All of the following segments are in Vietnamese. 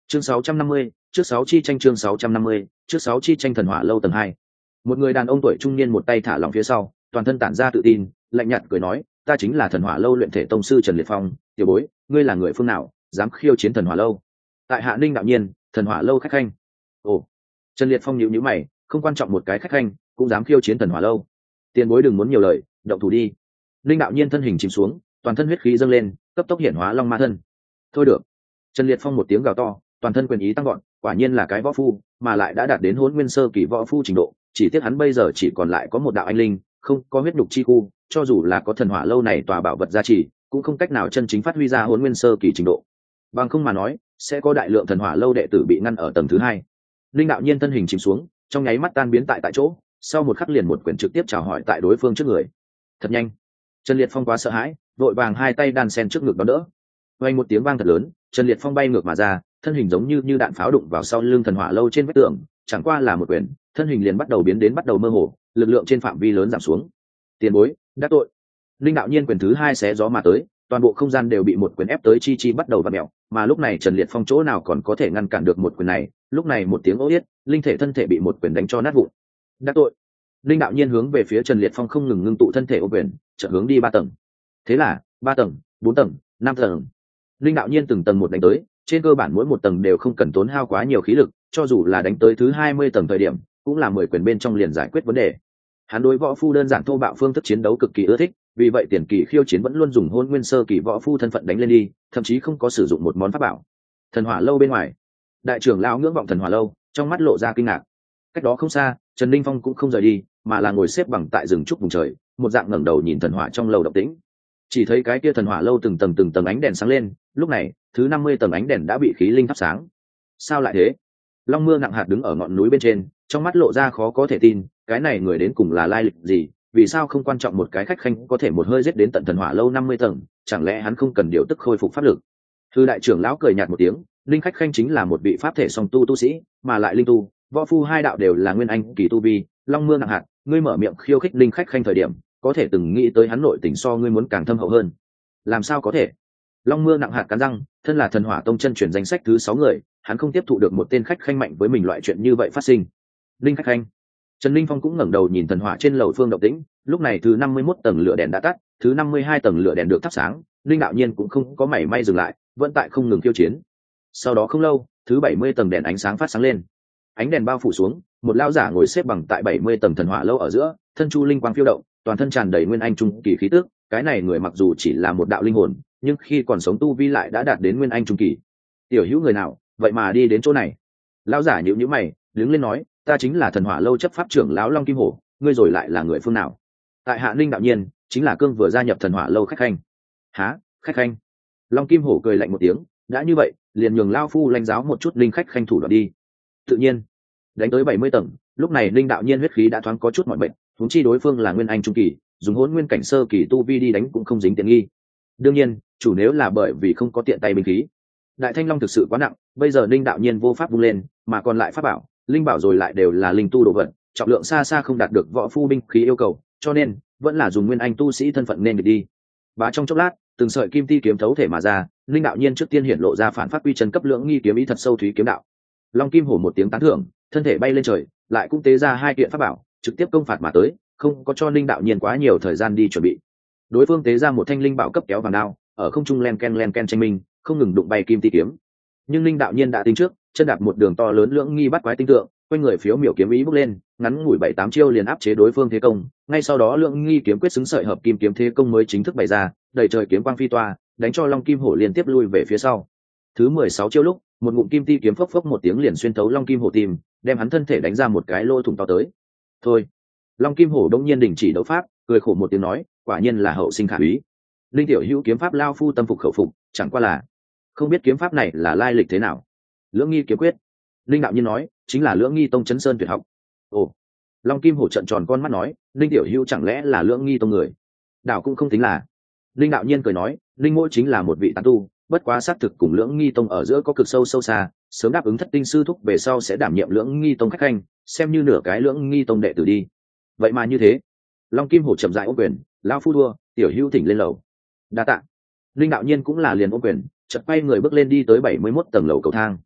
Chương 650, trước 6 chi tranh chương 650, trước 6 chi tranh thần hỏa lâu tầng 2. Một người đàn ông tuổi trung niên một tay thả lỏng phía sau, toàn thân tản ra tự tin, lạnh nhạt cười nói, ta chính là thần hỏa lâu luyện thể tông sư Trần Liệt Phong, tiểu bối, ngươi là người phương nào, dám khiêu chiến thần hỏa lâu? Tại Hạ Ninh đạo nhiên, thần hỏa lâu khách khanh. Ồ. Trần Liệt Phong nhíu nhíu mày, không quan trọng một cái khách khanh, cũng dám khiêu chiến thần hỏa lâu. Tiền bối đừng muốn nhiều lời, động thủ đi. Ninh đạo nhiên thân hình chìm xuống, toàn thân huyết khí dâng lên, cấp tốc hiển hóa long ma thân. Thôi được. Trần Liệt Phong một tiếng gào to, toàn thân quyền ý tăng gọn, quả nhiên là cái võ phu, mà lại đã đạt đến Hỗn Nguyên sơ kỳ võ phu trình độ, chỉ tiếc hắn bây giờ chỉ còn lại có một đạo anh linh, không có huyết nhục chi khu, cho dù là có thần hỏa lâu này tòa bảo vật gia trì, cũng không cách nào chân chính phát huy ra Hỗn Nguyên sơ kỳ trình độ. Bằng không mà nói, sẽ có đại lượng thần hỏa lâu đệ tử bị ngăn ở tầng thứ hai. Linh đạo nhiên thân hình chìm xuống, trong nháy mắt tan biến tại chỗ, sau một khắc liền một quyền trực tiếp chào hỏi tại đối phương trước người. Thật nhanh. Trần Liệt Phong quá sợ hãi, vội vàng hai tay đan sen trước ngực đón đỡ. Vang một tiếng vang thật lớn, Trần Liệt Phong bay ngược mà ra, thân hình giống như đạn pháo đụng vào sau lưng thần hỏa lâu trên vách tường, chẳng qua là một quyền, thân hình liền bắt đầu biến đến bắt đầu mơ hồ, lực lượng trên phạm vi lớn giảm xuống. Tiền bối, đắc tội. Linh đạo nhiên quyền thứ hai xé gió mà tới, toàn bộ không gian đều bị một quyền ép tới chi bắt đầu vặn mèo, mà lúc này Trần Liệt Phong chỗ nào còn có thể ngăn cản được một quyền này, lúc này một tiếng ố yết, linh thể thân thể bị một quyền đánh cho nát vụn. Đắc tội. Linh đạo nhiên hướng về phía Trần Liệt Phong không ngừng ngưng tụ thân thể ô quyền, chợt hướng đi 3 tầng. Thế là, 3 tầng, 4 tầng, 5 tầng. Linh đạo nhiên từng tầng một đánh tới, trên cơ bản mỗi một tầng đều không cần tốn hao quá nhiều khí lực, cho dù là đánh tới thứ 20 tầng thời điểm, cũng là 10 quyền bên trong liền giải quyết vấn đề. Hắn đối võ phu đơn giản thô bạo phương thức chiến đấu cực kỳ ưa thích, vì vậy tiền kỳ khiêu chiến vẫn luôn dùng Hỗn Nguyên sơ kỳ võ phu thân phận đánh lên đi, thậm chí không có sử dụng một món pháp bảo. Thần hỏa lâu bên ngoài, đại trưởng lão ngưỡng vọng thần hỏa lâu, trong mắt lộ ra kinh ngạc. Cách đó không xa, Trần Linh Phong cũng không rời đi, mà là ngồi xếp bằng tại rừng trúc vùng trời, một dạng ngẩng đầu nhìn thần hỏa trong lầu động tĩnh. Chỉ thấy cái kia thần hỏa lâu từng tầng ánh đèn sáng lên, lúc này, thứ 50 tầng ánh đèn đã bị khí linh thắp sáng. Sao lại thế? Long Mưa nặng hạt đứng ở ngọn núi bên trên, trong mắt lộ ra khó có thể tin, cái này người đến cùng là lai lịch gì, vì sao không quan trọng một cái khách khanh có thể một hơi giết đến tận thần hỏa lâu 50 tầng, chẳng lẽ hắn không cần điều tức khôi phục pháp lực? Thư đại trưởng lão cười nhạt một tiếng, linh khách khanh chính là một vị pháp thể song tu sĩ, mà lại linh tu, võ phu hai đạo đều là nguyên anh kỳ tu vi. Long Mưa nặng hạt, ngươi mở miệng khiêu khích linh khách khanh thời điểm, có thể từng nghĩ tới hắn nội tình so ngươi muốn càng thâm hậu hơn. Làm sao có thể? Long Mưa nặng hạt cắn răng, thân là thần hỏa tông chân truyền danh sách thứ 6 người, hắn không tiếp thụ được một tên khách khanh mạnh với mình loại chuyện như vậy phát sinh. Linh khách khanh. Trần Linh Phong cũng ngẩng đầu nhìn thần hỏa trên lầu phương động tĩnh, lúc này thứ 51 tầng lửa đèn đã tắt, thứ 52 tầng lửa đèn được thắp sáng, linh đạo nhiên cũng không có mảy may dừng lại, vẫn tại không ngừng khiêu chiến. Sau đó không lâu, thứ 70 tầng đèn ánh sáng phát sáng lên. Ánh đèn bao phủ xuống, một lão giả ngồi xếp bằng tại 70 tầng thần hỏa lâu ở giữa, thân chu linh quang phiêu động, toàn thân tràn đầy nguyên anh trung kỳ khí tức, cái này người mặc dù chỉ là một đạo linh hồn, nhưng khi còn sống tu vi lại đã đạt đến nguyên anh trung kỳ. Tiểu hữu người nào, vậy mà đi đến chỗ này? Lão giả nhíu nhíu mày, đứng lên nói, ta chính là thần hỏa lâu chấp pháp trưởng lão Long Kim Hổ, ngươi rồi lại là người phương nào? Tại Hạ Ninh đạo nhiên, chính là cương vừa gia nhập thần hỏa lâu khách khanh. Hả? Khách khanh? Long Kim Hổ cười lạnh một tiếng, đã như vậy, liền nhường lão phu lãnh giáo một chút linh khách khanh thủ đoạn đi. Tự nhiên, đánh tới 70 tầng, lúc này Ninh đạo nhiên huyết khí đã thoáng có chút mọi bệnh, huống chi đối phương là nguyên anh trung kỳ, dùng Hỗn Nguyên cảnh sơ kỳ tu vi đi đánh cũng không dính tiện nghi. Đương nhiên, chủ nếu là bởi vì không có tiện tay binh khí. Đại Thanh Long thực sự quá nặng, bây giờ Ninh đạo nhiên vô pháp vung lên, mà còn lại pháp bảo, linh bảo rồi lại đều là linh tu đồ vật, trọng lượng xa xa không đạt được võ phu binh khí yêu cầu, cho nên vẫn là dùng nguyên anh tu sĩ thân phận nên được đi. Và trong chốc lát, từng sợi kim ti kiếm thấu thể mà ra, Ninh đạo nhiên trước tiên hiển lộ ra phản pháp quy chân cấp lưỡng nghi kiếm ý thật sâu thúy kiếm đạo. Long Kim Hổ một tiếng tán thưởng, thân thể bay lên trời, lại cũng tế ra hai kiện pháp bảo, trực tiếp công phạt mà tới, không có cho Ninh đạo nhiên quá nhiều thời gian đi chuẩn bị. Đối phương tế ra một thanh linh bảo cấp kéo vàng đao, ở không trung len ken tranh minh, không ngừng đụng bay kim ti kiếm. Nhưng Ninh đạo nhiên đã tính trước, chân đạp một đường to lớn lưỡng nghi bắt quái tinh tượng, quanh người phiếu miểu kiếm ý bốc lên, ngắn ngủi 7-8 chiêu liền áp chế đối phương thế công, ngay sau đó lưỡng nghi kiếm quyết xứng sợi hợp kim kiếm thế công mới chính thức bày ra, đầy trời kiếm quang phi toa, đánh cho Long Kim Hổ liên tiếp lui về phía sau. Thứ 16 chiêu lúc, một ngụm kim ti kiếm phốc phốc một tiếng liền xuyên thấu Long Kim Hổ tim, đem hắn thân thể đánh ra một cái lỗ thủng to tới. Thôi, Long Kim Hổ đông nhiên đình chỉ đấu pháp, cười khổ một tiếng nói, quả nhiên là hậu sinh khả úy. Linh tiểu hữu kiếm pháp lao phu tâm phục khẩu phục, chẳng qua là không biết kiếm pháp này là lai lịch thế nào. Lưỡng nghi kiếm quyết. Linh đạo nhiên nói, chính là Lưỡng nghi tông chấn sơn tuyệt học. Ồ. Long Kim Hổ trợn tròn con mắt nói, Linh tiểu hữu chẳng lẽ là Lưỡng nghi tông người? Đạo cũng không tính là. Linh đạo nhiên cười nói, Linh mỗi chính là một vị tán tu, bất quá xác thực cùng Lưỡng nghi tông ở giữa có cực sâu xa, sớm đáp ứng Thất tinh sư thúc về sau sẽ đảm nhiệm Lưỡng nghi tông khách khanh, xem như nửa cái Lưỡng nghi tông đệ tử đi. Vậy mà như thế. Long Kim Hổ chậm rãi ôm quyền, lão phu thua, tiểu hữu thỉnh lên lầu. Đa tạ. Linh đạo nhiên cũng là liền ôm quyền, chợt quay người bước lên đi tới 71 tầng lầu cầu thang.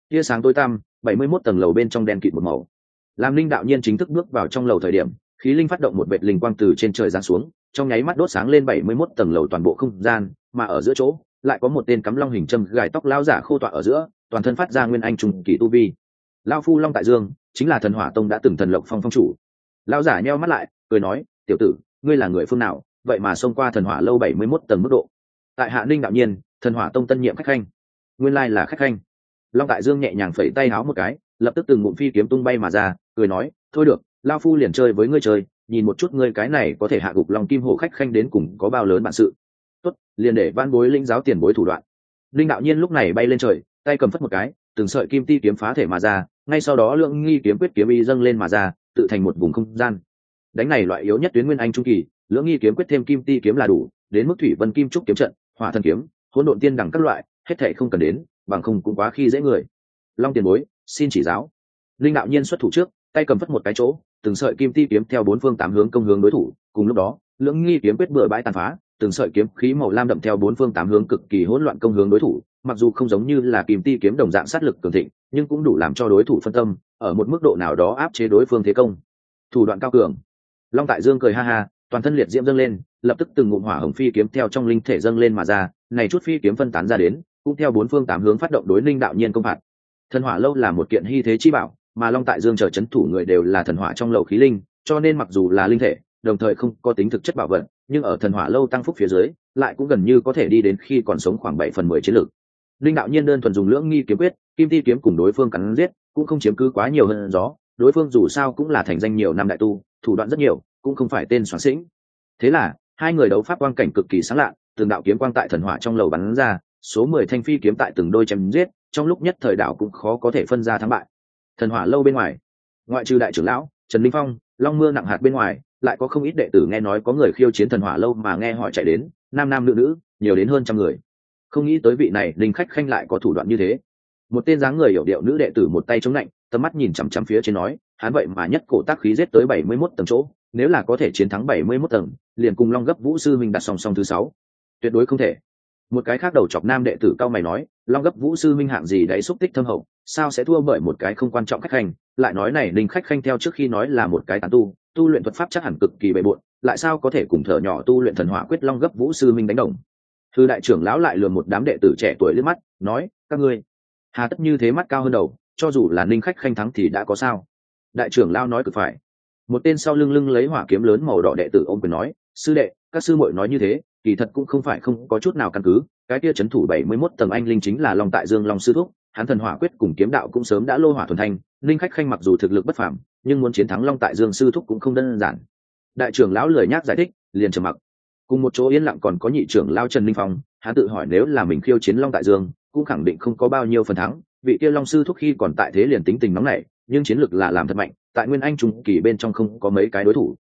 tia sáng tối tăm, 71 tầng lầu bên trong đen kịt một màu. Làm Linh đạo nhiên chính thức bước vào trong lầu thời điểm, khí linh phát động một vệt linh quang từ trên trời giáng xuống, trong nháy mắt đốt sáng lên 71 tầng lầu toàn bộ không gian, mà ở giữa chỗ lại có một tên cắm long hình châm gài tóc lão giả khô tọa ở giữa, toàn thân phát ra nguyên anh trung kỳ tu vi. Lão phu Long Tại Dương chính là Thần Hỏa Tông đã từng thần lộc phong phong chủ. Lão giả nheo mắt lại, cười nói, tiểu tử, ngươi là người phương nào, vậy mà xông qua Thần Hỏa lâu 71 tầng mức độ. Tại hạ Ninh đạo nhiên, Thần Hỏa Tông tân nhiệm khách khanh. Nguyên lai là khách khanh. Long Tại Dương nhẹ nhàng phẩy tay háo một cái, lập tức từng ngụm phi kiếm tung bay mà ra, cười nói, thôi được, lão phu liền chơi với ngươi chơi, nhìn một chút ngươi cái này có thể hạ gục Long Kim Hổ khách khanh đến cùng có bao lớn bản sự. Tốt, liền để van bối lĩnh giáo tiền bối thủ đoạn. Linh đạo nhiên lúc này bay lên trời, tay cầm phất một cái, từng sợi kim ti kiếm phá thể mà ra, ngay sau đó lượng nghi kiếm quyết kiếm y dâng lên mà ra, tự thành một vùng không gian. Đánh này loại yếu nhất tuyến nguyên anh trung kỳ, lượng nghi kiếm quyết thêm kim ti kiếm là đủ, đến mức thủy vân kim trúc kiếm trận, hỏa thần kiếm, hỗn độn tiên đẳng các loại, hết thảy không cần đến, bằng không cũng quá khi dễ người. Long tiền bối, xin chỉ giáo. Linh đạo nhiên xuất thủ trước, tay cầm phất một cái chỗ, từng sợi kim ti kiếm theo bốn phương tám hướng công hướng đối thủ, cùng lúc đó, lượng nghi kiếm quyết bừa bãi tàn phá, từng sợi kiếm khí màu lam đậm theo bốn phương tám hướng cực kỳ hỗn loạn công hướng đối thủ, mặc dù không giống như là kim ti kiếm đồng dạng sát lực cường thịnh, nhưng cũng đủ làm cho đối thủ phân tâm, ở một mức độ nào đó áp chế đối phương thế công. Thủ đoạn cao cường. Long Tại Dương cười ha ha, toàn thân liệt diễm dâng lên, lập tức từng ngụm hỏa hồng phi kiếm theo trong linh thể dâng lên mà ra, này chút phi kiếm phân tán ra đến, cũng theo bốn phương tám hướng phát động đối Linh đạo nhiên công phạt. Thần Hỏa lâu là một kiện hy thế chi bảo, mà Long Tại Dương chờ chấn thủ người đều là thần hỏa trong lầu khí linh, cho nên mặc dù là linh thể, đồng thời không có tính thực chất bảo vật, nhưng ở thần hỏa lâu tăng phúc phía dưới, lại cũng gần như có thể đi đến khi còn sống khoảng 7/10 chiến lược. Linh đạo nhiên đơn thuần dùng lưỡng nghi kiếm quyết, kim ti kiếm cùng đối phương cắn giết, cũng không chiếm cứ quá nhiều hơn gió, đối phương dù sao cũng là thành danh nhiều năm đại tu, thủ đoạn rất nhiều, cũng không phải tên soạn sĩnh. Thế là, hai người đấu pháp quang cảnh cực kỳ sáng lạ, từng đạo kiếm quang tại thần hỏa trong lầu bắn ra, số 10 thanh phi kiếm tại từng đôi chém giết, trong lúc nhất thời đạo cũng khó có thể phân ra thắng bại. Thần hỏa lâu bên ngoài, ngoại trừ đại trưởng lão Trần Linh Phong, Long Mưa nặng hạt bên ngoài, lại có không ít đệ tử nghe nói có người khiêu chiến thần hỏa lâu mà nghe hỏi chạy đến, nam nam nữ nữ, nhiều đến hơn trăm người. Không nghĩ tới vị này linh khách khanh lại có thủ đoạn như thế. Một tên dáng người hiểu điệu nữ đệ tử một tay chống lạnh, tầm mắt nhìn chằm chằm phía trên nói, hắn vậy mà nhất cổ tác khí giết tới 71 tầng chỗ, nếu là có thể chiến thắng 71 tầng, liền cùng Long Gấp Vũ sư minh đặt song song thứ 6. Tuyệt đối không thể. Một cái khác đầu chọc nam đệ tử cao mày nói, Long Gấp Vũ sư minh hạng gì đấy xúc tích thâm hậu, sao sẽ thua bởi một cái không quan trọng khách khanh, lại nói này linh khách khanh theo trước khi nói là một cái tán tu luyện thuật pháp chắc hẳn cực kỳ bề bộn, lại sao có thể cùng thở nhỏ tu luyện thần hỏa quyết Long Gấp Vũ sư minh đánh đồng. Thư đại trưởng lão lại lườm một đám đệ tử trẻ tuổi liếc mắt, nói, các ngươi hà tất như thế mắt cao hơn đầu, cho dù là linh khách khanh thắng thì đã có sao. Đại trưởng lão nói cực phải. Một tên sau lưng lấy hỏa kiếm lớn màu đỏ đệ tử ôm quyền nói, sư đệ, các sư muội nói như thế, kỳ thật cũng không phải không có chút nào căn cứ, cái kia trấn thủ 71 tầng anh linh chính là Long Tại Dương Long sư thúc, hắn thần hỏa quyết cùng kiếm đạo cũng sớm đã lô hỏa thuần thanh, linh khách khanh mặc dù thực lực bất phàm, nhưng muốn chiến thắng Long Tại Dương sư thúc cũng không đơn giản. Đại trưởng lão lười nhác giải thích, liền trầm mặc. Cùng một chỗ yên lặng còn có nhị trưởng lão Trần Linh Phong, hắn tự hỏi nếu là mình khiêu chiến Long Tại Dương, cũng khẳng định không có bao nhiêu phần thắng, vị kia Long sư thúc khi còn tại thế liền tính tình nóng nảy, nhưng chiến lược là làm thật mạnh, tại Nguyên Anh trung kỳ bên trong không có mấy cái đối thủ.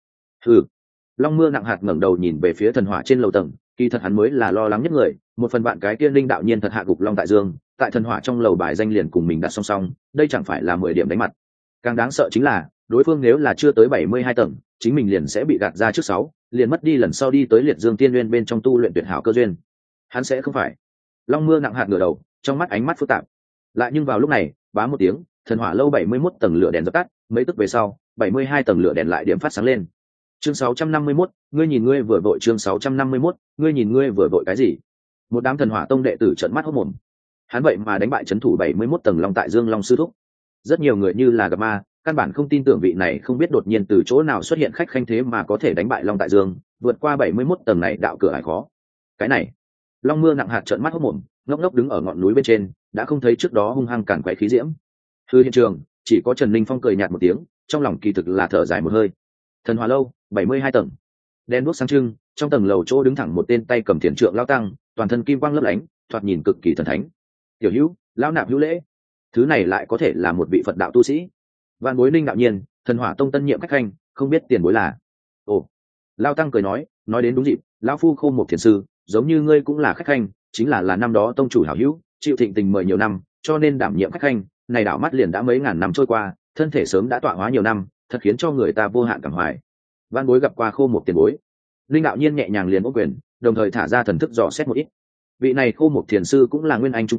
Long Mưa nặng hạt ngẩng đầu nhìn về phía thần hỏa trên lầu tầng, kỳ thật hắn mới là lo lắng nhất người, một phần bạn cái kia linh đạo nhiên thật hạ gục Long Tại Dương, tại thần hỏa trong lầu bài danh liền cùng mình đặt song song, đây chẳng phải là 10 điểm đánh mặt. Càng đáng sợ chính là, đối phương nếu là chưa tới 72 tầng, chính mình liền sẽ bị gạt ra trước 6, liền mất đi lần sau đi tới Liệt Dương Tiên Nguyên bên trong tu luyện tuyệt hảo cơ duyên. Hắn sẽ không phải. Long Mưa nặng hạt ngửa đầu, trong mắt ánh mắt phức tạp. Lại nhưng vào lúc này, bá một tiếng, thần hỏa lâu 71 tầng lửa đèn dập tắt, mấy tức về sau, 72 tầng lửa đèn lại điểm phát sáng lên. Chương 651, ngươi nhìn ngươi vừa vội. Chương 651, ngươi nhìn ngươi vừa vội cái gì? Một đám thần hỏa tông đệ tử trợn mắt hốt mồm. Hắn vậy mà đánh bại trấn thủ 71 tầng Long Tại Dương Long sư thúc. Rất nhiều người như là gặp ma, căn bản không tin tưởng vị này không biết đột nhiên từ chỗ nào xuất hiện khách khanh thế mà có thể đánh bại Long Tại Dương, vượt qua 71 tầng này đạo cửa ải khó. Cái này, Long Mưa nặng hạt trợn mắt hốt mồm, ngốc ngốc đứng ở ngọn núi bên trên, đã không thấy trước đó hung hăng càn quấy khí diễm. Thư hiện trường, chỉ có Trần Linh Phong cười nhạt một tiếng, trong lòng kỳ thực là thở dài một hơi. Thần hỏa lâu 72 tầng, đen đuốc sáng trưng, trong tầng lầu chỗ đứng thẳng một tên tay cầm thiền trượng lao tăng, toàn thân kim quang lấp lánh, thoạt nhìn cực kỳ thần thánh. Tiểu hữu, lão nạp hữu lễ. Thứ này lại có thể là một vị Phật đạo tu sĩ. Vạn bối Ninh đạo nhiên, thần hỏa tông tân nhiệm khách khanh, không biết tiền bối là. Ồ, lao tăng cười nói đến đúng dịp, lão phu Khô Một thiền sư, giống như ngươi cũng là khách khanh, chính là năm đó tông chủ hảo hữu, chịu thịnh tình mời nhiều năm, cho nên đảm nhiệm khách khanh. Này đảo mắt liền đã mấy ngàn năm trôi qua, thân thể sớm đã tọa hóa nhiều năm, thật khiến cho người ta vô hạn cảm hoài. Văn bối gặp qua Khô Một tiền bối. Linh đạo nhiên nhẹ nhàng liền ôm quyền, đồng thời thả ra thần thức dò xét một ít. Vị này Khô Một thiền sư cũng là nguyên anh trung kỳ,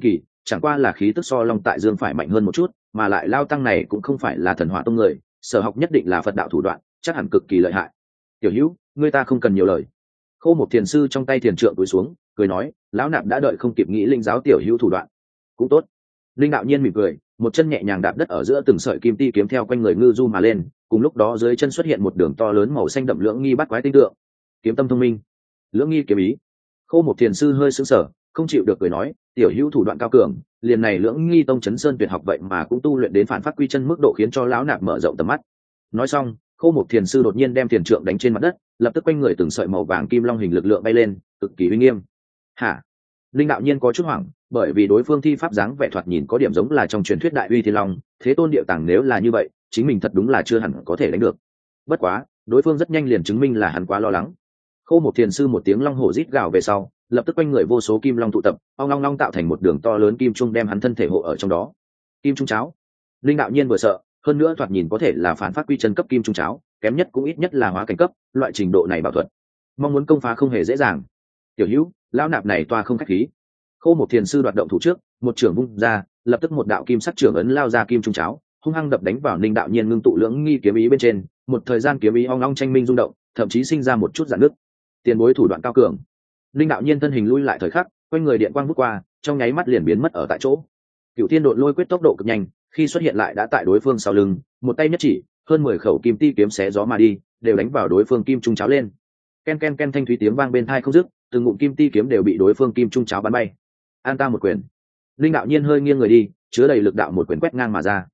chẳng qua là khí tức so Long Tại Dương phải mạnh hơn một chút, mà lại lao tăng này cũng không phải là thần hỏa tông người, sở học nhất định là Phật đạo thủ đoạn, chắc hẳn cực kỳ lợi hại. Tiểu Hữu, ngươi ta không cần nhiều lời. Khô một thiền sư trong tay thiền trượng cúi xuống, cười nói, lão nạp đã đợi không kịp nghĩ linh giáo tiểu hữu thủ đoạn. Cũng tốt. Linh đạo nhiên mỉm cười, một chân nhẹ nhàng đạp đất ở giữa từng sợi kim ti kiếm theo quanh người ngư du mà lên, cùng lúc đó dưới chân xuất hiện một đường to lớn màu xanh đậm lưỡng nghi bắt quái tinh tượng. Kiếm tâm thông minh, lưỡng nghi kiếm ý. Khô một thiền sư hơi sững sờ, không chịu được cười nói, tiểu hữu thủ đoạn cao cường, liền này lưỡng nghi tông chấn sơn tuyệt học vậy mà cũng tu luyện đến phản phát quy chân mức độ khiến cho lão nạp mở rộng tầm mắt. Nói xong, Khô một thiền sư đột nhiên đem thiền trượng đánh trên mặt đất, lập tức quanh người từng sợi màu vàng kim long hình lực lượng bay lên, cực kỳ uy nghiêm. Hả? Linh đạo nhiên có chút hoảng, bởi vì đối phương thi pháp dáng vẻ thoạt nhìn có điểm giống là trong truyền thuyết đại uy thiên long, thế tôn điệu tàng nếu là như vậy, chính mình thật đúng là chưa hẳn có thể đánh được. Bất quá, đối phương rất nhanh liền chứng minh là hắn quá lo lắng. Khô một thiền sư một tiếng long hổ rít gào về sau, lập tức quanh người vô số kim long tụ tập, ong long long tạo thành một đường to lớn kim trung đem hắn thân thể hộ ở trong đó. Kim trung cháo. Linh đạo nhiên vừa sợ, hơn nữa thoạt nhìn có thể là phản phát quy chân cấp kim trung cháo, kém nhất cũng ít nhất là hóa cảnh cấp, loại trình độ này bảo thuật, mong muốn công phá không hề dễ dàng. Tiểu Hữu, lão nạp này toa không khách khí. Khô một thiền sư đoạt động thủ trước, một trưởng vung ra, lập tức một đạo kim sắc trưởng ấn lao ra kim trung cháo, hung hăng đập đánh vào Ninh đạo nhiên ngưng tụ lưỡng nghi kiếm ý bên trên, một thời gian kiếm ý ong ong tranh minh rung động, thậm chí sinh ra một chút rạn nứt. Tiền bối thủ đoạn cao cường. Ninh đạo nhiên thân hình lui lại thời khắc, quanh người điện quang vút qua, trong nháy mắt liền biến mất ở tại chỗ. Cửu Thiên Độn Lôi quyết tốc độ cực nhanh, khi xuất hiện lại đã tại đối phương sau lưng, một tay nhất chỉ, hơn 10 khẩu kim ti kiếm xé gió mà đi, đều đánh vào đối phương kim trung cháo lên. Ken ken ken thanh thúy tiếng vang bên tai không dứt, từng ngụm kim ti kiếm đều bị đối phương kim trung cháo bắn bay. An ta một quyền. Linh đạo nhiên hơi nghiêng người đi, chứa đầy lực đạo một quyền quét ngang mà ra.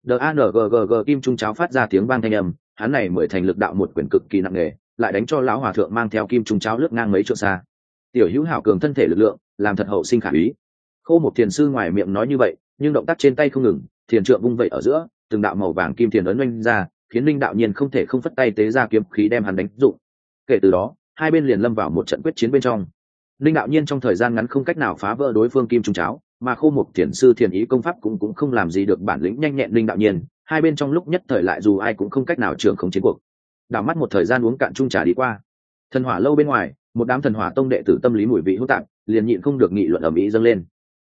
DANGGG kim trung cháo phát ra tiếng vang thanh âm, hắn này mới thành lực đạo một quyền cực kỳ nặng nề, lại đánh cho lão hòa thượng mang theo kim trung cháo lướt ngang mấy trượng xa. Tiểu Hữu hảo cường thân thể lực lượng, làm thật hậu sinh khả úy. Khô một thiền sư ngoài miệng nói như vậy, nhưng động tác trên tay không ngừng, thiền trượng vung vậy ở giữa, từng đạo màu vàng kim thiền ấn oanh ra, khiến Linh đạo nhiên không thể không phất tay tế ra kiếm khí đem hắn đánh dụng. Kể từ đó, hai bên liền lâm vào một trận quyết chiến bên trong. Linh đạo nhiên trong thời gian ngắn không cách nào phá vỡ đối phương kim trung cháo, mà Khô một thiền sư thiền ý công pháp cũng không làm gì được bản lĩnh nhanh nhẹn Linh đạo nhiên, hai bên trong lúc nhất thời lại dù ai cũng không cách nào trưởng không chiến cuộc. Đảo mắt một thời gian uống cạn chung trà đi qua. Thần Hỏa lâu bên ngoài, một đám Thần Hỏa tông đệ tử tâm lý mùi vị hỗn tạp, liền nhịn không được nghị luận ầm ĩ dâng lên.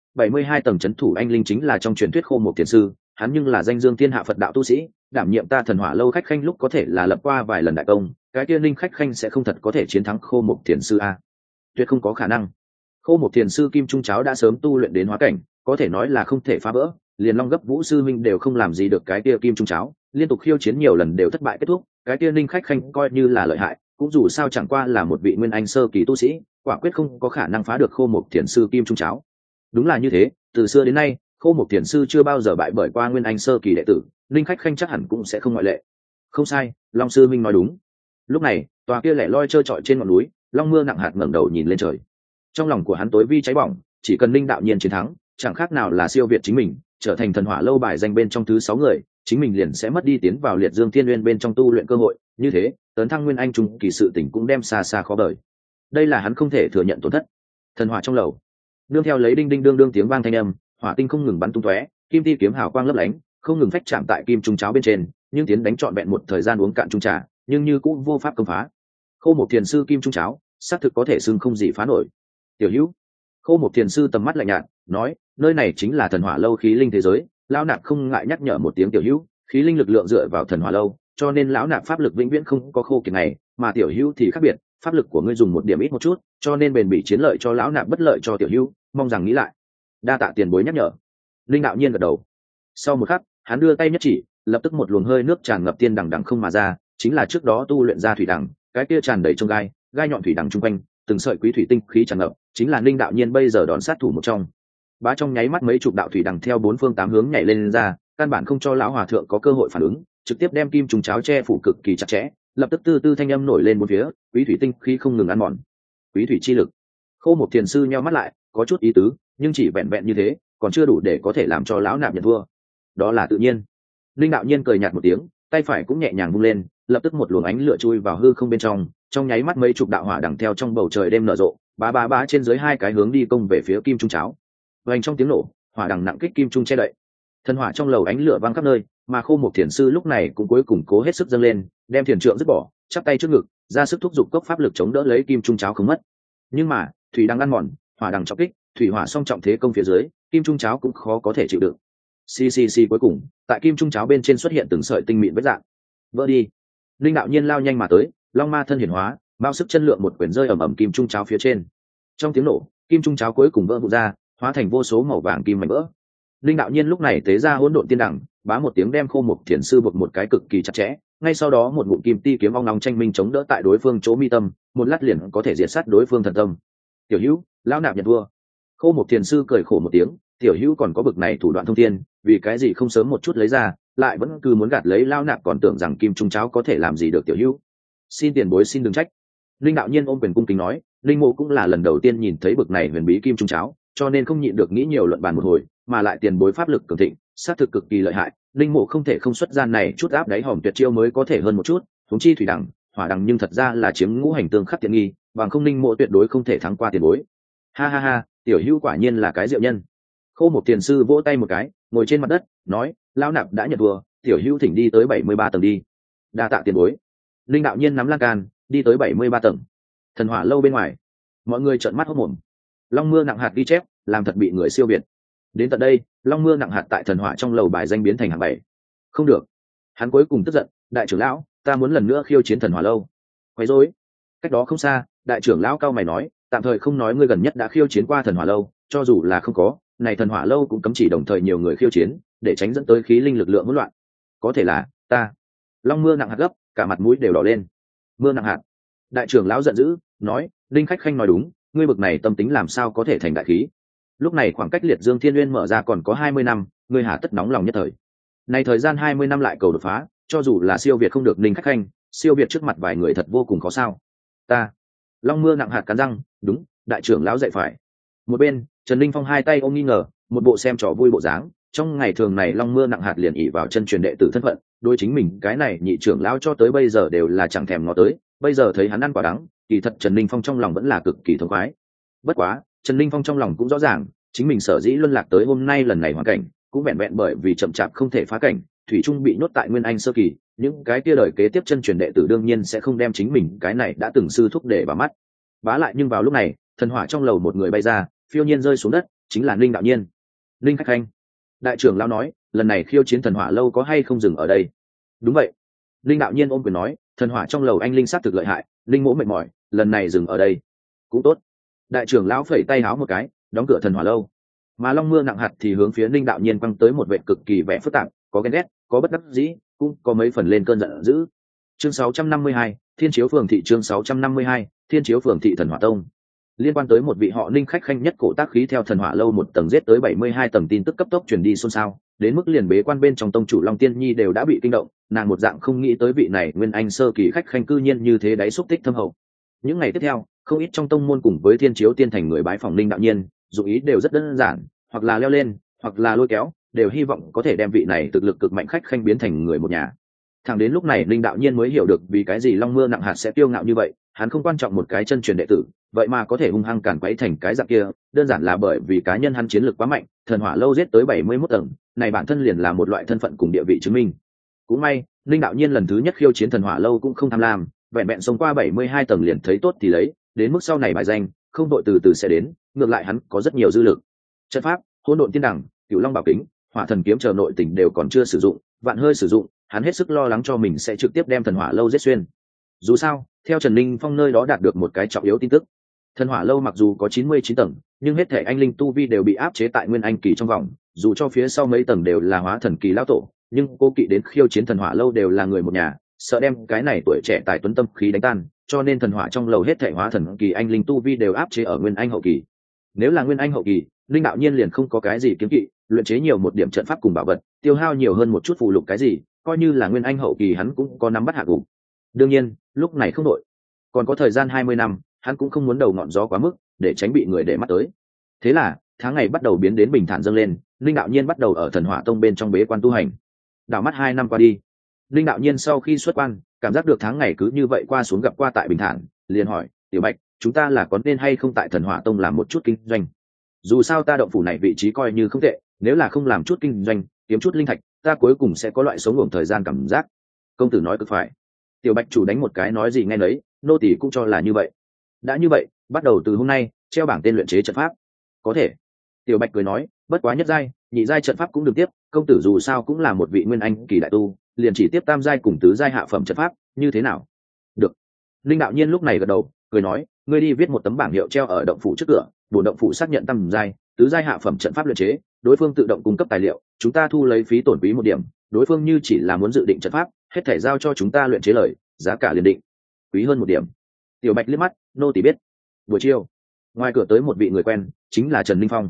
72 tầng trấn thủ anh linh chính là trong truyền thuyết Khô một thiền sư, hắn nhưng là danh dương thiên hạ Phật đạo tu sĩ, đảm nhiệm ta Thần Hỏa lâu khách khanh lúc có thể là lập qua vài lần đại công, cái kia linh khách khanh sẽ không thật có thể chiến thắng Khô một thiền sư a? Tuyệt không có khả năng. Khô một thiền sư kim trung cháo đã sớm tu luyện đến hóa cảnh, có thể nói là không thể phá vỡ, liền Long Gấp Vũ sư minh đều không làm gì được cái kia kim trung cháo, liên tục khiêu chiến nhiều lần đều thất bại kết thúc, cái kia linh khách khanh coi như là lợi hại, cũng dù sao chẳng qua là một vị nguyên anh sơ kỳ tu sĩ, quả quyết không có khả năng phá được Khô một thiền sư kim trung cháo. Đúng là như thế, từ xưa đến nay, Khô một thiền sư chưa bao giờ bại bởi qua nguyên anh sơ kỳ đệ tử, linh khách khanh chắc hẳn cũng sẽ không ngoại lệ. Không sai, Long sư minh nói đúng. Lúc này, tòa kia lẻ loi trơ trọi trên ngọn núi, Long Mưa nặng hạt ngẩng đầu nhìn lên trời. Trong lòng của hắn tối vi cháy bỏng, chỉ cần Linh đạo nhiên chiến thắng, chẳng khác nào là siêu việt chính mình, trở thành Thần Hỏa lâu bài danh bên trong thứ 6 người, chính mình liền sẽ mất đi tiến vào Liệt Dương Thiên Nguyên bên trong tu luyện cơ hội, như thế, tấn thăng nguyên anh trung kỳ sự tình cũng đem xa xa khó bời. Đây là hắn không thể thừa nhận tổn thất. Thần hỏa trong lầu, nương theo lấy đinh đinh đương đương tiếng vang thanh âm, hỏa tinh không ngừng bắn tung tóe, kim ti kiếm hào quang lấp lánh, không ngừng phách chạm tại kim trung cháo bên trên, nhưng tiến đánh trọn vẹn một thời gian uống cạn trung trà, nhưng như cũng vô pháp công phá. Khô một thiền sư kim trung cháo, xác thực có thể xưng không gì phá nổi. Tiểu Hữu, Khô một thiền sư tầm mắt lạnh nhạt, nói, nơi này chính là Thần Hỏa lâu khí linh thế giới, lão nạp không ngại nhắc nhở một tiếng Tiểu Hữu, khí linh lực lượng dựa vào Thần Hỏa lâu, cho nên lão nạp pháp lực vĩnh viễn không có khô kiệt này, mà Tiểu Hữu thì khác biệt, pháp lực của ngươi dùng một điểm ít một chút, cho nên bền bỉ chiến lợi cho lão nạp bất lợi cho Tiểu Hữu, mong rằng nghĩ lại. Đa tạ tiền bối nhắc nhở. Linh đạo nhiên gật đầu. Sau một khắc, hắn đưa tay nhất chỉ, lập tức một luồng hơi nước tràn ngập tiên đằng đằng không mà ra, chính là trước đó tu luyện ra thủy đằng, cái kia tràn đầy trong gai, gai nhọn thủy đằng trung quanh, từng sợi quý thủy tinh khí tràn ngập, chính là Linh đạo nhiên bây giờ đòn sát thủ một trong. Bá trong nháy mắt mấy chục đạo thủy đằng theo bốn phương tám hướng nhảy lên ra, căn bản không cho lão hòa thượng có cơ hội phản ứng, trực tiếp đem kim trùng cháo che phủ cực kỳ chặt chẽ, lập tức tư tư thanh âm nổi lên bốn phía, quý thủy tinh khí không ngừng ăn mòn. Quý thủy chi lực. Khô một thiền sư nheo mắt lại, có chút ý tứ, nhưng chỉ vẹn vẹn như thế, còn chưa đủ để có thể làm cho lão nạp nhận thua. Đó là tự nhiên. Linh đạo nhiên cười nhạt một tiếng, tay phải cũng nhẹ nhàng vung lên, lập tức một luồng ánh lửa chui vào hư không bên trong nháy mắt mấy chục đạo hỏa đằng theo trong bầu trời đêm nở rộ, bá trên dưới hai cái hướng đi công về phía kim trung cháo. Vành trong tiếng nổ, hỏa đằng nặng kích kim trung che đậy. Thần hỏa trong lầu ánh lửa vang khắp nơi, mà Khô một thiền sư lúc này cũng cuối cùng cố hết sức dâng lên, đem thiền trượng dứt bỏ, chắp tay trước ngực, ra sức thúc giục cốc pháp lực chống đỡ lấy kim trung cháo không mất. Nhưng mà, thủy đang ăn mòn, hỏa đằng trọng kích, thủy hỏa song trọng thế công phía dưới, kim trung cháo cũng khó có thể chịu đựng. Xì cuối cùng, tại kim trung cháo bên trên xuất hiện từng sợi tinh mịn vết dạng. Vỡ đi. Linh đạo nhiên lao nhanh mà tới, long ma thân hiển hóa, bao sức chân lượng một quyển rơi ầm ầm kim trung cháo phía trên. Trong tiếng nổ, kim trung cháo cuối cùng vỡ vụn ra, hóa thành vô số màu vàng kim mảnh vỡ. Linh đạo nhiên lúc này tế ra hỗn độn tiên đẳng, bá một tiếng đem Khô Mục Thiền sư buộc một cái cực kỳ chặt chẽ, ngay sau đó một ngụm kim ti kiếm ong long tranh minh chống đỡ tại đối phương chỗ mi tâm, một lát liền có thể diệt sát đối phương thần tâm. Tiểu Hữu, lão nạp nhận thua. Khô Mục Thiền sư cười khổ một tiếng, Tiểu Hữu còn có bực này thủ đoạn thông thiên, vì cái gì không sớm một chút lấy ra, lại vẫn cứ muốn gạt lấy lão nạp, còn tưởng rằng kim trung cháo có thể làm gì được Tiểu Hữu. Xin tiền bối xin đừng trách. Linh đạo nhiên ôm quyền cung kính nói, linh mộ cũng là lần đầu tiên nhìn thấy bực này huyền bí kim trung cháo, cho nên không nhịn được nghĩ nhiều luận bàn một hồi, mà lại tiền bối pháp lực cường thịnh, sát thực cực kỳ lợi hại, linh mộ không thể không xuất gian này chút áp đáy hòm tuyệt chiêu mới có thể hơn một chút. Thống chi thủy đẳng, hỏa đẳng nhưng thật ra là chiếm ngũ hành tương khắc tiện nghi, bằng không linh mộ tuyệt đối không thể thắng qua tiền bối. Ha ha ha, Tiểu Hữu quả nhiên là cái diệu nhân. Khô Một Tiền sư vỗ tay một cái, ngồi trên mặt đất, nói, lão nạp đã nhận thua, Tiểu Hữu thỉnh đi tới 73 tầng đi. Đa tạ tiền bối. Linh đạo nhiên nắm lan can, đi tới 73 tầng. Thần Hỏa lâu bên ngoài, mọi người trợn mắt hốt mồm. Long mưa nặng hạt ghi chép, làm thật bị người siêu việt. Đến tận đây, long mưa nặng hạt tại thần hỏa trong lầu bài danh biến thành hạng 7. Không được, hắn cuối cùng tức giận, đại trưởng lão, ta muốn lần nữa khiêu chiến thần hỏa lâu. Quấy rối. Cách đó không xa, đại trưởng lão cao mày nói, tạm thời không nói ngươi gần nhất đã khiêu chiến qua thần hỏa lâu, cho dù là không có, này thần hỏa lâu cũng cấm chỉ đồng thời nhiều người khiêu chiến, để tránh dẫn tới khí linh lực lượng hỗn loạn. Có thể là ta. Long mưa nặng hạt gấp, cả mặt mũi đều đỏ lên. Mưa nặng hạt. Đại trưởng lão giận dữ, nói, linh khách khanh nói đúng, ngươi bực này tâm tính làm sao có thể thành đại khí. Lúc này khoảng cách liệt dương thiên nguyên mở ra còn có 20 năm, ngươi hà tất nóng lòng nhất thời. Này thời gian 20 năm lại cầu đột phá, cho dù là siêu việt không được linh khách khanh, siêu việt trước mặt vài người thật vô cùng khó sao. Ta. Long mưa nặng hạt cắn răng, đúng, đại trưởng lão dạy phải. Một bên, Trần Linh Phong hai tay ôm nghi ngờ, một bộ xem trò vui bộ dáng. Trong ngày thường này long mưa nặng hạt liền ỷ vào chân truyền đệ tử thân phận, đối chính mình cái này nhị trưởng lão cho tới bây giờ đều là chẳng thèm ngó tới, bây giờ thấy hắn ăn quả đắng, kỳ thật Trần Linh Phong trong lòng vẫn là cực kỳ thống khoái. Bất quá, Trần Linh Phong trong lòng cũng rõ ràng, chính mình sở dĩ luân lạc tới hôm nay lần này hoàn cảnh, cũng vẹn vẹn bởi vì chậm chạp không thể phá cảnh, thủy trung bị nhốt tại Nguyên Anh sơ kỳ, những cái kia đời kế tiếp chân truyền đệ tử đương nhiên sẽ không đem chính mình cái này đã từng sư thúc để vào mắt. Bá lại nhưng vào lúc này, thần hỏa trong lầu một người bay ra, phiêu nhiên rơi xuống đất, chính là Linh đạo nhiên. Linh khách khanh. Đại trưởng lão nói, lần này khiêu chiến thần hỏa lâu có hay không dừng ở đây? Đúng vậy. Linh đạo nhiên ôm quyền nói, thần hỏa trong lầu anh linh sát thực lợi hại, linh mỗ mệt mỏi, lần này dừng ở đây. Cũng tốt. Đại trưởng lão phẩy tay háo một cái, đóng cửa thần hỏa lâu. Mà long mưa nặng hạt thì hướng phía Linh đạo nhiên quăng tới một vệ cực kỳ vẻ phức tạp, có ghen ghét, có bất đắc dĩ, cũng có mấy phần lên cơn giận dữ. Chương 652, Thiên Chiếu Phường thị. Chương 652, Thiên Chiếu Phường thị thần hỏa tông. Liên quan tới một vị họ Ninh khách khanh nhất cổ tác khí theo thần hỏa lâu một tầng giết tới 72 tầng tin tức cấp tốc truyền đi xôn xao, đến mức liền bế quan bên trong tông chủ Long Tiên Nhi đều đã bị kinh động, nàng một dạng không nghĩ tới vị này Nguyên Anh sơ kỳ khách khanh cư nhiên như thế đáy xúc tích thâm hậu. Những ngày tiếp theo, không ít trong tông môn cùng với Thiên Chiếu Tiên thành người bái phòng Linh đạo nhiên, dụng ý đều rất đơn giản, hoặc là leo lên, hoặc là lôi kéo, đều hy vọng có thể đem vị này thực lực cực mạnh khách khanh biến thành người một nhà. Thẳng đến lúc này Linh đạo nhiên mới hiểu được vì cái gì long mưa nặng hạt sẽ kiêu ngạo như vậy, hắn không quan trọng một cái chân truyền đệ tử, vậy mà có thể hung hăng càn quấy thành cái dạng kia, đơn giản là bởi vì cá nhân hắn chiến lược quá mạnh, thần hỏa lâu giết tới 71 tầng, này bản thân liền là một loại thân phận cùng địa vị chứng minh. Cũng may, Linh đạo nhiên lần thứ nhất khiêu chiến thần hỏa lâu cũng không tham lam, vẹn vẹn xông qua 72 tầng liền thấy tốt thì lấy, đến mức sau này bài danh, không đội từ từ sẽ đến, ngược lại hắn có rất nhiều dư lực. Trận pháp, hỗn độn tiên đẳng, cửu long bảo kính, hỏa thần kiếm chờ nội tình đều còn chưa sử dụng, vạn hơi sử dụng, hắn hết sức lo lắng cho mình sẽ trực tiếp đem thần hỏa lâu giết xuyên. Dù sao, theo Trần Linh Phong nơi đó đạt được một cái trọng yếu tin tức, thần hỏa lâu mặc dù có 99 tầng, nhưng hết thể anh linh tu vi đều bị áp chế tại Nguyên Anh kỳ trong vòng, dù cho phía sau mấy tầng đều là hóa thần kỳ lão tổ, nhưng cô kỵ đến khiêu chiến thần hỏa lâu đều là người một nhà, sợ đem cái này tuổi trẻ tài tuấn tâm khí đánh tan, cho nên thần hỏa trong lầu hết thể hóa thần kỳ anh linh tu vi đều áp chế ở Nguyên Anh hậu kỳ. Nếu là Nguyên Anh hậu kỳ, Linh đạo nhiên liền không có cái gì kiếm kỵ, luyện chế nhiều một điểm trận pháp cùng bảo vật, tiêu hao nhiều hơn một chút phụ lục cái gì, coi như là Nguyên Anh hậu kỳ hắn cũng có nắm bắt hạ gục. Đương nhiên, lúc này không đội, còn có thời gian 20 năm, hắn cũng không muốn đầu ngọn gió quá mức, để tránh bị người để mắt tới. Thế là, tháng ngày bắt đầu biến đến bình thản dâng lên, Linh đạo nhiên bắt đầu ở thần hỏa tông bên trong bế quan tu hành. Đảo mắt 2 năm qua đi, Linh đạo nhiên sau khi xuất quan, cảm giác được tháng ngày cứ như vậy qua xuống gặp qua tại bình thản, liền hỏi, Tiểu Bạch, chúng ta là có nên hay không tại thần hỏa tông làm một chút kinh doanh? Dù sao ta động phủ này vị trí coi như không tệ, nếu là không làm chút kinh doanh, kiếm chút linh thạch, ta cuối cùng sẽ có loại sống ngủ thời gian cảm giác. Công tử nói cực phải. Tiểu Bạch chủ đánh một cái nói gì nghe nấy, nô tỳ cũng cho là như vậy. Đã như vậy, bắt đầu từ hôm nay, treo bảng tên luyện chế trận pháp. Có thể. Tiểu Bạch cười nói, bất quá nhất giai nhị giai trận pháp cũng được tiếp, công tử dù sao cũng là một vị nguyên anh kỳ đại tu, liền chỉ tiếp tam giai cùng tứ giai hạ phẩm trận pháp, như thế nào? Được. Linh đạo nhiên lúc này gật đầu cười nói, ngươi đi viết một tấm bảng hiệu treo ở động phủ trước cửa, bổn động phủ xác nhận tam giai tứ giai hạ phẩm trận pháp luyện chế, đối phương tự động cung cấp tài liệu, chúng ta thu lấy phí tổn phí 1 điểm, đối phương như chỉ là muốn dự định trận pháp, hết thể giao cho chúng ta luyện chế lời, giá cả liền định quý hơn 1 điểm. Tiểu Bạch liếc mắt, nô tỳ biết. Buổi chiều, ngoài cửa tới một vị người quen, chính là Trần Linh Phong.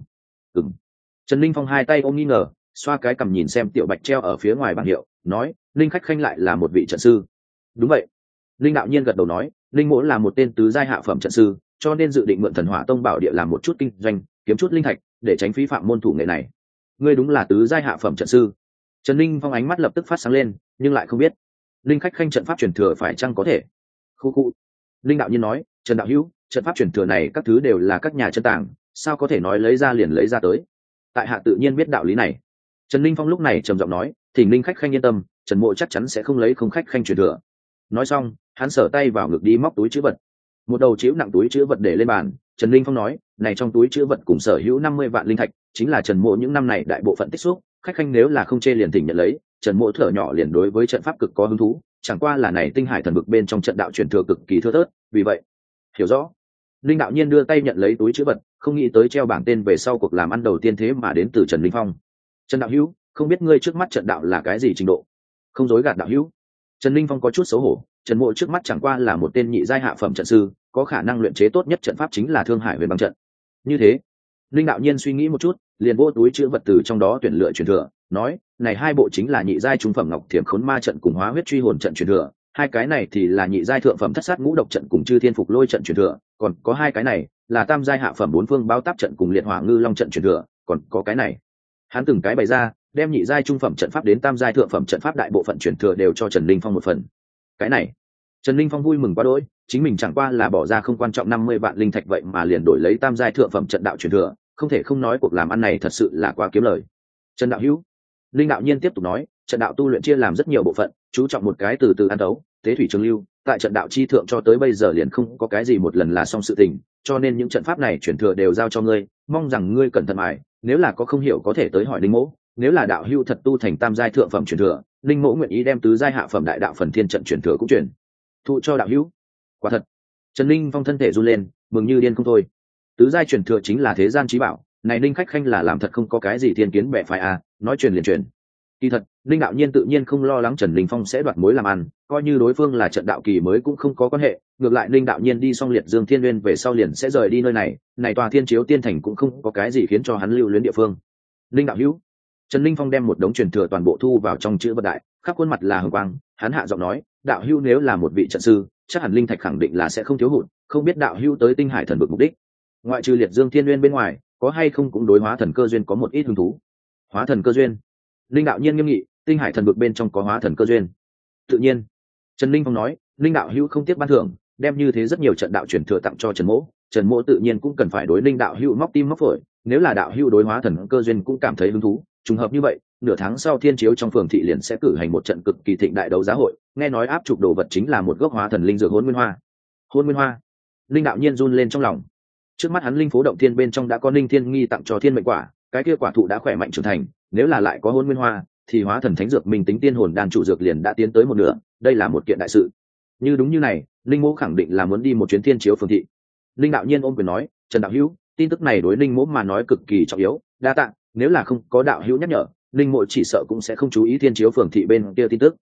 Trần Linh Phong hai tay ôm nghi ngờ, xoa cái cằm nhìn xem Tiểu Bạch treo ở phía ngoài bảng hiệu, nói, Linh khách khanh lại là một vị trận sư. Đúng vậy. Linh đạo nhiên gật đầu nói, Linh mỗ là một tên tứ giai hạ phẩm trận sư, cho nên dự định mượn Thần Hỏa Tông bảo địa làm một chút kinh doanh, kiếm chút linh thạch, để tránh phí phạm môn thủ nghệ này. Ngươi đúng là tứ giai hạ phẩm trận sư. Trần Linh Phong ánh mắt lập tức phát sáng lên, nhưng lại không biết linh khách khanh trận pháp truyền thừa phải chăng có thể. Khu. Linh đạo nhiên nói, Trần đạo hữu, trận pháp truyền thừa này các thứ đều là các nhà chân tàng, sao có thể nói lấy ra liền lấy ra tới. Tại hạ tự nhiên biết đạo lý này. Trần Linh Phong lúc này trầm giọng nói, thỉnh linh khách khanh yên tâm, Trần mộ chắc chắn sẽ không lấy không khách khanh truyền thừa. Nói xong, hắn sở tay vào ngực đi móc túi trữ vật, một đầu chiếu nặng túi trữ vật để lên bàn. Trần Linh Phong nói, này trong túi trữ vật cùng sở hữu 50 vạn linh thạch, chính là Trần mộ những năm này đại bộ phận tích xúc, khách khanh nếu là không chê liền thỉnh nhận lấy. Trần mộ thở nhỏ liền đối với trận pháp cực có hứng thú, chẳng qua là này tinh hải thần vực bên trong trận đạo truyền thừa cực kỳ thưa thớt, vì vậy hiểu rõ. Linh đạo nhiên đưa tay nhận lấy túi trữ vật, không nghĩ tới treo bảng tên về sau cuộc làm ăn đầu tiên thế mà đến từ Trần Linh Phong. Trần đạo hữu, không biết ngươi trước mắt trận đạo là cái gì trình độ? Không dối gạt đạo hữu. Trần Linh Phong có chút xấu hổ, Trần mộ trước mắt chẳng qua là một tên nhị giai hạ phẩm trận sư, có khả năng luyện chế tốt nhất trận pháp chính là Thương Hải Huyền Băng trận. Như thế, Linh đạo nhiên suy nghĩ một chút, liền vô túi trữ vật từ trong đó tuyển lựa truyền thừa, nói, này hai bộ chính là nhị giai trung phẩm Ngọc Thiểm Khốn Ma trận cùng Hóa Huyết Truy Hồn trận truyền thừa, hai cái này thì là nhị giai thượng phẩm Thất Sát Ngũ Độc trận cùng Chư Thiên Phục Lôi trận truyền thừa, còn có hai cái này là tam giai hạ phẩm Bốn Phương Bao Táp trận cùng Liệt Hỏa Ngư Long trận truyền thừa, còn có cái này. Hắn từng cái bày ra, đem nhị giai trung phẩm trận pháp đến tam giai thượng phẩm trận pháp đại bộ phận truyền thừa đều cho Trần Linh Phong một phần. Cái này, Trần Linh Phong vui mừng quá đỗi, chính mình chẳng qua là bỏ ra không quan trọng 50 vạn linh thạch vậy mà liền đổi lấy tam giai thượng phẩm trận đạo truyền thừa, không thể không nói cuộc làm ăn này thật sự là quá kiếm lời. Trần đạo hữu, Linh đạo nhiên tiếp tục nói, trận đạo tu luyện chia làm rất nhiều bộ phận, chú trọng một cái từ từ ăn đấu, tế thủy trường lưu, tại trận đạo chi thượng cho tới bây giờ liền không có cái gì một lần là xong sự tình, cho nên những trận pháp này truyền thừa đều giao cho ngươi, mong rằng ngươi cẩn thận mài, nếu là có không hiểu có thể tới hỏi Linh mỗ, nếu là đạo hữu thật tu thành tam giai thượng phẩm truyền thừa, Linh mỗ nguyện ý đem tứ giai hạ phẩm đại đạo phần thiên trận truyền thừa cũng truyền thụ cho đạo hữu. Quả thật. Trần Linh Phong thân thể run lên, mừng như điên không thôi. Tứ giai truyền thừa chính là thế gian chí bảo, này Linh khách khanh là làm thật không có cái gì thiên kiến bẻ phải à, nói truyền liền truyền. Kỳ thật, Linh đạo nhiên tự nhiên không lo lắng Trần Linh Phong sẽ đoạt mối làm ăn, coi như đối phương là trận đạo kỳ mới cũng không có quan hệ, ngược lại Linh đạo nhiên đi xong Liệt Dương Thiên Nguyên về sau liền sẽ rời đi nơi này, này tòa Thiên Chiếu Tiên Thành cũng không có cái gì khiến cho hắn lưu luyến địa phương. Linh đạo hữu. Trần Linh Phong đem một đống truyền thừa toàn bộ thu vào trong chữ vật đại, khắp khuôn mặt là hồng quang, hắn hạ giọng nói, đạo hữu nếu là một vị trận sư, chắc hẳn linh thạch khẳng định là sẽ không thiếu hụt, không biết đạo hữu tới Tinh Hải thần vực mục đích. Ngoại trừ Liệt Dương Thiên Nguyên bên ngoài, có hay không cũng đối hóa thần cơ duyên có một ít hứng thú. Hóa thần cơ duyên? Linh đạo nhiên nghiêm nghị, Tinh Hải thần vực bên trong có hóa thần cơ duyên. Tự nhiên. Trần Linh Phong nói, Linh đạo hữu không tiếc ban thưởng, đem như thế rất nhiều trận đạo truyền thừa tặng cho Trần Mỗ, Trần Mỗ tự nhiên cũng cần phải đối Linh đạo hữu móc tim móc phổi, nếu là đạo hữu đối hóa thần cơ duyên cũng cảm thấy hứng thú, trùng hợp như vậy, nửa tháng sau Thiên Chiếu trong phường thị liền sẽ cử hành một trận cực kỳ thịnh đại đấu giá hội, nghe nói áp trục đồ vật chính là một gốc hóa thần linh dược Hôn Nguyên Hoa. Hôn Nguyên Hoa? Linh đạo nhiên run lên trong lòng. Trước mắt hắn linh phố động thiên bên trong đã có linh thiên nghi tặng cho thiên mệnh quả, cái kia quả thụ đã khỏe mạnh trưởng thành, nếu là lại có Hôn Nguyên Hoa, thì hóa thần thánh dược minh tính tiên hồn đan chủ dược liền đã tiến tới một nửa, đây là một kiện đại sự. Như đúng như này, Linh Mỗ khẳng định là muốn đi một chuyến Thiên Chiếu phường thị. Linh đạo nhiên ôm quyền nói, Trần đạo hữu, tin tức này đối Linh Mỗ mà nói cực kỳ trọng yếu, đa tạ, nếu là không có đạo hữu nhắc nhở, Linh Mỗ chỉ sợ cũng sẽ không chú ý Thiên Chiếu phường thị bên kia tin tức.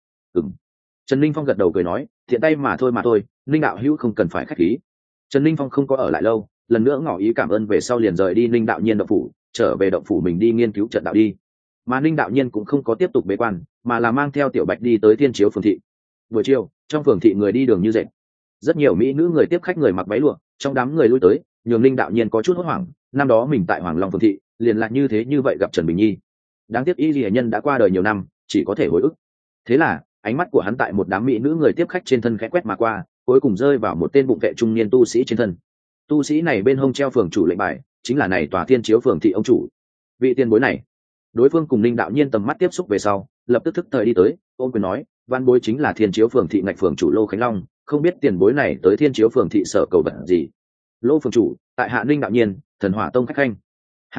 Trần Linh Phong gật đầu cười nói, thiện tay mà thôi, Linh đạo hữu không cần phải khách khí. Trần Linh Phong không có ở lại lâu, lần nữa ngỏ ý cảm ơn về sau liền rời đi Linh đạo nhiên động phủ, trở về động phủ mình đi nghiên cứu trận đạo đi. Mà Linh đạo nhiên cũng không có tiếp tục bế quan, mà là mang theo Tiểu Bạch đi tới Thiên Chiếu phường thị. Buổi chiều, trong phường thị người đi đường như dệt, rất nhiều mỹ nữ người tiếp khách người mặc váy lụa, trong đám người lui tới, nhường Linh đạo nhiên có chút hốt hoảng, năm đó mình tại Hoàng Long phường thị, liền lại như thế như vậy gặp Trần Bình Nhi. Đáng tiếc y liễu nhân đã qua đời nhiều năm, chỉ có thể hồi ức. Thế là, ánh mắt của hắn tại một đám mỹ nữ người tiếp khách trên thân khẽ quét mà qua, cuối cùng rơi vào một tên bụng vệ trung niên tu sĩ trên thân. Tu sĩ này bên hông treo phường chủ lệnh bài, chính là này tòa Thiên Chiếu phường thị ông chủ. Vị tiền bối này, đối phương cùng Linh đạo nhiên tầm mắt tiếp xúc về sau, lập tức thức thời đi tới, ôm quyền nói, văn bối chính là Thiên Chiếu phường thị ngạch phường chủ Lô Khánh Long, không biết tiền bối này tới Thiên Chiếu phường thị sở cầu vật gì. Lô phường chủ, tại hạ Linh đạo nhiên, Thần Hỏa Tông khách khanh. Há,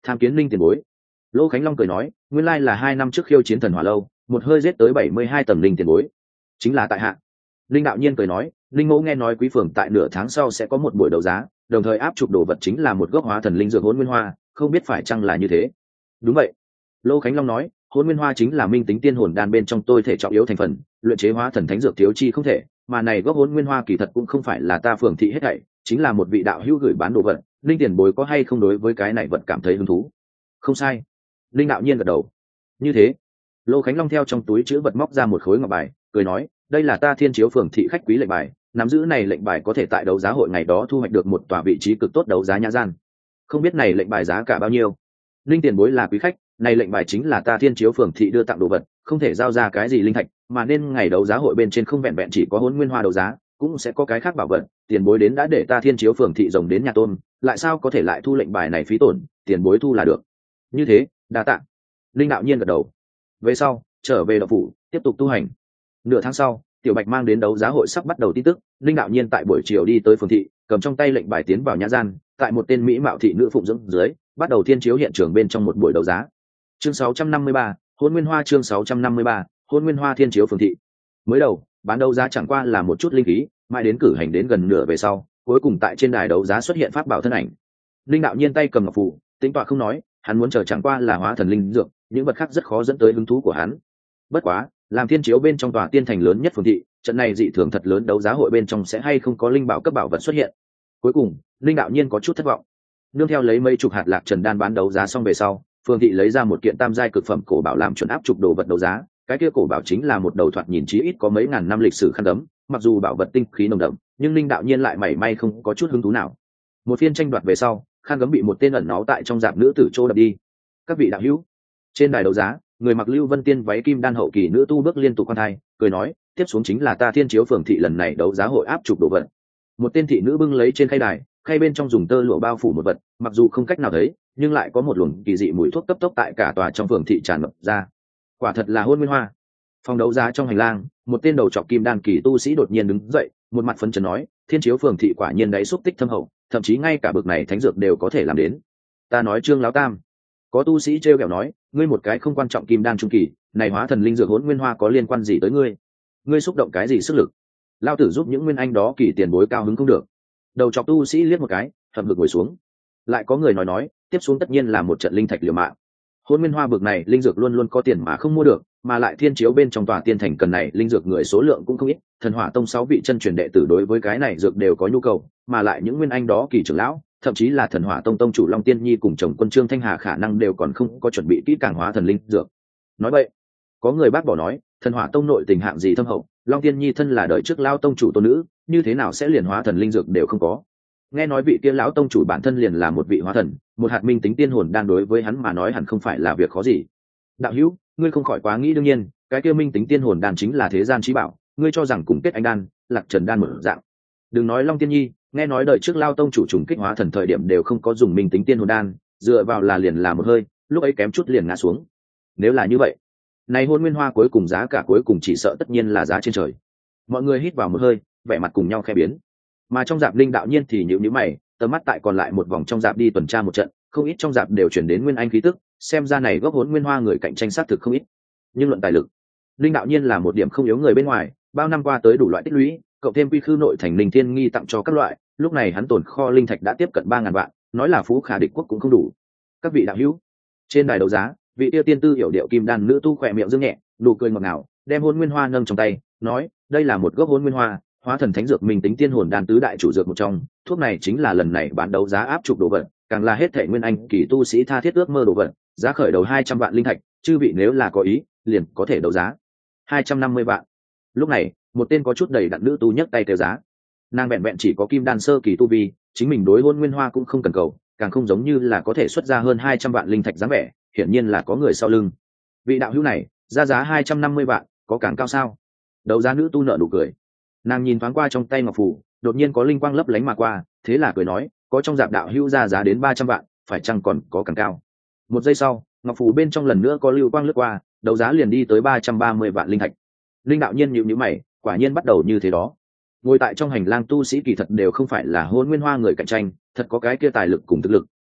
tham kiến linh tiền bối. Lô Khánh Long cười nói, nguyên lai là 2 năm trước khiêu chiến thần hỏa lâu, một hơi giết tới 72 tầng linh tiền bối, chính là tại hạ. Linh đạo nhiên cười nói, linh mẫu nghe nói quý phường tại nửa tháng sau sẽ có một buổi đấu giá, đồng thời áp chụp đồ vật chính là một gốc hóa thần linh dược hỗn nguyên hoa, không biết phải chăng là như thế. Đúng vậy. Lô Khánh Long nói, hỗn nguyên hoa chính là minh tính tiên hồn đan bên trong tôi thể trọng yếu thành phần, luyện chế hóa thần thánh dược thiếu chi không thể, mà này gốc hỗn nguyên hoa kỳ thật cũng không phải là ta phường thị hết thảy, chính là một vị đạo hữu gửi bán đồ vật, linh tiền bối có hay không đối với cái này vật cảm thấy hứng thú? Không sai. Linh đạo nhiên gật đầu. Như thế, Lô Khánh Long theo trong túi chữ vật móc ra một khối ngọc bài, cười nói, đây là ta Thiên Chiếu phường thị khách quý lệnh bài, nắm giữ này lệnh bài có thể tại đấu giá hội ngày đó thu hoạch được một tòa vị trí cực tốt đấu giá nhã gian. Không biết này lệnh bài giá cả bao nhiêu? Linh tiền bối là quý khách, này lệnh bài chính là ta Thiên Chiếu phường thị đưa tặng đồ vật, không thể giao ra cái gì linh thạch, mà nên ngày đấu giá hội bên trên không vẹn vẹn chỉ có hỗn nguyên hoa đấu giá, cũng sẽ có cái khác bảo vật. Tiền bối đến đã để ta Thiên Chiếu phường thị rồng đến nhà tôn, lại sao có thể lại thu lệnh bài này phí tổn, tiền bối thu là được. Như thế, đa tạ. Linh đạo nhiên gật đầu. Về sau, trở về đạo phủ, tiếp tục tu hành. Nửa tháng sau, Tiểu Bạch mang đến đấu giá hội sắp bắt đầu tin tức, Linh đạo nhiên tại buổi chiều đi tới phường thị, cầm trong tay lệnh bài tiến vào nhã gian, tại một tên mỹ mạo thị nữ phụng dưỡng dưới, bắt đầu thiên chiếu hiện trường bên trong một buổi đấu giá. Chương 653, Hỗn Nguyên Hoa. Chương 653, Hỗn Nguyên Hoa thiên chiếu phường thị. Mới đầu, bán đấu giá chẳng qua là một chút linh khí, mãi đến cử hành đến gần nửa về sau, cuối cùng tại trên đài đấu giá xuất hiện pháp bảo thân ảnh. Linh đạo nhiên tay cầm ngọc phù, tính tọa không nói, hắn muốn chờ chẳng qua là hóa thần linh dược, những vật khác rất khó dẫn tới hứng thú của hắn. Bất quá, làm thiên chiếu bên trong tòa tiên thành lớn nhất phường thị, trận này dị thường thật lớn đấu giá hội bên trong sẽ hay không có linh bảo cấp bảo vật xuất hiện. Cuối cùng, Linh đạo nhiên có chút thất vọng. Nương theo lấy mấy chục hạt lạc trần đan bán đấu giá xong về sau, phường thị lấy ra một kiện tam giai cực phẩm cổ bảo làm chuẩn áp chụp đồ vật đấu giá. Cái kia cổ bảo chính là một đầu thoạt nhìn chí ít có mấy ngàn năm lịch sử khăn đấm, mặc dù bảo vật tinh khí nồng đậm, nhưng Linh đạo nhiên lại mảy may không có chút hứng thú nào. Một phiên tranh đoạt về sau, khăn gấm bị một tên ẩn náu tại trong dạp nữ tử trô đập đi. Các vị đạo hữu, trên đài đấu giá, người mặc Lưu Vân Tiên váy kim đan hậu kỳ nữ tu bước liên tục quan thai, cười nói, tiếp xuống chính là ta Thiên Chiếu phường thị lần này đấu giá hội áp chụp đồ vật. Một tên thị nữ bưng lấy trên khay đài, khay bên trong dùng tơ lụa bao phủ một vật, mặc dù không cách nào thấy, nhưng lại có một luồng kỳ dị mùi thuốc cấp tốc tại cả tòa trong phường thị tràn ngập ra. Quả thật là hôn nguyên hoa. Phòng đấu giá trong hành lang, một tên đầu trọc kim đan kỳ tu sĩ đột nhiên đứng dậy, một mặt phấn chấn nói, Thiên Chiếu phường thị quả nhiên đáy xúc tích thâm hậu, thậm chí ngay cả bực này thánh dược đều có thể làm đến. Ta nói Trương lão tam. Có tu sĩ trêu ghẹo nói, ngươi một cái không quan trọng kim đan trung kỳ, này hóa thần linh dược hỗn nguyên hoa có liên quan gì tới ngươi? Ngươi xúc động cái gì sức lực? Lao tử giúp những nguyên anh đó kỳ tiền bối cao hứng không được. Đầu chọc tu sĩ liếc một cái, hậm hực ngồi xuống. Lại có người nói, tiếp xuống tất nhiên là một trận linh thạch liều mạng. Hỗn nguyên hoa bực này linh dược luôn luôn có tiền mà không mua được, mà lại thiên chiếu bên trong tòa tiên thành cần này linh dược người số lượng cũng không ít, thần hỏa tông 6 vị chân truyền đệ tử đối với cái này dược đều có nhu cầu, mà lại những nguyên anh đó kỳ trưởng lão, thậm chí là thần hỏa tông tông chủ Long Tiên Nhi cùng chồng quân Trương Thanh Hà khả năng đều còn không có chuẩn bị kỹ càng hóa thần linh dược. Nói vậy, có người bác bỏ nói, thần hỏa tông nội tình hạng gì thâm hậu, Long Tiên Nhi thân là đời trước lão tông chủ tôn nữ, như thế nào sẽ liền hóa thần linh dược đều không có? Nghe nói vị kia lão tông chủ bản thân liền là một vị hóa thần, một hạt minh tính tiên hồn đang đối với hắn mà nói hẳn không phải là việc khó gì. Đạo hữu, ngươi không khỏi quá nghĩ đương nhiên, cái kia minh tính tiên hồn đan chính là thế gian chí bảo, ngươi cho rằng cùng kết anh đan, lạc trần đan một dạng. Đừng nói Long Tiên Nhi, nghe nói đời trước lao tông chủ trùng kích hóa thần thời điểm đều không có dùng minh tính tiên hồn đan, dựa vào là liền là một hơi, lúc ấy kém chút liền ngã xuống. Nếu là như vậy, này hôn nguyên hoa cuối cùng giá cả cuối cùng chỉ sợ tất nhiên là giá trên trời. Mọi người hít vào một hơi, vẻ mặt cùng nhau khẽ biến. Mà trong dạp Linh đạo nhiên thì nhíu nhíu mày, tầm mắt tại còn lại một vòng trong dạp đi tuần tra một trận, không ít trong dạp đều chuyển đến nguyên anh khí tức, xem ra này gốc hỗn nguyên hoa người cạnh tranh sát thực không ít. Nhưng luận tài lực, Linh đạo nhiên là một điểm không yếu người bên ngoài, bao năm qua tới đủ loại tích lũy, cộng thêm quy khư nội thành linh thiên nghi tặng cho các loại, lúc này hắn tồn kho linh thạch đã tiếp cận 3.000 vạn, nói là phú khả địch quốc cũng không đủ. Các vị đạo hữu, trên đài đấu giá, vị tiêu tiên tư hiểu điệu kim đan nữ tu khỏe miệng dương nhẹ, nụ cười ngọt ngào, đem hỗn nguyên hoa nâng trong tay, nói, đây là một gốc hỗn nguyên hoa, hóa thần thánh dược minh tính tiên hồn đan tứ đại chủ dược một trong, thuốc này chính là lần này bán đấu giá áp chụp đồ vật, càng là hết thảy nguyên anh kỳ tu sĩ tha thiết ước mơ đồ vật, giá khởi đầu 200 vạn linh thạch, chư vị nếu là có ý, liền có thể đấu giá 250 vạn. Lúc này, một tên có chút đầy đặn nữ tu nhấc tay kêu giá. Nàng vẹn vẹn chỉ có kim đan sơ kỳ tu vi, chính mình đối hôn nguyên hoa cũng không cần cầu, càng không giống như là có thể xuất ra hơn 200 vạn linh thạch dáng vẻ, hiển nhiên là có người sau lưng. Vị đạo hữu này, ra giá 250 vạn, có càng cao sao? Đấu giá nữ tu nợ nụ cười. Nàng nhìn thoáng qua trong tay ngọc phù, đột nhiên có linh quang lấp lánh mà qua, thế là cười nói, có trong dạp đạo hữu ra giá đến 300 vạn, phải chăng còn có càng cao? Một giây sau, ngọc phù bên trong lần nữa có lưu quang lướt qua, đấu giá liền đi tới 330 vạn linh thạch. Linh đạo nhiên nhíu nhíu mày, quả nhiên bắt đầu như thế đó. Ngồi tại trong hành lang tu sĩ kỳ thật đều không phải là hôn nguyên hoa người cạnh tranh, thật có cái kia tài lực cùng thực lực,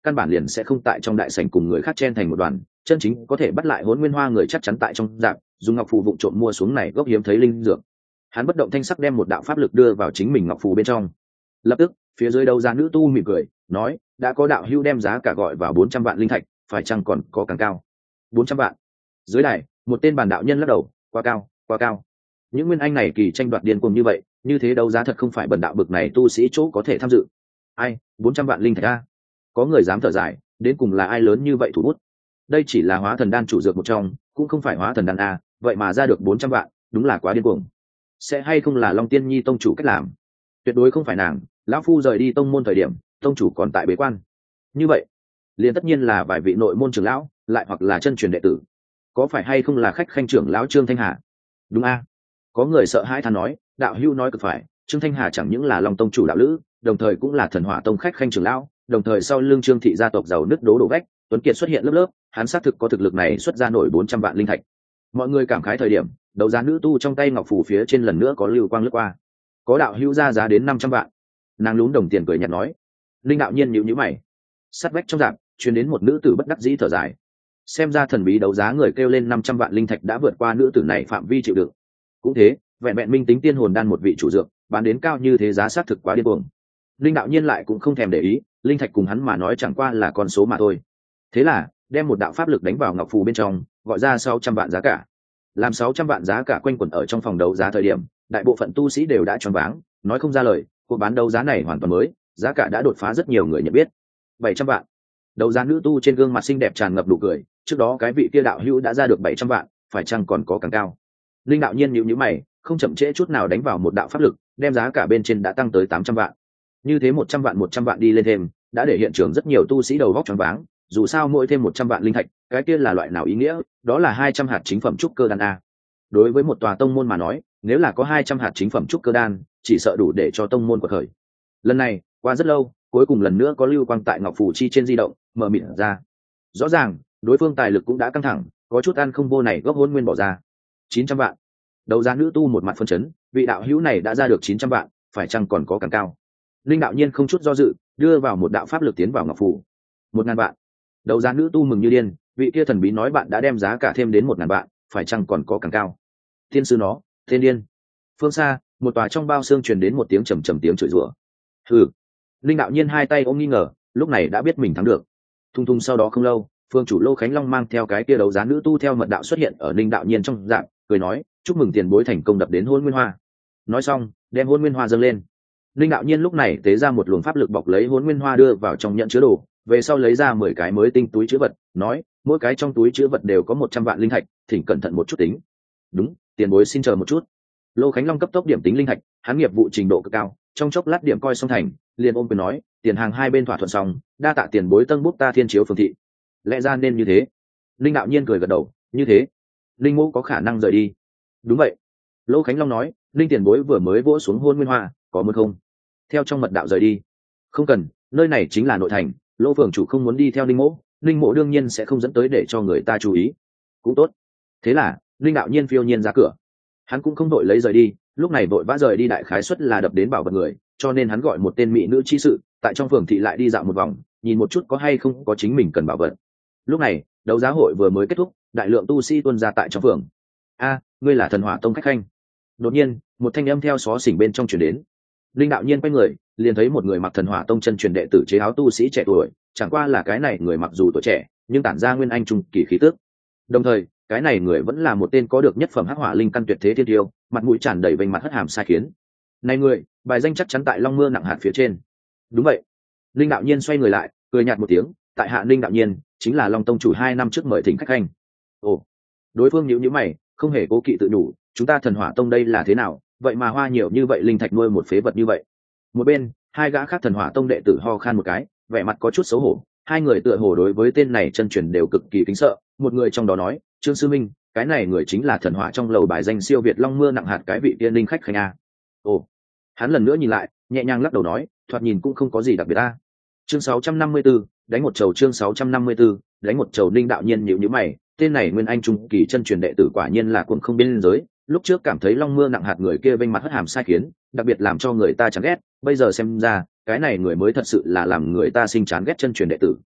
căn bản liền sẽ không tại trong đại sảnh cùng người khác chen thành một đoàn, chân chính có thể bắt lại Hỗn Nguyên Hoa người chắc chắn tại trong dạng dùng ngọc phù vụng trộm mua xuống này gốc hiếm thấy linh dược. Hắn bất động thanh sắc đem một đạo pháp lực đưa vào chính mình ngọc phù bên trong. Lập tức, phía dưới đấu giá nữ tu mỉm cười, nói, đã có đạo hữu đem giá cả gọi vào 400 vạn linh thạch, phải chăng còn có càng cao? 400 vạn. Dưới đài, một tên bàn đạo nhân lắc đầu, quá cao, quá cao. Những nguyên anh này kỳ tranh đoạt điên cuồng như vậy, như thế đấu giá thật không phải bần đạo bực này tu sĩ chỗ có thể tham dự. Ai, 400 vạn linh thạch a? Có người dám thở dài, đến cùng là ai lớn như vậy thủ bút? Đây chỉ là hóa thần đan chủ dược một trong, cũng không phải hóa thần đan a, vậy mà ra được 400 vạn, đúng là quá điên cuồng. Sẽ hay không là Long Tiên Nhi tông chủ cách làm? Tuyệt đối không phải nàng, lão phu rời đi tông môn thời điểm, tông chủ còn tại bế quan. Như vậy, liền tất nhiên là vài vị nội môn trưởng lão, lại hoặc là chân truyền đệ tử. Có phải hay không là khách khanh trưởng lão Trương Thanh Hà? Đúng a. Có người sợ hãi than nói, đạo hữu nói cực phải, Trương Thanh Hà chẳng những là Long tông chủ đạo lữ, đồng thời cũng là Thần Hỏa tông khách khanh trưởng lão, đồng thời sau lưng Trương thị gia tộc giàu nứt đố đổ vách, tuấn kiệt xuất hiện lớp lớp, hắn xác thực có thực lực này xuất ra nổi 400 vạn linh thạch. Mọi người cảm khái thời điểm, đấu giá nữ tu trong tay ngọc phù phía trên lần nữa có lưu quang lướt qua. Có đạo hữu ra giá đến 500 vạn. Nàng lún đồng tiền cười nhạt nói. Linh đạo nhiên nhíu nhíu mày. Sát vách trong rạp truyền đến một nữ tử bất đắc dĩ thở dài. Xem ra thần bí đấu giá người kêu lên 500 vạn linh thạch đã vượt qua nữ tử này phạm vi chịu đựng. Cũng thế, vẹn vẹn minh tính tiên hồn đan một vị chủ dược, bán đến cao như thế giá xác thực quá điên cuồng. Linh đạo nhiên lại cũng không thèm để ý, linh thạch cùng hắn mà nói chẳng qua là con số mà thôi. Thế là, đem một đạo pháp lực đánh vào ngọc phù bên trong, gọi ra 600 vạn giá cả. Làm 600 vạn giá cả quanh quẩn ở trong phòng đấu giá thời điểm, đại bộ phận tu sĩ đều đã choáng váng, nói không ra lời, cuộc bán đấu giá này hoàn toàn mới, giá cả đã đột phá rất nhiều người nhận biết. 700 vạn. Đấu giá nữ tu trên gương mặt xinh đẹp tràn ngập nụ cười, trước đó cái vị kia đạo hữu đã ra được 700 vạn, phải chăng còn có càng cao? Linh đạo nhiên nhíu nhíu mày, không chậm trễ chút nào đánh vào một đạo pháp lực, đem giá cả bên trên đã tăng tới 800 vạn. Như thế 100 vạn đi lên thêm, đã để hiện trường rất nhiều tu sĩ đầu vóc choáng váng, dù sao mỗi thêm 100 vạn linh thạch, cái kia là loại nào ý nghĩa, đó là 200 hạt chính phẩm trúc cơ đan a. Đối với một tòa tông môn mà nói, nếu là có 200 hạt chính phẩm trúc cơ đan, chỉ sợ đủ để cho tông môn quật khởi. Lần này, qua rất lâu, cuối cùng lần nữa có lưu quang tại ngọc phù chi trên di động, mở mịt ra. Rõ ràng, đối phương tài lực cũng đã căng thẳng, có chút ăn không vô này gốc Hỗn Nguyên bỏ ra. 900 vạn. Đấu giá nữ tu một mặt phân chấn, vị đạo hữu này đã ra được 900 vạn, phải chăng còn có càng cao? Linh đạo nhiên không chút do dự, đưa vào một đạo pháp lực tiến vào ngọc phù. 1000 vạn. Đấu giá nữ tu mừng như điên, vị kia thần bí nói bạn đã đem giá cả thêm đến 1000 vạn, phải chăng còn có càng cao? Thiên sư nó, tên điên. Phương xa, một tòa trong bao xương truyền đến một tiếng trầm trầm tiếng chửi rủa. Hừ. Linh đạo nhiên hai tay ôm nghi ngờ, lúc này đã biết mình thắng được. Thung thung sau đó không lâu, phương chủ Lô Khánh Long mang theo cái kia đấu giá nữ tu theo mật đạo xuất hiện ở Linh đạo nhiên trong dạng, cười nói, chúc mừng tiền bối thành công đập đến Hỗn Nguyên Hoa. Nói xong, đem Hỗn Nguyên Hoa dâng lên. Linh đạo nhiên lúc này tế ra một luồng pháp lực bọc lấy Hỗn Nguyên Hoa đưa vào trong nhận chứa đồ, về sau lấy ra 10 cái mới tinh túi chứa vật, nói, mỗi cái trong túi chứa vật đều có 100 vạn linh thạch, thỉnh cẩn thận một chút tính. Đúng, tiền bối xin chờ một chút. Lô Khánh Long cấp tốc điểm tính linh thạch, hắn nghiệp vụ trình độ cực cao, trong chốc lát điểm coi xong thành, liền ôm quyền nói, tiền hàng hai bên thỏa thuận xong, đa tạ tiền bối tân bút ta thiên chiếu phường thị. Lẽ ra nên như thế. Linh đạo nhiên cười gật đầu, như thế, linh mẫu có khả năng rời đi. Đúng vậy. Lô Khánh Long nói, linh tiền bối vừa mới vỗ xuống Hôn Nguyên Hoa, có muốn không? Theo trong mật đạo rời đi. Không cần, nơi này chính là nội thành, Lô phường chủ không muốn đi theo linh mẫu đương nhiên sẽ không dẫn tới để cho người ta chú ý. Cũng tốt. Thế là, linh đạo nhiên phiêu nhiên ra cửa. Hắn cũng không đội lấy rời đi, lúc này vội vã rời đi đại khái suất là đập đến bảo vật người, cho nên hắn gọi một tên mỹ nữ chi sự, tại trong phường thị lại đi dạo một vòng, nhìn một chút có hay không có chính mình cần bảo vật. Lúc này, đấu giá hội vừa mới kết thúc, đại lượng tu sĩ tuôn ra tại trong phường. A, ngươi là Thần Hỏa tông khách khanh. Đột nhiên, một thanh âm theo xó xỉnh bên trong truyền đến. Linh đạo nhiên quay người, liền thấy một người mặc Thần Hỏa tông chân truyền đệ tử chế áo tu sĩ trẻ tuổi, chẳng qua là cái này người mặc dù tuổi trẻ, nhưng tản ra nguyên anh trung kỳ khí tước. Đồng thời, cái này người vẫn là một tên có được nhất phẩm hắc hỏa linh căn tuyệt thế thiên tiêu, mặt mũi tràn đầy vênh mặt hất hàm sai khiến. Này người, bài danh chắc chắn tại Long Mưa nặng hạt phía trên. Đúng vậy. Linh đạo nhiên xoay người lại, cười nhạt một tiếng, tại hạ Linh đạo nhiên, chính là Long tông chủ 2 năm trước mời thỉnh khách khanh. Ồ. Đối phương nhíu nhíu mày, không hề cố kỵ tự nhủ, chúng ta Thần Hỏa tông đây là thế nào, vậy mà hoa nhiều như vậy linh thạch nuôi một phế vật như vậy. Một bên, hai gã khác Thần Hỏa tông đệ tử ho khan một cái, vẻ mặt có chút xấu hổ, hai người tựa hồ đối với tên này chân truyền đều cực kỳ kính sợ, một người trong đó nói, Trương sư minh, cái này người chính là Thần Hỏa trong lầu bài danh siêu việt Long Mưa nặng hạt cái vị tiên linh khách khanh a. Ồ. Hắn lần nữa nhìn lại, nhẹ nhàng lắc đầu nói, thoạt nhìn cũng không có gì đặc biệt a. Chương 654, đánh một chầu. Chương 654, đánh một chầu. Linh đạo nhiên nhíu nhíu mày, tên này nguyên anh trung kỳ chân truyền đệ tử quả nhiên là cuồng không biên giới, lúc trước cảm thấy Long Mưa nặng hạt người kia vênh mặt hất hàm sai khiến, đặc biệt làm cho người ta chán ghét, bây giờ xem ra, cái này người mới thật sự là làm người ta sinh chán ghét chân truyền đệ tử,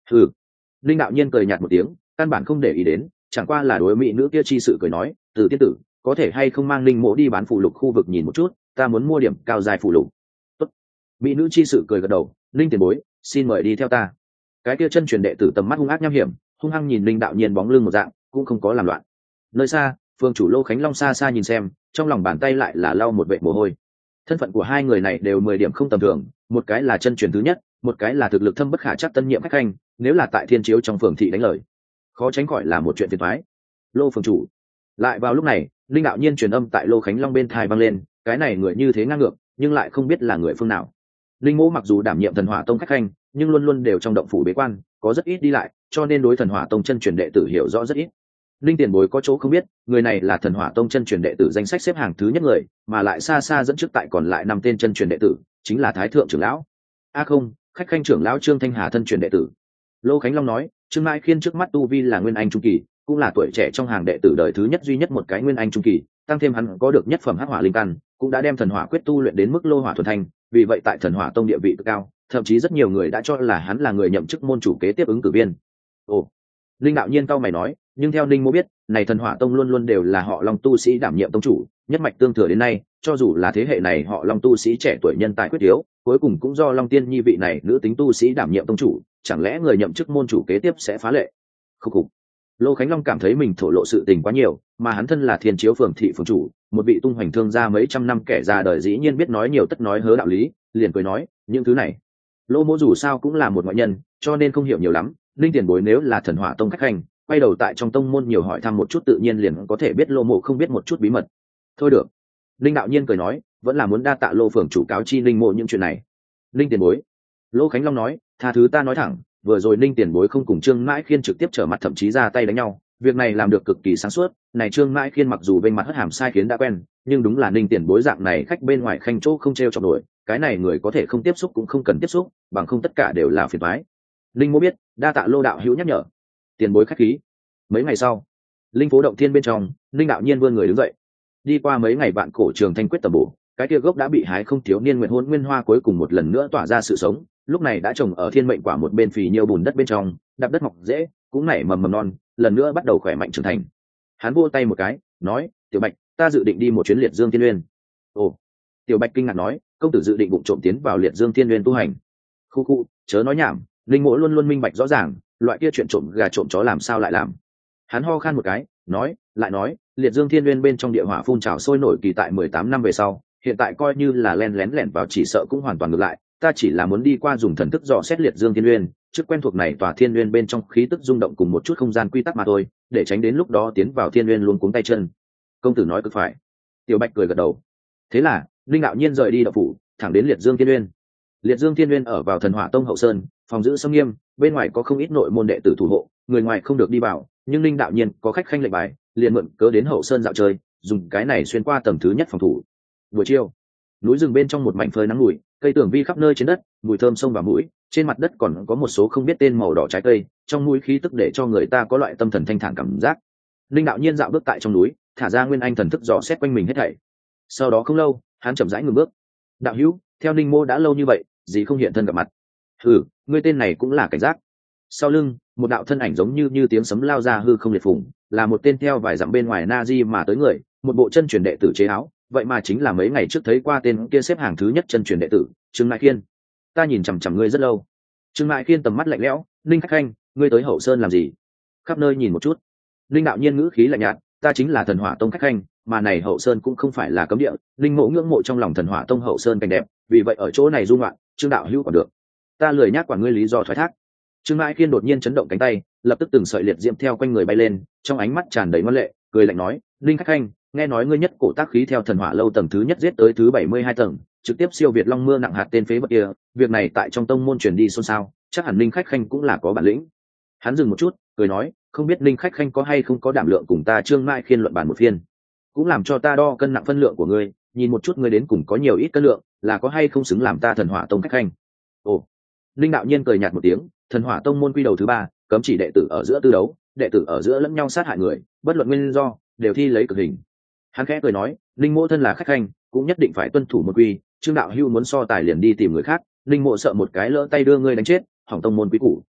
Ừ. Linh đạo nhiên cười nhạt một tiếng, căn bản không để ý đến, chẳng qua là đối mỹ nữ kia chi sự cười nói, từ tiên tử có thể hay không mang linh mộ đi bán phụ lục khu vực nhìn một chút, ta muốn mua điểm cao dài phụ lục. Tốt. Mỹ nữ chi sự cười gật đầu, linh tiền bối xin mời đi theo ta. Cái kia chân truyền đệ tử tầm mắt hung ác nham hiểm, hung hăng nhìn linh đạo nhiên bóng lưng một dạng, cũng không có làm loạn. Nơi xa, phương chủ Lô Khánh Long xa xa nhìn xem, trong lòng bàn tay lại là lau một vệt mồ hôi. Thân phận của hai người này đều 10 điểm không tầm thường, một cái là chân truyền thứ nhất, một cái là thực lực thâm bất khả chắc tân nhiệm khách khanh, nếu là tại thiên chiếu trong phường thị đánh lời, khó tránh khỏi là một chuyện phiền toái. Lô phường chủ. Lại vào lúc này, linh đạo nhiên truyền âm tại Lô Khánh Long bên tai vang lên, cái này người như thế ngang ngược, nhưng lại không biết là người phương nào. Linh Mỗ mặc dù đảm nhiệm Thần Hỏa Tông khách khanh, nhưng luôn luôn đều trong động phủ bế quan, có rất ít đi lại, cho nên đối Thần Hỏa Tông chân truyền đệ tử hiểu rõ rất ít. Linh tiền bối có chỗ không biết, người này là Thần Hỏa Tông chân truyền đệ tử danh sách xếp hàng thứ nhất người, mà lại xa xa dẫn trước tại còn lại 5 tên chân truyền đệ tử, chính là Thái thượng trưởng lão. A không, khách khanh trưởng lão Trương Thanh Hà thân truyền đệ tử. Lô Khánh Long nói, Trương Mãi Khiên trước mắt tu vi là nguyên anh trung kỳ, cũng là tuổi trẻ trong hàng đệ tử đời thứ nhất duy nhất một cái nguyên anh trung kỳ, tăng thêm hắn có được nhất phẩm hắc hỏa linh căn, cũng đã đem thần hỏa quyết tu luyện đến mức lô hỏa thuần thanh, vì vậy tại Thần Hỏa Tông địa vị cực cao, thậm chí rất nhiều người đã cho là hắn là người nhậm chức môn chủ kế tiếp ứng cử viên. Ồ. Linh đạo nhiên cao mày nói, nhưng theo Linh Mô biết, này Thần Hỏa Tông luôn luôn đều là họ Long tu sĩ đảm nhiệm tông chủ, nhất mạch tương thừa đến nay, cho dù là thế hệ này họ Long tu sĩ trẻ tuổi nhân tài quyết yếu, cuối cùng cũng do Long Tiên Nhi vị này nữ tính tu sĩ đảm nhiệm tông chủ, chẳng lẽ người nhậm chức môn chủ kế tiếp sẽ phá lệ? Khúc khục. Lô Khánh Long cảm thấy mình thổ lộ sự tình quá nhiều, mà hắn thân là Thiên Chiếu phường thị phường chủ, một vị tung hoành thương gia mấy trăm năm kẻ già đời dĩ nhiên biết nói nhiều tất nói hớ đạo lý, liền cười nói, những thứ này, Lô Mỗ dù sao cũng là một ngoại nhân, cho nên không hiểu nhiều lắm. Linh tiền bối nếu là Thần Hỏa Tông khách hành, quay đầu tại trong tông môn nhiều hỏi thăm một chút tự nhiên liền có thể biết Lô Mộ không biết một chút bí mật. Thôi được. Linh đạo nhiên cười nói, vẫn là muốn đa tạ Lô phường chủ cáo chi Linh Mộ những chuyện này. Linh tiền bối. Lô Khánh Long nói, tha thứ ta nói thẳng, vừa rồi Linh tiền bối không cùng Trương Mãi Khiên trực tiếp trở mặt thậm chí ra tay đánh nhau, việc này làm được cực kỳ sáng suốt. Này Trương Mãi Khiên mặc dù bên mặt hất hàm sai khiến đã quen, nhưng đúng là Linh tiền bối dạng này khách bên ngoài khanh chỗ không treo chọc nổi, cái này người có thể không tiếp xúc cũng không cần tiếp xúc, bằng không tất cả đều là phiền toái. Linh Mộ biết, đa tạ Lô đạo hữu nhắc nhở. Tiền bối khách khí. Mấy ngày sau, linh phố động thiên bên trong, Linh đạo nhiên vươn người đứng dậy. Đi qua mấy ngày bạn cổ trường thanh quyết tầm bổ, cái kia gốc đã bị hái không thiếu niên nguyệt hôn nguyên hoa cuối cùng một lần nữa tỏa ra sự sống, lúc này đã trồng ở thiên mệnh quả một bên phì nhiêu bùn đất bên trong, đạp đất mọc dễ, cũng nảy mầm mầm non, lần nữa bắt đầu khỏe mạnh trưởng thành. Hắn vỗ tay một cái, nói, Tiểu Bạch, ta dự định đi một chuyến Liệt Dương Thiên Nguyên. Ồ. Tiểu Bạch kinh ngạc nói, công tử dự định bụng trộm tiến vào Liệt Dương Thiên Nguyên tu hành. Khu khu, chớ nói nhảm, linh mộ luôn luôn minh bạch rõ ràng, loại kia chuyện trộm gà trộm chó làm sao lại làm. Hắn ho khan một cái, lại nói, Liệt Dương Thiên Nguyên bên trong địa hỏa phun trào sôi nổi kỳ tại 18 năm về sau, hiện tại coi như là len lén lẻn vào chỉ sợ cũng hoàn toàn ngược lại, ta chỉ là muốn đi qua dùng thần thức dò xét Liệt Dương Thiên Nguyên, trước quen thuộc này tòa Thiên Nguyên bên trong khí tức rung động cùng một chút không gian quy tắc mà thôi, để tránh đến lúc đó tiến vào Thiên Nguyên luôn cuống tay chân. Công tử nói cực phải. Tiểu Bạch cười gật đầu. Thế là, linh đạo nhiên rời đi đạo phủ, thẳng đến Liệt Dương Thiên Nguyên. Liệt Dương Thiên Nguyên ở vào Thần Hỏa Tông hậu sơn, phòng giữ sâm nghiêm, bên ngoài có không ít nội môn đệ tử thủ hộ, người ngoài không được đi vào, nhưng linh đạo nhiên có khách khanh lệnh bài, liền mượn cớ đến hậu sơn dạo chơi, dùng cái này xuyên qua tầng thứ nhất phòng thủ. Buổi chiều, núi rừng bên trong một mảnh phơi nắng mùi, cây tường vi khắp nơi trên đất, mùi thơm xông vào mũi, trên mặt đất còn có một số không biết tên màu đỏ trái cây, trong mũi khí tức để cho người ta có loại tâm thần thanh thản cảm giác. Linh đạo nhiên dạo bước tại trong núi, thả ra nguyên anh thần thức dò xét quanh mình hết thảy. Sau đó không lâu, hắn chậm rãi ngừng bước. Đạo hữu, theo Ninh Mô đã lâu như vậy, gì không hiện thân gặp mặt. Ngươi tên này cũng là cảnh giác. Sau lưng, một đạo thân ảnh giống như tiếng sấm lao ra hư không liệt phủng, là một tên theo vài dặm bên ngoài na di mà tới người, một bộ chân truyền đệ tử chế áo, vậy mà chính là mấy ngày trước thấy qua tên kia xếp hàng thứ nhất chân truyền đệ tử, Trương Mại Khiên. Ta nhìn chằm chằm ngươi rất lâu. Trương Mại Khiên tầm mắt lạnh lẽo, Ninh khách khanh, ngươi tới hậu sơn làm gì? Khắp nơi nhìn một chút. Ninh đạo nhiên ngữ khí lạnh nhạt, ta chính là Thần Hỏa Tông khách khanh, mà này hậu sơn cũng không phải là cấm địa, Ninh mộ ngưỡng mộ trong lòng Thần Hỏa Tông hậu sơn cảnh đẹp, vì vậy ở chỗ này du ngoạn, Trương đạo hữu còn được. Ta lười nhác quản ngươi lý do thoái thác. Trương Mại Khiên đột nhiên chấn động cánh tay, lập tức từng sợi liệt diễm theo quanh người bay lên, trong ánh mắt tràn đầy ngoan lệ, cười lạnh nói, Ninh khách khanh, nghe nói ngươi nhất cổ tác khí theo Thần Hỏa lâu tầng thứ nhất giết tới thứ 72 tầng, trực tiếp siêu việt long mưa nặng hạt tên phế vật kia, việc này tại trong tông môn truyền đi xôn xao, chắc hẳn Ninh khách khanh cũng là có bản lĩnh. Hắn dừng một chút, cười nói, không biết Ninh khách khanh có hay không có đảm lượng cùng ta Trương Mại Khiên luận bàn một phiên, cũng làm cho ta đo cân nặng phân lượng của ngươi, nhìn một chút ngươi đến cùng có nhiều ít cân lượng, là có hay không xứng làm ta Thần Hỏa Tông khách khanh. Ồ. Linh đạo nhiên cười nhạt một tiếng, Thần Hỏa Tông môn quy đầu thứ 3, cấm chỉ đệ tử ở giữa tư đấu, đệ tử ở giữa lẫn nhau sát hại người, bất luận nguyên do, đều thi lấy cực hình. Hắn khẽ cười nói, Linh mộ thân là khách khanh, cũng nhất định phải tuân thủ một quy, Trương đạo hữu muốn so tài liền đi tìm người khác, Linh mộ sợ một cái lỡ tay đưa ngươi đánh chết, hỏng tông môn quý củ.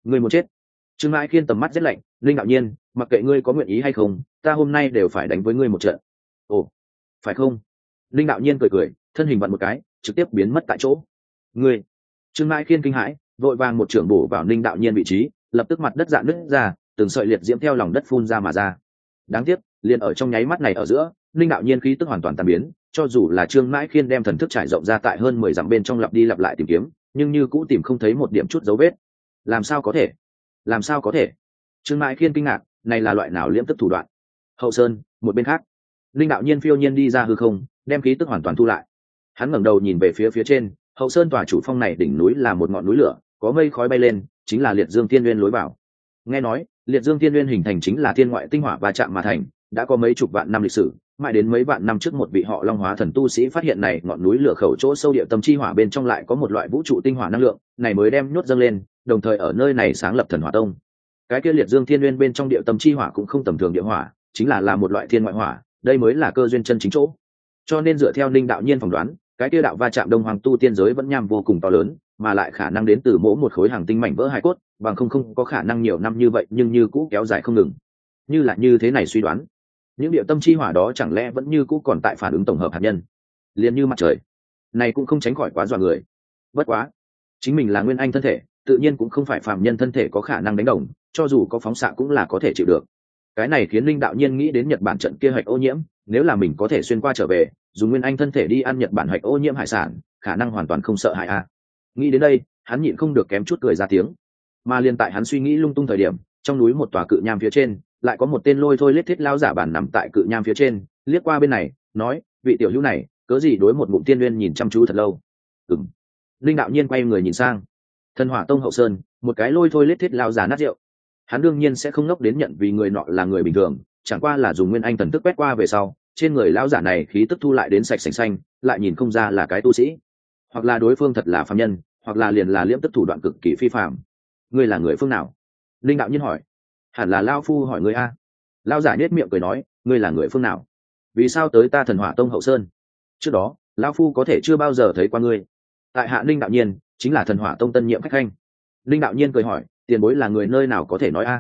Ngươi muốn chết. Trương Mãi Khiên tầm mắt rất lạnh, Linh đạo nhiên, mặc kệ ngươi có nguyện ý hay không, ta hôm nay đều phải đánh với ngươi một trận. Ồ, phải không? Linh đạo nhiên cười cười, thân hình vặn một cái, trực tiếp biến mất tại chỗ. Ngươi. Trương Mãi Khiên kinh hãi, vội vàng một trưởng bổ vào Linh đạo nhiên vị trí, lập tức mặt đất rạn nứt ra, từng sợi liệt diễm theo lòng đất phun ra mà ra. Đáng tiếc, liền ở trong nháy mắt này ở giữa, Linh đạo nhiên khí tức hoàn toàn tan biến, cho dù là Trương Mãi Khiên đem thần thức trải rộng ra tại hơn 10 dặm bên trong lặp đi lặp lại tìm kiếm, nhưng như cũ tìm không thấy một điểm chút dấu vết. Làm sao có thể? Làm sao có thể? Trương Mãi Khiên kinh ngạc, này là loại nào liễm tức thủ đoạn? Hậu Sơn, một bên khác, Linh đạo nhiên phiêu nhiên đi ra hư không, đem khí tức hoàn toàn thu lại. Hắn ngẩng đầu nhìn về phía trên, Hậu Sơn tòa chủ phong này đỉnh núi là một ngọn núi lửa, có mây khói bay lên, chính là Liệt Dương Thiên Nguyên lối vào. Nghe nói, Liệt Dương Thiên Nguyên hình thành chính là thiên ngoại tinh hỏa va chạm mà thành, đã có mấy chục vạn năm lịch sử, mãi đến mấy vạn năm trước một vị họ Long Hóa thần tu sĩ phát hiện này ngọn núi lửa khẩu chỗ sâu địa tâm chi hỏa bên trong lại có một loại vũ trụ tinh hỏa năng lượng, này mới đem nhốt dâng lên, đồng thời ở nơi này sáng lập Thần Hỏa Tông. Cái kia Liệt Dương Thiên Nguyên bên trong địa tâm chi hỏa cũng không tầm thường địa hỏa, chính là một loại thiên ngoại hỏa, đây mới là cơ duyên chân chính chỗ. Cho nên dựa theo Ninh đạo nhiên phỏng đoán, cái kia đạo va chạm Đông Hoàng tu tiên giới vẫn nham vô cùng to lớn, mà lại khả năng đến từ mỗi một khối hàng tinh mảnh vỡ hài cốt, bằng không có khả năng nhiều năm như vậy nhưng như cũ kéo dài không ngừng. Như là như thế này suy đoán, những địa tâm chi hỏa đó chẳng lẽ vẫn như cũ còn tại phản ứng tổng hợp hạt nhân, liền như mặt trời, này cũng không tránh khỏi quá dọa người. Bất quá, chính mình là nguyên anh thân thể, tự nhiên cũng không phải phàm nhân thân thể có khả năng đánh đồng, cho dù có phóng xạ cũng là có thể chịu được. Cái này khiến Linh đạo nhiên nghĩ đến Nhật Bản trận kia hạch ô nhiễm, nếu là mình có thể xuyên qua trở về, dùng nguyên anh thân thể đi ăn Nhật Bản hạch ô nhiễm hải sản, khả năng hoàn toàn không sợ hãi a. Nghĩ đến đây, hắn nhịn không được kém chút cười ra tiếng. Mà liền tại hắn suy nghĩ lung tung thời điểm, trong núi một tòa cự nham phía trên, lại có một tên lôi thôi lết thiết lao giả bản nằm tại cự nham phía trên, liếc qua bên này, nói: "Vị tiểu hữu này, cớ gì đối một ngụm tiên nguyên nhìn chăm chú thật lâu?" Ừm. Linh đạo nhiên quay người nhìn sang, Thần Hỏa Tông hậu sơn, một cái lôi thôi lết thiết lao giả nát rượu. Hắn đương nhiên sẽ không ngốc đến nhận vì người nọ là người bình thường, chẳng qua là dùng nguyên anh thần thức quét qua về sau, trên người lão giả này khí tức thu lại đến sạch sành xanh, lại nhìn không ra là cái tu sĩ, hoặc là đối phương thật là phàm nhân, hoặc là liền là liễm tức thủ đoạn cực kỳ phi phàm. Ngươi là người phương nào? Linh đạo nhiên hỏi. Hẳn là lão phu hỏi ngươi a. Lão giả nhếch miệng cười nói, ngươi là người phương nào? Vì sao tới ta Thần Hỏa Tông hậu sơn? Trước đó, lão phu có thể chưa bao giờ thấy qua ngươi. Tại hạ Linh đạo nhiên, chính là Thần Hỏa Tông tân nhiệm khách khanh. Linh đạo nhiên cười hỏi, tiền bối là người nơi nào có thể nói a?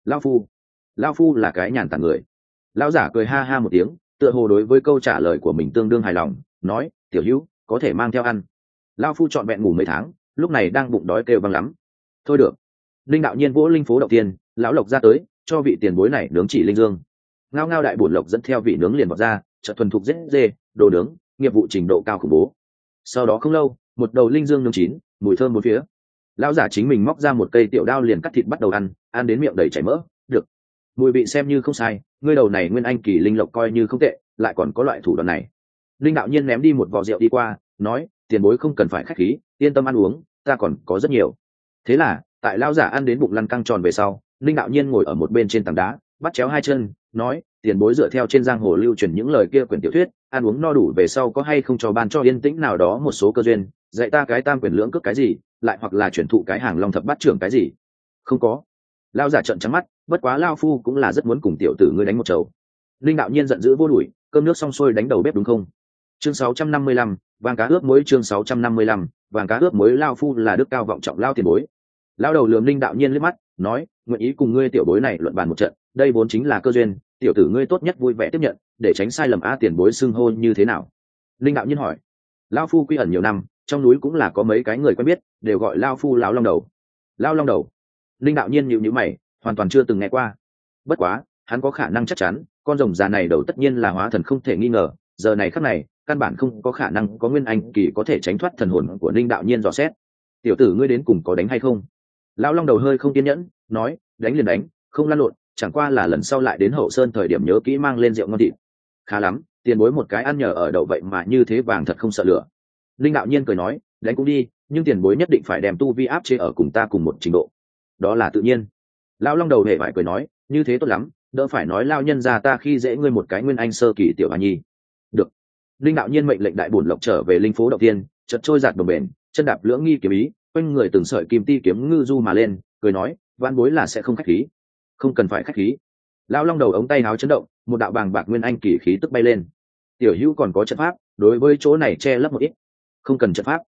Lão phu là cái nhàn tản người. Lão giả cười ha ha một tiếng, tựa hồ đối với câu trả lời của mình tương đương hài lòng, nói: tiểu hữu có thể mang theo ăn. Lão phu trọn vẹn ngủ mấy tháng, lúc này đang bụng đói kêu vang lắm. Thôi được. Linh đạo nhiên vỗ linh phố đầu tiên, lão lộc ra tới, cho vị tiền bối này nướng chỉ linh dương. Ngao ngao đại bổn lộc dẫn theo vị nướng liền vọt ra, chợt thuần thục giết dê, đồ nướng, nghiệp vụ trình độ cao khủng bố. Sau đó không lâu, một đầu linh dương nướng chín, mùi thơm bốn phía. Lão giả chính mình móc ra một cây tiểu đao liền cắt thịt bắt đầu ăn đến miệng đầy chảy mỡ. Được, mùi vị xem như không sai, ngươi đầu này nguyên anh kỳ linh lộc coi như không tệ, lại còn có loại thủ đoạn này. Linh đạo nhiên ném đi một vò rượu đi qua, nói: tiền bối không cần phải khách khí, yên tâm ăn uống, ta còn có rất nhiều. Thế là, tại lão giả ăn đến bụng lăn căng tròn về sau, Linh đạo nhiên ngồi ở một bên trên tảng đá, bắt chéo hai chân, nói: tiền bối dựa theo trên giang hồ lưu truyền những lời kia quyển tiểu thuyết, ăn uống no đủ về sau có hay không cho ban cho yên tĩnh nào đó một số cơ duyên, dạy ta cái tam quyền lưỡng cước cái gì, lại hoặc là chuyển thụ cái hàng long thập bát trưởng cái gì? Không có. Lão giả trợn trắng mắt, bất quá lão phu cũng là rất muốn cùng tiểu tử ngươi đánh một chầu. Linh đạo nhiên giận dữ vô đuổi, cơm nước xong xuôi đánh đầu bếp đúng không? Chương 655, vàng cá ướp muối. Chương 655, vàng cá ướp muối. Lão phu là đức cao vọng trọng lao tiền bối. Lão đầu lườm Linh đạo nhiên liếc mắt, nói: nguyện ý cùng ngươi tiểu bối này luận bàn một trận, đây vốn chính là cơ duyên, tiểu tử ngươi tốt nhất vui vẻ tiếp nhận, để tránh sai lầm tiền bối xưng hô như thế nào? Linh đạo nhiên hỏi. Lão phu quy ẩn nhiều năm, trong núi cũng là có mấy cái người quen biết, đều gọi lão phu lão long đầu. Lão long đầu. Linh đạo nhiên nhíu nhíu mày, hoàn toàn chưa từng nghe qua. Bất quá, hắn có khả năng chắc chắn, con rồng già này đầu tất nhiên là hóa thần không thể nghi ngờ, giờ này khắc này, căn bản không có khả năng có nguyên anh kỳ có thể tránh thoát thần hồn của Linh đạo nhiên dò xét. Tiểu tử ngươi đến cùng có đánh hay không? Lão long đầu hơi không kiên nhẫn, nói: đánh liền đánh, không lăn lộn, chẳng qua là lần sau lại đến hậu sơn thời điểm nhớ kỹ mang lên rượu ngon thịt. Khá lắm, tiền bối một cái ăn nhờ ở đậu vậy mà như thế vàng thật không sợ lửa. Linh đạo nhiên cười nói: đánh cũng đi, nhưng tiền bối nhất định phải đem tu vi áp chế ở cùng ta cùng một trình độ. Đó là tự nhiên. Lão long đầu hề phải cười nói: như thế tốt lắm, đỡ phải nói lao nhân già ta khi dễ ngươi một cái nguyên anh sơ kỳ tiểu hà nhi. Được. Linh đạo nhiên mệnh lệnh đại bổn lộc trở về linh phố đầu tiên, chợt trôi giạt đồng bền, chân đạp lưỡng nghi kiếm ý, quanh người từng sợi kim ti kiếm ngư du mà lên, cười nói: vãn bối là sẽ không khách khí. Không cần phải khách khí. Lão long đầu ống tay áo chấn động, một đạo bàng bạc nguyên anh kỳ khí tức bay lên. Tiểu hữu còn có trận pháp, đối với chỗ này che lấp một ít. Không cần trận pháp.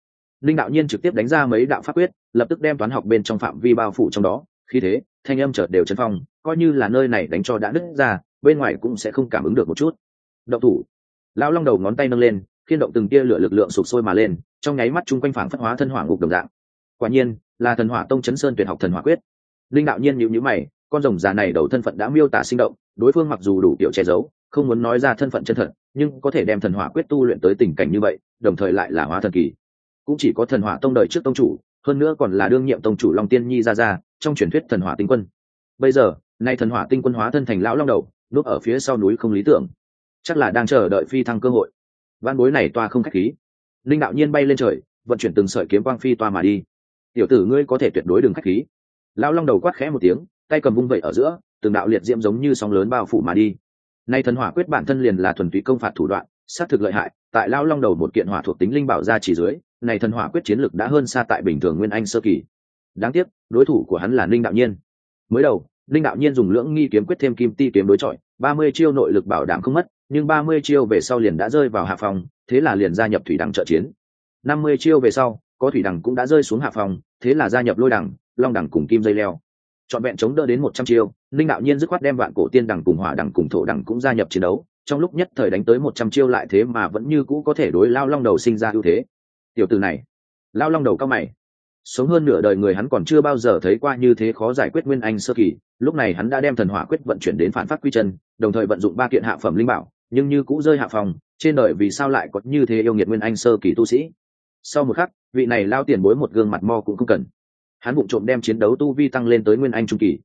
linh đạo nhiên trực tiếp đánh ra mấy đạo pháp quyết, lập tức đem toán học bên trong phạm vi bao phủ trong đó, khi thế thanh âm chợt đều chấn phong, coi như là nơi này đánh cho đã nứt ra, bên ngoài cũng sẽ không cảm ứng được một chút. Động thủ. Lão long đầu ngón tay nâng lên, khiên động từng tia lửa lực lượng sụp sôi mà lên, trong nháy mắt chung quanh phảng phất hóa thân hỏa ngục đồng dạng. Quả nhiên là thần hỏa tông chấn sơn tuyệt học thần hỏa quyết. Linh đạo nhiên nhíu mày, con rồng già này đầu thân phận đã miêu tả sinh động, đối phương mặc dù đủ kiểu che giấu, không muốn nói ra thân phận chân thật, nhưng có thể đem thần hỏa quyết tu luyện tới tình cảnh như vậy, đồng thời lại là hóa thần kỳ. Cũng chỉ có thần hỏa tông đời trước tông chủ, hơn nữa còn là đương nhiệm tông chủ Long Tiên Nhi ra trong truyền thuyết thần hỏa tinh quân. Bây giờ nay thần hỏa tinh quân hóa thân thành lão long đầu, núp ở phía sau núi không lý tưởng, chắc là đang chờ đợi phi thăng cơ hội. Vạn bối này toa không khách khí. Linh đạo nhiên bay lên trời, vận chuyển từng sợi kiếm quang phi toa mà đi. Tiểu tử ngươi có thể tuyệt đối đừng khách khí. Lão long đầu quát khẽ một tiếng, tay cầm vung vậy ở giữa, từng đạo liệt diễm giống như sóng lớn bao phủ mà đi. Nay thần hỏa quyết bản thân liền là thuần túy công phạt thủ đoạn, sát thực lợi hại, tại lão long đầu một kiện hỏa thuộc tính linh bảo ra chỉ dưới, này thần hỏa quyết chiến lực đã hơn xa tại bình thường nguyên anh sơ kỳ. Đáng tiếc, đối thủ của hắn là Linh đạo nhiên. Mới đầu, Linh đạo nhiên dùng lưỡng nghi kiếm quyết thêm kim ti kiếm đối chọi, 30 chiêu nội lực bảo đảm không mất, nhưng 30 chiêu về sau liền đã rơi vào hạ phòng, thế là liền gia nhập thủy đằng trợ chiến. 50 chiêu về sau, có thủy đằng cũng đã rơi xuống hạ phòng, thế là gia nhập lôi đằng, long đằng cùng kim dây leo. Chọn vẹn chống đỡ đến 100 chiêu, Linh đạo nhiên dứt khoát đem vạn cổ tiên đằng cùng hỏa đằng cùng thổ đằng cũng gia nhập chiến đấu, trong lúc nhất thời đánh tới 100 chiêu lại thế mà vẫn như cũ có thể đối lao long đầu sinh ra ưu thế. Tiểu tử này, lao long đầu cao mày. Sống hơn nửa đời người hắn còn chưa bao giờ thấy qua như thế khó giải quyết nguyên anh sơ kỳ, lúc này hắn đã đem thần hỏa quyết vận chuyển đến phản phát quy chân, đồng thời vận dụng 3 kiện hạ phẩm linh bảo, nhưng như cũ rơi hạ phòng, trên đời vì sao lại có như thế yêu nghiệt nguyên anh sơ kỳ tu sĩ. Sau một khắc, vị này lao tiền bối một gương mặt mo cũng không cần, hắn bụng trộm đem chiến đấu tu vi tăng lên tới nguyên anh trung kỳ.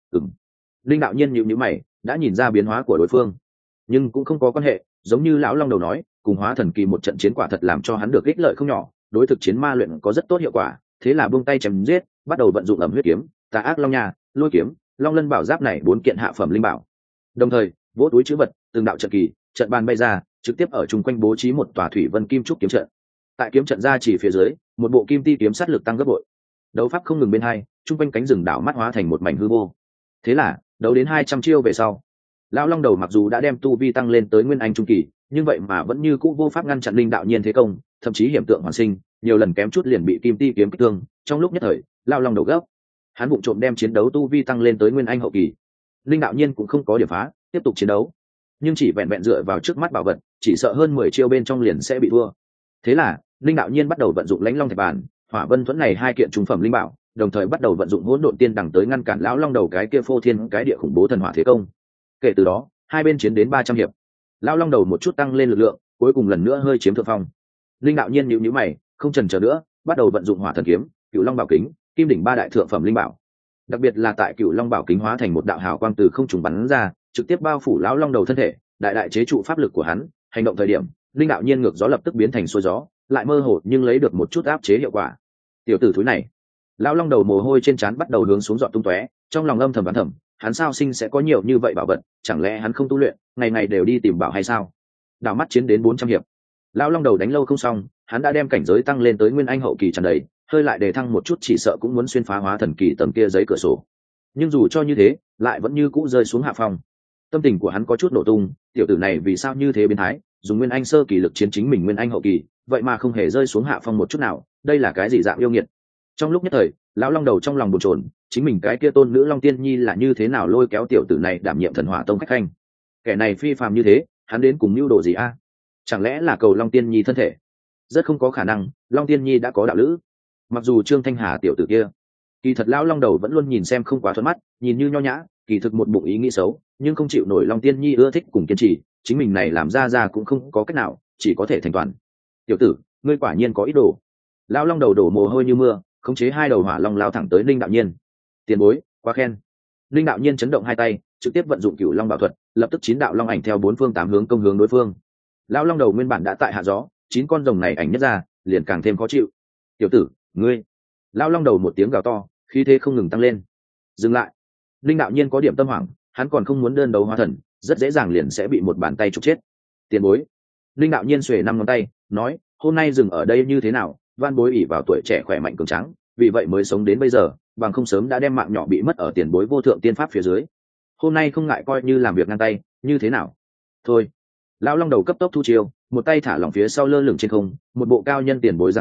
Linh đạo nhiên nhíu mày, đã nhìn ra biến hóa của đối phương, nhưng cũng không có quan hệ, giống như lão long đầu nói, cùng hóa thần kỳ một trận chiến quả thật làm cho hắn được ích lợi không nhỏ, đối thực chiến ma luyện có rất tốt hiệu quả, thế là buông tay chém giết, bắt đầu vận dụng ẩm huyết kiếm, tà ác long nha, lôi kiếm, long lân bảo giáp này 4 kiện hạ phẩm linh bảo. Đồng thời, vỗ túi trữ vật, từng đạo trận kỳ, trận bàn bay ra, trực tiếp ở chung quanh bố trí một tòa thủy vân kim trúc kiếm trận. Tại kiếm trận ra chỉ phía dưới, một bộ kim ti kiếm sát lực tăng gấp bội. Đấu pháp không ngừng bên hai, chung quanh cánh rừng đảo mắt hóa thành một mảnh hư vô. Thế là, đấu đến 200 chiêu về sau, lão long đầu mặc dù đã đem tu vi tăng lên tới nguyên anh trung kỳ, nhưng vậy mà vẫn như cũ vô pháp ngăn chặn Linh đạo nhiên thế công, thậm chí hiểm tượng hoàn sinh, nhiều lần kém chút liền bị kim ti kiếm kích thương. Trong lúc nhất thời, lão long đầu gấp, hắn vụng trộm đem chiến đấu tu vi tăng lên tới nguyên anh hậu kỳ. Linh đạo nhiên cũng không có điểm phá, tiếp tục chiến đấu, nhưng chỉ vẹn vẹn dựa vào trước mắt bảo vật, chỉ sợ hơn 10 chiêu bên trong liền sẽ bị thua. Thế là, Linh đạo nhiên bắt đầu vận dụng lãnh long thạch bản, hỏa vân thuẫn này 2 kiện trung phẩm linh bảo, đồng thời bắt đầu vận dụng hỗn độn tiên đằng tới ngăn cản lão long đầu cái kia phô thiên cái địa khủng bố thần hỏa thế công. Kể từ đó, hai bên chiến đến 300 hiệp, lão long đầu một chút tăng lên lực lượng, cuối cùng lần nữa hơi chiếm thượng phong. Linh đạo nhiên nhíu mày, không chần chờ nữa, bắt đầu vận dụng hỏa thần kiếm, cựu long bảo kính, kim đỉnh 3 đại thượng phẩm linh bảo. Đặc biệt là tại cựu long bảo kính hóa thành một đạo hào quang từ không trùng bắn ra, trực tiếp bao phủ lão long đầu thân thể, đại đại chế trụ pháp lực của hắn. Hành động thời điểm, Linh đạo nhiên ngược gió lập tức biến thành xuôi gió, lại mơ hồ nhưng lấy được một chút áp chế hiệu quả. Tiểu tử thúi này, lão long đầu mồ hôi trên trán bắt đầu hướng xuống dọn tung tóe, trong lòng âm thầm đoán thầm, hắn sao sinh sẽ có nhiều như vậy bảo vật, chẳng lẽ hắn không tu luyện, ngày ngày đều đi tìm bảo hay sao? Đảo mắt chiến đến 400 hiệp, lão long đầu đánh lâu không xong, hắn đã đem cảnh giới tăng lên tới nguyên anh hậu kỳ tràn đầy, hơi lại đề thăng một chút chỉ sợ cũng muốn xuyên phá hóa thần kỳ tầng kia giấy cửa sổ. Nhưng dù cho như thế, lại vẫn như cũ rơi xuống hạ phong. Tâm tình của hắn có chút nổ tung, tiểu tử này vì sao như thế biến thái, dùng nguyên anh sơ kỳ lực chiến chính mình nguyên anh hậu kỳ, vậy mà không hề rơi xuống hạ phong một chút nào, đây là cái gì dạng yêu nghiệt. Trong lúc nhất thời, lão long đầu trong lòng bồn chồn, chính mình cái kia tôn nữ Long Tiên Nhi là như thế nào lôi kéo tiểu tử này đảm nhiệm thần hỏa tông khách khanh. Kẻ này phi phàm như thế, hắn đến cùng mưu đồ gì a? Chẳng lẽ là cầu Long Tiên Nhi thân thể? Rất không có khả năng, Long Tiên Nhi đã có đạo lữ. Mặc dù Trương Thanh Hà tiểu tử kia, kỳ thật lão long đầu vẫn luôn nhìn xem không quá thuận mắt, nhìn như nho nhã, kỳ thực một bụng ý nghĩ xấu, nhưng không chịu nổi Long Tiên Nhi ưa thích cùng kiên trì, chính mình này làm ra cũng không có cách nào, chỉ có thể thành toàn. Tiểu tử, ngươi quả nhiên có ý đồ. Lão long đầu đổ mồ hôi như mưa, khống chế 2 đầu hỏa long lao thẳng tới Linh đạo nhiên. Tiền bối, quá khen. Linh đạo nhiên chấn động 2 tay, trực tiếp vận dụng cửu long bảo thuật, lập tức 9 đạo long ảnh theo 4 phương 8 hướng công hướng đối phương. Lão long đầu nguyên bản đã tại hạ gió, 9 con rồng này ảnh nhất ra, liền càng thêm khó chịu. Tiểu tử, ngươi. Lão long đầu một tiếng gào to, khí thế không ngừng tăng lên. Dừng lại. Linh đạo nhiên có điểm tâm hoảng, hắn còn không muốn đơn đấu hóa thần, rất dễ dàng liền sẽ bị một bàn tay trục chết. Tiền bối. Linh đạo nhiên xuề 5 ngón tay, nói, hôm nay dừng ở đây như thế nào, van bối ỷ vào tuổi trẻ khỏe mạnh cường tráng, vì vậy mới sống đến bây giờ, bằng không sớm đã đem mạng nhỏ bị mất ở tiền bối vô thượng tiên pháp phía dưới. Hôm nay không ngại coi như làm việc ngang tay, như thế nào? Thôi. Lão long đầu cấp tốc thu chiêu, một tay thả lỏng phía sau lơ lửng trên không, một bộ cao nhân tiền bối dáng vẻ,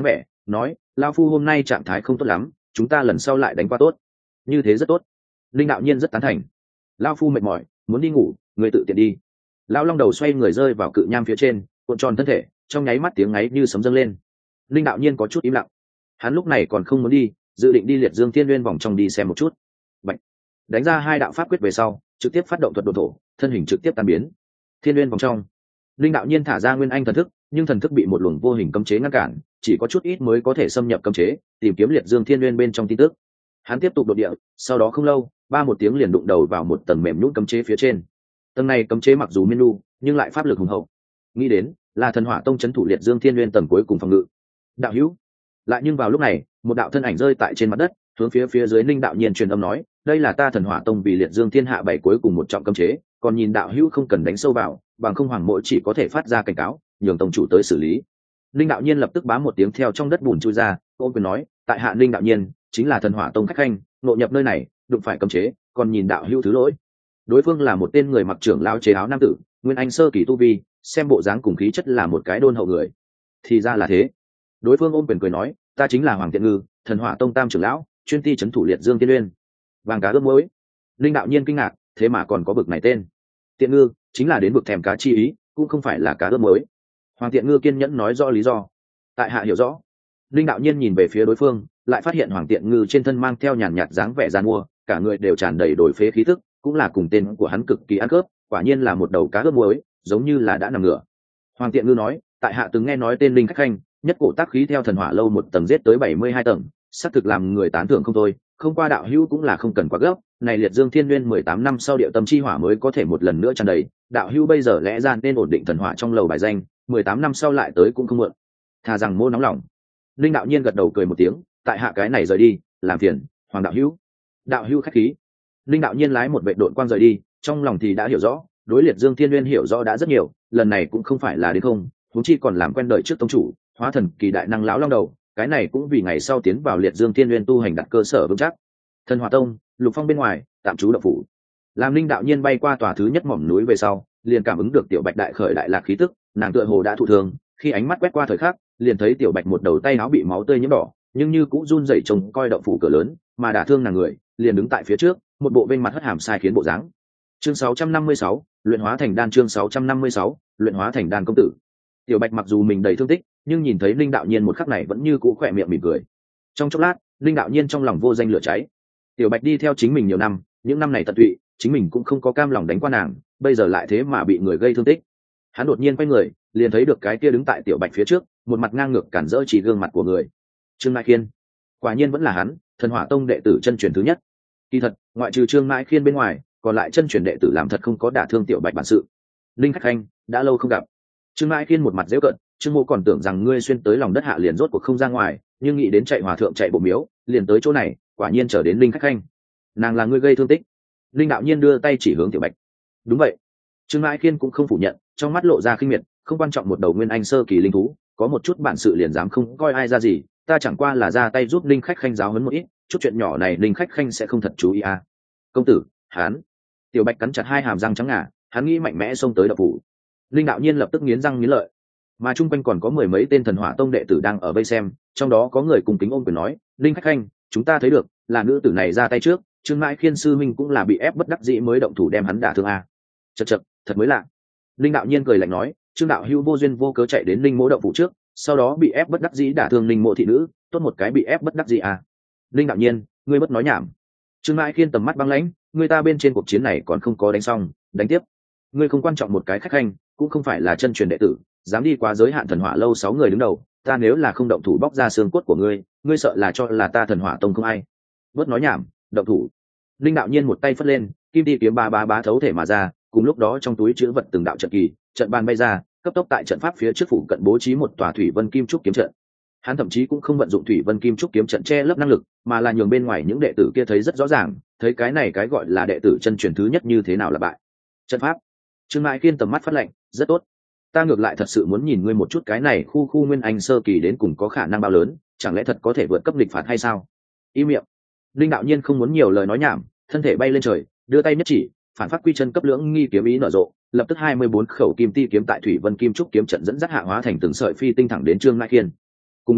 nói lao phu hôm nay trạng thái không tốt lắm, chúng ta lần sau lại đánh qua tốt. Như thế rất tốt. Linh đạo nhiên rất tán thành. Lao phu mệt mỏi, muốn đi ngủ, người tự tiện đi. Lão long đầu xoay người rơi vào cự nham phía trên, cuộn tròn thân thể, trong nháy mắt tiếng ngáy như sấm dâng lên. Linh đạo nhiên có chút im lặng. Hắn lúc này còn không muốn đi, dự định đi liệt dương thiên nguyên vòng trong đi xem một chút. Bạch. Đánh ra 2 đạo pháp quyết về sau, trực tiếp phát động thuật độn thổ, thân hình trực tiếp tan biến. Thiên nguyên vòng trong, linh đạo nhiên thả ra nguyên anh thần thức, nhưng thần thức bị một luồng vô hình cấm chế ngăn cản, chỉ có chút ít mới có thể xâm nhập cấm chế, tìm kiếm liệt dương thiên nguyên bên trong tin tức. Hắn tiếp tục đột địa, sau đó không lâu, một tiếng liền đụng đầu vào một tầng mềm nhũn cấm chế phía trên. Tầng này cấm chế mặc dù miên nu, nhưng lại pháp lực hùng hậu. Nghĩ đến là thần hỏa tông trấn thủ liệt dương thiên nguyên tầng cuối cùng phòng ngự. Đạo hữu. Lại nhưng vào lúc này, một đạo thân ảnh rơi tại trên mặt đất, hướng phía dưới linh đạo nhiên truyền âm nói, đây là ta thần hỏa tông vì liệt dương thiên hạ bảy cuối cùng một trọng cấm chế, còn nhìn đạo hữu không cần đánh sâu vào, bằng không hoàng mỗi chỉ có thể phát ra cảnh cáo, nhường tông chủ tới xử lý. Linh đạo nhiên lập tức bám một tiếng theo trong đất bùn chui ra, ôm quyền nói, tại hạ linh đạo nhiên chính là thần hỏa tông khách khanh, ngộ nhập nơi này đụng phải cấm chế, còn nhìn đạo hữu thứ lỗi. Đối phương là một tên người mặc trưởng lão chế áo nam tử, nguyên anh sơ kỳ tu vi, xem bộ dáng cùng khí chất là một cái đôn hậu người. Thì ra là thế. Đối phương ôm quyền cười nói, ta chính là Hoàng Tiện Ngư, thần hỏa tông tam trưởng lão, chuyên ty trấn thủ liệt dương tiên uyên. Vàng cá ướp muối. Linh đạo nhiên kinh ngạc, thế mà còn có bực này tên. Tiện Ngư chính là đến bực thèm cá chi ý, cũng không phải là cá ướp muối. Hoàng Tiện Ngư kiên nhẫn nói rõ lý do. Tại hạ hiểu rõ. Linh đạo nhiên nhìn về phía đối phương, lại phát hiện Hoàng Tiện Ngư trên thân mang theo nhàn nhạt dáng vẻ giàn mua, cả người đều tràn đầy đổi phế khí tức, cũng là cùng tên của hắn cực kỳ ăn cướp, quả nhiên là một đầu cá ướp muối, giống như là đã nằm ngửa. Hoàng Tiện Ngư nói, tại hạ từng nghe nói tên Linh khách khanh, nhất cổ tác khí theo thần hỏa lâu một tầng giết tới 72 tầng, xác thực làm người tán thưởng không thôi, không qua đạo hữu cũng là không cần quá gấp, này liệt dương thiên nguyên 18 năm sau điệu tâm chi hỏa mới có thể một lần nữa tràn đầy, đạo hữu bây giờ lẽ ra nên ổn định thần hỏa trong lầu bài danh, 18 năm sau lại tới cũng không muộn. Thà rằng mô nóng lòng. Linh đạo nhiên gật đầu cười một tiếng, tại hạ cái này rời đi, làm phiền Hoàng đạo hữu. Đạo hữu khách khí. Linh đạo nhiên lái một vệ đội quang rời đi, trong lòng thì đã hiểu rõ, đối liệt dương thiên nguyên hiểu rõ đã rất nhiều, lần này cũng không phải là đến không, huống chi còn làm quen đời trước tông chủ, hóa thần kỳ đại năng lão long đầu, cái này cũng vì ngày sau tiến vào liệt dương thiên nguyên tu hành đặt cơ sở vững chắc. Thần hỏa tông, Lục Phong bên ngoài tạm trú động phủ. Làm Linh đạo nhiên bay qua tòa thứ nhất mỏm núi về sau, liền cảm ứng được tiểu bạch đại khởi đại lạc khí tức, nàng tựa hồ đã thụ thương, khi ánh mắt quét qua thời khắc, liền thấy tiểu bạch một đầu tay áo bị máu tươi nhiễm đỏ, nhưng như cũng run rẩy trông coi động phủ cửa lớn, mà đả thương nàng người liền đứng tại phía trước, một bộ vênh mặt hất hàm sai khiến bộ dáng. Chương 656, luyện hóa thành đan. Chương 656, luyện hóa thành đan công tử. Tiểu bạch mặc dù mình đầy thương tích, nhưng nhìn thấy Linh đạo nhiên một khắc này vẫn như cũ khỏe miệng mỉm cười. Trong chốc lát, Linh đạo nhiên trong lòng vô danh lửa cháy. Tiểu bạch đi theo chính mình nhiều năm, những năm này tận tụy, chính mình cũng không có cam lòng đánh qua nàng, bây giờ lại thế mà bị người gây thương tích. Hắn đột nhiên quay người, liền thấy được cái kia đứng tại tiểu bạch phía trước, một mặt ngang ngược cản rỡ chỉ gương mặt của người. Trương Mãi Khiên, quả nhiên vẫn là hắn, thần hỏa tông đệ tử chân truyền thứ nhất. Kỳ thật, ngoại trừ Trương Mãi Khiên bên ngoài, còn lại chân truyền đệ tử làm thật không có đả thương tiểu bạch bản sự. Linh khách khanh, đã lâu không gặp. Trương Mãi Khiên một mặt giễu cợt, Trương Mộ còn tưởng rằng ngươi xuyên tới lòng đất hạ liền rốt cuộc không ra ngoài, nhưng nghĩ đến chạy hòa thượng chạy bộ miếu, liền tới chỗ này, quả nhiên trở đến Linh khách khanh. Nàng là ngươi gây thương tích. Linh đạo nhiên đưa tay chỉ hướng tiểu bạch. Đúng vậy. Trương Mãi Khiên cũng không phủ nhận, trong mắt lộ ra khinh miệt, không quan trọng một đầu nguyên anh sơ kỳ linh thú, có một chút bản sự liền dám không coi ai ra gì, ta chẳng qua là ra tay giúp Linh khách khanh giáo huấn một ít, chút chuyện nhỏ này Linh khách khanh sẽ không thật chú ý à. Công tử, hắn. Tiểu bạch cắn chặt hai hàm răng trắng ngà, hắn nghĩ mạnh mẽ xông tới đập phủ. Linh đạo nhiên lập tức nghiến răng nghiến lợi, mà chung quanh còn có mười mấy tên thần hỏa tông đệ tử đang ở vây xem, trong đó có người cùng kính ôm quyền nói, Linh khách khanh, chúng ta thấy được là nữ tử này ra tay trước, Trương Mãi Khiên sư minh cũng là bị ép bất đắc dĩ mới động thủ đem hắn đả thương à. Chậc chậc, thật mới lạ. Linh đạo nhiên cười lạnh nói, Trương đạo hữu vô duyên vô cớ chạy đến Linh mỗ động phủ trước, sau đó bị ép bất đắc dĩ đả thương Linh mỗ thị nữ, tốt một cái bị ép bất đắc dĩ à. Linh đạo nhiên, ngươi bất nói nhảm. Trương Mãi Khiên tầm mắt băng lãnh, người ta bên trên cuộc chiến này còn không có đánh xong, đánh tiếp. Ngươi không quan trọng một cái khách khanh, cũng không phải là chân truyền đệ tử, dám đi qua giới hạn thần hỏa lâu 6 người đứng đầu, ta nếu là không động thủ bóc ra xương cốt của ngươi, ngươi sợ là cho là ta thần hỏa tông không ai. Bớt nói nhảm, động thủ. Linh đạo nhiên một tay phất lên, kim ti kiếm ba thấu thể mà ra, cùng lúc đó trong túi chứa vật từng đạo trận kỳ, trận bàn bay ra, cấp tốc tại trận pháp phía trước phủ cận bố trí một tòa thủy vân kim trúc kiếm trận. Hắn thậm chí cũng không vận dụng thủy vân kim trúc kiếm trận che lấp năng lực, mà là nhường bên ngoài những đệ tử kia thấy rất rõ ràng, thấy cái này cái gọi là đệ tử chân truyền thứ nhất như thế nào là bại. Trận pháp. Trương Mãi Khiên tầm mắt phát lạnh, rất tốt. Ta ngược lại thật sự muốn nhìn ngươi một chút cái này khu nguyên anh sơ kỳ đến cùng có khả năng bao lớn, chẳng lẽ thật có thể vượt cấp nghịch phạt hay sao? Im miệng. Linh đạo nhiên không muốn nhiều lời nói nhảm, thân thể bay lên trời, đưa tay nhất chỉ, phản phát quy chân cấp lưỡng nghi kiếm ý nở rộ, lập tức 24 khẩu kim ti kiếm tại thủy vân kim trúc kiếm trận dẫn dắt hạ hóa thành từng sợi phi tinh thẳng đến Trương Mãi Khiên. Cùng lúc đó,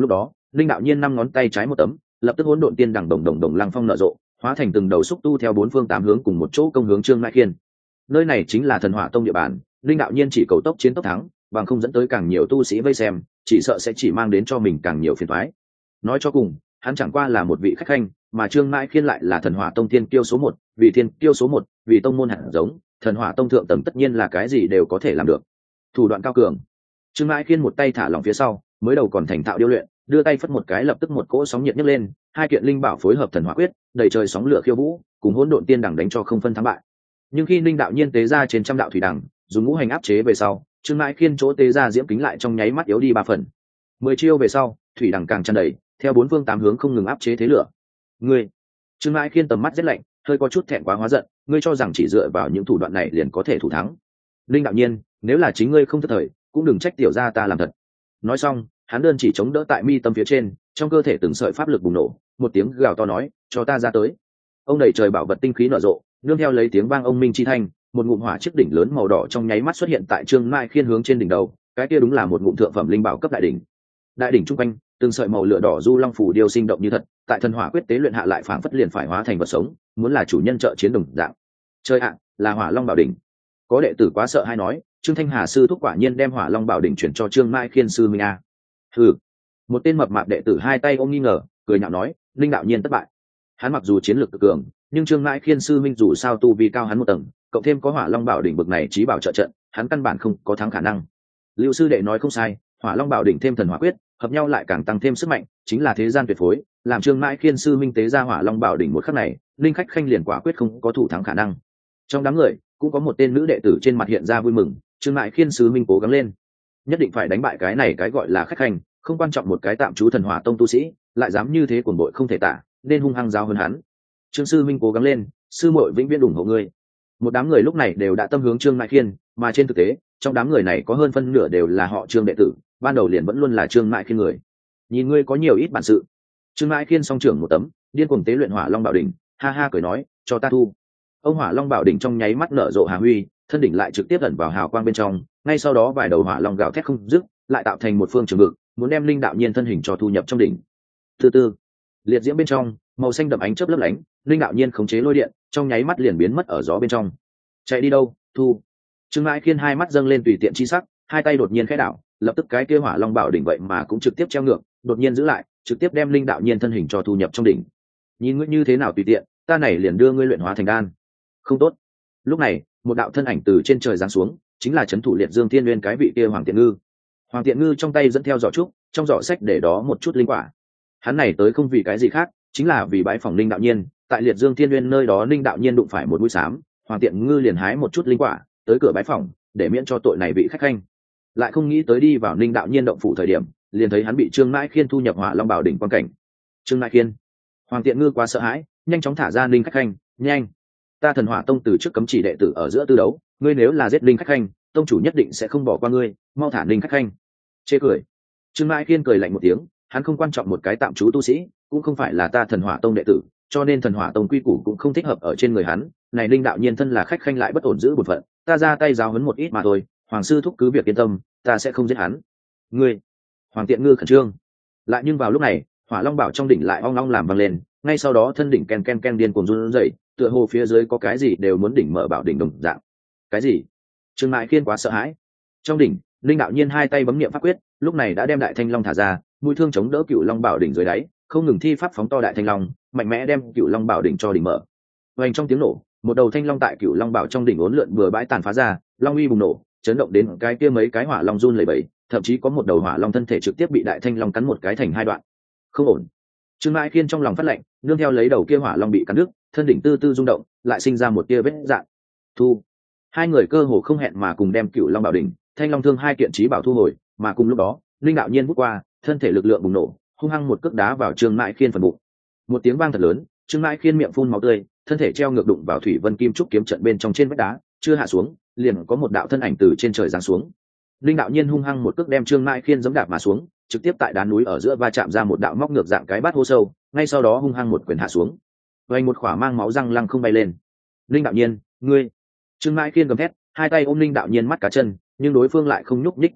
linh đạo nhiên 5 ngón tay trái một tấm, lập tức hỗn độn tiên đằng đồng đồng đồng lăng phong nở rộ, hóa thành từng đầu xúc tu theo 4 phương 8 hướng cùng một chỗ công hướng Trương Mãi Khiên. Nơi này chính là Thần Hỏa Tông địa bàn, linh đạo nhiên chỉ cầu tốc chiến tốc thắng, bằng không dẫn tới càng nhiều tu sĩ vây xem, chỉ sợ sẽ chỉ mang đến cho mình càng nhiều phiền toái. Nói cho cùng, hắn chẳng qua là một vị khách khanh, mà Trương Mãi Khiên lại là Thần Hỏa Tông tiên kiêu số 1, vì tiên kiêu số 1, vì tông môn hạt giống, Thần Hỏa Tông thượng tầng tất nhiên là cái gì đều có thể làm được. Thủ đoạn cao cường. Trương Mãi Khiên một tay thả lỏng phía sau, mới đầu còn thành thạo điêu luyện, đưa tay phất một cái lập tức một cỗ sóng nhiệt nhấc lên, hai kiện linh bảo phối hợp thần hỏa quyết, đầy trời sóng lửa khiêu vũ, cùng hỗn độn tiên đẳng đánh cho không phân thắng bại. Nhưng khi linh đạo nhiên tế ra trên trăm đạo thủy đẳng, dùng ngũ hành áp chế về sau, Trương Mãi Khiên chỗ tế ra diễm kính lại trong nháy mắt yếu đi 3 phần. 10 chiêu về sau, thủy đẳng càng tràn đầy, theo 4 phương 8 hướng không ngừng áp chế thế lửa. Ngươi, Trương Mãi Khiên tầm mắt rất lạnh, hơi có chút thẹn quá hóa giận, ngươi cho rằng chỉ dựa vào những thủ đoạn này liền có thể thủ thắng? Linh đạo nhiên, nếu là chính ngươi không thất thời, cũng đừng trách tiểu gia ta làm thật. Nói xong, hắn đơn chỉ chống đỡ tại mi tâm phía trên, trong cơ thể từng sợi pháp lực bùng nổ, một tiếng gào to nói, cho ta ra tới. Ông đẩy trời bảo vật tinh khí nở rộ, nương theo lấy tiếng vang ông minh chi thanh, một ngụm hỏa chiếc đỉnh lớn màu đỏ trong nháy mắt xuất hiện tại Trương Mãi Khiên hướng trên đỉnh đầu, cái kia đúng là một ngụm thượng phẩm linh bảo cấp đại đỉnh. Đại đỉnh trung quanh, từng sợi màu lửa đỏ du long phủ điêu sinh động như thật, tại thần hỏa quyết tế luyện hạ lại phảng phất liền phải hóa thành vật sống, muốn là chủ nhân trợ chiến đồng dạng. Chơi ạ, là Hỏa Long Bảo đỉnh. Có đệ tử quá sợ hay nói, Trương Thanh Hà sư thúc quả nhiên đem Hỏa Long Bảo đỉnh chuyển cho Trương Mãi Khiên sư minh a. Ừ. Một tên mập mạp đệ tử hai tay ôm nghi ngờ, cười nhạo nói, linh đạo nhiên thất bại. Hắn mặc dù chiến lược cực cường, nhưng Trương Mãi Khiên sư minh dù sao tu vi cao hắn một tầng, cộng thêm có Hỏa Long Bảo đỉnh bực này trí bảo trợ trận, hắn căn bản không có thắng khả năng. Lưu sư đệ nói không sai, Hỏa Long Bảo đỉnh thêm thần hỏa quyết, hợp nhau lại càng tăng thêm sức mạnh, chính là thế gian tuyệt phối, làm Trương Mãi Khiên sư minh tế ra Hỏa Long Bảo đỉnh một khắc này, linh khách khanh liền quả quyết không có thủ thắng khả năng. Trong đám người, cũng có một tên nữ đệ tử trên mặt hiện ra vui mừng, Trương Mãi Khiên sư minh cố gắng lên, nhất định phải đánh bại cái này cái gọi là khách khanh, không quan trọng một cái tạm trú Thần Hỏa Tông tu sĩ, lại dám như thế cuồng bội không thể tả, nên hung hăng giáo hơn hắn. Trương sư minh cố gắng lên, sư muội vĩnh viễn ủng hộ ngươi. Một đám người lúc này đều đã tâm hướng Trương Mãi Khiên, mà trên thực tế, trong đám người này có hơn phân nửa đều là họ Trương đệ tử, ban đầu liền vẫn luôn là Trương Mãi Khiên người. Nhìn ngươi có nhiều ít bản sự. Trương Mãi Khiên song trưởng một tấm, điên cuồng tế luyện Hỏa Long Bảo đỉnh, ha ha cười nói, cho ta thu. Ông Hỏa Long Bảo đỉnh trong nháy mắt nở rộ hà huy, thân đỉnh lại trực tiếp ẩn vào hào quang bên trong, ngay sau đó vài đầu hỏa long gào thét không dứt, lại tạo thành một phương trường vực, muốn đem linh đạo nhiên thân hình cho thu nhập trong đỉnh. Từ từ, liệt diễm bên trong, màu xanh đậm ánh chớp lấp lánh, linh đạo nhiên khống chế lôi điện, trong nháy mắt liền biến mất ở gió bên trong. Chạy đi đâu? Thu. Trương Mãi Khiên hai mắt dâng lên tùy tiện chi sắc, hai tay đột nhiên khẽ đảo, lập tức cái kia Hỏa Long Bảo đỉnh vậy mà cũng trực tiếp treo ngược, đột nhiên giữ lại, trực tiếp đem linh đạo nhiên thân hình cho thu nhập trong đỉnh. Nhìn ngươi như thế nào tùy tiện, ta này liền đưa ngươi luyện hóa thành đan. Không tốt. Lúc này, một đạo thân ảnh từ trên trời giáng xuống, chính là trấn thủ Liệt Dương Thiên Nguyên cái vị kia Hoàng Tiện Ngư. Hoàng Tiện Ngư trong tay dẫn theo giỏ trúc, trong giỏ sách để đó một chút linh quả. Hắn này tới không vì cái gì khác, chính là vì bãi phòng linh đạo nhiên, tại Liệt Dương Thiên Nguyên nơi đó linh đạo nhiên đụng phải một mũi xám, Hoàng Tiện Ngư liền hái một chút linh quả, tới cửa bãi phòng, để miễn cho tội này bị khách khanh. Lại không nghĩ tới đi vào linh đạo nhiên động phủ thời điểm, liền thấy hắn bị Trương Mãi Khiên thu nhập Hỏa Long Bảo đỉnh quan cảnh. Trương Mãi Khiên, Hoàng Tiện Ngư quá sợ hãi, nhanh chóng thả ra linh khách khanh, nhanh! Ta Thần Hỏa Tông từ trước cấm chỉ đệ tử ở giữa tư đấu, ngươi nếu là giết linh khách khanh, tông chủ nhất định sẽ không bỏ qua ngươi, mau thả linh khách khanh. Chê cười. Trương Mãi Khiên cười lạnh một tiếng, hắn không quan trọng một cái tạm trú tu sĩ, cũng không phải là ta Thần Hỏa Tông đệ tử, cho nên Thần Hỏa Tông quy củ cũng không thích hợp ở trên người hắn. Này linh đạo nhiên thân là khách khanh lại bất ổn giữ bổn phận, ta ra tay giáo huấn một ít mà thôi. Hoàng sư thúc cứ việc yên tâm, ta sẽ không giết hắn. Ngươi, Hoàng Tiện Ngư khẩn trương. Lại nhưng vào lúc này, Hỏa Long Bảo trong đỉnh lại ong ong làm vang lên, ngay sau đó thân đỉnh ken ken ken điên cuồng run rẩy, tựa hồ phía dưới có cái gì đều muốn đỉnh mở bảo đỉnh đồng dạng. Cái gì? Trương Mãi Khiên quá sợ hãi. Trong đỉnh, linh đạo nhiên hai tay bấm niệm pháp quyết, lúc này đã đem đại thanh long thả ra, mũi thương chống đỡ Cựu Long Bảo đỉnh dưới đáy, không ngừng thi pháp phóng to đại thanh long, mạnh mẽ đem Cựu Long Bảo đỉnh cho đỉnh mở. Vành trong tiếng nổ, một đầu thanh long tại Cựu Long Bảo trong đỉnh uốn lượn bừa bãi tàn phá ra, long uy bùng nổ, chấn động đến cái kia mấy cái hỏa long run lẩy bẩy, thậm chí có một đầu hỏa long thân thể trực tiếp bị đại thanh long cắn một cái thành hai đoạn. Không ổn. Trương Mãi Khiên trong lòng phát lạnh, nương theo lấy đầu kia hỏa long bị cắn đứt, thân đỉnh tư tư rung động, lại sinh ra một tia vết rạn. Thu. Hai người cơ hồ không hẹn mà cùng đem Cựu Long Bảo đỉnh, thanh long thương hai kiện chí bảo thu hồi, mà cùng lúc đó, linh đạo nhiên vút qua, thân thể lực lượng bùng nổ, hung hăng một cước đá vào Trương Mãi Khiên phần bụng. Một tiếng vang thật lớn, Trương Mãi Khiên miệng phun máu tươi, thân thể treo ngược đụng vào Thủy Vân Kim Trúc kiếm trận bên trong trên vách đá, chưa hạ xuống, liền có một đạo thân ảnh từ trên trời giáng xuống. Linh đạo nhiên hung hăng một cước đem Trương Mãi Khiên giẫm đạp mà xuống, trực tiếp tại đá núi ở giữa va chạm ra một đạo móc ngược dạng cái bát hố sâu, ngay sau đó hung hăng một quyền hạ xuống. Vành một khỏa mang máu răng lăng không bay lên. Linh đạo nhiên, ngươi! Trương Mãi Khiên gầm thét, hai tay ôm linh đạo nhiên mắt cá chân, nhưng đối phương lại không nhúc nhích tí nào,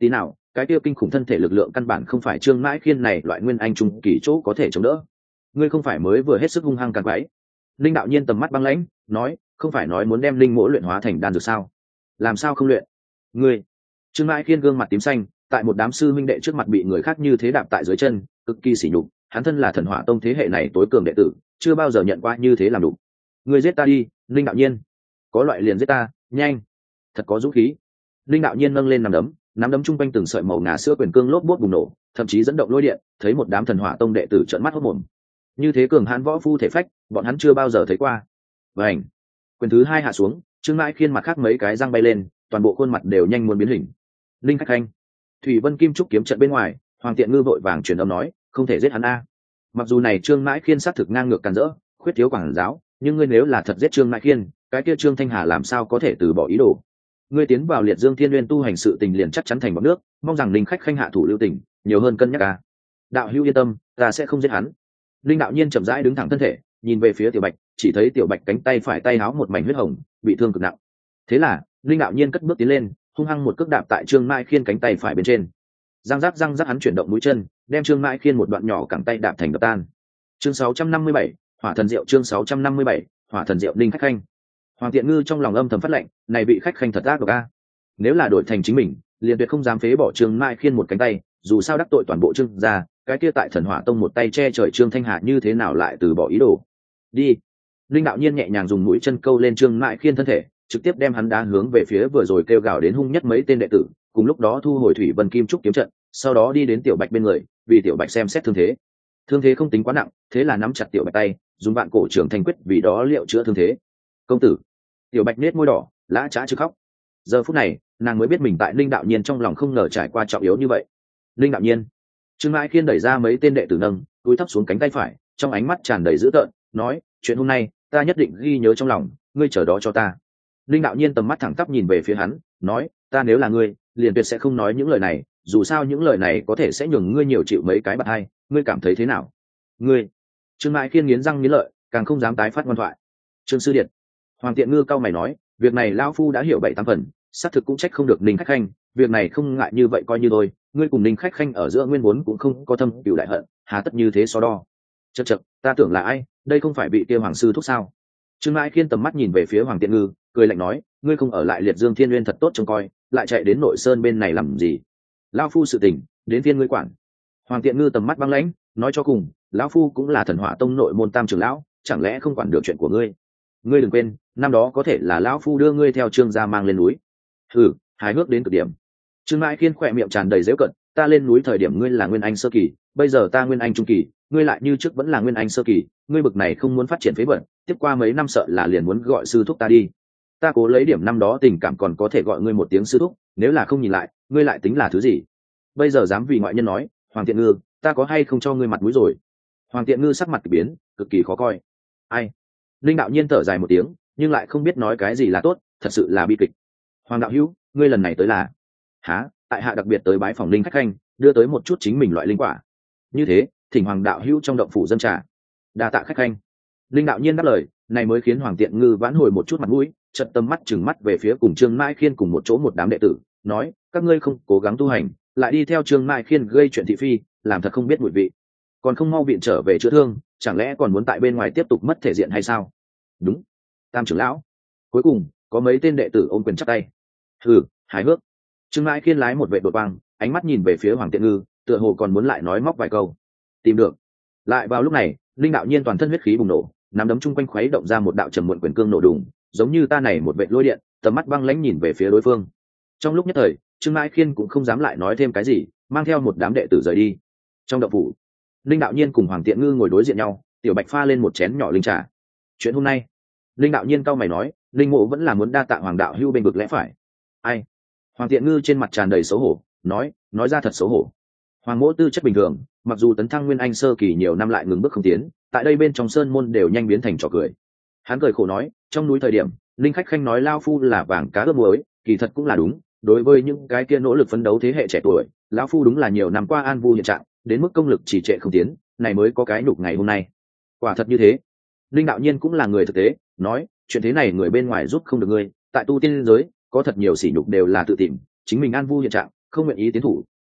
cái kia kinh khủng thân thể lực lượng căn bản không phải Trương Mãi Khiên này loại nguyên anh trung kỳ chỗ có thể chống đỡ. Ngươi không phải mới vừa hết sức hung hăng càng quái. Linh đạo nhiên tầm mắt băng lãnh nói, không phải nói muốn đem linh mỗ luyện hóa thành đan dược sao? Làm sao không luyện? Ngươi. Trương Mãi Khiên gương mặt tím xanh, tại một đám sư minh đệ trước mặt bị người khác như thế đạp tại dưới chân, cực kỳ sỉ nhục. Hắn thân là Thần Hỏa Tông thế hệ này tối cường đệ tử, chưa bao giờ nhận qua như thế làm đủ. Ngươi giết ta đi, Linh đạo nhiên. Có loại liền giết ta, nhanh. Thật có dũng khí. Linh đạo nhiên nâng lên nắm đấm chung quanh từng sợi màu ngà sữa quyền cương lốp bốt bùng nổ, thậm chí dẫn động lôi điện, thấy một đám Thần Hỏa Tông đệ tử trợn mắt hốt mồm. Như thế cường hãn võ phu thể phách, bọn hắn chưa bao giờ thấy qua. Vành. Quyền thứ hai hạ xuống, Trương Mãi Khiên mặt khác mấy cái răng bay lên, toàn bộ khuôn mặt đều nhanh muốn biến hình. Linh khách khanh. Thủy Vân Kim Trúc kiếm trận bên ngoài, Hoàng Tiện Ngư vội vàng truyền âm nói, không thể giết hắn a. Mặc dù này Trương Mãi Khiên xác thực ngang ngược càn rỡ, khuyết thiếu quảng giáo, nhưng ngươi nếu là thật giết Trương Mãi Khiên, cái kia Trương Thanh Hà làm sao có thể từ bỏ ý đồ? Ngươi tiến vào Liệt Dương Thiên Nguyên tu hành sự tình liền chắc chắn thành bọt nước, mong rằng Linh khách khanh hạ thủ lưu tình, nhiều hơn cân nhắc a. Đạo hữu yên tâm, ta sẽ không giết hắn. Linh đạo nhiên chậm rãi đứng thẳng thân thể, nhìn về phía Tiểu Bạch, chỉ thấy Tiểu Bạch cánh tay phải tay áo một mảnh huyết hồng, bị thương cực nặng. Thế là, Linh đạo nhiên cất bước tiến lên, hung hăng một cước đạp tại Trương Mãi Khiên cánh tay phải bên trên. Răng rắc hắn chuyển động mũi chân, đem Trương Mãi Khiên một đoạn nhỏ cẳng tay đạp thành đập tan. Chương 657, Hỏa thần diệu. Chương 657, Hỏa thần diệu. Linh khách khanh. Hoàng Tiện Ngư trong lòng âm thầm phát lệnh, này vị khách khanh thật ác độc a. Nếu là đổi thành chính mình, liền tuyệt không dám phế bỏ Trương Mãi Khiên một cánh tay, dù sao đắc tội toàn bộ Trương gia, cái kia tại Thần Hỏa Tông một tay che trời Trương Thanh Hà như thế nào lại từ bỏ ý đồ. Đi. Linh đạo nhiên nhẹ nhàng dùng mũi chân câu lên Trương Mãi Khiên thân thể, trực tiếp đem hắn đá hướng về phía vừa rồi kêu gào đến hung nhất mấy tên đệ tử, cùng lúc đó thu hồi Thủy Vân Kim Trúc kiếm trận, sau đó đi đến Tiểu Bạch bên người, vì Tiểu Bạch xem xét thương thế không tính quá nặng, thế là nắm chặt Tiểu Bạch tay, dùng vạn cổ trưởng thành quyết vì đó liệu chữa thương thế. Công tử. Tiểu Bạch nết môi đỏ, lã chã chứ khóc. Giờ phút này, nàng mới biết mình tại Linh đạo nhiên trong lòng không ngờ trải qua trọng yếu như vậy. Linh đạo nhiên. Trương Mãi Khiên đẩy ra mấy tên đệ tử nâng, cúi thấp xuống cánh tay phải, trong ánh mắt tràn đầy dữ tợn, nói, chuyện hôm nay, ta nhất định ghi nhớ trong lòng, ngươi chờ đó cho ta. Linh đạo nhiên tầm mắt thẳng tắp nhìn về phía hắn, nói, ta nếu là ngươi, liền tuyệt sẽ không nói những lời này, dù sao những lời này có thể sẽ nhường ngươi nhiều chịu mấy cái bạt hai, ngươi cảm thấy thế nào? Ngươi. Trương Mãi Khiên nghiến răng nghiến lợi, càng không dám tái phát ngoan thoại. Trương sư điện. Hoàng Tiện Ngư cau mày nói, việc này lão phu đã hiểu 7-8 phần, xác thực cũng trách không được Ninh khách khanh, việc này không ngại như vậy coi như thôi, ngươi cùng Ninh khách khanh ở giữa nguyên vốn cũng không có thâm cửu đại hận, hà tất như thế so đo. Chậc, ta tưởng là ai, đây không phải vị kia hoàng sư thúc sao? Trương Mãi Khiên tầm mắt nhìn về phía Hoàng Tiện Ngư, cười lạnh nói, ngươi không ở lại Liệt Dương Thiên Nguyên thật tốt trông coi, lại chạy đến Nội Sơn bên này làm gì? Lão phu sự tình, đến phiên ngươi quản. Hoàng Tiện Ngư tầm mắt băng lãnh, nói cho cùng, lão phu cũng là Thần Hỏa Tông nội môn tam trưởng lão, chẳng lẽ không quản được chuyện của ngươi? Ngươi đừng quên, năm đó có thể là lão phu đưa ngươi theo Trương gia mang lên núi. Hừ, hài hước đến cực điểm. Trương Mãi Khiên khỏe miệng tràn đầy giễu cợt, ta lên núi thời điểm ngươi là nguyên anh sơ kỳ, bây giờ ta nguyên anh trung kỳ, ngươi lại như trước vẫn là nguyên anh sơ kỳ, ngươi bực này không muốn phát triển phế vật, tiếp qua mấy năm sợ là liền muốn gọi sư thúc ta đi. Ta cố lấy điểm năm đó tình cảm còn có thể gọi ngươi một tiếng sư thúc, nếu là không nhìn lại, ngươi lại tính là thứ gì? Bây giờ dám vì ngoại nhân nói, Hoàng Tiện Ngư, ta có hay không cho ngươi mặt mũi rồi? Hoàng Tiện Ngư sắc mặt kỳ biến, cực kỳ khó coi. Ai? Linh đạo nhiên thở dài một tiếng, nhưng lại không biết nói cái gì là tốt, thật sự là bi kịch. Hoàng đạo hữu, ngươi lần này tới là? Hả? Tại hạ đặc biệt tới bái phòng Linh khách khanh, đưa tới một chút chính mình loại linh quả. Như thế, thỉnh Hoàng đạo hữu trong động phủ dân trà. Đa tạ khách khanh. Linh đạo nhiên đáp lời, này mới khiến Hoàng Tiện Ngư vãn hồi một chút mặt mũi, chợt tâm mắt trừng mắt về phía cùng Trương Mãi Khiên cùng một chỗ một đám đệ tử, nói, các ngươi không cố gắng tu hành, lại đi theo Trương Mãi Khiên gây chuyện thị phi, làm thật không biết mùi vị, còn không mau viện trở về chữa thương, chẳng lẽ còn muốn tại bên ngoài tiếp tục mất thể diện hay sao? Đúng. Tam trưởng lão. Cuối cùng, có mấy tên đệ tử ôm quyền chắp tay. Hừ, hài hước. Trương Mãi Khiên lái một vệ đột quang, ánh mắt nhìn về phía Hoàng Tiện Ngư, tựa hồ còn muốn lại nói móc vài câu. Tìm được. Lại vào lúc này, Linh đạo nhiên toàn thân huyết khí bùng nổ, nắm đấm chung quanh khuấy động ra một đạo trầm muộn quyền cương nổ đùng, giống như ta này một vệ lôi điện, tầm mắt băng lãnh nhìn về phía đối phương. Trong lúc nhất thời, Trương Mãi Khiên cũng không dám lại nói thêm cái gì, mang theo một đám đệ tử rời đi. Trong động phủ, Linh đạo nhiên cùng Hoàng Tiện Ngư ngồi đối diện nhau, Tiểu Bạch pha lên một chén nhỏ linh trà. Chuyện hôm nay, Linh đạo nhiên cau mày nói, Linh mộ vẫn là muốn đa tạ Hoàng đạo hưu bên vực lẽ phải. Ai? Hoàng Tiện Ngư trên mặt tràn đầy xấu hổ, nói ra thật xấu hổ. Hoàng mỗ tư chất bình thường, mặc dù tấn thăng nguyên anh sơ kỳ nhiều năm lại ngừng bước không tiến, tại đây bên trong sơn môn đều nhanh biến thành trò cười. Hắn cười khổ nói, trong núi thời điểm, Linh khách khanh nói lao phu là vàng cá ướp muối, kỳ thật cũng là đúng. Đối với những cái kia nỗ lực phấn đấu thế hệ trẻ tuổi, lão phu đúng là nhiều năm qua an vu hiện trạng, đến mức công lực trì trệ không tiến, này mới có cái nhục ngày hôm nay. Quả thật như thế. Linh đạo nhiên cũng là người thực tế, nói, chuyện thế này người bên ngoài giúp không được ngươi, tại tu tiên giới, có thật nhiều sỉ nhục đều là tự tìm, chính mình an vu hiện trạng, không nguyện ý tiến thủ,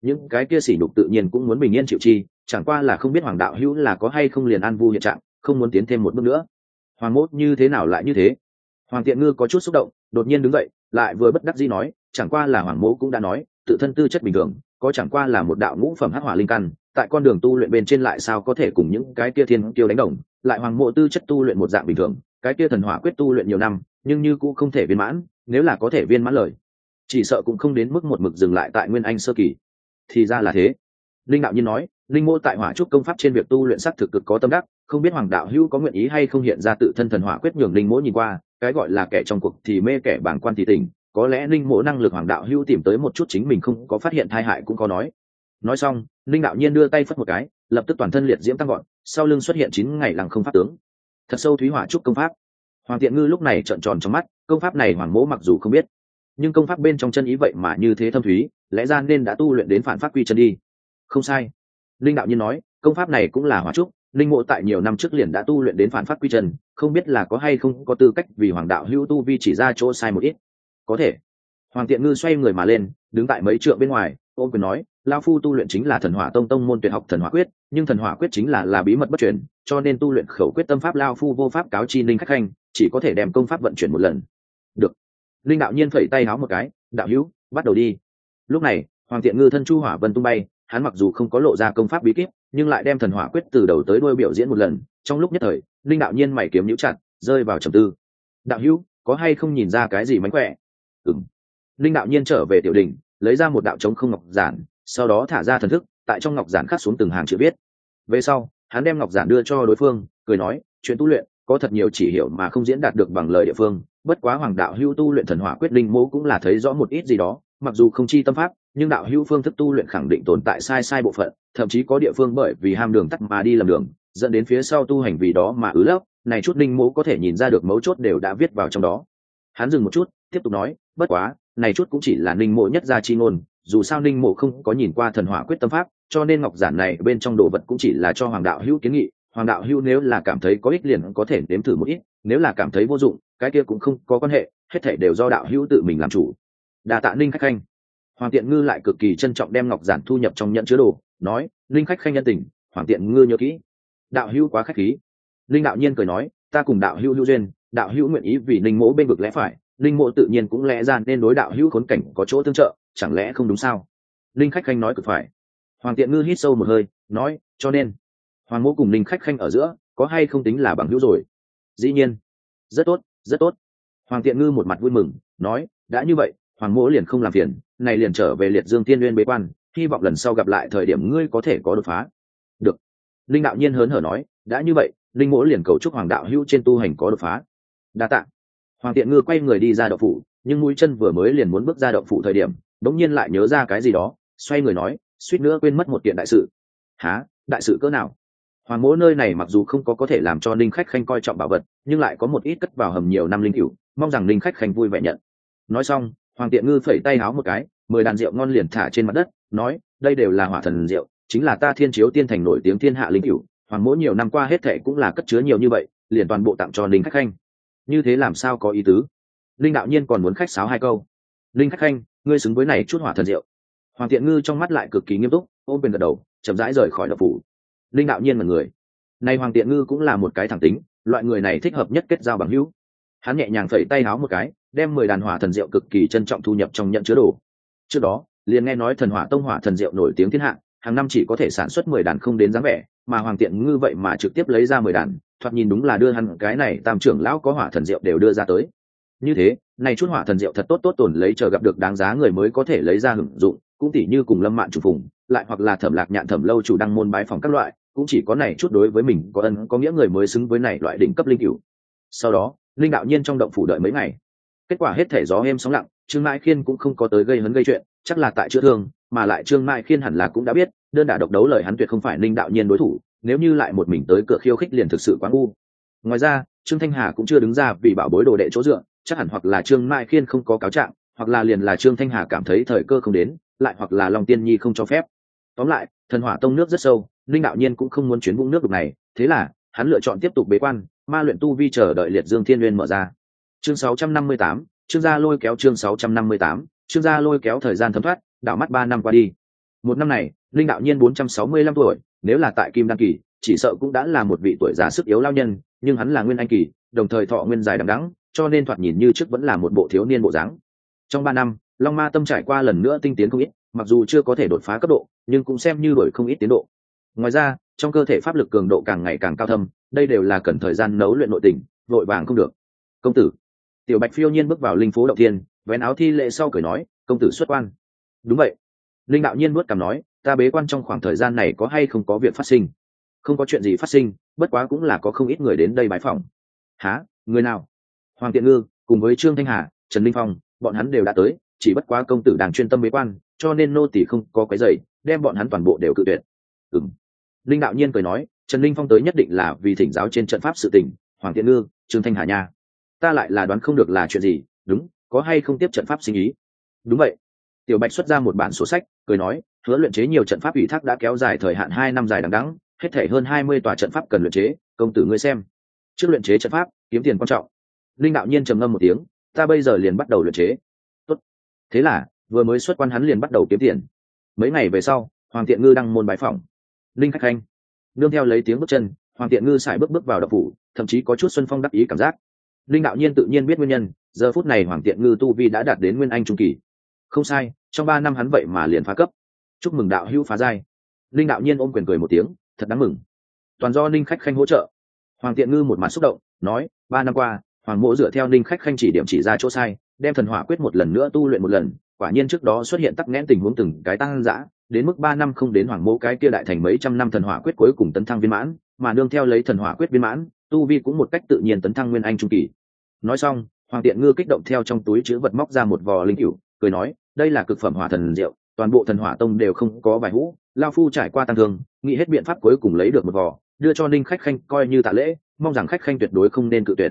những cái kia sỉ nhục tự nhiên cũng muốn bình yên chịu chi, chẳng qua là không biết Hoàng đạo hữu là có hay không liền an vu hiện trạng, không muốn tiến thêm một bước nữa. Hoàng mốt như thế nào lại như thế? Hoàng Tiện Ngư có chút xúc động, đột nhiên đứng dậy, lại vừa bất đắc dĩ nói, chẳng qua là Hoàng mỗ cũng đã nói, tự thân tư chất bình thường, có chẳng qua là một đạo ngũ phẩm hắc hỏa linh căn, tại con đường tu luyện bên trên lại sao có thể cùng những cái kia thiên kiêu đánh đồng, lại Hoàng mộ tư chất tu luyện một dạng bình thường, cái kia thần hỏa quyết tu luyện nhiều năm, nhưng như cũng không thể viên mãn, nếu là có thể viên mãn lời, chỉ sợ cũng không đến mức một mực dừng lại tại nguyên anh sơ kỳ. Thì ra là thế. Linh đạo nhiên nói, linh mô tại hỏa trúc công pháp trên việc tu luyện sắc thực cực có tâm đắc, không biết Hoàng đạo hữu có nguyện ý hay không hiện ra tự thân thần hỏa quyết nhường linh mỗ nhìn qua, cái gọi là kẻ trong cuộc thì mê kẻ bảng quan thì tỉnh, có lẽ linh mỗ năng lực Hoàng đạo hữu tìm tới một chút chính mình không có phát hiện tai hại cũng có nói. Nói xong, linh đạo nhiên đưa tay phất một cái, lập tức toàn thân liệt diễm tăng gọn, sau lưng xuất hiện 9 ngày lăng không pháp tướng. Thật sâu thúy hỏa trúc công pháp. Hoàng Tiện Ngư lúc này trợn tròn trong mắt, công pháp này Hoàng mỗ mặc dù không biết, nhưng công pháp bên trong chân ý vậy mà như thế thâm thúy, lẽ ra nên đã tu luyện đến phản pháp quy chân đi. Không sai. Linh đạo nhiên nói, công pháp này cũng là hỏa trúc, linh mộ tại nhiều năm trước liền đã tu luyện đến phản pháp quy chân, không biết là có hay không có tư cách vì Hoàng đạo hữu tu vi chỉ ra chỗ sai một ít. Có thể. Hoàng Tiện Ngư xoay người mà lên, đứng tại mấy trượng bên ngoài, ôm quyền nói, lão phu tu luyện chính là thần hỏa tông môn tuyệt học thần hỏa quyết, nhưng thần hỏa quyết chính là bí mật bất truyền, cho nên tu luyện khẩu quyết tâm pháp lão phu vô pháp cáo chi Linh khách khanh, chỉ có thể đem công pháp vận chuyển một lần. Được. Linh đạo nhiên phẩy tay háo một cái, đạo hữu, bắt đầu đi. Lúc này, Hoàng Tiện Ngư thân chu hỏa vân tung bay, hắn mặc dù không có lộ ra công pháp bí kíp, nhưng lại đem thần hỏa quyết từ đầu tới đuôi biểu diễn một lần. Trong lúc nhất thời, Linh đạo nhiên mày kiếm nhíu chặt, rơi vào trầm tư. Đạo hữu, có hay không nhìn ra cái gì mánh khỏe? Ừm. Linh đạo nhiên trở về tiểu đình, lấy ra một đạo trống không ngọc giản, sau đó thả ra thần thức, tại trong ngọc giản khắc xuống từng hàng chữ viết. Về sau, hắn đem ngọc giản đưa cho đối phương, cười nói, chuyện tu luyện có thật nhiều chỉ hiểu mà không diễn đạt được bằng lời địa phương, bất quá Hoàng đạo hữu tu luyện thần hỏa quyết linh mô cũng là thấy rõ một ít gì đó, mặc dù không chi tâm pháp, nhưng đạo hữu phương thức tu luyện khẳng định tồn tại sai bộ phận, thậm chí có địa phương bởi vì ham đường tắt mà đi lầm đường, dẫn đến phía sau tu hành vì đó mà ứ lấp, này chút linh mô có thể nhìn ra được mấu chốt đều đã viết vào trong đó. Hắn dừng một chút, tiếp tục nói, bất quá, này chút cũng chỉ là linh mộ nhất gia chi ngôn, dù sao linh mộ không có nhìn qua thần hỏa quyết tâm pháp, cho nên ngọc giản này bên trong đồ vật cũng chỉ là cho Hoàng đạo hữu kiến nghị, Hoàng đạo hữu nếu là cảm thấy có ích liền có thể nếm thử một ít, nếu là cảm thấy vô dụng, cái kia cũng không có quan hệ, hết thảy đều do đạo hữu tự mình làm chủ. Đa tạ Linh khách khanh. Hoàng Tiện Ngư lại cực kỳ trân trọng đem ngọc giản thu nhập trong nhẫn chứa đồ, nói, Linh khách khanh nhân tình, Hoàng Tiện Ngư nhớ kỹ. Đạo hữu quá khách khí. Linh đạo nhiên cười nói, ta cùng đạo hữu hữu duyên, đạo hữu nguyện ý vì Linh mỗ bên vực lẽ phải, Linh mỗ tự nhiên cũng lẽ ra nên đối đạo hữu khốn cảnh có chỗ tương trợ, chẳng lẽ không đúng sao? Linh khách khanh nói cực phải. Hoàng Tiện Ngư hít sâu một hơi, nói, cho nên Hoàng mỗ cùng Linh khách khanh ở giữa có hay không tính là bằng hữu rồi? Dĩ nhiên. Rất tốt, rất tốt. Hoàng Tiện Ngư một mặt vui mừng, nói, đã như vậy, Hoàng mỗ liền không làm phiền, này liền trở về Liệt Dương Tiên Nguyên bế quan, hy vọng lần sau gặp lại thời điểm ngươi có thể có đột phá. Được. Linh đạo nhiên hớn hở nói, đã như vậy, Linh mỗ liền cầu chúc Hoàng đạo hữu trên tu hành có đột phá. Đa tạ. Hoàng Tiện Ngư quay người đi ra động phủ, nhưng mũi chân vừa mới liền muốn bước ra động phủ thời điểm, đống nhiên lại nhớ ra cái gì đó, xoay người nói, suýt nữa quên mất một kiện đại sự. Hả? Đại sự cỡ nào? Hoàng mỗ nơi này mặc dù không có thể làm cho Linh khách khanh coi trọng bảo vật, nhưng lại có một ít cất vào hầm nhiều năm linh cửu, mong rằng Linh khách khanh vui vẻ nhận. Nói xong, Hoàng Tiện Ngư phẩy tay háo một cái, 10 đàn rượu ngon liền thả trên mặt đất, nói, đây đều là hỏa thần rượu, chính là ta Thiên Chiếu Tiên thành nổi tiếng thiên hạ linh cửu, Hoàng mỗ nhiều năm qua hết thảy cũng là cất chứa nhiều như vậy, liền toàn bộ tặng cho Linh khách khanh. Như thế làm sao có ý tứ? Linh đạo nhiên còn muốn khách sáo 2 câu. Linh khách khanh, ngươi xứng với này chút hỏa thần rượu. Hoàng Tiện Ngư trong mắt lại cực kỳ nghiêm túc, ôm quyền gật đầu, chậm rãi rời khỏi động phủ. Linh đạo nhiên là người. Này Hoàng Tiện Ngư cũng là một cái thẳng tính, loại người này thích hợp nhất kết giao bằng hữu. Hắn nhẹ nhàng phẩy tay háo một cái, đem 10 đàn hỏa thần rượu cực kỳ trân trọng thu nhập trong nhận chứa đồ. Trước đó, liền nghe nói Thần Hỏa Tông hỏa thần rượu nổi tiếng thiên hạ, hàng năm chỉ có thể sản xuất 10 đàn không đến dáng vẻ, mà Hoàng Tiện Ngư vậy mà trực tiếp lấy ra 10 đàn, thoạt nhìn đúng là đưa hắn cái này tam trưởng lão có hỏa thần rượu đều đưa ra tới. Như thế, này chút hỏa thần rượu thật tốt tồn lấy chờ gặp được đáng giá người mới có thể lấy ra hưởng dụng, cũng tỉ như cùng Lâm Mạn chủ phùng, lại hoặc là Thẩm Lạc Nhạn Thẩm lâu chủ đăng môn bái phòng các loại, cũng chỉ có này chút đối với mình có ân có nghĩa người mới xứng với này loại đỉnh cấp linh cửu. Sau đó, Linh đạo nhiên trong động phủ đợi mấy ngày. Kết quả hết thể gió êm sóng lặng, Trương Mãi Khiên cũng không có tới gây hấn gây chuyện, chắc là tại chữa thương, mà lại Trương Mãi Khiên hẳn là cũng đã biết, đơn đả độc đấu lời hắn tuyệt không phải Linh đạo nhiên đối thủ, nếu như lại một mình tới cửa khiêu khích liền thực sự quá ngu. Ngoài ra, Trương Thanh Hà cũng chưa đứng ra vì bảo bối đồ đệ chỗ dựa, chắc hẳn hoặc là Trương Mãi Khiên không có cáo trạng, hoặc là liền là Trương Thanh Hà cảm thấy thời cơ không đến, lại hoặc là Long Tiên Nhi không cho phép. Tóm lại, Thần Hỏa Tông nước rất sâu, Linh đạo nhiên cũng không muốn chuyến vũng nước đục này, thế là hắn lựa chọn tiếp tục bế quan, ma luyện tu vi chờ đợi Liệt Dương Thiên Nguyên mở ra. Chương 658, Trương gia lôi kéo chương 658, Trương gia lôi kéo thời gian thấm thoát, đảo mắt 3 năm qua đi. Một năm này linh đạo nhiên 465 tuổi, nếu là tại kim đan kỳ chỉ sợ cũng đã là một vị tuổi già sức yếu lao nhân, nhưng hắn là nguyên anh kỳ, đồng thời thọ nguyên dài đằng đẵng, cho nên thoạt nhìn như trước vẫn là một bộ thiếu niên bộ dáng. Trong 3 năm long ma tâm trải qua lần nữa tinh tiến không ít, mặc dù chưa có thể đột phá cấp độ nhưng cũng xem như đổi không ít tiến độ. Ngoài ra trong cơ thể pháp lực cường độ càng ngày càng cao thâm, đây đều là cần thời gian nấu luyện nội tình, vội vàng không được. Công tử. Tiểu Bạch phiêu nhiên bước vào linh phố động thiên, vén áo thi lễ sau cười nói, công tử xuất quan. Đúng vậy. Linh đạo nhiên nuốt cằm nói, ta bế quan trong khoảng thời gian này có hay không có việc phát sinh? Không có chuyện gì phát sinh, bất quá cũng là có không ít người đến đây bái phỏng. Hả? Người nào? Hoàng Tiện Ngư cùng với Trương Thanh Hà, Trần Linh Phong, bọn hắn đều đã tới, chỉ bất quá công tử đang chuyên tâm bế quan, cho nên nô tỳ không có cái giày, đem bọn hắn toàn bộ đều cự tuyệt. Linh đạo nhiên cười nói, Trần Linh Phong tới nhất định là vì thỉnh giáo trên trận pháp sự tình. Hoàng Tiện Ngư, Trương Thanh Hà nha, ta lại là đoán không được là chuyện gì. Đúng, có hay không tiếp trận pháp sinh ý? Đúng vậy. Tiểu Bạch xuất ra một bản sổ sách, cười nói, hứa luyện chế nhiều trận pháp ủy thác đã kéo dài thời hạn 2 năm dài đằng đẵng, hết thể hơn 20 tòa trận pháp cần luyện chế, công tử ngươi xem. Trước luyện chế trận pháp, kiếm tiền quan trọng. Linh đạo nhiên trầm ngâm một tiếng, ta bây giờ liền bắt đầu luyện chế. Tốt. Thế là vừa mới xuất quan hắn liền bắt đầu kiếm tiền. Mấy ngày về sau, Hoàng Tiện Ngư đăng môn bái phỏng. Linh khách khanh. Nương theo lấy tiếng bước chân, Hoàng Tiện Ngư sải bước vào động phủ, thậm chí có chút xuân phong đắc ý cảm giác. Linh đạo nhiên tự nhiên biết nguyên nhân, giờ phút này Hoàng Tiện Ngư tu vi đã đạt đến nguyên anh trung kỳ. Không sai, trong 3 năm hắn vậy mà liền phá cấp. Chúc mừng đạo hữu phá giai. Linh đạo nhiên ôm quyền cười một tiếng, thật đáng mừng. Toàn do Linh khách khanh hỗ trợ. Hoàng Tiện Ngư một mặt xúc động, nói, 3 năm qua, Hoàng mỗ dựa theo Linh khách khanh chỉ điểm chỉ ra chỗ sai, đem thần hỏa quyết một lần nữa tu luyện một lần, quả nhiên trước đó xuất hiện tắc nghẽn tình huống từng cái tăng dã, đến mức 3 năm không đến Hoàng mỗ cái kia đại thành mấy trăm năm thần hỏa quyết cuối cùng tấn thăng viên mãn, mà nương theo lấy thần hỏa quyết viên mãn, tu vi cũng một cách tự nhiên tấn thăng nguyên anh trung kỳ. Nói xong, Hoàng Tiện Ngư kích động theo trong túi chứa vật móc ra một vò linh cửu, cười nói, đây là cực phẩm hỏa thần rượu, toàn bộ thần hỏa tông đều không có vài hũ, lao phu trải qua tăng thương, nghĩ hết biện pháp cuối cùng lấy được một vò, đưa cho Ninh khách khanh coi như tạ lễ, mong rằng khách khanh tuyệt đối không nên cự tuyệt.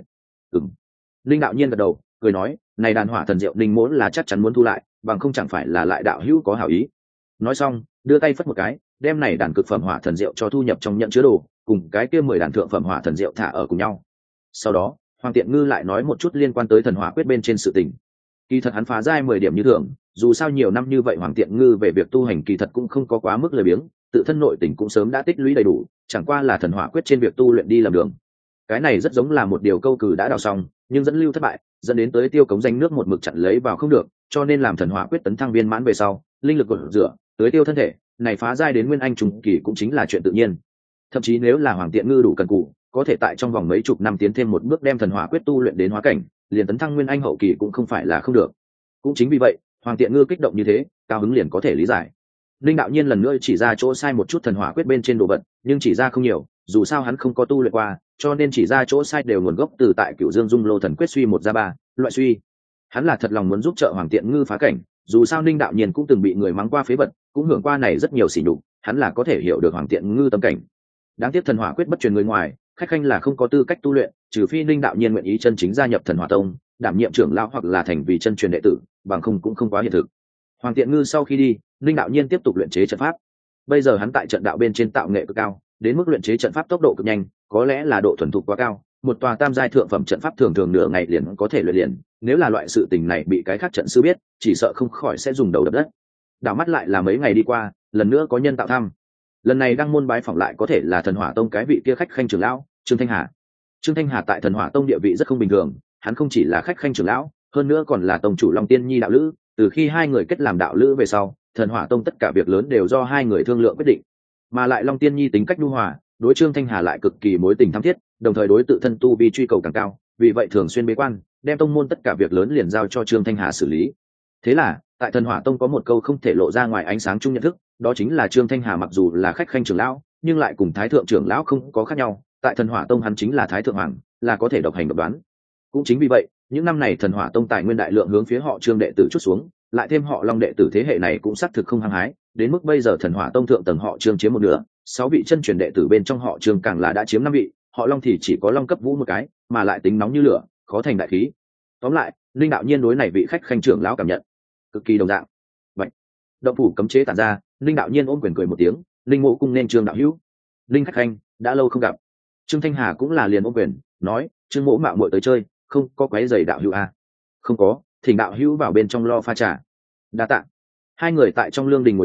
Linh đạo nhiên gật đầu, cười nói, này đàn hỏa thần rượu Ninh muốn là chắc chắn muốn thu lại, bằng không chẳng phải là lại đạo hữu có hảo ý. Nói xong, đưa tay phất một cái, đem này đàn cực phẩm hỏa thần rượu cho thu nhập trong nhận chứa đồ, cùng cái kia 10 đàn thượng phẩm hỏa thần rượu thả ở cùng nhau. Sau đó, Hoàng Tiện Ngư lại nói một chút liên quan tới thần hỏa quyết bên trên sự tình. Kỳ thật hắn phá giai 10 điểm như thường, dù sao nhiều năm như vậy Hoàng Tiện Ngư về việc tu hành kỳ thật cũng không có quá mức lười biếng, tự thân nội tình cũng sớm đã tích lũy đầy đủ, chẳng qua là thần hỏa quyết trên việc tu luyện đi lầm đường. Cái này rất giống là một điều câu cử đã đào xong, nhưng dẫn lưu thất bại, dẫn đến tới tiêu cống danh nước một mực chặn lấy vào không được, cho nên làm thần hỏa quyết tấn thăng viên mãn về sau, linh lực gột rửa, tới tiêu thân thể, này phá giai đến nguyên anh trùng kỳ cũng chính là chuyện tự nhiên. Thậm chí nếu là Hoàng Tiện Ngư đủ cần cù, có thể tại trong vòng mấy chục năm tiến thêm một bước đem thần hỏa quyết tu luyện đến hóa cảnh, liền tấn thăng nguyên anh hậu kỳ cũng không phải là không được. Cũng chính vì vậy, Hoàng Tiện Ngư kích động như thế, cao hứng liền có thể lý giải. Linh đạo nhiên lần nữa chỉ ra chỗ sai một chút thần hỏa quyết bên trên đồ vật, nhưng chỉ ra không nhiều, dù sao hắn không có tu luyện qua, cho nên chỉ ra chỗ sai đều nguồn gốc từ tại Cửu Dương Dung Lô Thần Quyết suy 1 ra 3 loại suy. Hắn là thật lòng muốn giúp trợ Hoàng Tiện Ngư phá cảnh, dù sao Linh đạo nhiên cũng từng bị người mắng qua phế vật, cũng hưởng qua này rất nhiều sỉ nhục, hắn là có thể hiểu được Hoàng Tiện Ngư tâm cảnh. Đáng tiếc thần hỏa quyết bất truyền người ngoài, khách khanh là không có tư cách tu luyện, trừ phi Linh đạo nhiên nguyện ý chân chính gia nhập Thần Hỏa Tông, đảm nhiệm trưởng lão hoặc là thành vì chân truyền đệ tử, bằng không cũng không quá hiện thực. Hoàng Tiện Ngư sau khi đi, Linh đạo nhiên tiếp tục luyện chế trận pháp. Bây giờ hắn tại trận đạo bên trên tạo nghệ cực cao, đến mức luyện chế trận pháp tốc độ cực nhanh, có lẽ là độ thuần thục quá cao, một tòa tam giai thượng phẩm trận pháp thường thường nửa ngày liền có thể luyện liền, nếu là loại sự tình này bị cái khác trận sư biết, chỉ sợ không khỏi sẽ dùng đầu đập đất. Đảo mắt lại là mấy ngày đi qua, lần nữa có nhân tạo thăm. Lần này đăng môn bái phỏng lại có thể là Thần Hỏa Tông cái vị kia khách khanh trưởng lão, Trương Thanh Hà. Trương Thanh Hà tại Thần Hỏa Tông địa vị rất không bình thường, hắn không chỉ là khách khanh trưởng lão, hơn nữa còn là tông chủ Long Tiên Nhi đạo lữ, từ khi hai người kết làm đạo lữ về sau, Thần Hỏa Tông tất cả việc lớn đều do hai người thương lượng quyết định. Mà lại Long Tiên Nhi tính cách nhu hòa, đối Trương Thanh Hà lại cực kỳ mối tình thắm thiết, đồng thời đối tự thân tu vi truy cầu càng cao, vì vậy thường xuyên bế quan, đem tông môn tất cả việc lớn liền giao cho Trương Thanh Hà xử lý. Thế là, tại Thần Hỏa Tông có một câu không thể lộ ra ngoài ánh sáng chung nhận thức, đó chính là Trương Thanh Hà mặc dù là khách khanh trưởng lão, nhưng lại cùng Thái thượng trưởng lão không có khác nhau, tại Thần Hỏa Tông hắn chính là Thái thượng hoàng, là có thể độc hành độc đoán. Cũng chính vì vậy, những năm này Thần Hỏa Tông tài nguyên đại lượng hướng phía họ Trương đệ tử chút xuống, lại thêm họ Long đệ tử thế hệ này cũng xác thực không hăng hái, đến mức bây giờ Thần Hỏa Tông thượng tầng họ Trương chiếm một nửa, 6 vị chân truyền đệ tử bên trong họ Trương càng là đã chiếm 5 vị, họ Long thì chỉ có Long cấp vũ một cái, mà lại tính nóng như lửa, khó thành đại khí. Tóm lại, Linh đạo nhiên đối này vị khách khanh trưởng lão cảm nhận cực kỳ đồng dạng. Vậy, động phủ cấm chế tản ra, Linh đạo nhiên ôm quyền cười một tiếng, Linh mộ cung nên Trương đạo hữu. Linh khách khanh, đã lâu không gặp. Trương Thanh Hà cũng là liền ôm quyền, nói, Trương mộ mạo muội tới chơi, không có quấy rầy đạo hữu à? Không có, thỉnh đạo hữu vào bên trong lo pha trà. Đa tạ. Hai người tại trong lương đình ngồi xuống,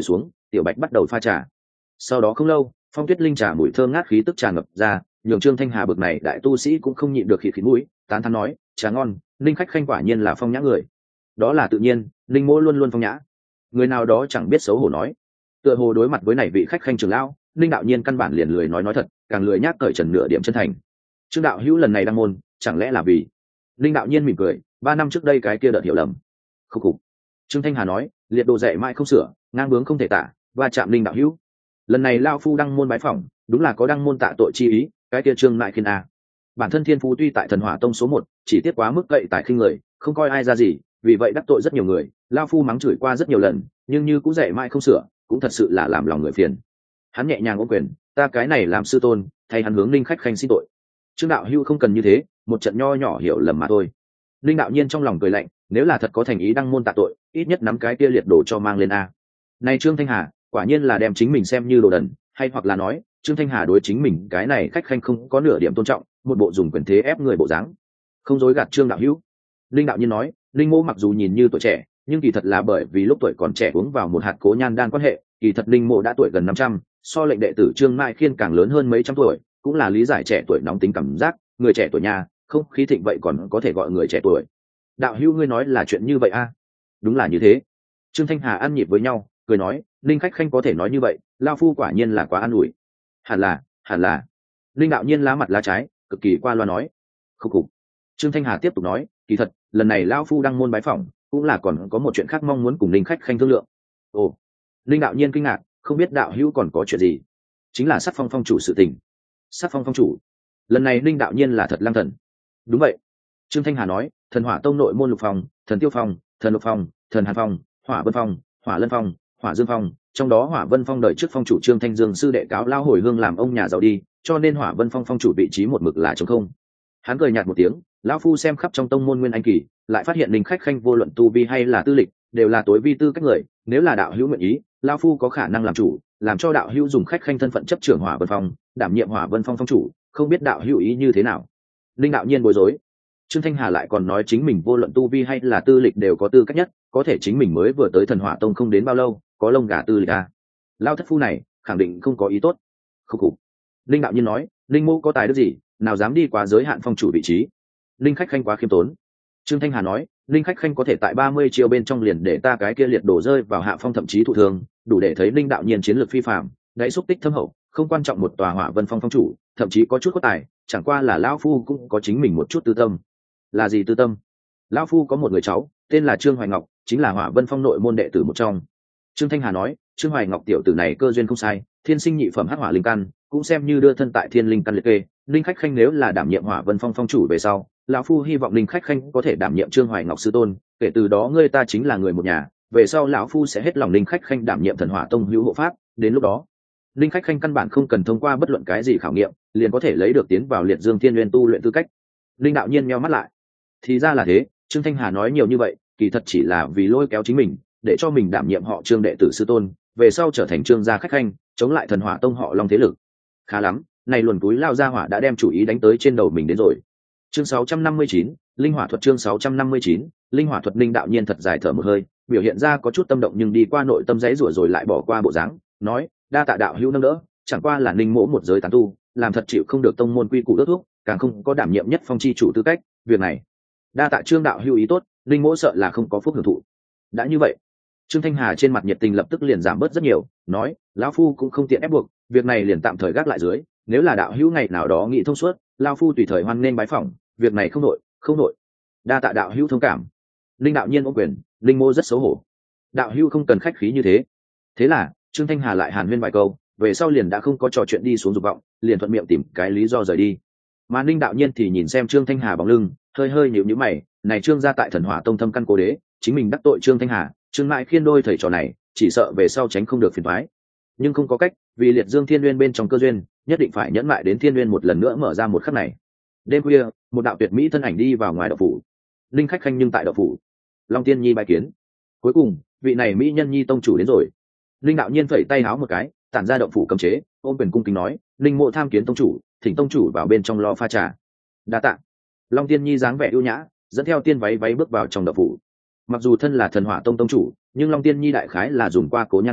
tiểu bạch bắt đầu pha trà. Sau đó không lâu, phong tuyết linh trà mùi thơm ngát khí tức tràn ngập ra, nhường Trương Thanh Hà bực này đại tu sĩ cũng không nhịn được khịt khịt mũi, tán thán nói, trà ngon, linh khách khanh quả nhiên là phong nhã người. Đó là tự nhiên, linh mỗ luôn luôn phong nhã. Người nào đó chẳng biết xấu hổ nói. Tựa hồ đối mặt với này vị khách khanh trưởng lão, linh đạo nhiên căn bản liền lười nói thật, càng lười nhác cởi trần nửa điểm chân thành. Trương đạo hữu lần này đăng môn, chẳng lẽ là vì? Linh đạo nhiên mỉm cười, 3 năm trước đây cái kia đợt hiểu lầm. Khúc khục. Trương Thanh Hà nói, liệt đồ dạy mãi không sửa, ngang bướng không thể tả, và chạm linh đạo hữu. Lần này lao phu đăng môn bái phỏng, đúng là có đăng môn tạ tội chi ý, cái kia Trương lại khiên a. Bản thân thiên phú tuy tại thần hỏa tông số 1, chỉ tiếc quá mức cậy tại khinh người, không coi ai ra gì, vì vậy đắc tội rất nhiều người, lao phu mắng chửi qua rất nhiều lần, nhưng như cũng dạy mãi không sửa, cũng thật sự là làm lòng người phiền. Hắn nhẹ nhàng ôm quyền, ta cái này làm sư tôn, thay hắn hướng linh khách khanh xin tội. Trương đạo hữu không cần như thế, một trận nho nhỏ hiểu lầm mà thôi. Linh đạo nhiên trong lòng cười lạnh, nếu là thật có thành ý đăng môn tạ tội, ít nhất nắm cái kia liệt đồ cho mang lên a. Này Trương Thanh Hà, quả nhiên là đem chính mình xem như đồ đần, hay hoặc là nói, Trương Thanh Hà đối chính mình cái này khách khanh không có nửa điểm tôn trọng, một bộ dùng quyền thế ép người bộ dáng. Không dối gạt Trương đạo hữu. Linh đạo nhiên nói, Linh mô mặc dù nhìn như tuổi trẻ, nhưng kỳ thật là bởi vì lúc tuổi còn trẻ uống vào một hạt cố nhan đan quan hệ, kỳ thật Linh mộ đã tuổi gần 500, so lệnh đệ tử Trương Mai Khiên càng lớn hơn mấy trăm tuổi, cũng là lý giải trẻ tuổi nóng tính cảm giác, người trẻ tuổi nhà, không khí thịnh vậy còn có thể gọi người trẻ tuổi. Đạo hữu ngươi nói là chuyện như vậy a? Đúng là như thế. Trương Thanh Hà ăn nhịp với nhau, cười nói, Linh khách khanh có thể nói như vậy, lao phu quả nhiên là quá an ủi. Hẳn là. Linh đạo nhiên lá mặt lá trái, cực kỳ qua loa nói. Khúc khục. Trương Thanh Hà tiếp tục nói, kỳ thật, lần này lao phu đăng môn bái phỏng, cũng là còn có một chuyện khác mong muốn cùng Linh khách khanh thương lượng. Ồ. Linh đạo nhiên kinh ngạc, không biết đạo hữu còn có chuyện gì. Chính là Sắc Phong phong chủ sự tình. Sắc Phong phong chủ. Lần này Linh đạo nhiên là thật lang thần. Đúng vậy. Trương Thanh Hà nói, thần hỏa tông nội môn lục phong, thần tiêu phong, thần lục phong, thần hàn phong, hỏa vân phong, hỏa lân phong, hỏa dương phong, trong đó hỏa vân phong đời trước phong chủ Trương Thanh Dương sư đệ cáo lao hồi hương làm ông nhà giàu đi, cho nên hỏa vân phong phong chủ vị trí một mực là trống không. Hắn cười nhạt một tiếng, lão phu xem khắp trong tông môn nguyên anh kỳ, lại phát hiện linh khách khanh vô luận tu vi hay là tư lịch, đều là tối vi tư cách người, nếu là đạo hữu nguyện ý, lão phu có khả năng làm chủ, làm cho đạo hữu dùng khách khanh thân phận chấp trưởng hỏa vân phong, đảm nhiệm hỏa vân phong phong chủ, không biết đạo hữu ý như thế nào. Linh đạo nhiên bối rối. Trương Thanh Hà lại còn nói chính mình vô luận tu vi hay là tư lịch đều có tư cách nhất, có thể chính mình mới vừa tới thần hỏa tông không đến bao lâu, có lông gà tư lịch à. Lao thất phu này khẳng định không có ý tốt. Khúc khục. Linh đạo nhiên nói, Linh mô có tài đức gì, nào dám đi quá giới hạn phong chủ vị trí. Linh khách khanh quá khiêm tốn. Trương Thanh Hà nói, Linh khách khanh có thể tại 30 triệu bên trong liền để ta cái kia liệt đổ rơi vào hạ phong thậm chí thụ thường, đủ để thấy Linh đạo nhiên chiến lược phi phàm, đáy xúc tích thâm hậu, không quan trọng một tòa hỏa vân phong phong chủ, thậm chí có chút có tài, chẳng qua là lão phu cũng có chính mình một chút tư tâm. Là gì tư tâm? Lão phu có một người cháu, tên là Trương Hoài Ngọc, chính là hỏa vân phong nội môn đệ tử một trong. Trương Thanh Hà nói, Trương Hoài Ngọc tiểu tử này cơ duyên không sai, thiên sinh nhị phẩm hắc hỏa linh căn, cũng xem như đưa thân tại thiên linh căn liệt kê. Linh khách khanh nếu là đảm nhiệm hỏa vân phong phong chủ về sau, lão phu hy vọng linh khách khanh có thể đảm nhiệm Trương Hoài Ngọc sư tôn, kể từ đó ngươi ta chính là người một nhà. Về sau lão phu sẽ hết lòng linh khách khanh đảm nhiệm thần hỏa tông hữu hộ pháp, đến lúc đó linh khách khanh căn bản không cần thông qua bất luận cái gì khảo nghiệm, liền có thể lấy được tiến vào liệt dương thiên nguyên tu luyện tư cách. Linh đạo nhiên meo mắt lại. Thì ra là thế. Trương Thanh Hà nói nhiều như vậy, kỳ thật chỉ là vì lôi kéo chính mình, để cho mình đảm nhiệm họ Trương đệ tử sư tôn, về sau trở thành Trương gia khách khanh, chống lại thần hỏa tông họ Long thế lực. Khá lắm, này luồn túi lao ra hỏa đã đem chủ ý đánh tới trên đầu mình đến rồi. Chương 659, linh hỏa thuật. Chương 659, linh hỏa thuật. Linh đạo nhiên thật dài thở một hơi, biểu hiện ra có chút tâm động nhưng đi qua nội tâm giấy rủa rồi lại bỏ qua bộ dáng, nói, đa tạ đạo hữu nâng đỡ, chẳng qua là Linh mỗ một giới tán tu, làm thật chịu không được tông môn quy củ đốt thuốc, càng không có đảm nhiệm nhất phong chi chủ tư cách, việc này đa tạ Trương đạo hữu ý tốt, Linh mỗ sợ là không có phúc hưởng thụ. Đã như vậy, Trương Thanh Hà trên mặt nhiệt tình lập tức liền giảm bớt rất nhiều, nói, lão phu cũng không tiện ép buộc, việc này liền tạm thời gác lại dưới, nếu là đạo hữu ngày nào đó nghĩ thông suốt, lão phu tùy thời hoan nghênh bái phỏng, việc này không nội. Đa tạ đạo hữu thông cảm. Linh đạo nhiên ôm quyền, Linh mô rất xấu hổ. Đạo hữu không cần khách khí như thế. Thế là Trương Thanh Hà lại hàn huyên vài câu, về sau liền đã không có trò chuyện đi xuống dục vọng, liền thuận miệng tìm cái lý do rời đi. Mà Linh đạo nhiên thì nhìn xem Trương Thanh Hà bóng lưng, hơi nhíu nhíu mày, này Trương gia tại thần hỏa tông thâm căn cố đế, chính mình đắc tội Trương Thanh Hà, Trương Mại Khiên đôi thầy trò này, chỉ sợ về sau tránh không được phiền toái. Nhưng không có cách, vì liệt dương thiên nguyên bên trong cơ duyên, nhất định phải nhẫn mại đến thiên nguyên một lần nữa mở ra một khắc này. Đêm khuya, một đạo tuyệt mỹ thân ảnh đi vào ngoài động phủ. Linh khách khanh nhưng tại động phủ. Long Tiên Nhi bài kiến. Cuối cùng, vị này mỹ nhân nhi tông chủ đến rồi. Linh đạo nhiên phẩy tay háo một cái, tản ra động phủ cấm chế, ôm quyền cung kính nói, Linh mộ tham kiến tông chủ, thỉnh tông chủ vào bên trong lo pha trà. Đa tạ. Long Tiên Nhi dáng vẻ ưu nhã, dẫn theo tiên váy bước vào trong động phủ. Mặc dù thân là thần hỏa tông tông chủ, nhưng Long Tiên Nhi đại khái là dùng qua cố nhan đan,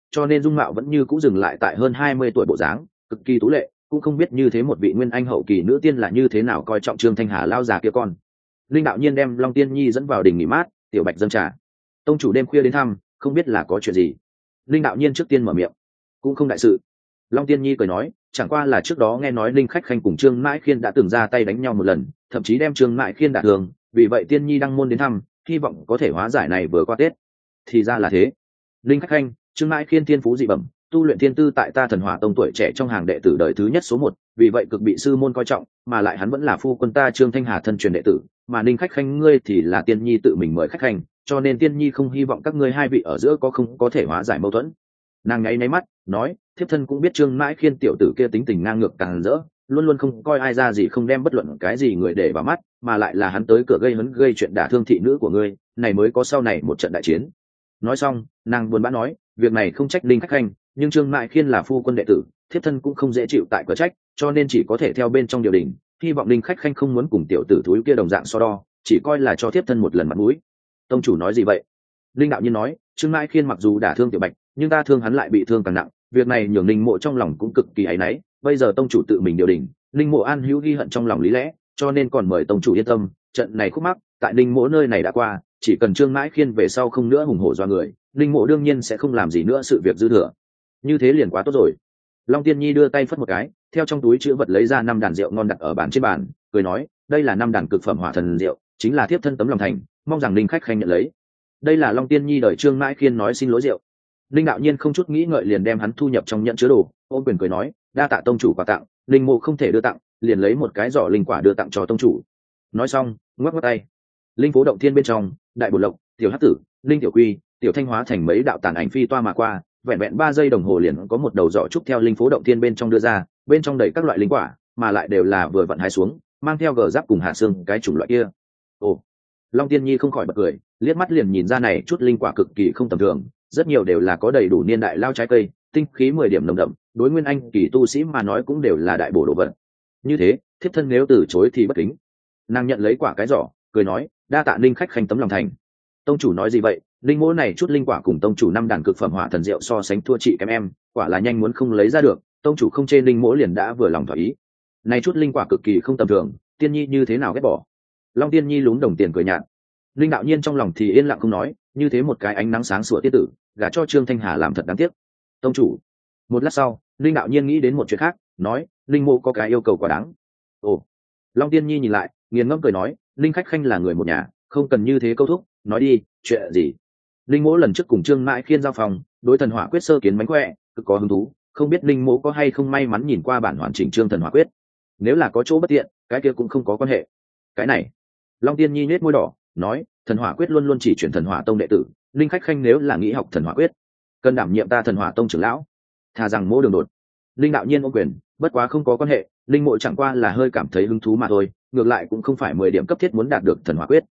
cho nên dung mạo vẫn như cũ dừng lại tại hơn 20 tuổi bộ dáng, cực kỳ tú lệ, cũng không biết như thế một vị nguyên anh hậu kỳ nữ tiên là như thế nào coi trọng Trương Thanh Hà lao già kia con. Linh đạo nhiên đem Long Tiên Nhi dẫn vào đình nghỉ mát, tiểu bạch dâng trà. Tông chủ đêm khuya đến thăm, không biết là có chuyện gì. Linh đạo nhiên trước tiên mở miệng. Cũng không đại sự. Long Tiên Nhi cười nói, chẳng qua là trước đó nghe nói Linh khách khanh cùng Trương Mãi Khiên đã từng ra tay đánh nhau một lần, thậm chí đem Trương Mãi Khiên đả thương, vì vậy Tiên Nhi đăng môn đến thăm, hy vọng có thể hóa giải này vừa qua Tết. Thì ra là thế. Linh khách khanh, Trương Mãi Khiên thiên phú dị bẩm, tu luyện thiên tư tại ta Thần Hỏa Tông tuổi trẻ trong hàng đệ tử đời thứ nhất số 1, vì vậy cực bị sư môn coi trọng, mà lại hắn vẫn là phu quân ta Trương Thanh Hà thân truyền đệ tử, mà Ninh khách khanh ngươi thì là Tiên Nhi tự mình mời khách khanh, cho nên Tiên Nhi không hy vọng các ngươi hai vị ở giữa có thể hóa giải mâu thuẫn. Nàng nháy nháy mắt, nói, thiếp thân cũng biết Trương Mãi Khiên tiểu tử kia tính tình ngang ngược càng rỡ, luôn luôn không coi ai ra gì, không đem bất luận cái gì người để vào mắt, mà lại là hắn tới cửa gây chuyện đả thương thị nữ của ngươi, này mới có sau này một trận đại chiến. Nói xong, nàng buồn bã nói, việc này không trách Ninh khách khanh, nhưng Trương Mãi Khiên là phu quân đệ tử, thiếp thân cũng không dễ chịu tại cửa trách, cho nên chỉ có thể theo bên trong điều đình, hy vọng Ninh khách khanh không muốn cùng tiểu tử thúi kia đồng dạng so đo, chỉ coi là cho thiếp thân một lần mặt mũi. Tông chủ nói gì vậy? Linh đạo nhiên nói, Trương Mãi Khiên mặc dù đả thương tiểu bạch, nhưng ta thương hắn lại bị thương càng nặng, việc này nhường Ninh Mộ trong lòng cũng cực kỳ áy náy, bây giờ tông chủ tự mình điều đình, Ninh Mộ an hữu ghi hận trong lòng lý lẽ, cho nên còn mời tông chủ yên tâm, trận này khúc mắc tại Ninh Mộ nơi này đã qua, chỉ cần Trương Mãi Khiên về sau không nữa hùng hổ do người, Ninh Mộ đương nhiên sẽ không làm gì nữa sự việc dư thừa. Như thế liền quá tốt rồi. Long Tiên Nhi đưa tay phất một cái, theo trong túi chữ vật lấy ra 5 đàn rượu ngon đặt ở bàn trên bàn, cười nói, đây là 5 đàn cực phẩm hỏa thần rượu, chính là thiếp thân tấm lòng thành, mong rằng Ninh khách khanh nhận lấy. Đây là Long Tiên Nhi đợi Trương Mãi Khiên nói xin lỗi rượu. Ninh đạo nhiên không chút nghĩ ngợi liền đem hắn thu nhập trong nhận chứa đồ, ôm quyền cười nói, đa tạ tông chủ quà tặng, Ninh Mộ không thể đưa tặng, liền lấy một cái giỏ linh quả đưa tặng cho tông chủ. Nói xong, ngoắc ngoắc tay. Linh phố động thiên bên trong, đại bổn lộc, tiểu hắc tử, linh tiểu quy, tiểu thanh hóa thành mấy đạo tàn ảnh phi toa mà qua, vẹn vẹn 3 giây đồng hồ liền có một đầu giỏ trúc theo linh phố động thiên bên trong đưa ra, bên trong đầy các loại linh quả, mà lại đều là vừa vận hái xuống, mang theo gờ giáp cùng hạ xương cái chủng loại kia. Ồ, Long Tiên Nhi không khỏi bật cười, liếc mắt liền nhìn ra này chút linh quả cực kỳ không tầm thường, rất nhiều đều là có đầy đủ niên đại lao trái cây, tinh khí 10 điểm nồng đậm, đối nguyên anh kỳ tu sĩ mà nói cũng đều là đại bổ đồ vật. Như thế, thiếp thân nếu từ chối thì bất kính. Nàng nhận lấy quả cái giỏ, cười nói, đa tạ Ninh khách khanh tấm lòng thành. Tông chủ nói gì vậy? Linh mỗ này chút linh quả cùng tông chủ 5 đàn cực phẩm hỏa thần rượu so sánh thua chị kém em, quả là nhanh muốn không lấy ra được, tông chủ không chê linh mỗ liền đã vừa lòng thỏa ý. Này chút linh quả cực kỳ không tầm thường, Tiên Nhi như thế nào ghét bỏ? Long Tiên Nhi lún đồng tiền cười nhạt. Linh đạo nhiên trong lòng thì yên lặng không nói, như thế một cái ánh nắng sáng sủa tiết tử, gả cho Trương Thanh Hà làm thật đáng tiếc. Tông chủ. Một lát sau, Linh đạo nhiên nghĩ đến một chuyện khác, nói, linh mỗ có cái yêu cầu quá đáng. Ồ. Long Tiên Nhi nhìn lại, nghiền ngẫm cười nói, Linh khách khanh là người một nhà, không cần như thế câu thúc, nói đi, chuyện gì? Linh mỗ lần trước cùng Trương Mãi Khiên giao phòng, đối thần hỏa quyết sơ kiến mánh khỏe, cực có hứng thú, không biết linh mỗ có hay không may mắn nhìn qua bản hoàn chỉnh Trương thần hỏa quyết. Nếu là có chỗ bất tiện, cái kia cũng không có quan hệ. Cái này, Long Tiên Nhi nhếch môi đỏ, nói, thần hỏa quyết luôn luôn chỉ chuyển thần hỏa tông đệ tử, Linh khách khanh nếu là nghĩ học thần hỏa quyết, cần đảm nhiệm ta thần hỏa tông trưởng lão. Thà rằng mỗ đường đột. Linh đạo nhiên ôm quyền, bất quá không có quan hệ, linh mộ chẳng qua là hơi cảm thấy hứng thú mà thôi, ngược lại cũng không phải 10 điểm cấp thiết muốn đạt được thần hỏa quyết.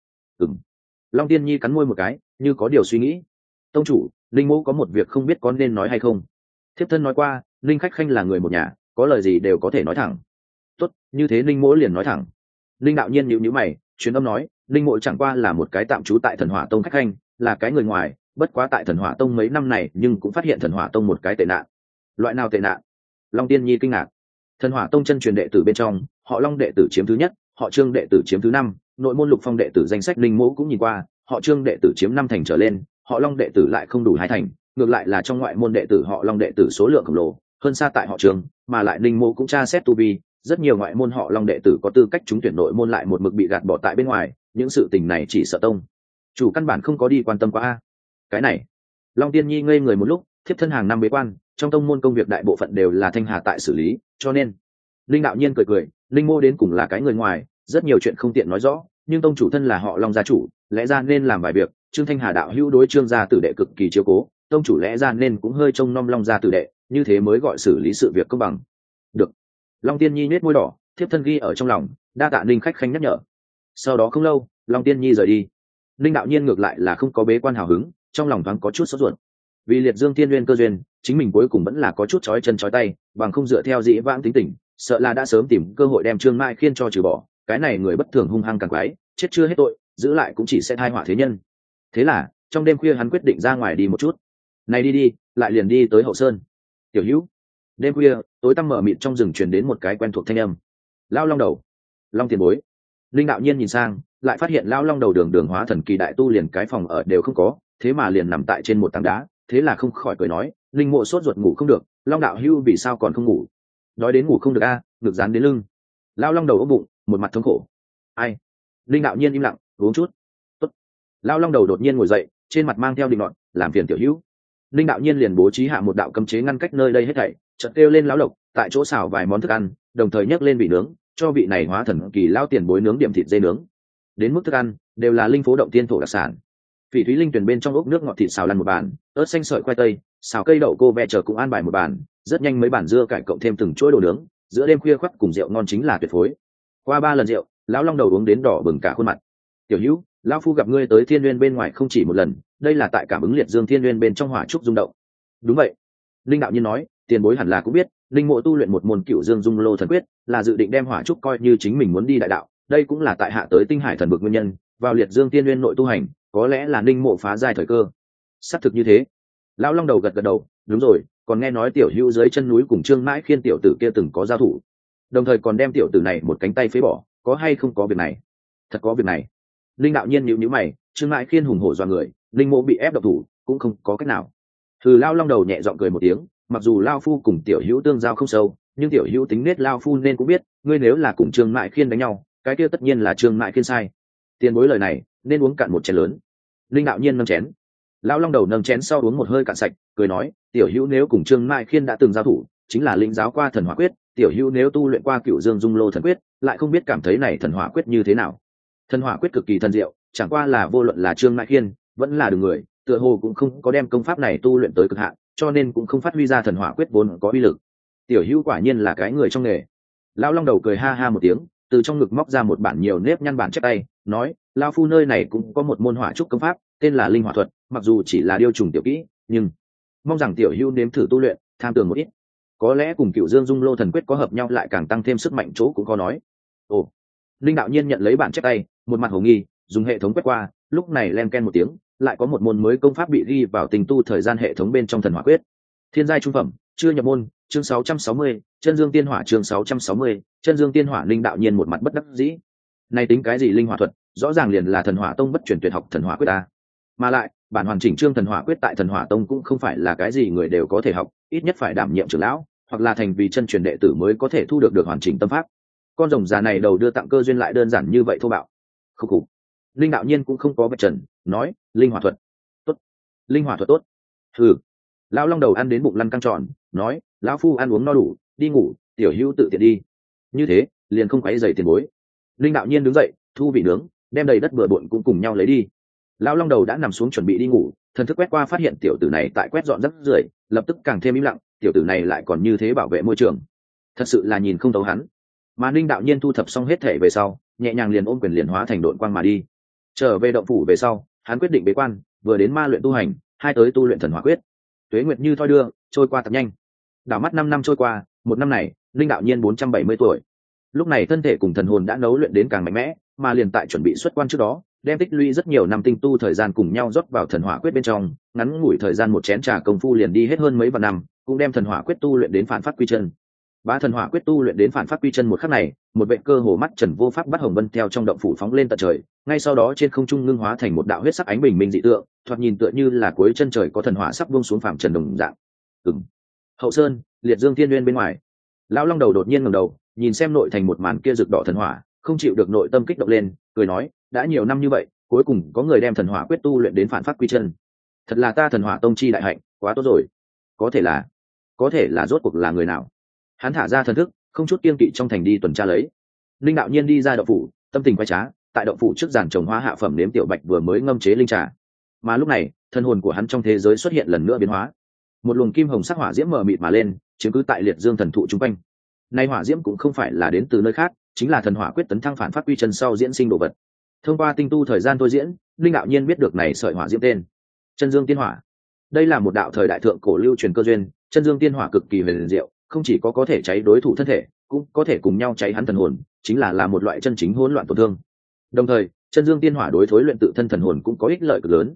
Long Tiên Nhi cắn môi một cái, như có điều suy nghĩ. Tông chủ, linh mộ có một việc không biết có nên nói hay không. Thiếp thân nói qua, Linh khách khanh là người một nhà, có lời gì đều có thể nói thẳng. Tốt, như thế linh mộ liền nói thẳng. Linh đạo nhiên nhíu nhíu mày, truyền âm nói, linh mộ chẳng qua là một cái tạm trú tại thần hỏa tông khách khanh, là cái người ngoài, bất quá tại thần hỏa tông mấy năm này nhưng cũng phát hiện thần hỏa tông một cái tệ nạn. Loại nào tệ nạn? Long Tiên Nhi kinh ngạc. Thần hỏa tông chân truyền đệ tử bên trong, họ Long đệ tử chiếm thứ nhất, họ Trương đệ tử chiếm thứ 5, nội môn Lục Phong đệ tử danh sách linh mộ cũng nhìn qua, họ Trương đệ tử chiếm 5 thành trở lên, họ Long đệ tử lại không đủ 2 thành, ngược lại là trong ngoại môn đệ tử họ Long đệ tử số lượng khổng lồ, hơn xa tại họ Trương, mà lại linh mộ cũng tra xét tu vi, rất nhiều ngoại môn họ Long đệ tử có tư cách trúng tuyển nội môn lại một mực bị gạt bỏ tại bên ngoài, những sự tình này chỉ sợ tông chủ căn bản không có đi quan tâm quá a. Cái này, Long Tiên Nhi ngây người một lúc, thiếp thân hàng năm bế quan, trong tông môn công việc đại bộ phận đều là Thanh Hà tại xử lý, cho nên Linh đạo nhiên cười cười, linh mô đến cùng là cái người ngoài, rất nhiều chuyện không tiện nói rõ, nhưng tông chủ thân là họ Long gia chủ, lẽ ra nên làm vài việc. Trương Thanh Hà đạo hữu đối Trương gia tử đệ cực kỳ chiếu cố, tông chủ lẽ ra nên cũng hơi trông nom Long gia tử đệ, như thế mới gọi xử lý sự việc công bằng. Được. Long Tiên Nhi nét môi đỏ, thiếp thân ghi ở trong lòng, đa tạ Linh khách khanh nhắc nhở. Sau đó không lâu, Long Tiên Nhi rời đi. Linh đạo nhiên ngược lại là không có bế quan hào hứng, trong lòng thoáng có chút sốt ruột. Vì liệt dương thiên nguyên cơ duyên, chính mình cuối cùng vẫn là có chút chói chân chói tay, bằng không dựa theo dĩ vãng tính tình, sợ là đã sớm tìm cơ hội đem Trương Mãi Khiên cho trừ bỏ. Cái này người bất thường hung hăng càng quái, chết chưa hết tội, giữ lại cũng chỉ sẽ tai họa thế nhân. Thế là trong đêm khuya hắn quyết định ra ngoài đi một chút. Này đi đi, lại liền đi tới hậu sơn. Tiểu hữu. Đêm khuya, tối tăm mở mịt trong rừng truyền đến một cái quen thuộc thanh âm. Lao long đầu. Long tiền bối. Linh đạo nhiên nhìn sang, lại phát hiện lao long đầu đường đường hóa thần kỳ đại tu liền cái phòng ở đều không có, thế mà liền nằm tại trên một tảng đá, thế là không khỏi cười nói, linh mộ sốt ruột ngủ không được, long đạo hưu vì sao còn không ngủ? Đói đến ngủ không được a, ngực dán đến lưng. Lao long đầu ôm bụng, một mặt thống khổ. Ai? Linh đạo nhiên im lặng, uống chút. Tốt. Lao long đầu đột nhiên ngồi dậy, trên mặt mang theo định luận, làm phiền tiểu hữu. Linh đạo nhiên liền bố trí hạ một đạo cấm chế ngăn cách nơi đây hết thảy, chợt kêu lên lão lộc, tại chỗ xào vài món thức ăn, đồng thời nhấc lên vị nướng, cho vị này hóa thần kỳ lao tiền bối nướng điểm thịt dê nướng. Đến mức thức ăn đều là linh phố động tiên thổ đặc sản. Phỉ thúy linh tuyển bên trong ốc nước ngọt thịt xào lăn một bàn, ớt xanh sợi khoai tây, xào cây đậu cô ve chờ cũng an bài một bàn, rất nhanh mấy bàn dưa cải cộng thêm từng chuỗi đồ nướng, giữa đêm khuya khoắt cùng rượu ngon chính là tuyệt phối. Qua 3 lần rượu, lão long đầu uống đến đỏ bừng cả khuôn mặt. Tiểu hữu, lão phu gặp ngươi tới thiên nguyên bên ngoài không chỉ một lần, đây là tại cảm ứng liệt dương thiên nguyên bên trong hỏa trúc rung động. Đúng vậy. Linh đạo nhiên nói, tiền bối hẳn là cũng biết, linh mộ tu luyện một môn cửu dương dung lô thần quyết, là dự định đem hỏa trúc coi như chính mình muốn đi đại đạo, đây cũng là tại hạ tới tinh hải thần vực nguyên nhân, vào liệt dương thiên nguyên nội tu hành, có lẽ là linh mộ phá giai thời cơ. Xác thực như thế. Lão long đầu gật gật đầu, đúng rồi, còn nghe nói tiểu hữu dưới chân núi cùng Trương Mãi Khiên tiểu tử kia từng có giao thủ, đồng thời còn đem tiểu tử này một cánh tay phế bỏ, có hay không có việc này? Thật có việc này. Linh đạo nhiên nhíu mày, Trương Mãi Khiên hùng hổ dọa người, linh mộ bị ép độc thủ, cũng không có cách nào. Lão long đầu nhẹ giọng cười một tiếng, mặc dù lao phu cùng tiểu hữu tương giao không sâu, nhưng tiểu hữu tính nết lao phu nên cũng biết, ngươi nếu là cùng Trương Mãi Khiên đánh nhau, cái kia tất nhiên là Trương Mãi Khiên sai. Tiền bối lời này, nên uống cạn một chén lớn. Linh đạo nhiên nâng chén. Lão long đầu nâng chén sau uống một hơi cạn sạch, cười nói, tiểu hữu nếu cùng Trương Mãi Khiên đã từng giao thủ, chính là lĩnh giáo qua thần hỏa quyết, tiểu hữu nếu tu luyện qua cửu dương dung lô thần quyết, lại không biết cảm thấy này thần hỏa quyết như thế nào. Thần hỏa quyết cực kỳ thần diệu, chẳng qua là vô luận là Trương Mãi Khiên, vẫn là đường người, tựa hồ cũng không có đem công pháp này tu luyện tới cực hạn, cho nên cũng không phát huy ra thần hỏa quyết vốn có uy lực. Tiểu hữu quả nhiên là cái người trong nghề. Lão long đầu cười ha ha một tiếng, từ trong ngực móc ra một bản nhiều nếp nhăn bản chép tay, nói, lao phu nơi này cũng có một môn hỏa trúc công pháp, tên là linh hỏa thuật, mặc dù chỉ là điêu trùng tiểu kỹ, nhưng mong rằng tiểu hữu nếm thử tu luyện, tham tưởng một ít, có lẽ cùng cửu dương dung lô thần quyết có hợp nhau, lại càng tăng thêm sức mạnh chỗ cũng có nói. Ồ. Linh đạo nhiên nhận lấy bản chép tay, một mặt hồ nghi, dùng hệ thống quét qua, lúc này len ken một tiếng, lại có một môn mới công pháp bị ghi vào tình tu thời gian hệ thống bên trong thần hỏa quyết. Thiên giai trung phẩm, chưa nhập môn, chương 660, chân dương tiên hỏa chương 660, chân dương tiên hỏa. Linh đạo nhiên một mặt bất đắc dĩ. Này tính cái gì linh hỏa thuật, rõ ràng liền là thần hỏa tông bất truyền tuyệt học thần hỏa quyết ta. Mà lại, bản hoàn chỉnh chương thần hỏa quyết tại thần hỏa tông cũng không phải là cái gì người đều có thể học, ít nhất phải đảm nhiệm trưởng lão, hoặc là thành vì chân truyền đệ tử mới có thể thu được hoàn chỉnh tâm pháp. Con rồng già này đầu đưa tặng cơ duyên lại đơn giản như vậy thô bạo. Khúc khục. Linh đạo nhiên cũng không có bạch trần, nói, linh hỏa thuật tốt, linh hỏa thuật tốt. Lão long đầu ăn đến bụng lăn căng tròn, nói, lão phu ăn uống no đủ, đi ngủ, tiểu hữu tự tiện đi. Như thế liền không quấy rầy tiền bối. Linh đạo nhiên đứng dậy, thu vị nướng, đem đầy đất bừa bộn cũng cùng nhau lấy đi. Lão long đầu đã nằm xuống chuẩn bị đi ngủ, thần thức quét qua phát hiện tiểu tử này tại quét dọn rác rưởi, lập tức càng thêm im lặng, tiểu tử này lại còn như thế bảo vệ môi trường, thật sự là nhìn không thấu hắn. Mà Linh đạo nhiên thu thập xong hết thể về sau, nhẹ nhàng liền ôm quyền liền hóa thành độn quang mà đi. Trở về động phủ về sau, hắn quyết định bế quan, vừa đến ma luyện tu hành, hai tới tu luyện thần hỏa quyết. Tuế nguyệt như thoi đưa, trôi qua thật nhanh. Đảo mắt 5 năm trôi qua, một năm này, Linh đạo nhiên 470 tuổi. Lúc này thân thể cùng thần hồn đã nấu luyện đến càng mạnh mẽ, mà liền tại chuẩn bị xuất quan trước đó, đem tích lũy rất nhiều năm tinh tu thời gian cùng nhau rót vào thần hỏa quyết bên trong, ngắn ngủi thời gian một chén trà công phu liền đi hết hơn mấy vạn năm, cũng đem thần hỏa quyết tu luyện đến phản phát quy chân. Bá thần hỏa quyết tu luyện đến phản phát quy chân một khắc này, một vệ cơ hồ mắt trần vô pháp bắt hồng vân theo trong động phủ phóng lên tận trời, ngay sau đó trên không trung ngưng hóa thành một đạo huyết sắc ánh bình minh dị tượng, thoạt nhìn tựa như là cuối chân trời có thần hỏa sắp buông xuống phàm trần đồng dạng. Hậu sơn, liệt dương thiên nguyên bên ngoài, lão long đầu đột nhiên ngẩng đầu, nhìn xem nội thành một màn kia rực đỏ thần hỏa, không chịu được nội tâm kích động lên, cười nói, đã nhiều năm như vậy, cuối cùng có người đem thần hỏa quyết tu luyện đến phản phát quy chân, thật là ta thần hỏa tông chi đại hạnh, quá tốt rồi. Có thể là rốt cuộc là người nào? Hắn thả ra thần thức, không chút kiêng kỵ trong thành đi tuần tra lấy. Linh đạo nhiên đi ra động phủ, tâm tình quái trá, tại động phủ trước giàn trồng hoa hạ phẩm nếm tiểu bạch vừa mới ngâm chế linh trà. Mà lúc này, thân hồn của hắn trong thế giới xuất hiện lần nữa biến hóa. Một luồng kim hồng sắc hỏa diễm mờ mịt mà lên, chiếm cứ tại liệt dương thần thụ trung quanh. Nay hỏa diễm cũng không phải là đến từ nơi khác, chính là thần hỏa quyết tấn thăng phản phát quy chân sau diễn sinh đồ vật. Thông qua tinh tu thời gian tôi diễn, Linh đạo nhiên biết được này sợi hỏa diễm tên chân dương tiên hỏa. Đây là một đạo thời đại thượng cổ lưu truyền cơ duyên, chân dương tiên hỏa cực kỳ huyền diệu, không chỉ có thể cháy đối thủ thân thể, cũng có thể cùng nhau cháy hắn thần hồn, chính là một loại chân chính hỗn loạn tổn thương. Đồng thời, chân dương tiên hỏa đối thối luyện tự thân thần hồn cũng có ích lợi cực lớn.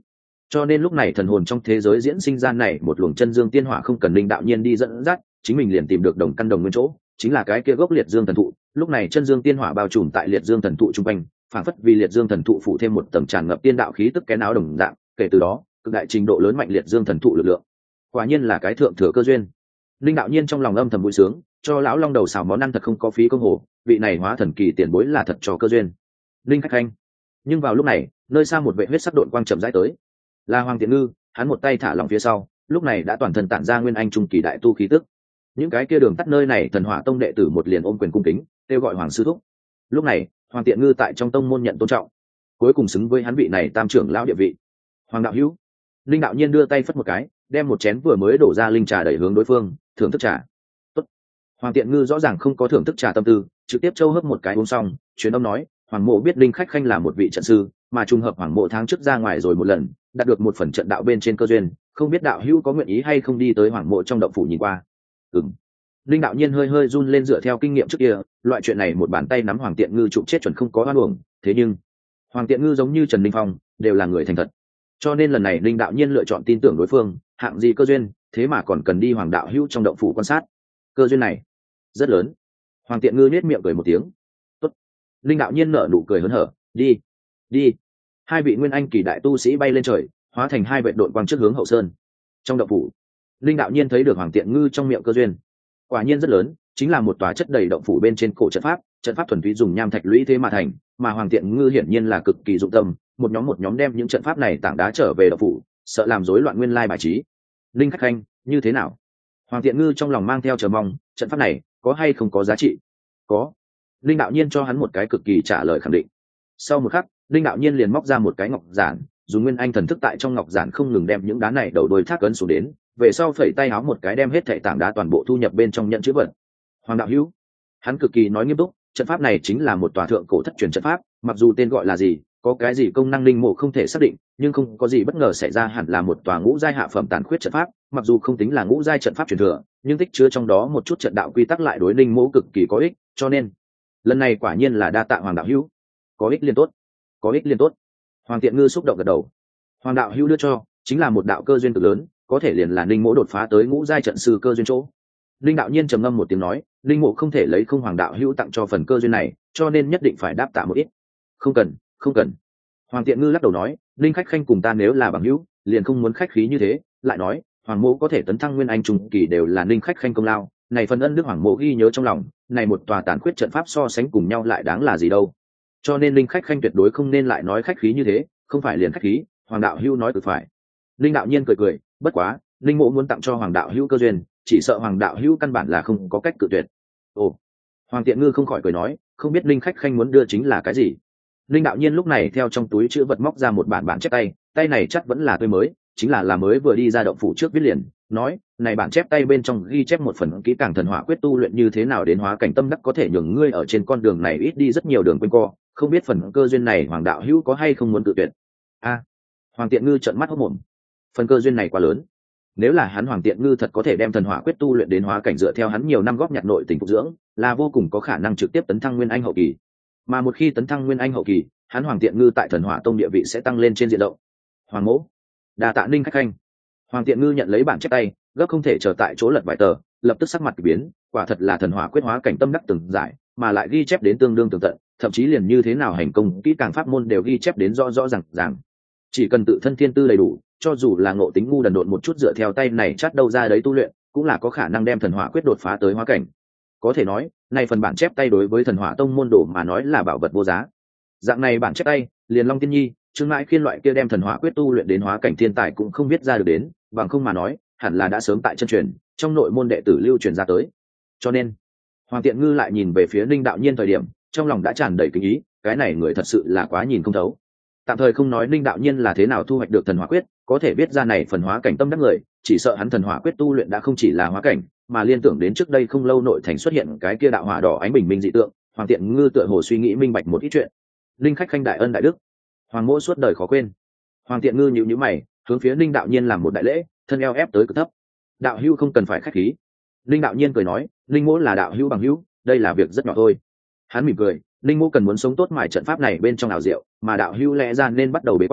cho nên lúc này thần hồn trong thế giới diễn sinh ra này một luồng chân dương tiên hỏa không cần linh đạo nhiên đi dẫn dắt, chính mình liền tìm được đồng căn đồng nguyên chỗ, chính là cái kia gốc liệt dương thần thụ. Lúc này chân dương tiên hỏa bao trùm tại liệt dương thần thụ trung quanh, phản phất vì liệt dương thần thụ phụ thêm một tầng tràn ngập tiên đạo khí tức kén áo đồng dạng. Kể từ đó cực đại trình độ lớn mạnh liệt dương thần thụ lực lượng, quả nhiên là cái thượng thừa cơ duyên. Linh đạo nhiên trong lòng âm thầm vui sướng, cho lão long đầu xào món ăn thật không có phí công hồ, vị này hóa thần kỳ tiền bối là thật cho cơ duyên. Linh khách khanh. Nhưng vào lúc này nơi xa một vệ huyết sắc độn quang chậm rãi tới, là Hoàng Tiện Ngư. Hắn một tay thả lỏng phía sau, lúc này đã toàn thân tản ra nguyên anh trung kỳ đại tu khí tức. Những cái kia đường tắt nơi này thần hỏa tông đệ tử một liền ôm quyền cung kính kêu gọi Hoàng sư thúc. Lúc này Hoàng Tiện Ngư tại trong tông môn nhận tôn trọng, cuối cùng xứng với hắn vị này tam trưởng lão địa vị. Hoàng đạo hữu. Linh đạo nhiên đưa tay phất một cái, đem một chén vừa mới đổ ra linh trà đẩy hướng đối phương. Thưởng thức trà. Tốt. Hoàng Tiện Ngư rõ ràng không có thưởng thức trà tâm tư, trực tiếp châu hấp một cái uống xong, truyền âm nói: Hoàng mộ biết Linh khách khanh là một vị trận sư, mà trùng hợp Hoàng mộ tháng trước ra ngoài rồi một lần, đạt được một phần trận đạo bên trên cơ duyên, không biết đạo hữu có nguyện ý hay không đi tới Hoàng mộ trong động phủ nhìn qua. Ừm. Linh đạo nhiên hơi hơi run lên, dựa theo kinh nghiệm trước kia, loại chuyện này một bàn tay nắm Hoàng Tiện Ngư chụp chết chuẩn không có oan uổng, thế nhưng Hoàng Tiện Ngư giống như Trần Linh Phong, đều là người thành thật. Cho nên lần này Linh đạo nhiên lựa chọn tin tưởng đối phương, hạng gì cơ duyên, thế mà còn cần đi Hoàng đạo hữu trong động phủ quan sát. Cơ duyên này rất lớn. Hoàng Tiện Ngư nhếch miệng cười một tiếng. Tốt. Linh đạo nhiên nở nụ cười hớn hở, đi. Đi. Hai vị nguyên anh kỳ đại tu sĩ bay lên trời, hóa thành hai vệt độn quang trước hướng hậu sơn. Trong động phủ, Linh đạo nhiên thấy được Hoàng Tiện Ngư trong miệng cơ duyên, quả nhiên rất lớn, chính là một tòa chất đầy động phủ bên trên cổ trận pháp thuần túy dùng nham thạch lũy thế mà thành, mà Hoàng Tiện Ngư hiển nhiên là cực kỳ dụng tâm, một nhóm đem những trận pháp này tảng đá trở về động phủ, sợ làm rối loạn nguyên lai bài trí. Linh khách khanh, như thế nào? Hoàng Tiện Ngư trong lòng mang theo chờ mong, trận pháp này có hay không có giá trị? Có. Linh đạo nhiên cho hắn một cái cực kỳ trả lời khẳng định. Sau một khắc, Linh đạo nhiên liền móc ra một cái ngọc giản, dùng nguyên anh thần thức tại trong ngọc giản không ngừng đem những đá này đầu đuôi thác ấn xuống đến, về sau phẩy tay áo một cái đem hết thảy tảng đá toàn bộ thu nhập bên trong nhận chữ vật. Hoàng đạo hữu, hắn cực kỳ nói nghiêm túc, trận pháp này chính là một tòa thượng cổ thất truyền trận pháp, mặc dù tên gọi là gì, có cái gì công năng linh mộ không thể xác định, nhưng không có gì bất ngờ xảy ra, hẳn là một tòa ngũ giai hạ phẩm tàn khuyết trận pháp, mặc dù không tính là ngũ giai trận pháp truyền thừa, nhưng tích chứa trong đó một chút trận đạo quy tắc lại đối linh mộ cực kỳ có ích, cho nên lần này quả nhiên là đa tạ Hoàng đạo hữu. Có ích liên tốt. Có ích liên tốt. Hoàng Tiện Ngư xúc động gật đầu. Hoàng đạo hữu đưa cho chính là một đạo cơ duyên cực lớn, có thể liền là linh mộ đột phá tới ngũ giai trận sư cơ duyên chỗ. Linh đạo nhiên trầm ngâm một tiếng nói, linh mộ không thể lấy không Hoàng đạo hữu tặng cho phần cơ duyên này, cho nên nhất định phải đáp tạ một ít. Không cần, không cần. Hoàng Tiện Ngư lắc đầu nói, linh khách khanh cùng ta nếu là bằng hữu, liền không muốn khách khí như thế, lại nói, Hoàng mộ có thể tấn thăng nguyên anh trung kỳ đều là linh khách khanh công lao, này phần ân đức Hoàng mộ ghi nhớ trong lòng, này một tòa tàn khuyết trận pháp so sánh cùng nhau lại đáng là gì đâu. Cho nên linh khách khanh tuyệt đối không nên lại nói khách khí như thế, không phải liền khách khí, Hoàng đạo hữu nói cực phải. Linh đạo nhiên cười cười, bất quá, linh mộ muốn tặng cho Hoàng đạo hữu cơ duyên, chỉ sợ Hoàng đạo hữu căn bản là không có cách cự tuyệt. Ồ. Hoàng Tiện Ngư không khỏi cười nói, không biết linh khách khanh muốn đưa chính là cái gì. Linh đạo nhiên lúc này theo trong túi chữ vật móc ra một bản chép tay, tay này chắc vẫn là tươi mới, chính là mới vừa đi ra động phủ trước viết liền, nói, này bản chép tay bên trong ghi chép một phần kỹ càng thần hỏa quyết tu luyện như thế nào đến hóa cảnh tâm đắc có thể nhường ngươi ở trên con đường này ít đi rất nhiều đường quanh co, không biết phần cơ duyên này Hoàng đạo hữu có hay không muốn cự tuyệt. A. Hoàng Tiện Ngư trợn mắt hốt mồm. Phần cơ duyên này quá lớn. Nếu là hắn Hoàng Tiện Ngư thật có thể đem thần hỏa quyết tu luyện đến hóa cảnh dựa theo hắn nhiều năm góp nhặt nội tình phục dưỡng, là vô cùng có khả năng trực tiếp tấn thăng nguyên anh hậu kỳ. Mà một khi tấn thăng nguyên anh hậu kỳ, hắn Hoàng Tiện Ngư tại thần hỏa tông địa vị sẽ tăng lên trên diện rộng. Hoàng mỗ, đa tạ Ninh khách khanh. Hoàng Tiện Ngư nhận lấy bản chép tay, gấp không thể chờ tại chỗ lật vài tờ, lập tức sắc mặt biến, quả thật là thần hỏa quyết hóa cảnh tâm đắc từng giải, mà lại ghi chép đến tương đương tường tận, thậm chí liền như thế nào hành công kỹ càng pháp môn đều ghi chép đến rõ rõ ràng. Chỉ cần tự thân thiên tư đầy đủ, cho dù là ngộ tính ngu đần độn một chút dựa theo tay này chát đâu ra đấy tu luyện, cũng là có khả năng đem thần hỏa quyết đột phá tới hóa cảnh. Có thể nói, này phần bản chép tay đối với thần hỏa tông môn đồ mà nói là bảo vật vô giá. Dạng này bản chép tay, liền Long Tiên Nhi, Trương Mãi Khiên loại kia đem thần hỏa quyết tu luyện đến hóa cảnh thiên tài cũng không biết ra được đến, bằng không mà nói, hẳn là đã sớm tại chân truyền, trong nội môn đệ tử lưu truyền ra tới. Cho nên, Hoàng Tiện Ngư lại nhìn về phía Linh đạo nhiên thời điểm, trong lòng đã tràn đầy kính ý, cái này người thật sự là quá nhìn không thấu. Tạm thời không nói Linh đạo nhiên là thế nào thu hoạch được thần hỏa quyết, có thể biết ra này phần hóa cảnh tâm đắc người, chỉ sợ hắn thần hỏa quyết tu luyện đã không chỉ là hóa cảnh, mà liên tưởng đến trước đây không lâu nội thành xuất hiện cái kia đạo hỏa đỏ ánh bình minh dị tượng, Hoàng Tiện Ngư tựa hồ suy nghĩ minh bạch một ít chuyện. Linh khách khanh đại ân đại đức, Hoàng mỗ suốt đời khó quên. Hoàng Tiện Ngư nhíu nhíu mày, hướng phía Linh đạo nhiên làm một đại lễ, thân eo ép tới cực thấp. Đạo hữu không cần phải khách khí. Linh đạo nhiên cười nói, Linh mỗ là đạo hữu bằng hữu, đây là việc rất nhỏ thôi. Hắn mỉm cười, Linh mỗ cần muốn sống tốt mài trận pháp này bên trong ảo diệu, mà đạo hữu lẽ ra nên bắt đầu bế quan,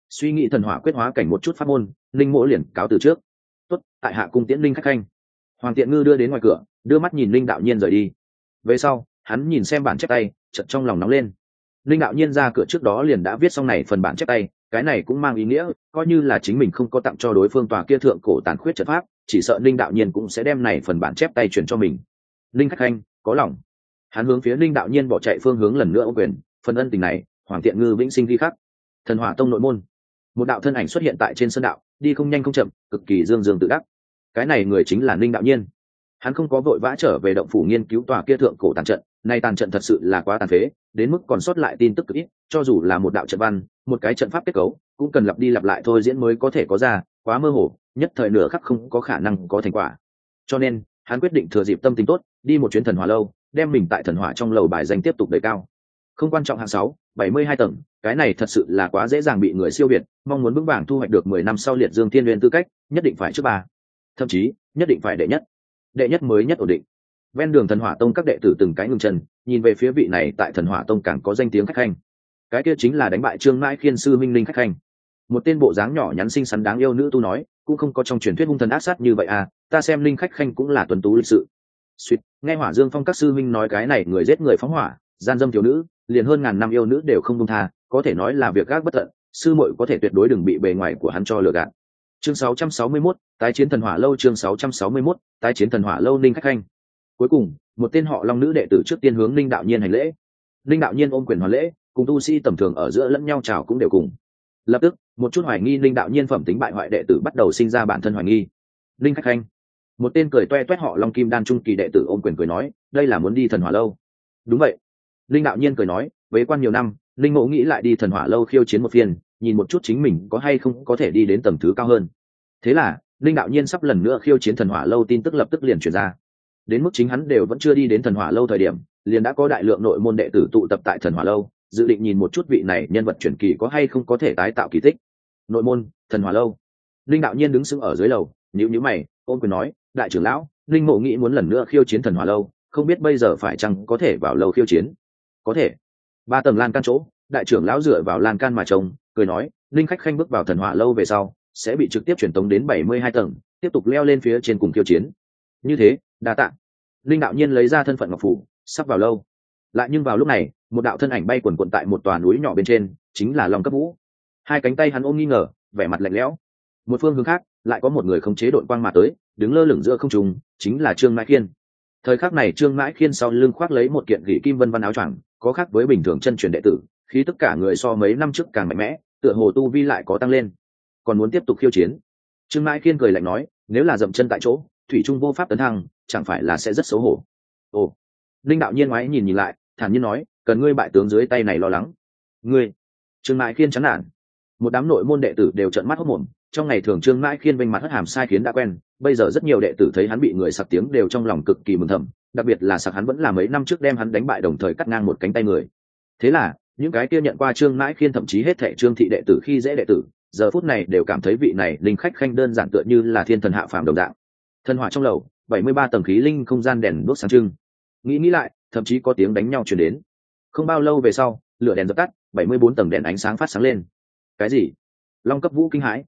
Suy nghĩ thần hỏa quyết hóa cảnh một chút pháp môn, linh mỗ liền cáo từ trước. Tốt, tại hạ cung tiễn linh khách khanh. Hoàng Tiện Ngư đưa đến ngoài cửa, đưa mắt nhìn linh đạo nhiên rời đi. Về sau hắn nhìn xem bản chép tay, chợt trong lòng nóng lên. Linh đạo nhiên ra cửa trước đó liền đã viết xong này phần bản chép tay, cái này cũng mang ý nghĩa coi như là chính mình không có tặng cho đối phương tòa kia thượng cổ tàn khuyết trận pháp, chỉ sợ linh đạo nhiên cũng sẽ đem này phần bản chép tay chuyển cho mình. Linh khách khanh có lòng. Hắn hướng phía linh đạo nhiên bỏ chạy phương hướng lần nữa ô quyền, phần ân tình này Hoàng Tiện Ngư vĩnh sinh ghi khắc. Thần Hỏa Tông nội môn, một đạo thân ảnh xuất hiện tại trên sân đạo, đi không nhanh không chậm, cực kỳ dương dương tự đắc. Cái này người chính là linh đạo nhiên. Hắn không có vội vã trở về động phủ nghiên cứu tòa kia thượng cổ tàn trận, nay tàn trận thật sự là quá tàn phế, đến mức còn sót lại tin tức cực ít, cho dù là một đạo trận văn, một cái trận pháp kết cấu, cũng cần lặp đi lặp lại thôi diễn mới có thể có ra, quá mơ hồ, nhất thời nửa khắc không có khả năng có thành quả. Cho nên, hắn quyết định thừa dịp tâm tình tốt, đi một chuyến Thần Hỏa lâu, đem mình tại Thần Hỏa trong lầu bài danh tiếp tục đề cao. Không quan trọng hạng 6, 72 tầng, cái này thật sự là quá dễ dàng bị người siêu việt, mong muốn vững vàng thu hoạch được 10 năm sau liệt dương thiên nguyên tư cách, nhất định phải trước 3, thậm chí nhất định phải đệ nhất. Đệ nhất mới nhất ổn định. Ven đường Thần Hỏa Tông các đệ tử từng cái ngừng chân, nhìn về phía vị này tại Thần Hỏa Tông càng có danh tiếng khách khanh. Cái kia chính là đánh bại Trương Mãi Khiên sư minh linh khách khanh. Một tên bộ dáng nhỏ nhắn xinh xắn đáng yêu nữ tu nói, cũng không có trong truyền thuyết hung thần ác sát như vậy à, ta xem linh khách khanh cũng là tuấn tú lịch sự. Suýt, nghe Hỏa Dương Phong các sư minh nói cái này người giết người phóng hỏa, gian dâm thiếu nữ, liền hơn ngàn năm yêu nữ đều không buông tha, có thể nói là việc gác bất tận, sư muội có thể tuyệt đối đừng bị bề ngoài của hắn cho lừa gạt. Chương 661, tái chiến Thần Hỏa lâu. Chương 661, tái chiến Thần Hỏa lâu. Ninh khách khanh. Cuối cùng, một tên họ Long nữ đệ tử trước tiên hướng Ninh đạo nhiên hành lễ. Ninh đạo nhiên ôm quyền hoàn lễ, cùng tu sĩ tầm thường ở giữa lẫn nhau chào cũng đều cùng. Lập tức, một chút hoài nghi Ninh đạo nhiên phẩm tính bại hoại đệ tử bắt đầu sinh ra bản thân hoài nghi. Ninh khách khanh. Một tên cười toe toét họ Long kim đan trung kỳ đệ tử ôm quyền cười nói, đây là muốn đi Thần Hỏa lâu. Đúng vậy. Ninh đạo nhiên cười nói, bế quan nhiều năm, Ninh Mộ nghĩ lại đi Thần Hỏa lâu khiêu chiến một phiên, nhìn một chút chính mình có hay không có thể đi đến tầng thứ cao hơn. Thế là linh đạo nhiên sắp lần nữa khiêu chiến Thần Hỏa lâu tin tức lập tức liền truyền ra. Đến mức chính hắn đều vẫn chưa đi đến Thần Hỏa lâu thời điểm, liền đã có đại lượng nội môn đệ tử tụ tập tại Thần Hỏa lâu, dự định nhìn một chút vị này nhân vật truyền kỳ có hay không có thể tái tạo kỳ tích. Nội môn Thần Hỏa lâu. Linh đạo nhiên đứng sững ở dưới lầu, nhíu nhíu mày, ôn quyền nói, đại trưởng lão, Linh Mộ nghĩ muốn lần nữa khiêu chiến Thần Hỏa lâu, không biết bây giờ phải chăng có thể vào lâu khiêu chiến. Có thể. 3 tầng lan can chỗ, đại trưởng lão dựa vào lan can mà trông, cười nói, linh khách khanh bước vào Thần Hỏa lâu về sau sẽ bị trực tiếp truyền tống đến 72 tầng, tiếp tục leo lên phía trên cùng khiêu chiến. Như thế, đa tạ. Linh đạo nhiên lấy ra thân phận ngọc phủ, sắp vào lâu. Lại nhưng vào lúc này, một đạo thân ảnh bay quần quần tại một tòa núi nhỏ bên trên, chính là Long Cấp Vũ. Hai cánh tay hắn ôm nghi ngờ, vẻ mặt lạnh lẽo. Một phương hướng khác, lại có một người không chế đội quang mà tới, đứng lơ lửng giữa không trung, chính là Trương Mãi Khiên. Thời khắc này Trương Mãi Khiên sau lưng khoác lấy một kiện gỉ kim vân vân áo choàng, có khác với bình thường chân truyền đệ tử, khí tất cả người so mấy năm trước càng mạnh mẽ, tựa hồ tu vi lại có tăng lên. Còn muốn tiếp tục khiêu chiến. Trương Mãi Khiên cười lạnh nói, nếu là dậm chân tại chỗ, thủy trung vô pháp tấn thăng, chẳng phải là sẽ rất xấu hổ. Ồ. Linh đạo nhiên ngoái nhìn nhìn lại, thản nhiên nói, cần ngươi bại tướng dưới tay này lo lắng. Ngươi. Trương Mãi Khiên chán nản. Một đám nội môn đệ tử đều trợn mắt hốt mồm, trong ngày thường Trương Mãi Khiên vênh mặt hất hàm sai khiến đã quen, bây giờ rất nhiều đệ tử thấy hắn bị người sặc tiếng đều trong lòng cực kỳ mừng thầm, đặc biệt là sặc hắn vẫn là mấy năm trước đem hắn đánh bại đồng thời cắt ngang một cánh tay người. Thế là, những cái kia nhận qua Trương Mãi Khiên thậm chí hết thảy Trương thị đệ tử khi dễ đệ tử, giờ phút này đều cảm thấy vị này linh khách khanh đơn giản tựa như là thiên thần hạ phàm đồng dạng. Thần Hỏa trong lầu, 73 tầng khí linh không gian đèn đuốc sáng trưng. Nghĩ lại, thậm chí có tiếng đánh nhau truyền đến. Không bao lâu về sau, lửa đèn dập tắt, 74 tầng đèn ánh sáng phát sáng lên. Cái gì? Long Cấp Vũ kinh hãi,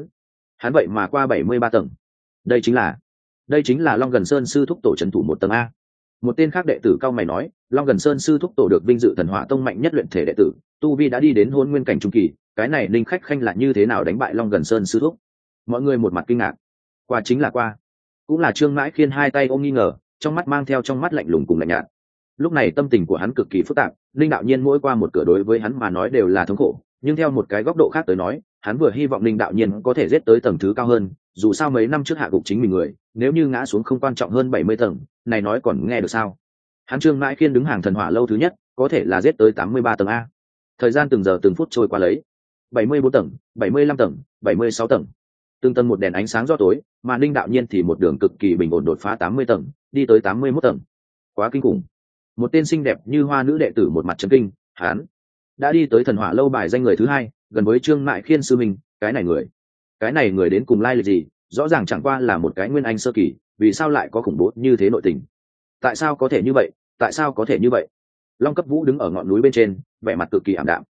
hắn vậy mà qua 73 tầng. Đây chính là Long Gần Sơn sư thúc tổ trấn thủ một tầng a. Một tên khác đệ tử cao mày nói, Long Gần Sơn sư thúc tổ được vinh dự Thần Hỏa tông mạnh nhất luyện thể đệ tử, tu vi đã đi đến hôn nguyên cảnh trung kỳ, cái này linh khách khanh là như thế nào đánh bại Long Gần Sơn sư thúc? Mọi người một mặt kinh ngạc. Qua chính là qua. Cũng là Trương Mãi Khiên hai tay ôm nghi ngờ, trong mắt mang theo trong mắt lạnh lùng cùng lạnh nhạt. Lúc này tâm tình của hắn cực kỳ phức tạp, linh đạo nhiên mỗi qua một cửa đối với hắn mà nói đều là thống khổ, nhưng theo một cái góc độ khác tới nói, hắn vừa hy vọng linh đạo nhiên có thể giết tới tầng thứ cao hơn, dù sao mấy năm trước hạ gục chính mình người, nếu như ngã xuống không quan trọng hơn 70 tầng, này nói còn nghe được sao? Hắn Trương Mãi Khiên đứng hàng Thần Hỏa lâu thứ nhất, có thể là giết tới 83 tầng a. Thời gian từng giờ từng phút trôi qua lấy, 74 tầng, 75 tầng, 76 tầng. Từng tầng một đèn ánh sáng do tối, mà linh đạo nhiên thì một đường cực kỳ bình ổn đột phá 80 tầng, đi tới 81 tầng. Quá kinh khủng. Một tên xinh đẹp như hoa nữ đệ tử một mặt chấn kinh, hắn đã đi tới Thần Hỏa lâu bài danh người thứ hai, gần với Trương Mại Khiên sư mình, cái này người đến cùng lai lịch gì, rõ ràng chẳng qua là một cái nguyên anh sơ kỳ, vì sao lại có khủng bố như thế nội tình? Tại sao có thể như vậy? Long Cấp Vũ đứng ở ngọn núi bên trên, vẻ mặt cực kỳ ảm đạm.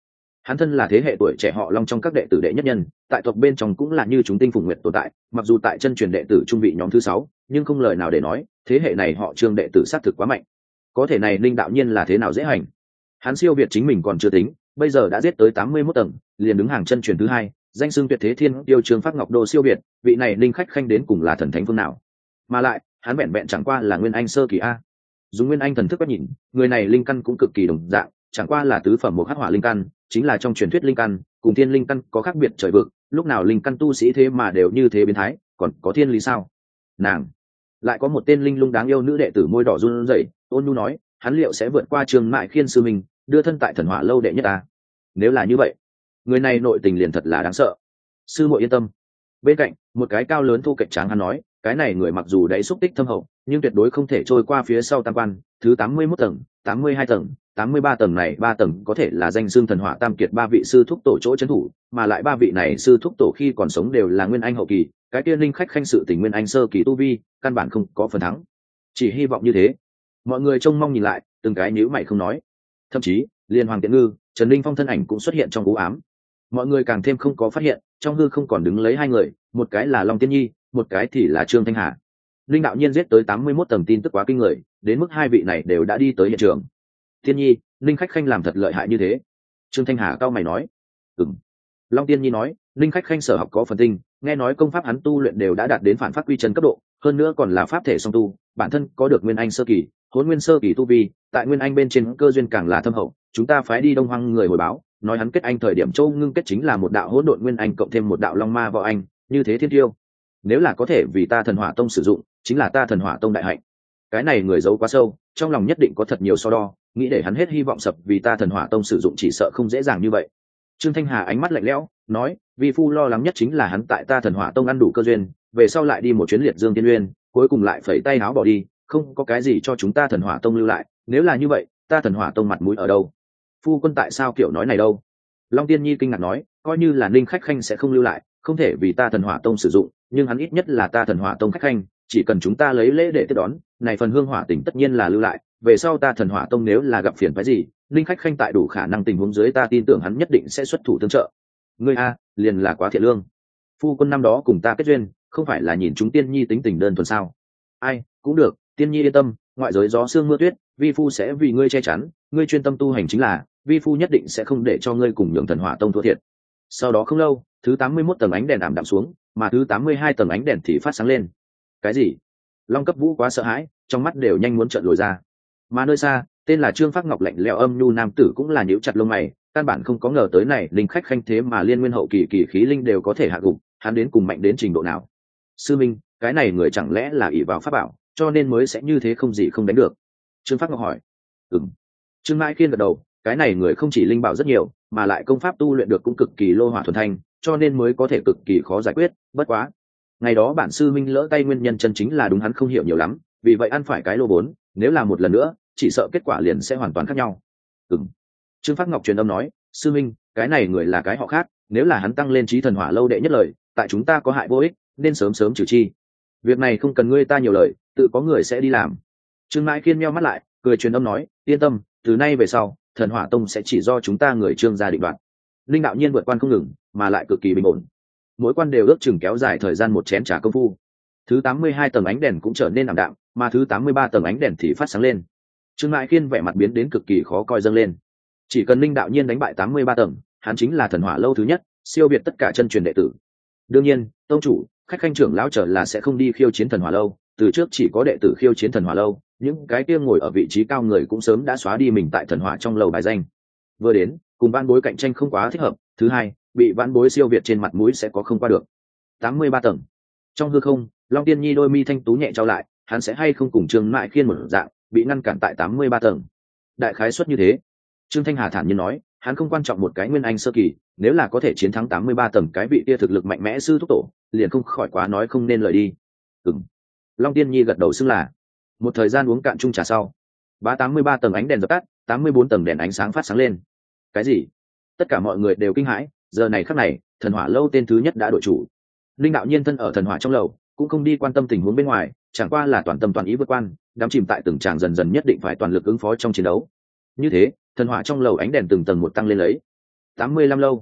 Hắn thân là thế hệ tuổi trẻ họ Long trong các đệ tử đệ nhất nhân, tại tộc bên trong cũng là như chúng tinh phùng nguyệt tồn tại, mặc dù tại chân truyền đệ tử trung vị nhóm thứ 6, nhưng không lời nào để nói, thế hệ này họ Trương đệ tử sát thực quá mạnh. Có thể này Linh đạo nhiên là thế nào dễ hành. Hắn siêu việt chính mình còn chưa tính, bây giờ đã giết tới 81 tầng, liền đứng hàng chân truyền thứ 2, danh xưng tuyệt thế thiên tiêu Trương Phát Ngọc Đô siêu việt, vị này Linh khách khanh đến cùng là thần thánh phương nào? Mà lại, hắn vẹn vẹn chẳng qua là nguyên anh sơ kỳ a. Dùng nguyên anh thần thức quét nhìn, người này linh căn cũng cực kỳ đồng dạng, chẳng qua là tứ phẩm một hắc hỏa linh căn, chính là trong truyền thuyết linh căn, cùng thiên linh căn có khác biệt trời vực, lúc nào linh căn tu sĩ thế mà đều như thế biến thái, còn có thiên lý sao? Nàng lại có một tên linh lung đáng yêu nữ đệ tử môi đỏ run rẩy, ôn nhu nói, hắn liệu sẽ vượt qua Trương Mại Khiên sư mình, đưa thân tại thần hỏa lâu đệ nhất ta? Nếu là như vậy, người này nội tình liền thật là đáng sợ. Sư muội yên tâm. Bên cạnh, một cái cao lớn thu kệch tráng hắn nói, cái này người mặc dù đáy xúc tích thâm hậu, nhưng tuyệt đối không thể trôi qua phía sau tam quan, thứ 81 tầng, 82 tầng, 83 tầng này 3 tầng có thể là danh xưng thần hỏa tam kiệt 3 vị sư thúc tổ chỗ trấn thủ, mà lại 3 vị này sư thúc tổ khi còn sống đều là nguyên anh hậu kỳ, cái kia linh khách khanh sự tình nguyên anh sơ kỳ tu vi, căn bản không có phần thắng. Chỉ hy vọng như thế. Mọi người trông mong nhìn lại, từng cái nhíu mày không nói. Thậm chí, liên Hoàng Tiện Ngư, Trần Linh Phong thân ảnh cũng xuất hiện trong u ám. Mọi người càng thêm không có phát hiện, trong hư không còn đứng lấy hai người, một cái là Long Tiên Nhi, một cái thì là Trương Thanh Hà. Linh đạo nhiên giết tới 81 tầng tin tức quá kinh người, đến mức hai vị này đều đã đi tới hiện trường. Tiên Nhi, Linh khách khanh làm thật lợi hại như thế. Trương Thanh Hà cao mày nói. Ừm. Long Tiên Nhi nói, Linh khách khanh sở học có phần tinh, nghe nói công pháp hắn tu luyện đều đã đạt đến phản pháp quy chân cấp độ, hơn nữa còn là pháp thể song tu, bản thân có được nguyên anh sơ kỳ, hỗn nguyên sơ kỳ tu vi, tại nguyên anh bên trên cơ duyên càng là thâm hậu. Chúng ta phái đi Đông Hoang người hồi báo, nói hắn kết anh thời điểm châu ngưng kết chính là một đạo hỗn độn nguyên anh cộng thêm một đạo long ma võ anh, như thế thiên tiêu. Nếu là có thể vì ta thần hỏa tông sử dụng, chính là ta thần hỏa tông đại hạnh. Cái này người giấu quá sâu, trong lòng nhất định có thật nhiều so đo, nghĩ để hắn hết hy vọng sập vì ta thần hỏa tông sử dụng chỉ sợ không dễ dàng như vậy. Trương Thanh Hà ánh mắt lạnh lẽo, nói, vi phu lo lắng nhất chính là hắn tại ta thần hỏa tông ăn đủ cơ duyên, về sau lại đi một chuyến liệt dương tiên uyên, cuối cùng lại phẩy tay áo bỏ đi, không có cái gì cho chúng ta thần hỏa tông lưu lại, nếu là như vậy, ta thần hỏa tông mặt mũi ở đâu? Phu quân tại sao kiểu nói này đâu? Long Tiên Nhi kinh ngạc nói, coi như là Ninh khách khanh sẽ không lưu lại, không thể vì ta thần hỏa tông sử dụng, nhưng hắn ít nhất là ta thần hỏa tông khách khanh, chỉ cần chúng ta lấy lễ để tiếp đón, này phần hương hỏa tình tất nhiên là lưu lại, về sau ta thần hỏa tông nếu là gặp phiền phức gì, Ninh khách khanh tại đủ khả năng tình huống dưới ta tin tưởng hắn nhất định sẽ xuất thủ tương trợ. Ngươi a, liền là quá thiện lương. Phu quân năm đó cùng ta kết duyên, không phải là nhìn chúng Tiên Nhi tính tình đơn thuần sao? Ai, cũng được, Tiên Nhi yên tâm, ngoại giới gió sương mưa tuyết, vi phu sẽ vì ngươi che chắn, ngươi chuyên tâm tu hành chính là, vi phu nhất định sẽ không để cho ngươi cùng nhường thần hỏa tông thua thiệt. Sau đó không lâu, thứ 81 tầng ánh đèn ảm đạm xuống, mà thứ 82 tầng ánh đèn thì phát sáng lên. Cái gì? Long Cấp Vũ quá sợ hãi, trong mắt đều nhanh muốn trợn lồi ra. Mà nơi xa, tên là Trương Phác Ngọc lạnh lẽo âm nhu nam tử cũng là nhíu chặt lông mày, căn bản không có ngờ tới này linh khách khanh thế mà liên nguyên hậu kỳ kỳ khí linh đều có thể hạ gục, hắn đến cùng mạnh đến trình độ nào? Sư minh, cái này người chẳng lẽ là ỷ vào pháp bảo, cho nên mới sẽ như thế không gì không đánh được? Trương Phác Ngọc hỏi. Trương Mãi Khiên gật đầu, cái này người không chỉ linh bảo rất nhiều, mà lại công pháp tu luyện được cũng cực kỳ lô hỏa thuần thanh, cho nên mới có thể cực kỳ khó giải quyết. Bất quá, ngày đó bản sư minh lỡ tay nguyên nhân chân chính là đúng hắn không hiểu nhiều lắm, vì vậy ăn phải cái lô vốn, nếu là một lần nữa, chỉ sợ kết quả liền sẽ hoàn toàn khác nhau. Trương Phác Ngọc truyền âm nói, sư minh, cái này người là cái họ khác, nếu là hắn tăng lên trí thần hỏa lâu đệ nhất lời, tại chúng ta có hại vô ích, nên sớm sớm trừ chi. Việc này không cần ngươi ta nhiều lời, tự có người sẽ đi làm. Trương Mãi Khiên meo mắt lại, cười truyền âm nói, yên tâm, từ nay về sau, thần hỏa tông sẽ chỉ do chúng ta người Trương gia định đoạt. Linh đạo nhiên vượt quan không ngừng, mà lại cực kỳ bình ổn. Mỗi quan đều ước chừng kéo dài thời gian một chén trà công phu. Thứ 82 tầng ánh đèn cũng trở nên ảm đạm, mà thứ 83 tầng ánh đèn thì phát sáng lên. Trương Mãi Khiên vẻ mặt biến đến cực kỳ khó coi dâng lên. Chỉ cần Linh đạo nhiên đánh bại 83 tầng, hắn chính là thần hỏa lâu thứ nhất, siêu việt tất cả chân truyền đệ tử. Đương nhiên, tông chủ, khách khanh trưởng lão trở là sẽ không đi khiêu chiến thần hỏa lâu, từ trước chỉ có đệ tử khiêu chiến thần hỏa lâu, những cái kia ngồi ở vị trí cao người cũng sớm đã xóa đi mình tại thần hỏa trong lầu bài danh. Vừa đến, cùng vãn bối cạnh tranh không quá thích hợp, thứ hai, bị vãn bối siêu việt trên mặt mũi sẽ có không qua được. 83 tầng. Trong hư không, Long Tiên Nhi đôi mi thanh tú nhẹ trao lại, hắn sẽ hay không cùng Trương Mại Khiên một dạng, bị ngăn cản tại 83 tầng. Đại khái suất như thế. Trương Thanh Hà thản nhiên nói, hắn không quan trọng một cái nguyên anh sơ kỳ, nếu là có thể chiến thắng 83 tầng cái vị kia thực lực mạnh mẽ sư thúc tổ, liền không khỏi quá nói không nên lời đi. Long Tiên Nhi gật đầu xưng là. Một thời gian uống cạn chung trà sau, 83 tầng ánh đèn dập tắt, 84 tầng đèn ánh sáng phát sáng lên. Cái gì? Tất cả mọi người đều kinh hãi, giờ này khắc này, thần hỏa lâu tên thứ nhất đã đổi chủ. Linh đạo nhiên thân ở thần hỏa trong lầu, cũng không đi quan tâm tình huống bên ngoài, chẳng qua là toàn tâm toàn ý vượt quan, đắm chìm tại từng tràng dần dần nhất định phải toàn lực ứng phó trong chiến đấu. Như thế, thần hỏa trong lầu ánh đèn từng tầng một tăng lên lấy. 85 lâu,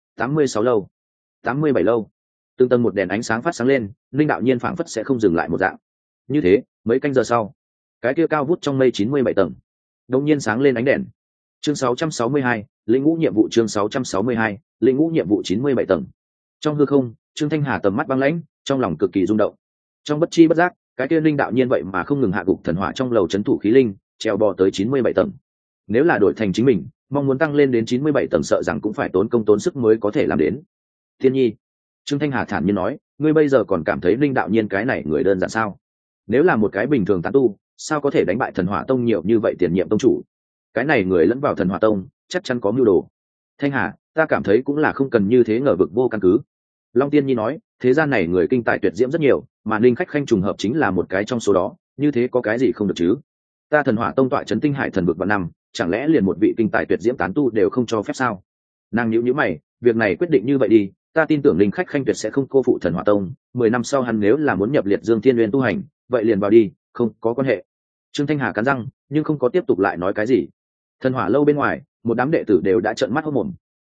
86 lâu, 87 lâu. Từng tầng một đèn ánh sáng phát sáng lên, linh đạo nhiên phảng phất sẽ không dừng lại một dạng. Như thế, mấy canh giờ sau, cái kia cao vút trong mây 97 tầng đột nhiên sáng lên ánh đèn. Chương 662, lĩnh ngũ nhiệm vụ. Chương 662, lĩnh ngũ nhiệm vụ 97 tầng. Trong hư không, Trương Thanh Hà tầm mắt băng lãnh, trong lòng cực kỳ rung động. Trong bất chi bất giác, cái kia linh đạo nhiên vậy mà không ngừng hạ gục thần hỏa trong lầu trấn thủ khí linh, treo bò tới 97 tầng. Nếu là đổi thành chính mình, mong muốn tăng lên đến 97 tầng sợ rằng cũng phải tốn công tốn sức mới có thể làm đến. Thiên nhi, Trương Thanh Hà thản nhiên nói, ngươi bây giờ còn cảm thấy linh đạo nhiên cái này người đơn giản sao? Nếu là một cái bình thường tán tu, sao có thể đánh bại thần hỏa tông nhiều như vậy tiền nhiệm tông chủ? Cái này người lẫn vào thần hỏa tông, chắc chắn có mưu đồ. Thanh Hà, ta cảm thấy cũng là không cần như thế ngờ vực vô căn cứ. Long Tiên Nhi nói, thế gian này người kinh tài tuyệt diễm rất nhiều, mà Linh Khách Khanh trùng hợp chính là một cái trong số đó, như thế có cái gì không được chứ? Ta thần hỏa tông tọa trấn tinh hải thần vực vạn năm, chẳng lẽ liền một vị kinh tài tuyệt diễm tán tu đều không cho phép sao? Nàng nhíu nhíu mày, việc này quyết định như vậy đi, ta tin tưởng Linh Khách Khanh tuyệt sẽ không cô phụ thần hỏa tông. 10 năm sau hắn nếu là muốn nhập liệt Dương Thiên Nguyên tu hành, vậy liền vào đi, không có quan hệ. Trương Thanh Hà cắn răng, nhưng không có tiếp tục lại nói cái gì. Thần hỏa lâu bên ngoài, một đám đệ tử đều đã trợn mắt hốt mồm.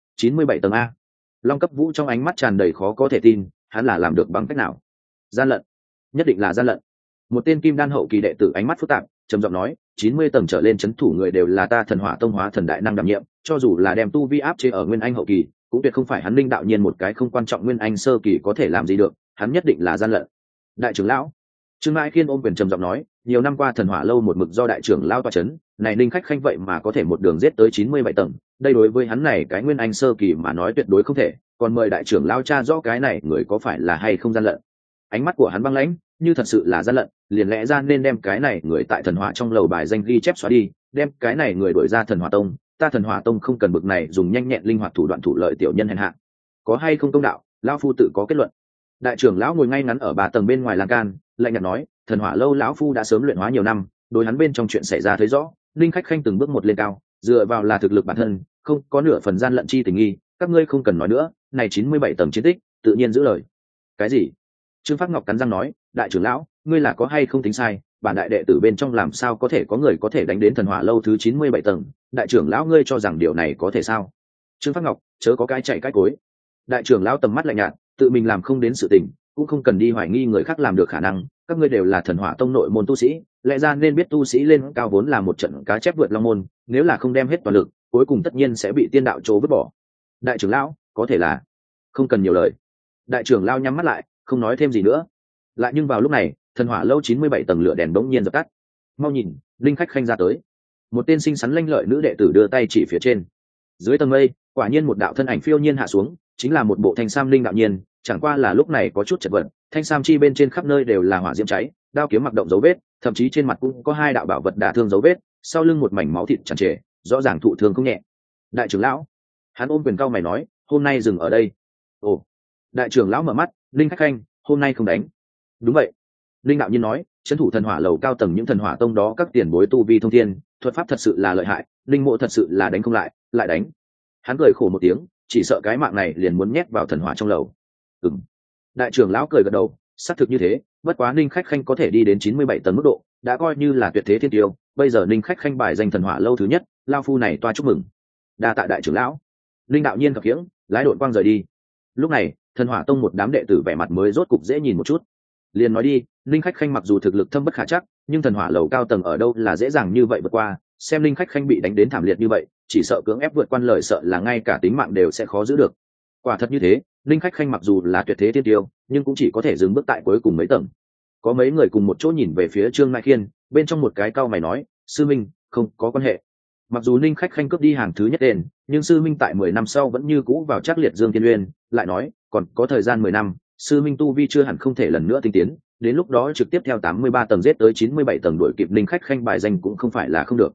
97 tầng a. Long Cấp Vũ trong ánh mắt tràn đầy khó có thể tin, hắn là làm được bằng cách nào? Gian lận, nhất định là gian lận. Một tên kim đan hậu kỳ đệ tử ánh mắt phức tạp, trầm giọng nói, 90 tầng trở lên chấn thủ người đều là ta thần hỏa tông hóa thần đại năng đảm nhiệm, cho dù là đem tu vi áp chế ở nguyên anh hậu kỳ, cũng tuyệt không phải hắn linh đạo nhiên một cái không quan trọng nguyên anh sơ kỳ có thể làm gì được, hắn nhất định là gian lận. Đại trưởng lão, Trương Mãi Khiên ôm quyền trầm giọng nói, nhiều năm qua thần hỏa lâu một mực do đại trưởng lão tọa chấn, này Linh Khách Khanh vậy mà có thể một đường giết tới 97 tầng, đây đối với hắn này cái nguyên anh sơ kỳ mà nói tuyệt đối không thể, còn mời đại trưởng lão tra rõ cái này người có phải là hay không gian lận. Ánh mắt của hắn băng lãnh, như thật sự là gian lận, liền lẽ ra nên đem cái này người tại thần hỏa trong lầu bài danh ghi chép xóa đi, đem cái này người đuổi ra thần hỏa tông, ta thần hỏa tông không cần bực này dùng nhanh nhẹn linh hoạt thủ đoạn thủ lợi tiểu nhân hèn hạ. Có hay không công đạo, lão phu tự có kết luận. Đại trưởng lão ngồi ngay ngắn ở 3 tầng bên ngoài lan can, lạnh nhạt nói, thần hỏa lâu lão phu đã sớm luyện hóa nhiều năm, đối hắn bên trong chuyện xảy ra thấy rõ, Linh Khách Khanh từng bước một lên cao, dựa vào là thực lực bản thân, không có nửa phần gian lận chi tình nghi, các ngươi không cần nói nữa, này 97 tầng chiến tích, tự nhiên giữ lời. Cái gì? Trương Phác Ngọc cắn răng nói, đại trưởng lão, ngươi là có hay không tính sai, bản đại đệ tử bên trong làm sao có thể có người có thể đánh đến thần hỏa lâu thứ 97 tầng, đại trưởng lão ngươi cho rằng điều này có thể sao? Trương Phác Ngọc, chớ có cái chạy cái cối. Đại trưởng lão tầm mắt lạnh nhạt, tự mình làm không đến sự tình, cũng không cần đi hoài nghi người khác làm được khả năng, các ngươi đều là thần hỏa tông nội môn tu sĩ, lẽ ra nên biết tu sĩ lên cao vốn là một trận cá chép vượt long môn, nếu là không đem hết toàn lực, cuối cùng tất nhiên sẽ bị tiên đạo trô vứt bỏ. Đại trưởng lão, có thể là không cần nhiều lời. Đại trưởng lão nhắm mắt lại, không nói thêm gì nữa. Lại nhưng vào lúc này, thần hỏa lâu 97 tầng lửa đèn bỗng nhiên dập tắt. Mau nhìn, Linh Khách Khanh ra tới. Một tên xinh xắn lanh lợi nữ đệ tử đưa tay chỉ phía trên. Dưới tầng mây, quả nhiên một đạo thân ảnh phiêu nhiên hạ xuống, chính là một bộ thanh sam linh đạo nhiên, chẳng qua là lúc này có chút chật vật, thanh sam chi bên trên khắp nơi đều là hỏa diễm cháy, đao kiếm mặc động dấu vết, thậm chí trên mặt cũng có 2 đạo bảo vật đả thương dấu vết, sau lưng một mảnh máu thịt tràn trề, rõ ràng thụ thương không nhẹ. Đại trưởng lão, hắn ôm quyền cao mày nói, hôm nay dừng ở đây. Ồ. Đại trưởng lão mở mắt, Linh Khách Khanh, hôm nay không đánh. Đúng vậy. Linh đạo nhiên nói, trấn thủ thần hỏa lầu cao tầng những thần hỏa tông đó các tiền bối tu vi thông thiên, thuật pháp thật sự là lợi hại, linh mộ thật sự là đánh không lại, lại đánh. Hắn cười khổ một tiếng, chỉ sợ cái mạng này liền muốn nhét vào thần hỏa trong lầu. Ừm. Đại trưởng lão cười gật đầu, xác thực như thế, bất quá Ninh Khách Khanh có thể đi đến 97 tầng mức độ, đã coi như là tuyệt thế thiên tiêu, bây giờ Ninh Khách Khanh bài danh thần hỏa lâu thứ nhất, lao phu này toa chúc mừng. Đa tạ đại trưởng lão. Linh đạo nhiên khập khiễng, lái đội quang rời đi. Lúc này, thần hỏa tông một đám đệ tử vẻ mặt mới rốt cục dễ nhìn một chút. Liền nói đi, Ninh Khách Khanh mặc dù thực lực thâm bất khả chắc, nhưng thần hỏa lầu cao tầng ở đâu là dễ dàng như vậy vượt qua, xem Ninh Khách Khanh bị đánh đến thảm liệt như vậy, chỉ sợ cưỡng ép vượt qua lời sợ là ngay cả tính mạng đều sẽ khó giữ được. Quả thật như thế, Ninh Khách Khanh mặc dù là tuyệt thế thiên tiêu, nhưng cũng chỉ có thể dừng bước tại cuối cùng mấy tầng. Có mấy người cùng một chỗ nhìn về phía Trương Mai Khiên, bên trong một cái cao mày nói, sư minh, không có quan hệ. Mặc dù Ninh Khách Khanh cướp đi hàng thứ nhất đền, nhưng sư minh tại 10 năm sau vẫn như cũ vào chắc liệt Dương Thiên Uyên, lại nói, còn có thời gian 10 năm, sư minh tu vi chưa hẳn không thể lần nữa tinh tiến, đến lúc đó trực tiếp theo 83 tầng giết tới 97 tầng đuổi kịp Ninh Khách Khanh bài danh cũng không phải là không được.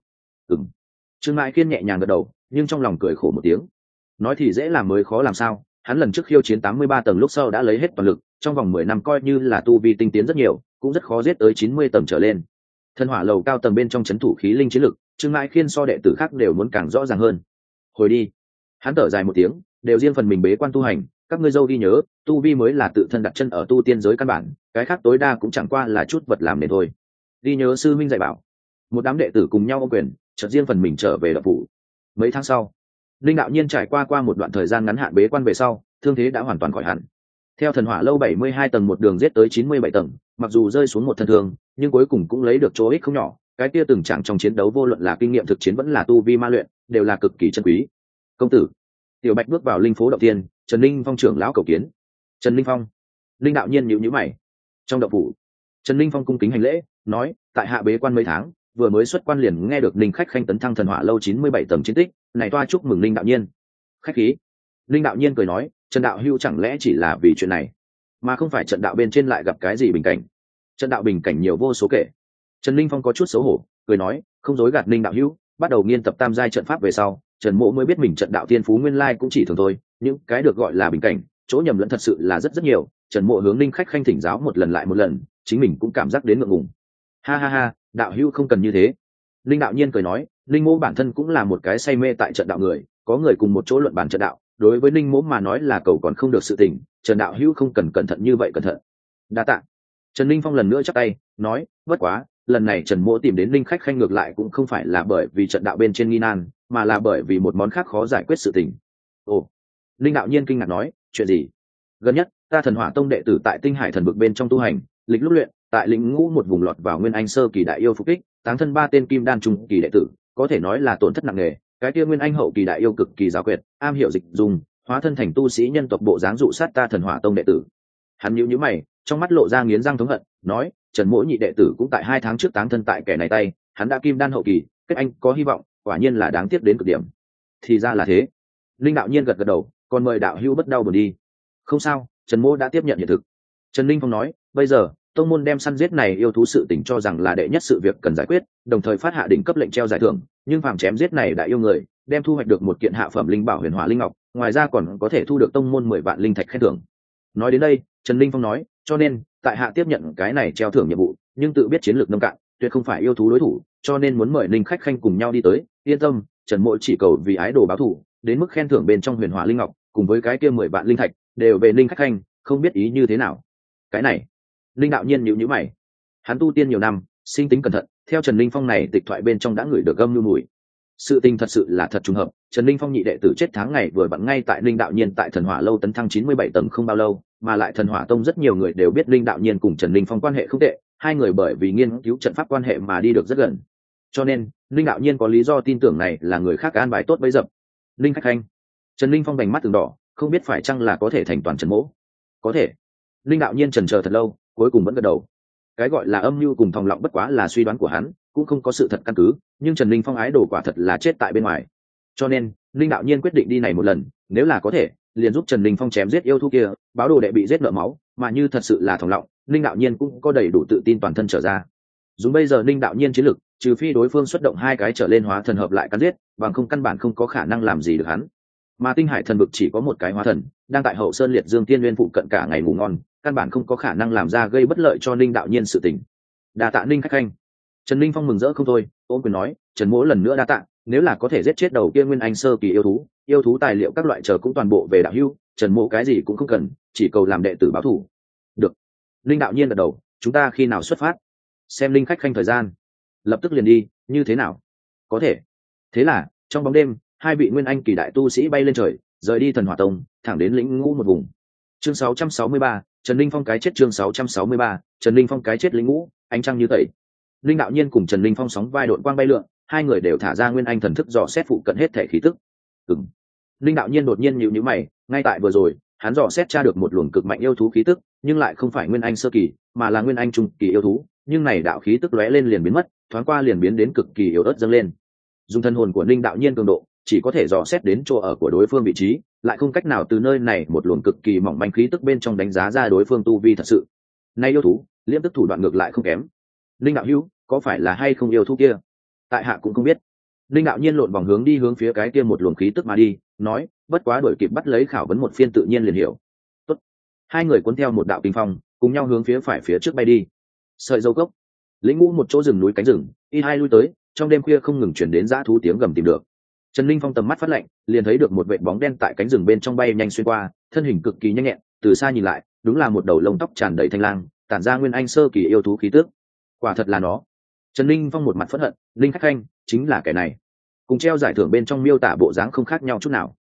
Trương Mai Khiên nhẹ nhàng gật đầu, nhưng trong lòng cười khổ một tiếng. Nói thì dễ làm mới khó làm sao, hắn lần trước khiêu chiến 83 tầng lúc sau đã lấy hết toàn lực, trong vòng 10 năm coi như là tu vi tinh tiến rất nhiều, cũng rất khó giết tới 90 tầng trở lên. Thần hỏa lầu cao tầng bên trong chấn thủ khí linh chiến lực, Trương Mai Khiên so đệ tử khác đều muốn càng rõ ràng hơn. Hồi đi. Hắn thở dài một tiếng, đều riêng phần mình bế quan tu hành, các ngươi dâu ghi nhớ, tu vi mới là tự thân đặt chân ở tu tiên giới căn bản, cái khác tối đa cũng chẳng qua là chút vật làm nên thôi. Ghi nhớ sư minh dạy bảo. Một đám đệ tử cùng nhau ôm quyền, chợt riêng phần mình trở về đạo phủ. Mấy tháng sau, linh đạo nhiên trải qua một đoạn thời gian ngắn hạn bế quan về sau, thương thế đã hoàn toàn khỏi hẳn. Theo thần hỏa lâu 72 tầng một đường giết tới 97 tầng, mặc dù rơi xuống một thân thương, nhưng cuối cùng cũng lấy được chỗ ích không nhỏ. Cái kia từng chẳng trong chiến đấu vô luận là kinh nghiệm thực chiến vẫn là tu vi ma luyện, đều là cực kỳ chân quý. Công tử. Tiểu Bạch bước vào linh phố đầu tiên, Trần Linh Phong trưởng lão cầu kiến. Trần Linh Phong. Linh đạo nhiên nhíu nhíu mày. Trong động phủ, Trần Linh Phong cung kính hành lễ, nói, tại hạ bế quan mấy tháng, vừa mới xuất quan liền nghe được Linh khách khanh tấn thăng thần hỏa lâu 97 tầng chiến tích, này toa chúc mừng Linh đạo nhiên. Khách khí. Linh đạo nhiên cười nói, Trần đạo hưu chẳng lẽ chỉ là vì chuyện này, mà không phải trận đạo bên trên lại gặp cái gì bình cảnh? Trận đạo bình cảnh nhiều vô số kể. Trần Linh Phong có chút xấu hổ, cười nói, không dối gạt Linh đạo hưu, bắt đầu nghiên tập tam giai trận pháp về sau, Trần Mộ mới biết mình trận đạo tiên phú nguyên lai cũng chỉ thường thôi, những cái được gọi là bình cảnh, chỗ nhầm lẫn thật sự là rất nhiều. Trần Mộ hướng Linh khách khanh thỉnh giáo một lần lại một lần, chính mình cũng cảm giác đến ngượng ngùng. Ha ha ha, đạo hưu không cần như thế. Linh đạo nhiên cười nói, Linh Mộ bản thân cũng là một cái say mê tại trận đạo người, có người cùng một chỗ luận bàn trận đạo, đối với Linh Mộ mà nói là cầu còn không được sự tình, Trần đạo hưu không cần cẩn thận như vậy cẩn thận. Đa tạ. Trần Linh Phong lần nữa chắp tay, nói, bất quá, lần này Trần Mộ tìm đến Linh khách khanh ngược lại cũng không phải là bởi vì trận đạo bên trên nghi nan, mà là bởi vì một món khác khó giải quyết sự tình. Ồ. Linh đạo nhiên kinh ngạc nói, chuyện gì? Gần nhất, ta Thần Hỏa Tông đệ tử tại Tinh Hải thần vực bên trong tu hành, lịch lúc luyện, tại lĩnh ngũ một vùng lọt vào Nguyên Anh sơ kỳ đại yêu phục kích, táng thân 3 tên kim đan trung kỳ đệ tử, có thể nói là tổn thất nặng nề. Cái kia Nguyên Anh hậu kỳ đại yêu cực kỳ giáo quyệt, am hiểu dịch dùng, hóa thân thành tu sĩ nhân tộc bộ dáng dụ sát ta Thần Hỏa Tông đệ tử. Hắn nhíu nhíu mày, trong mắt lộ ra nghiến răng thống hận, nói, Trần Mỗ nhị đệ tử cũng tại 2 tháng trước táng thân tại kẻ này tay, hắn đã kim đan hậu kỳ, kết anh có hy vọng, quả nhiên là đáng tiếc đến cực điểm. Thì ra là thế. Linh đạo nhiên gật gật đầu, còn mời đạo hữu bất đau buồn đi. Không sao, Trần Mỗ đã tiếp nhận hiện thực. Trần Linh Phong nói, bây giờ tông môn đem săn giết này yêu thú sự tình cho rằng là đệ nhất sự việc cần giải quyết, đồng thời phát hạ đỉnh cấp lệnh treo giải thưởng, nhưng phàm chém giết này đại yêu người, đem thu hoạch được một kiện hạ phẩm linh bảo huyền hỏa linh ngọc, ngoài ra còn có thể thu được tông môn 10 vạn linh thạch khen thưởng. Nói đến đây, Trần Linh Phong nói, cho nên tại hạ tiếp nhận cái này treo thưởng nhiệm vụ, nhưng tự biết chiến lược nông cạn, tuyệt không phải yêu thú đối thủ, cho nên muốn mời linh khách khanh cùng nhau đi tới. Yên tâm, Trần Mỗ chỉ cầu vì ái đồ báo thù, đến mức khen thưởng bên trong huyền hỏa linh ngọc cùng với cái kia 10 vạn linh thạch đều về linh khách khanh, không biết ý như thế nào. Cái này, linh đạo nhiên nhíu nhíu mày. Hắn tu tiên nhiều năm, sinh tính cẩn thận, theo Trần Linh Phong này tịch thoại bên trong đã ngửi được gâm lưu mùi. Sự tình thật sự là thật trùng hợp, Trần Linh Phong nhị đệ tử chết tháng ngày vừa vặn ngay tại linh đạo nhiên tại Thần Hỏa lâu tấn thăng 97 tầng không bao lâu, mà lại Thần Hỏa tông rất nhiều người đều biết linh đạo nhiên cùng Trần Linh Phong quan hệ không tệ, hai người bởi vì nghiên cứu trận pháp quan hệ mà đi được rất gần. Cho nên, linh đạo nhiên có lý do tin tưởng này là người khác an bài tốt bấy dập. Linh khách khanh. Trần Linh Phong vành mắt từng đỏ, không biết phải chăng là có thể thành toàn Trần Mỗ. Có thể. Linh đạo nhiên chần chờ thật lâu, cuối cùng vẫn gật đầu. Cái gọi là âm mưu cùng thòng lọng bất quá là suy đoán của hắn, cũng không có sự thật căn cứ, nhưng Trần Linh Phong ái đồ quả thật là chết tại bên ngoài. Cho nên, Linh đạo nhiên quyết định đi này một lần, nếu là có thể, liền giúp Trần Linh Phong chém giết yêu thú kia, báo đồ đệ bị giết nợ máu, mà như thật sự là thòng lọng, Linh đạo nhiên cũng có đầy đủ tự tin toàn thân trở ra. Dùng bây giờ Linh đạo nhiên chiến lực, trừ phi đối phương xuất động 2 cái trở lên hóa thần hợp lại cắn giết, bằng không căn bản không có khả năng làm gì được hắn. Mà Tinh Hải thần vực chỉ có một cái hóa thần, đang tại Hậu Sơn Liệt Dương Tiên Nguyên phụ cận cả ngày ngủ ngon, căn bản không có khả năng làm ra gây bất lợi cho Linh đạo nhiên sự tình. Đa tạ Linh khách khanh. Trần Linh Phong mừng rỡ không thôi, ôm quyền nói, Trần Mỗ lần nữa đa tạ, nếu là có thể giết chết đầu kia Nguyên Anh sơ kỳ yêu thú tài liệu các loại chờ cũng toàn bộ về đạo hữu, Trần Mỗ cái gì cũng không cần, chỉ cầu làm đệ tử báo thù. Được. Linh đạo nhiên gật đầu, chúng ta khi nào xuất phát? Xem Linh khách khanh thời gian. Lập tức liền đi, như thế nào? Có thể. Thế là, trong bóng đêm, 2 vị Nguyên Anh kỳ đại tu sĩ bay lên trời, rời đi Thần Hỏa Tông, thẳng đến lĩnh ngũ một vùng. Chương 663, Trần Linh Phong cái chết. Chương 663, Trần Linh Phong cái chết lĩnh ngũ, ánh trăng như tẩy. Linh đạo nhiên cùng Trần Linh Phong sóng vai đội quang bay lượn, 2 người đều thả ra Nguyên Anh thần thức dò xét phụ cận hết thể khí tức. Linh đạo nhiên đột nhiên nhíu nhíu mày, ngay tại vừa rồi, hắn dò xét tra được một luồng cực mạnh yêu thú khí tức, nhưng lại không phải Nguyên Anh sơ kỳ, mà là Nguyên Anh trung kỳ yêu thú, nhưng này đạo khí tức lóe lên liền biến mất, thoáng qua liền biến đến cực kỳ yếu ớt dâng lên. Dùng thân hồn của Linh đạo nhiên cường độ, chỉ có thể dò xét đến chỗ ở của đối phương vị trí, lại không cách nào từ nơi này một luồng cực kỳ mỏng manh khí tức bên trong đánh giá ra đối phương tu vi thật sự. Nay yêu thú, liễm tức thủ đoạn ngược lại không kém. Linh đạo hữu, có phải là hay không yêu thú kia? Tại hạ cũng không biết. Linh đạo nhiên lộn vòng hướng đi hướng phía cái kia một luồng khí tức mà đi, nói, bất quá đuổi kịp bắt lấy khảo vấn một phiên tự nhiên liền hiểu. Tốt. 2 người cuốn theo một đạo kinh phong, cùng nhau hướng phía phải phía trước bay đi. Sợi dâu cốc, lĩnh ngũ một chỗ rừng núi cánh rừng, y hai lui tới, trong đêm khuya không ngừng chuyển đến dã thú tiếng gầm tìm được. Trần Linh Phong tầm mắt phát lạnh, liền thấy được một vệt bóng đen tại cánh rừng bên trong bay nhanh xuyên qua, thân hình cực kỳ nhanh nhẹn, từ xa nhìn lại, đúng là một đầu lông tóc tràn đầy thanh lang, tản ra Nguyên Anh sơ kỳ yêu thú khí tức. Quả thật là nó. Trần Linh Phong một mặt phẫn hận, Linh khách khanh, chính là kẻ này. cùng treo giải thưởng bên trong miêu tả bộ dáng không khác nhau chút nào.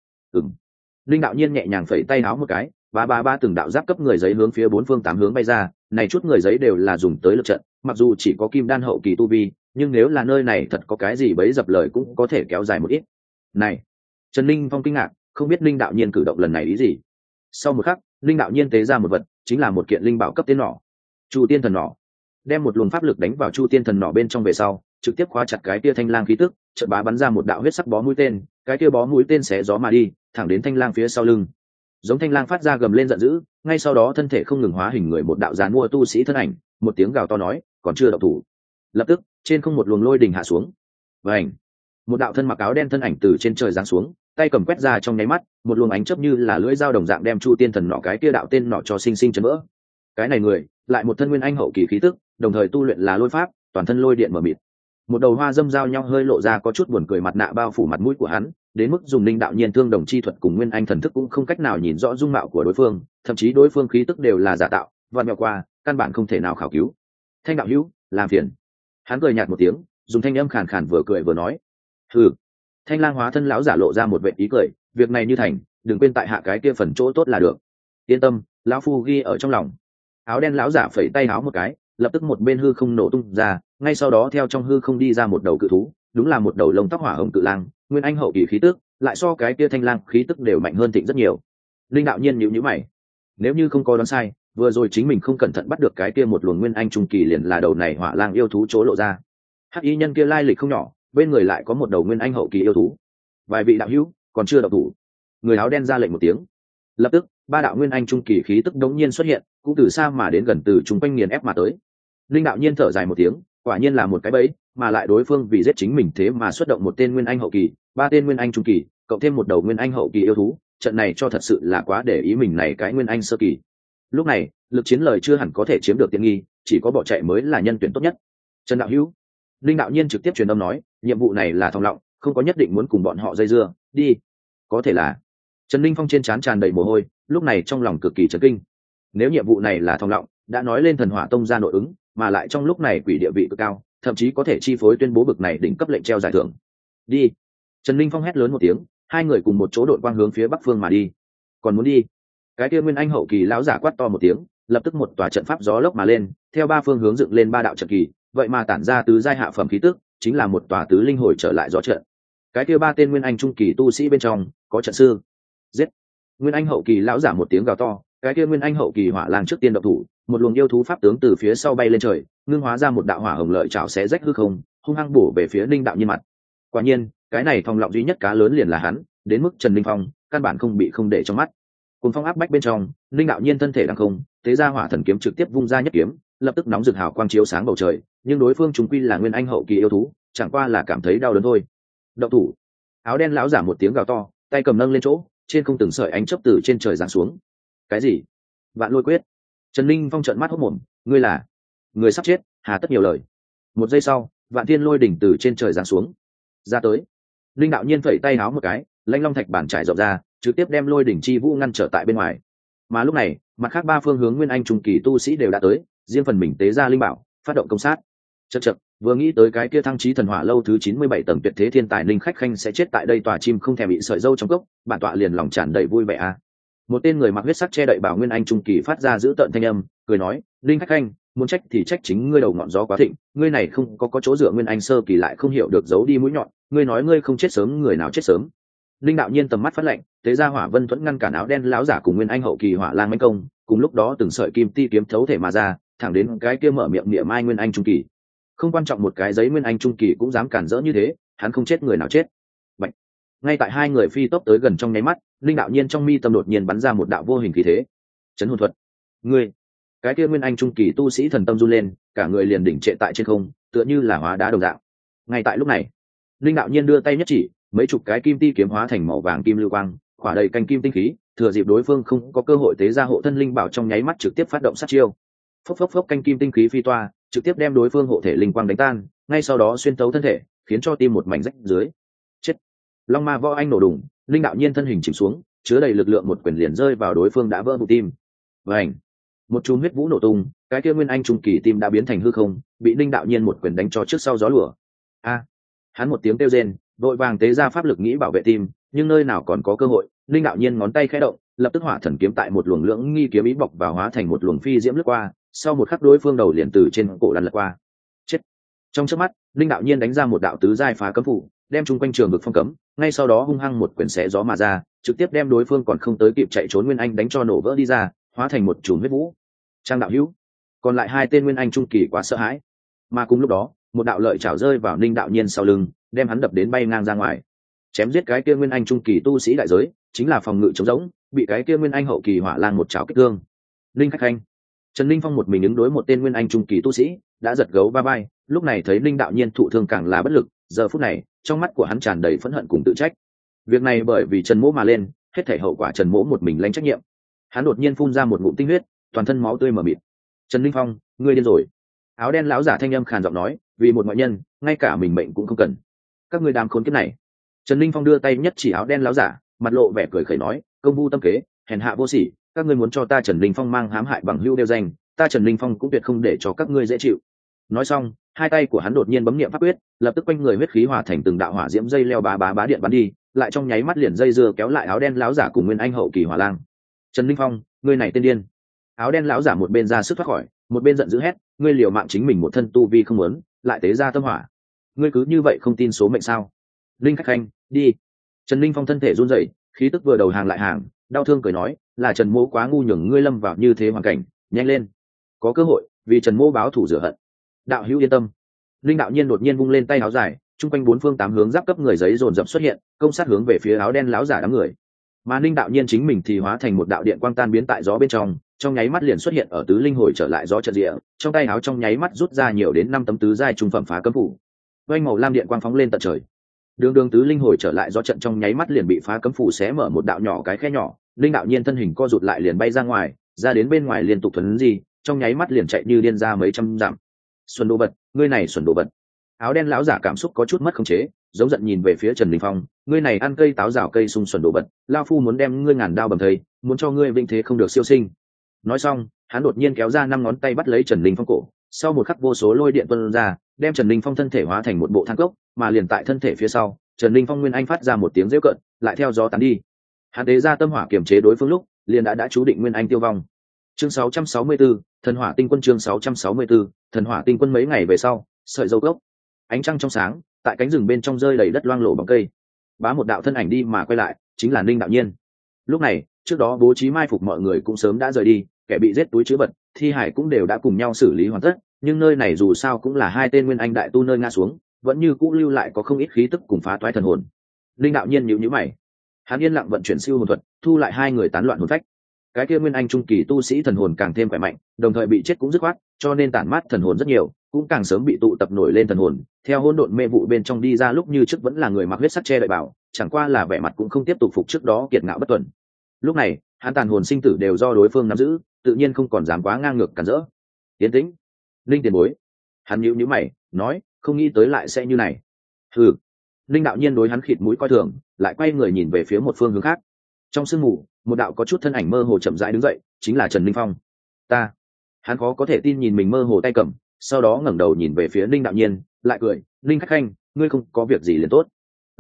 Linh đạo nhiên nhẹ nhàng phẩy tay áo một cái, ba từng đạo giáp cấp người giấy hướng phía bốn phương tám hướng bay ra, này chút người giấy đều là dùng tới lực trận, mặc dù chỉ có kim đan hậu kỳ tu vi, nhưng nếu là nơi này thật có cái gì bấy dập lời cũng có thể kéo dài một ít. Này, Trần Linh Phong kinh ngạc, không biết Linh đạo nhiên cử động lần này ý gì. Sau một khắc, Linh đạo nhiên tế ra một vật, chính là một kiện linh bảo cấp tiên nỏ. Chu Tiên thần nỏ. Đem một luồng pháp lực đánh vào Chu Tiên thần nỏ bên trong về sau, trực tiếp khóa chặt cái kia thanh lang khí tức, chợt bắn ra một đạo huyết sắc bó mũi tên, cái kia bó mũi tên xé gió mà đi, thẳng đến thanh lang phía sau lưng. Giống thanh lang phát ra gầm lên giận dữ, ngay sau đó thân thể không ngừng hóa hình người một đạo giàn mua tu sĩ thân ảnh, một tiếng gào to nói, còn chưa động thủ. Lập tức, trên không một luồng lôi đình hạ xuống. Vành, một đạo thân mặc áo đen thân ảnh từ trên trời giáng xuống, tay cầm quét ra trong nháy mắt, một luồng ánh chớp như là lưỡi dao đồng dạng đem Chu Tiên thần nỏ cái kia đạo tên nỏ cho sinh sinh chấn vỡ. Cái này người, lại một thân nguyên anh hậu kỳ khí tức, đồng thời tu luyện là lôi pháp, toàn thân lôi điện mở mịt. Một đầu hoa dâm giao nhau hơi lộ ra có chút buồn cười mặt nạ bao phủ mặt mũi của hắn, đến mức dùng linh đạo nhiên thương đồng chi thuật cùng nguyên anh thần thức cũng không cách nào nhìn rõ dung mạo của đối phương, thậm chí đối phương khí tức đều là giả tạo, vặn vẹo qua, căn bản không thể nào khảo cứu. Thanh đạo hữu, làm phiền. Hắn cười nhạt một tiếng, dùng thanh âm khàn khàn vừa cười vừa nói. Hừ. Thanh lang hóa thân lão giả lộ ra một vẻ ý cười, việc này như thành, đừng quên tại hạ cái kia phần chỗ tốt là được. Yên tâm, lão phu ghi ở trong lòng. Áo đen lão giả phẩy tay áo một cái, lập tức một bên hư không nổ tung ra, ngay sau đó theo trong hư không đi ra một đầu cự thú, đúng là một đầu lông tóc hỏa hồng cự lang, nguyên anh hậu kỳ khí tức, lại so cái kia thanh lang khí tức đều mạnh hơn thịnh rất nhiều. Linh đạo nhiên nhíu nhíu mày, nếu như không có đoán sai, vừa rồi chính mình không cẩn thận bắt được cái kia một luồng nguyên anh trung kỳ liền là đầu này hỏa lang yêu thú chỗ lộ ra. Hắc y nhân kia lai lịch không nhỏ, bên người lại có một đầu nguyên anh hậu kỳ yêu thú. Vài vị đạo hữu còn chưa động thủ. Người áo đen ra lệnh một tiếng, lập tức ba đạo nguyên anh trung kỳ khí tức đống nhiên xuất hiện, cũng từ xa mà đến gần từ trung quanh nghiền ép mà tới. Linh đạo nhiên thở dài một tiếng, quả nhiên là một cái bẫy, mà lại đối phương vì giết chính mình thế mà xuất động một tên nguyên anh hậu kỳ, ba tên nguyên anh trung kỳ, cộng thêm một đầu nguyên anh hậu kỳ yêu thú, trận này cho thật sự là quá để ý mình này cái nguyên anh sơ kỳ. Lúc này, lực chiến lời chưa hẳn có thể chiếm được tiện nghi, chỉ có bỏ chạy mới là nhân tuyển tốt nhất. Trần đạo hữu, Linh đạo nhiên trực tiếp truyền âm nói, nhiệm vụ này là thòng lọng, không có nhất định muốn cùng bọn họ dây dưa, đi. Có thể là. Trần Linh Phong trên trán tràn đầy mồ hôi, lúc này trong lòng cực kỳ chấn kinh. Nếu nhiệm vụ này là thòng lọng, đã nói lên thần hỏa tông ra nội ứng, mà lại trong lúc này quỷ địa vị cực cao, thậm chí có thể chi phối tuyên bố bực này đỉnh cấp lệnh treo giải thưởng. Đi. Trần Linh Phong hét lớn một tiếng, hai người cùng một chỗ đội quang hướng phía bắc phương mà đi. Còn muốn đi? Cái kia nguyên anh hậu kỳ lão giả quát to một tiếng, lập tức một tòa trận pháp gió lốc mà lên, theo ba phương hướng dựng lên ba đạo trận kỳ, vậy mà tản ra tứ giai hạ phẩm khí tức, chính là một tòa tứ linh hồi trở lại gió trận. Cái kia ba tên nguyên anh trung kỳ tu sĩ bên trong, có trận sư. Giết. Nguyên anh hậu kỳ lão giả một tiếng gào to, cái kia nguyên anh hậu kỳ hỏa lang trước tiên động thủ, một luồng yêu thú pháp tướng từ phía sau bay lên trời, ngưng hóa ra một đạo hỏa hồng lợi chảo xé rách hư không, hung hăng bổ về phía Ninh đạo nhiên mặt. Quả nhiên, cái này phong lọng duy nhất cá lớn liền là hắn, đến mức Trần Linh Phong căn bản không bị không để trong mắt. Cùng phong áp bách bên trong, Ninh đạo nhiên thân thể đang không, tế ra hỏa thần kiếm trực tiếp vung ra nhất kiếm, lập tức nóng rực hào quang chiếu sáng bầu trời, nhưng đối phương chúng quy là nguyên anh hậu kỳ yêu thú, chẳng qua là cảm thấy đau đớn thôi. Động thủ. Áo đen lão giả một tiếng gào to, tay cầm nâng lên chỗ, trên không từng sợi ánh chớp từ trên trời giáng xuống. Cái gì? Vạn lôi quyết. Trần Linh Phong trợn mắt hốt mồm, ngươi là người sắp chết, hà tất nhiều lời. Một giây sau, vạn thiên lôi đỉnh từ trên trời giáng xuống. Ra tới. Linh đạo nhiên phẩy tay háo một cái, lãnh long thạch bản trải rộng ra, trực tiếp đem lôi đỉnh chi vũ ngăn trở tại bên ngoài. Mà lúc này, mặt khác ba phương hướng nguyên anh trung kỳ tu sĩ đều đã tới, riêng phần mình tế ra linh bảo, phát động công sát. Chậc chậc, vừa nghĩ tới cái kia thăng chí thần hỏa lâu thứ 97 tầng tuyệt thế thiên tài linh khách khanh sẽ chết tại đây tòa chim không thèm bị sợi dâu trong cốc, bản tọa liền lòng tràn đầy vui vẻ a. Một tên người mặc huyết sắc che đậy bảo nguyên anh trung kỳ phát ra giữ tợn thanh âm, cười nói, linh khách khanh, muốn trách thì trách chính ngươi đầu ngọn gió quá thịnh, ngươi này không có chỗ dựa nguyên anh sơ kỳ lại không hiểu được giấu đi mũi nhọn, ngươi nói ngươi không chết sớm người nào chết sớm. Linh đạo nhiên tầm mắt phát lạnh, tế ra hỏa vân thuẫn ngăn cản áo đen lão giả cùng nguyên anh hậu kỳ hỏa lang mãnh công, cùng lúc đó từng sợi kim ti kiếm thấu thể mà ra, thẳng đến cái kia mở miệng niệm mai nguyên anh trung kỳ. Không quan trọng một cái giấy nguyên anh trung kỳ cũng dám cản rỡ như thế, hắn không chết người nào chết. Bạch. Ngay tại hai người phi tốc tới gần trong nháy mắt, linh đạo nhiên trong mi tâm đột nhiên bắn ra một đạo vô hình khí thế. Chấn hồn thuật. Ngươi. Cái kia nguyên anh trung kỳ tu sĩ thần tâm run lên, cả người liền đỉnh trệ tại trên không, tựa như là hóa đá đồng dạng. Ngay tại lúc này, linh đạo nhiên đưa tay nhất chỉ, mấy chục cái kim ti kiếm hóa thành màu vàng kim lưu quang, khỏa đầy canh kim tinh khí, thừa dịp đối phương không có cơ hội tế ra hộ thân linh bảo trong nháy mắt trực tiếp phát động sát chiêu. Phốc phốc phốc, canh kim tinh khí phi toa, trực tiếp đem đối phương hộ thể linh quang đánh tan, ngay sau đó xuyên tấu thân thể, khiến cho tim một mảnh rách dưới. Chết. Long ma võ anh nổ đùng, linh đạo nhiên thân hình chìm xuống, chứa đầy lực lượng một quyền liền rơi vào đối phương đã vỡ bụng tim. Vành. Một chùm huyết vũ nổ tung, cái kia nguyên anh trung kỳ tim đã biến thành hư không, bị linh đạo nhiên một quyền đánh cho trước sau gió lùa. A. Hắn một tiếng kêu rên, vội vàng tế ra pháp lực nghĩ bảo vệ tim, nhưng nơi nào còn có cơ hội. Linh đạo nhiên ngón tay khẽ động, lập tức hỏa thần kiếm tại một luồng lưỡng nghi kiếm ý bọc và hóa thành một luồng phi diễm lướt qua, sau một khắc đối phương đầu liền từ trên cổ lăn lật qua. Chết! Trong chớp mắt, Linh đạo nhiên đánh ra một đạo tứ giai phá cấm phủ, đem chung quanh trường vực phong cấm, ngay sau đó hung hăng một quyền xé gió mà ra, trực tiếp đem đối phương còn không tới kịp chạy trốn nguyên anh đánh cho nổ vỡ đi ra, hóa thành một chùm huyết vũ. Trang đạo hữu, còn lại hai tên nguyên anh trung kỳ quá sợ hãi, mà cùng lúc đó, một đạo lợi chảo rơi vào Linh đạo nhiên sau lưng, đem hắn đập đến bay ngang ra ngoài. Chém giết cái kia nguyên anh trung kỳ tu sĩ đại giới, chính là phòng ngự chống rỗng, bị cái kia nguyên anh hậu kỳ hỏa lan một chảo kích thương. Linh khách khanh, Trần Linh Phong một mình ứng đối một tên nguyên anh trung kỳ tu sĩ, đã giật gấu va vai, lúc này thấy Linh đạo nhiên thụ thương càng là bất lực, giờ phút này, trong mắt của hắn tràn đầy phẫn hận cùng tự trách. Việc này bởi vì Trần Mỗ mà lên, hết thảy hậu quả Trần Mỗ một mình lãnh trách nhiệm. Hắn đột nhiên phun ra một ngụm tinh huyết, toàn thân máu tươi mờ mịt. Trần Linh Phong, ngươi điên rồi! Áo đen lão giả thanh âm khàn giọng nói, vì một ngoại nhân, ngay cả mình mệnh cũng không cần. Các ngươi đám khốn kiếp này! Trần Linh Phong đưa tay nhất chỉ áo đen lão giả, mặt lộ vẻ cười khẩy nói, công vu tâm kế, hèn hạ vô sỉ, các ngươi muốn cho ta Trần Linh Phong mang hãm hại bằng hữu đeo danh, ta Trần Linh Phong cũng tuyệt không để cho các ngươi dễ chịu. Nói xong, hai tay của hắn đột nhiên bấm niệm pháp quyết, lập tức quanh người huyết khí hòa thành từng đạo hỏa diễm dây leo bá điện bắn đi, lại trong nháy mắt liền dây dưa kéo lại áo đen lão giả cùng nguyên anh hậu kỳ hỏa lang. Trần Linh Phong, ngươi này tên điên! Áo đen lão giả một bên ra sức thoát khỏi, một bên giận dữ hét, ngươi liều mạng chính mình một thân tu vi không muốn, lại tế ra tâm hỏa, ngươi cứ như vậy không tin số mệnh sao? Linh khách khanh, đi! Trần Linh Phong thân thể run rẩy, khí tức vừa đầu hàng lại hàng, đau thương cười nói, là Trần Mỗ quá ngu nhường ngươi lâm vào như thế hoàn cảnh, nhanh lên, có cơ hội vì Trần Mỗ báo thù rửa hận. Đạo hữu yên tâm. Linh đạo nhiên đột nhiên vung lên tay áo dài, trung quanh bốn phương tám hướng giáp cấp người giấy dồn dập xuất hiện, công sát hướng về phía áo đen láo giả đám người. Mà Linh đạo nhiên chính mình thì hóa thành một đạo điện quang tan biến tại gió bên trong nháy mắt liền xuất hiện ở tứ linh hồi trở lại gió trận địa, trong tay áo trong nháy mắt rút ra nhiều đến 5 tấm tứ giai trung phẩm phá cấm phủ. Vành màu lam điện quang phóng lên tận trời. Đường tứ linh hồi trở lại gió trận trong nháy mắt liền bị phá cấm phủ xé mở một đạo nhỏ cái khe nhỏ, Linh đạo nhiên thân hình co rụt lại liền bay ra ngoài, ra đến bên ngoài liên tục thuần gì, trong nháy mắt liền chạy như điên ra mấy trăm dặm. Xuân đồ vật, ngươi này xuân đồ vật! Áo đen lão giả cảm xúc có chút mất khống chế, giống giận nhìn về phía Trần Linh Phong, ngươi này ăn cây táo rào cây sung xuân đồ vật, lao phu muốn đem ngươi ngàn đao bầm thây, muốn cho ngươi vinh thế không được siêu sinh. Nói xong, hắn đột nhiên kéo ra 5 ngón tay bắt lấy Trần Linh Phong cổ, sau một khắc vô số lôi điện tuôn ra, đem Trần Linh Phong thân thể hóa thành một bộ than cốc, mà liền tại thân thể phía sau, Trần Linh Phong nguyên anh phát ra một tiếng rêu cợt, lại theo gió tán đi. Hắn tế ra tâm hỏa kiềm chế đối phương lúc, liền đã chú định nguyên anh tiêu vong. Chương 664, thần hỏa tinh quân. Chương 664, thần hỏa tinh quân. Mấy ngày về sau, sợi dâu gốc, ánh trăng trong sáng, tại cánh rừng bên trong rơi đầy đất loang lổ bóng cây. Bá một đạo thân ảnh đi mà quay lại, chính là Ninh đạo nhiên. Lúc này, trước đó bố trí mai phục mọi người cũng sớm đã rời đi, kẻ bị giết túi trữ vật, thi hải cũng đều đã cùng nhau xử lý hoàn tất, nhưng nơi này dù sao cũng là hai tên nguyên anh đại tu nơi ngã xuống, vẫn như cũ lưu lại có không ít khí tức cùng phá toái thần hồn. Ninh đạo nhiên nhíu nhíu mày, hắn yên lặng vận chuyển siêu hồn thuật, thu lại hai người tán loạn hồn phách. Cái kia nguyên anh trung kỳ tu sĩ thần hồn càng thêm khỏe mạnh, đồng thời bị chết cũng dứt khoát, cho nên tản mát thần hồn rất nhiều, cũng càng sớm bị tụ tập nổi lên thần hồn, theo hỗn độn mê vụ bên trong đi ra, lúc như trước vẫn là người mặc huyết sắc che đậy bảo, chẳng qua là vẻ mặt cũng không tiếp tục phục trước đó kiệt ngạo bất tuần. Lúc này, hắn tàn hồn sinh tử đều do đối phương nắm giữ, tự nhiên không còn dám quá ngang ngược cản rỡ. Tiến tĩnh, Linh tiền bối. Hắn nhíu nhíu mày, nói, không nghĩ tới lại sẽ như này. Hừ. Linh đạo nhiên đối hắn khịt mũi coi thường, lại quay người nhìn về phía một phương hướng khác. Trong sương mù, một đạo có chút thân ảnh mơ hồ chậm rãi đứng dậy, chính là Trần Linh Phong. Ta. Hắn khó có thể tin nhìn mình mơ hồ tay cầm, sau đó ngẩng đầu nhìn về phía Linh đạo nhiên, lại cười, Linh khách khanh, ngươi không có việc gì liền tốt.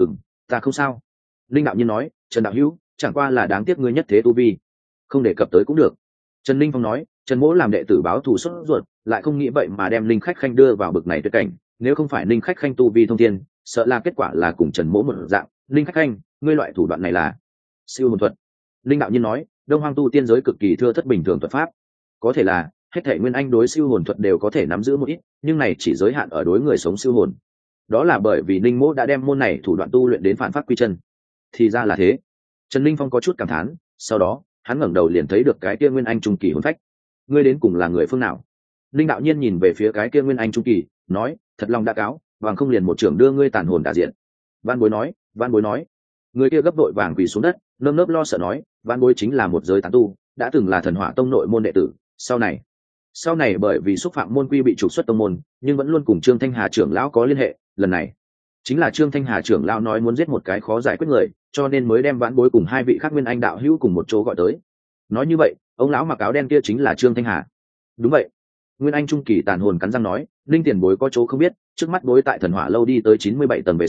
Ta không sao. Linh đạo nhiên nói, Trần đạo hữu, chẳng qua là đáng tiếc ngươi nhất thế tu vi, không đề cập tới cũng được. Trần Linh Phong nói, Trần mỗ làm đệ tử báo thù xuất ruột, lại không nghĩ vậy mà đem Linh khách khanh đưa vào bực này tuyệt cảnh, nếu không phải Linh khách khanh tu vi thông thiên, sợ là kết quả là cùng Trần mỗ một dạng. Linh khách khanh, ngươi loại thủ đoạn này là siêu hồn thuật. Linh đạo nhiên nói, đông hoang tu tiên giới cực kỳ thưa thất bình thường thuật pháp, có thể là hết thể nguyên anh đối siêu hồn thuật đều có thể nắm giữ một ít, nhưng này chỉ giới hạn ở đối người sống siêu hồn. Đó là bởi vì Linh mỗ đã đem môn này thủ đoạn tu luyện đến phản pháp quy chân. Thì ra là thế. Trần Linh Phong có chút cảm thán, sau đó hắn ngẩng đầu liền thấy được cái kia nguyên anh trung kỳ hồn phách. Ngươi đến cùng là người phương nào? Linh đạo nhiên nhìn về phía cái kia nguyên anh trung kỳ, nói, thật lòng đã cáo, vàng không liền một trưởng đưa ngươi tàn hồn đả diện. Van bối nói. Người kia gấp đội vàng quỳ xuống đất, nơm nớp lo sợ nói, Van bối chính là một giới tán tu, đã từng là thần hỏa tông nội môn đệ tử, sau này bởi vì xúc phạm môn quy bị trục xuất tông môn, nhưng vẫn luôn cùng Trương Thanh Hà trưởng lão có liên hệ, lần này chính là Trương Thanh Hà trưởng lão nói muốn giết một cái khó giải quyết người, cho nên mới đem vãn bối cùng hai vị khác nguyên anh đạo hữu cùng một chỗ gọi tới. Nói như vậy, ông lão mặc áo đen kia chính là Trương Thanh Hà. Đúng vậy. Nguyên anh trung kỳ tàn hồn cắn răng nói, Linh tiền bối có chỗ không biết, trước mắt bối tại thần hỏa lâu đi tới 97 tầng về sau,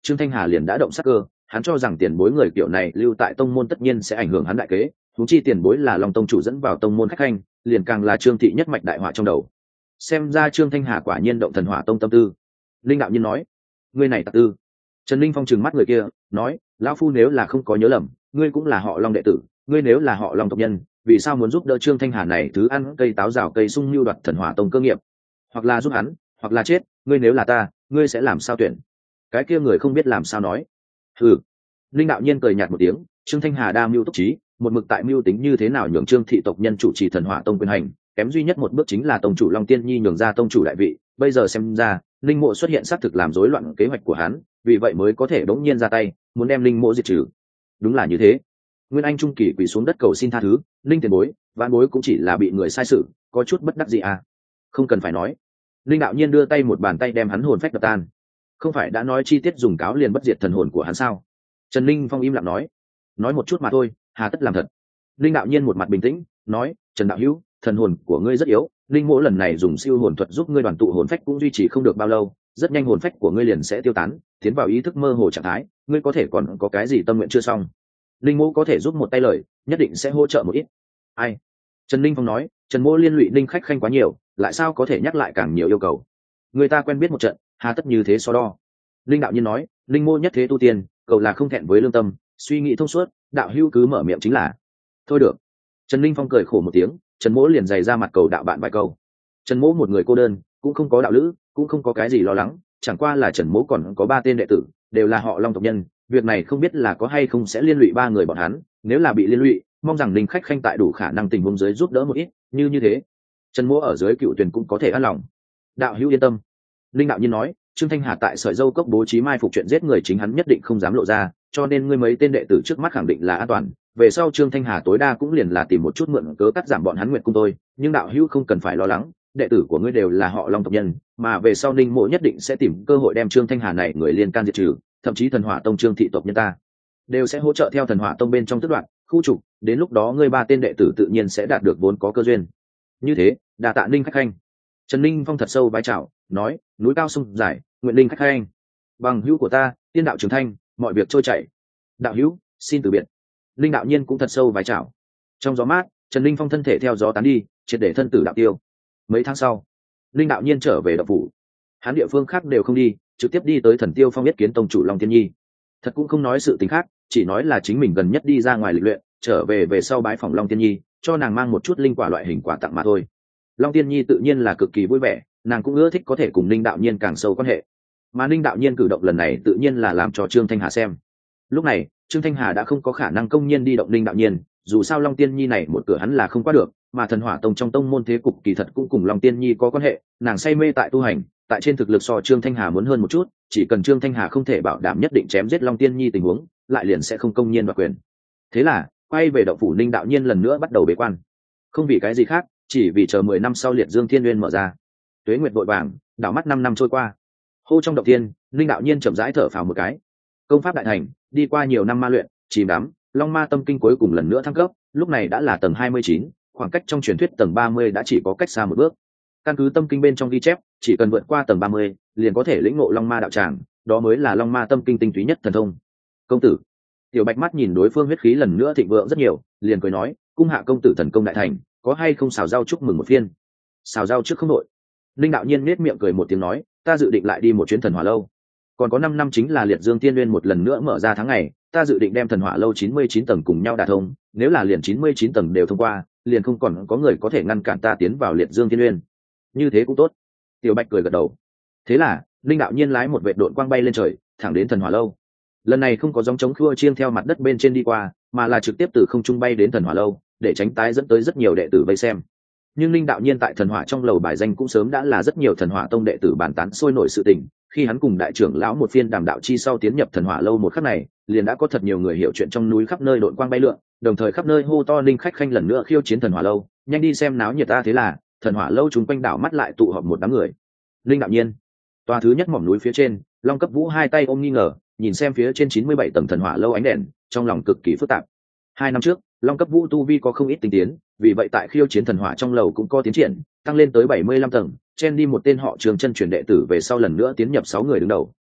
Trương Thanh Hà liền đã động sắc cơ, hắn cho rằng tiền bối người kiểu này lưu tại tông môn tất nhiên sẽ ảnh hưởng hắn đại kế, huống chi tiền bối là Long tông chủ dẫn vào tông môn khách khanh, liền càng là Trương thị nhất mạch đại họa trong đầu. Xem ra Trương Thanh Hà quả nhiên động thần hỏa tông tâm tư. Linh đạo nhân nói, ngươi này tặc tư. Trần Linh Phong trừng mắt người kia, nói, lão phu nếu là không có nhớ lầm, ngươi cũng là họ Long đệ tử, ngươi nếu là họ Long tộc nhân, vì sao muốn giúp đỡ Trương Thanh Hà này thứ ăn cây táo rào cây sung mưu đoạt thần hỏa tông cơ nghiệp? Hoặc là giúp hắn, hoặc là chết, ngươi nếu là ta, ngươi sẽ làm sao tuyển? Cái kia người không biết làm sao nói. Ừ. Linh đạo nhiên cười nhạt một tiếng, Trương Thanh Hà đa mưu túc trí, một mực tại mưu tính như thế nào nhường Trương thị tộc nhân chủ trì thần hỏa tông quyền hành, kém duy nhất một bước chính là tông chủ Long Tiên Nhi nhường ra tông chủ đại vị, bây giờ xem ra, Linh Mộ xuất hiện xác thực làm rối loạn kế hoạch của hắn, vì vậy mới có thể đống nhiên ra tay, muốn đem Linh Mộ diệt trừ. Đúng là như thế. Nguyên Anh trung kỳ quỳ xuống đất cầu xin tha thứ, Linh tiền bối, vãn bối cũng chỉ là bị người sai sự, có chút bất đắc dĩ à? Không cần phải nói. Linh đạo nhiên đưa tay một bàn tay đem hắn hồn phách đập tan. Không phải đã nói chi tiết dùng cáo liền bất diệt thần hồn của hắn sao? Trần Linh Phong im lặng nói một chút mà thôi, hà tất làm thật. Linh đạo nhiên một mặt bình tĩnh nói, Trần đạo hữu, thần hồn của ngươi rất yếu, Linh Mỗ lần này dùng siêu hồn thuật giúp ngươi đoàn tụ hồn phách cũng duy trì không được bao lâu, rất nhanh hồn phách của ngươi liền sẽ tiêu tán, tiến vào ý thức mơ hồ trạng thái, ngươi có thể còn có cái gì tâm nguyện chưa xong? Linh Mỗ có thể giúp một tay lời, nhất định sẽ hỗ trợ một ít. Ai? Trần Linh Phong nói, Trần Mỗ liên lụy Linh khách khanh quá nhiều, lại sao có thể nhắc lại càng nhiều yêu cầu? Người ta quen biết một trận, hà tất như thế so đo? Linh đạo nhiên nói, Linh Mỗ nhất thế tu tiên, cầu là không thẹn với lương tâm, suy nghĩ thông suốt, đạo hữu cứ mở miệng chính là. Thôi được. Trần Linh Phong cười khổ một tiếng, Trần Mỗ liền giày ra mặt cầu đạo bạn vài câu. Trần Mỗ một người cô đơn, cũng không có đạo lữ, cũng không có cái gì lo lắng, chẳng qua là Trần Mỗ còn có 3 tên đệ tử, đều là họ Long tộc nhân, việc này không biết là có hay không sẽ liên lụy 3 người bọn hắn, nếu là bị liên lụy, mong rằng Linh khách khanh tại đủ khả năng tình huống dưới giúp đỡ một ít, như thế, Trần Mỗ ở dưới Cựu Tuyền cũng có thể an lòng. Đạo hữu yên tâm. Linh đạo nhiên nói, Trương Thanh Hà tại Sợi Dâu Cốc bố trí mai phục chuyện giết người chính hắn nhất định không dám lộ ra, cho nên ngươi mấy tên đệ tử trước mắt khẳng định là an toàn. Về sau Trương Thanh Hà tối đa cũng liền là tìm một chút mượn cớ cắt giảm bọn hắn nguyện cung tôi, nhưng đạo hữu không cần phải lo lắng, đệ tử của ngươi đều là họ Long tộc nhân, mà về sau Ninh Mộ nhất định sẽ tìm cơ hội đem Trương Thanh Hà này người liên can diệt trừ, thậm chí Thần Hỏa Tông Trương thị tộc nhân ta đều sẽ hỗ trợ theo Thần Hỏa Tông bên trong tức đoạn, khu trục, đến lúc đó ngươi 3 tên đệ tử tự nhiên sẽ đạt được vốn có cơ duyên. Như thế, đa tạ Ninh khách khanh. Trần Ninh Phong thật sâu vái chào, nói, núi cao sông dài, nguyện Ninh khách khanh. Bằng hữu của ta, tiên đạo trường thanh, mọi việc trôi chảy. Đạo hữu, xin từ biệt. Linh đạo nhiên cũng thật sâu vái chào. Trong gió mát, Trần Linh Phong thân thể theo gió tán đi, triệt để thân tử đạo tiêu. Mấy tháng sau, Linh đạo nhiên trở về đạo phủ. Hắn địa phương khác đều không đi, trực tiếp đi tới Thần Tiêu Phong yết kiến tông chủ Long Tiên Nhi. Thật cũng không nói sự tình khác, chỉ nói là chính mình gần nhất đi ra ngoài lịch luyện, trở về sau bái phòng Long Tiên Nhi, cho nàng mang một chút linh quả loại hình quả tặng mà thôi. Long Tiên Nhi tự nhiên là cực kỳ vui vẻ, nàng cũng ưa thích có thể cùng Linh đạo nhiên càng sâu quan hệ. Mà Linh đạo nhiên cử động lần này tự nhiên là làm cho Trương Thanh Hà xem. Lúc này, Trương Thanh Hà đã không có khả năng công nhiên đi động Linh đạo nhiên, dù sao Long Tiên Nhi này một cửa hắn là không qua được, mà Thần Hỏa Tông trong tông môn thế cục kỳ thật cũng cùng Long Tiên Nhi có quan hệ, nàng say mê tại tu hành, tại trên thực lực so Trương Thanh Hà muốn hơn một chút, chỉ cần Trương Thanh Hà không thể bảo đảm nhất định chém giết Long Tiên Nhi tình huống, lại liền sẽ không công nhiên đoạt quyền. Thế là, quay về động phủ Linh đạo nhiên lần nữa bắt đầu bế quan. Không vì cái gì khác, chỉ vì chờ 10 năm sau Liệt Dương Thiên Nguyên mở ra. Tuế nguyệt vội vàng, đảo mắt 5 năm trôi qua. Hô trong động thiên, Linh đạo nhiên chậm rãi thở phào một cái. Công pháp đại thành, đi qua nhiều năm ma luyện, chìm đắm, Long Ma Tâm Kinh cuối cùng lần nữa thăng cấp, lúc này đã là tầng 29, khoảng cách trong truyền thuyết tầng 30 đã chỉ có cách xa một bước. Căn cứ Tâm Kinh bên trong ghi chép, chỉ cần vượt qua tầng 30, liền có thể lĩnh ngộ Long Ma đạo tràng, đó mới là Long Ma Tâm Kinh tinh túy nhất thần thông. Công tử. Tiểu Bạch mắt nhìn đối phương huyết khí lần nữa thịnh vượng rất nhiều, liền cười nói, cung hạ công tử thần công đại thành, có hay không xào rau chúc mừng một phiên? Xào rau trước không đội. Linh đạo nhiên nét miệng cười một tiếng nói, ta dự định lại đi một chuyến Thần Hỏa lâu. Còn có 5 năm chính là Liệt Dương Tiên Nguyên một lần nữa mở ra tháng ngày, ta dự định đem Thần Hỏa lâu 99 tầng cùng nhau đả thông, nếu là liền 99 tầng đều thông qua, liền không còn có người có thể ngăn cản ta tiến vào Liệt Dương Tiên Nguyên. Như thế cũng tốt. Tiểu Bạch cười gật đầu. Thế là, Linh đạo nhiên lái một vệt độn quang bay lên trời, thẳng đến Thần Hỏa lâu. Lần này không có gióng trống khua chiêng theo mặt đất bên trên đi qua, mà là trực tiếp từ không trung bay đến Thần Hỏa lâu, để tránh tái dẫn tới rất nhiều đệ tử vây xem. Nhưng Linh đạo nhiên tại Thần Hỏa trong lầu bài danh cũng sớm đã là rất nhiều Thần Hỏa tông đệ tử bàn tán sôi nổi sự tình. Khi hắn cùng đại trưởng lão một phiên đàm đạo chi sau tiến nhập Thần Hỏa lâu một khắc này, liền đã có thật nhiều người hiểu chuyện trong núi khắp nơi độn quang bay lượn, đồng thời khắp nơi hô to Linh khách khanh lần nữa khiêu chiến Thần Hỏa lâu, nhanh đi xem náo nhiệt ta. Thế là, Thần Hỏa lâu chúng quanh đảo mắt lại tụ họp một đám người. Linh đạo nhiên, tòa thứ nhất mỏm núi phía trên, Long Cấp Vũ hai tay ôm nghi ngờ, nhìn xem phía trên 97 tầng Thần Hỏa lâu ánh đèn, trong lòng cực kỳ phức tạp. 2 năm trước, Long Cấp Vũ tu vi có không ít tinh tiến, vì vậy tại khiêu chiến Thần Hỏa trong lầu cũng có tiến triển, tăng lên tới 75 tầng, chen đi một tên họ Trường chân truyền đệ tử về sau lần nữa tiến nhập 6 người đứng đầu.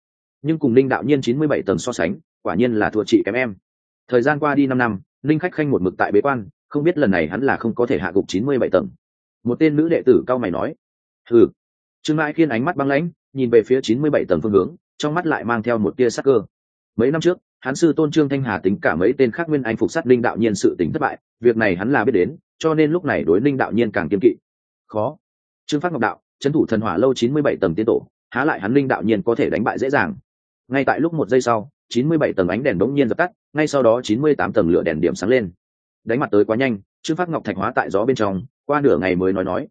nhưng cùng linh đạo nhiên 97 tầng so sánh quả nhiên là thua chị kém em. Thời gian qua đi 5 năm, linh khách khanh một mực tại bế quan, không biết lần này hắn là không có thể hạ gục 97 tầng. Một tên nữ đệ tử cao mày nói. Hừ. Trương Mãi Khiên ánh mắt băng lãnh, nhìn về phía 97 tầng phương hướng, trong mắt lại mang theo một tia sắc cơ. Mấy năm trước, hắn sư tôn Trương Thanh Hà tính cả mấy tên khác nguyên anh phục sát linh đạo nhiên sự tính thất bại, việc này hắn là biết đến, cho nên lúc này đối linh đạo nhiên càng kiên kỵ. Khó. Trương Phát Ngọc đạo, trấn thủ thần hỏa lâu 97 tầng tiên tổ, há lại hắn linh đạo nhiên có thể đánh bại dễ dàng. Ngay tại lúc 1 giây sau, 97 tầng ánh đèn đống nhiên dập tắt, ngay sau đó 98 tầng lửa đèn điểm sáng lên. Đánh mặt tới quá nhanh, Trương Phát Ngọc thạch hóa tại gió bên trong, qua nửa ngày mới nói,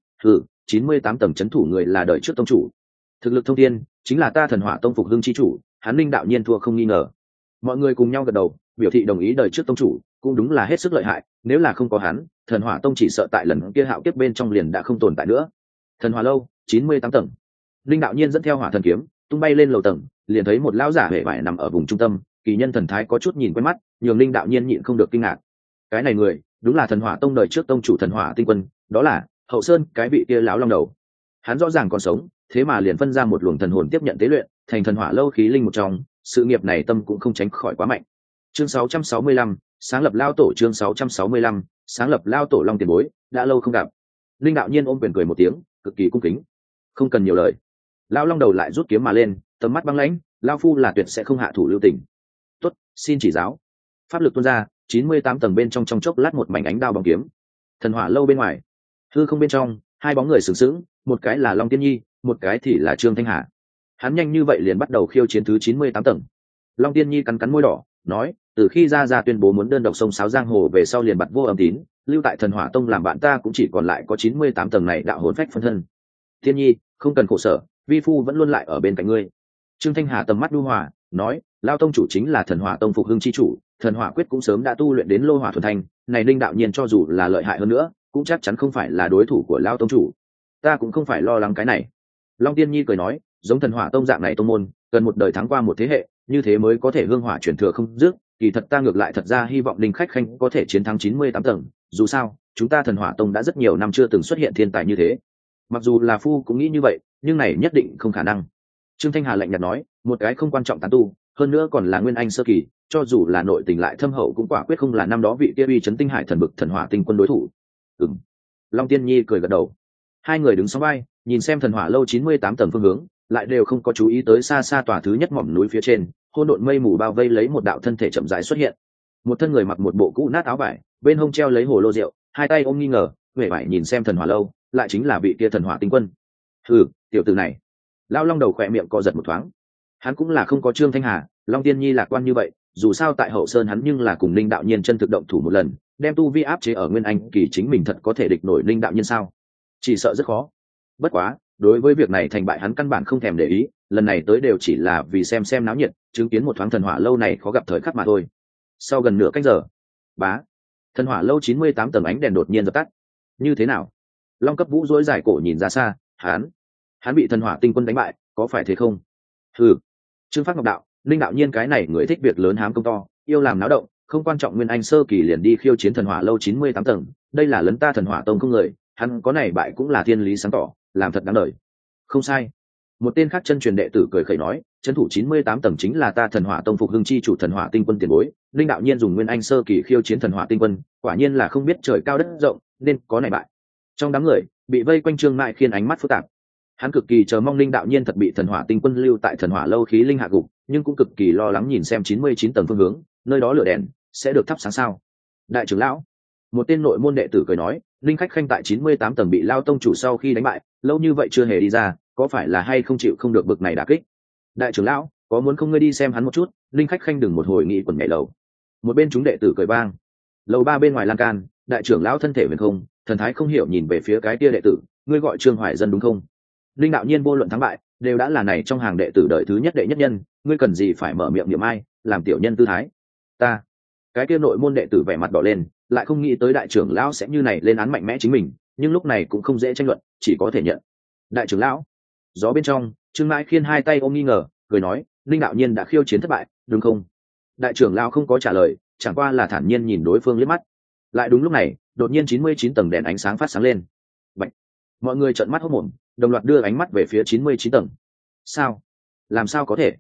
98 tầng trấn thủ người là đời trước tông chủ. Thực lực thông thiên, chính là ta thần hỏa tông phục hưng chi chủ, hắn linh đạo nhiên thua không nghi ngờ. Mọi người cùng nhau gật đầu, biểu thị đồng ý đời trước tông chủ, cũng đúng là hết sức lợi hại, nếu là không có hắn, thần hỏa tông chỉ sợ tại lần kia hạo kiếp bên trong liền đã không tồn tại nữa. Thần hỏa lâu 98 tầng, linh đạo nhiên dẫn theo hỏa thần kiếm tung bay lên lầu tầng, liền thấy một lão giả hề vải nằm ở vùng trung tâm, kỳ nhân thần thái có chút nhìn quen mắt, nhường linh đạo nhiên nhịn không được kinh ngạc. Cái này người đúng là thần hỏa tông đời trước tông chủ thần hỏa tinh quân, đó là Hậu Sơn cái vị kia lão long đầu. Hắn rõ ràng còn sống, thế mà liền phân ra một luồng thần hồn tiếp nhận tế luyện, thành thần hỏa lâu khí linh một trong, sự nghiệp này tâm cũng không tránh khỏi quá mạnh. Chương 665, sáng lập lao tổ. Chương 665, sáng lập lao tổ long tiền bối, đã lâu không gặp. Linh đạo nhiên ôm quyền cười một tiếng, cực kỳ cung kính. Không cần nhiều lời. Lão long đầu lại rút kiếm mà lên, tầm mắt băng lãnh, lao phu là tuyệt sẽ không hạ thủ lưu tình. Tốt, xin chỉ giáo. Pháp lực tuôn ra, 98 tầng bên trong chốc lát một mảnh ánh đao bóng kiếm. Thần hỏa lâu bên ngoài, hư không bên trong, hai bóng người sừng sững, một cái là Long Tiên Nhi, một cái thì là Trương Thanh Hà. Hắn nhanh như vậy liền bắt đầu khiêu chiến thứ 98 tầng. Long Tiên Nhi cắn cắn môi đỏ, nói, từ khi ra tuyên bố muốn đơn độc sông sáo giang hồ về sau liền bặt vô âm tín, lưu tại thần hỏa tông làm bạn ta cũng chỉ còn lại có 98 tầng này đạo hồn phách phân thân. Tiên Nhi, không cần khổ sở, vi phu vẫn luôn lại ở bên cạnh ngươi. Trương Thanh Hà tầm mắt nhu hòa, nói, lao tông chủ chính là thần hỏa tông phục hưng chi chủ, thần hỏa quyết cũng sớm đã tu luyện đến lô hỏa thuần thành, này linh đạo nhiên cho dù là lợi hại hơn nữa, cũng chắc chắn không phải là đối thủ của lao tông chủ. Ta cũng không phải lo lắng cái này. Long Tiên Nhi cười nói, giống thần hỏa tông dạng này tông môn, cần một đời thắng qua một thế hệ, như thế mới có thể hương hỏa truyền thừa không dứt. Kỳ thật ta ngược lại thật ra hy vọng linh khách khanh có thể chiến thắng 98 tầng, dù sao chúng ta thần hỏa tông đã rất nhiều năm chưa từng xuất hiện thiên tài như thế. Mặc dù là phu cũng nghĩ như vậy, nhưng này nhất định không khả năng. Trương Thanh Hà lạnh nhạt nói, một cái không quan trọng tán tu, hơn nữa còn là nguyên anh sơ kỳ, cho dù là nội tình lại thâm hậu cũng quả quyết không là năm đó vị kia uy chấn tinh hải thần bực thần hỏa tinh quân đối thủ. Long Tiên Nhi cười gật đầu. Hai người đứng song vai, nhìn xem thần hỏa lâu 98 tầng phương hướng, lại đều không có chú ý tới xa xa tòa thứ nhất mỏm núi phía trên, hỗn độn mây mù bao vây lấy một đạo thân thể chậm rãi xuất hiện. Một thân người mặc một bộ cũ nát áo vải, bên hông treo lấy hồ lô rượu, hai tay ôm nghi ngờ, vẻ vải nhìn xem thần hỏa lâu, lại chính là vị kia thần hỏa tinh quân. Tiểu tử này. Lão long đầu khỏe miệng co giật một thoáng. Hắn cũng là không có Trương Thanh Hà, Long Tiên Nhi lạc quan như vậy, dù sao tại Hậu Sơn hắn nhưng là cùng linh đạo nhiên chân thực động thủ một lần, đem tu vi áp chế ở nguyên anh kỳ, chính mình thật có thể địch nổi linh đạo nhiên sao? Chỉ sợ rất khó. Bất quá, đối với việc này thành bại hắn căn bản không thèm để ý, lần này tới đều chỉ là vì xem náo nhiệt, chứng kiến một thoáng thần hỏa lâu này khó gặp thời khắc mà thôi. Sau gần nửa canh giờ, thần hỏa lâu 98 tầng ánh đèn đột nhiên dập tắt. Như thế nào? Long Cấp Vũ rối dài cổ nhìn ra xa, hắn bị thần hỏa tinh quân đánh bại, có phải thế không? Trương Phát Ngọc đạo, linh đạo nhiên cái này người thích việc lớn hám công to, yêu làm náo động, không quan trọng nguyên anh sơ kỳ liền đi khiêu chiến thần hỏa lâu 98 tầng, đây là lấn ta thần hỏa tông không người, hắn có này bại cũng là thiên lý sáng tỏ, làm thật đáng đời. Không sai. Một tên khác chân truyền đệ tử cười khẩy nói, trấn thủ 98 tầng chính là ta thần hỏa tông phục hưng chi chủ thần hỏa tinh quân tiền bối, linh đạo nhiên dùng nguyên anh sơ kỳ khiêu chiến thần hỏa tinh quân, quả nhiên là không biết trời cao đất rộng, nên có này bại. Trong đám người bị vây quanh Trương Mại Khiên ánh mắt phức tạp. Hắn cực kỳ chờ mong linh đạo nhiên thật bị thần hỏa tinh quân lưu tại thần hỏa lâu khí linh hạ gục, nhưng cũng cực kỳ lo lắng nhìn xem 99 tầng phương hướng, nơi đó lửa đèn sẽ được thắp sáng sao? Đại trưởng lão, một tên nội môn đệ tử cười nói, linh khách khanh tại 98 tầng bị lao tông chủ sau khi đánh bại, lâu như vậy chưa hề đi ra, có phải là hay không chịu không được bực này đả kích? Đại trưởng lão, có muốn không ngươi đi xem hắn một chút, linh khách khanh đừng một hồi nghị quần nhảy lầu. Một bên chúng đệ tử cười vang. Lầu 3 bên ngoài lan can, đại trưởng lão thân thể huyền không, thần thái không hiểu nhìn về phía cái kia đệ tử, ngươi gọi Trương Hoài Dân đúng không? Linh đạo nhiên vô luận thắng bại, đều đã là này trong hàng đệ tử đợi thứ nhất đệ nhất nhân, ngươi cần gì phải mở miệng niệm ai, làm tiểu nhân tư thái? Ta. Cái kia nội môn đệ tử vẻ mặt đỏ lên, lại không nghĩ tới đại trưởng lão sẽ như này lên án mạnh mẽ chính mình, nhưng lúc này cũng không dễ tranh luận, chỉ có thể nhận. Đại trưởng lão. Gió bên trong, Trương Mãi Khiên hai tay ôm nghi ngờ, cười nói, linh đạo nhiên đã khiêu chiến thất bại, đúng không? Đại trưởng lão không có trả lời, chẳng qua là thản nhiên nhìn đối phương liếc mắt. Lại đúng lúc này, đột nhiên 99 tầng đèn ánh sáng phát sáng lên. Bạch. Mọi người trợn mắt hốt mồm, đồng loạt đưa ánh mắt về phía 99 tầng. Sao? Làm sao có thể?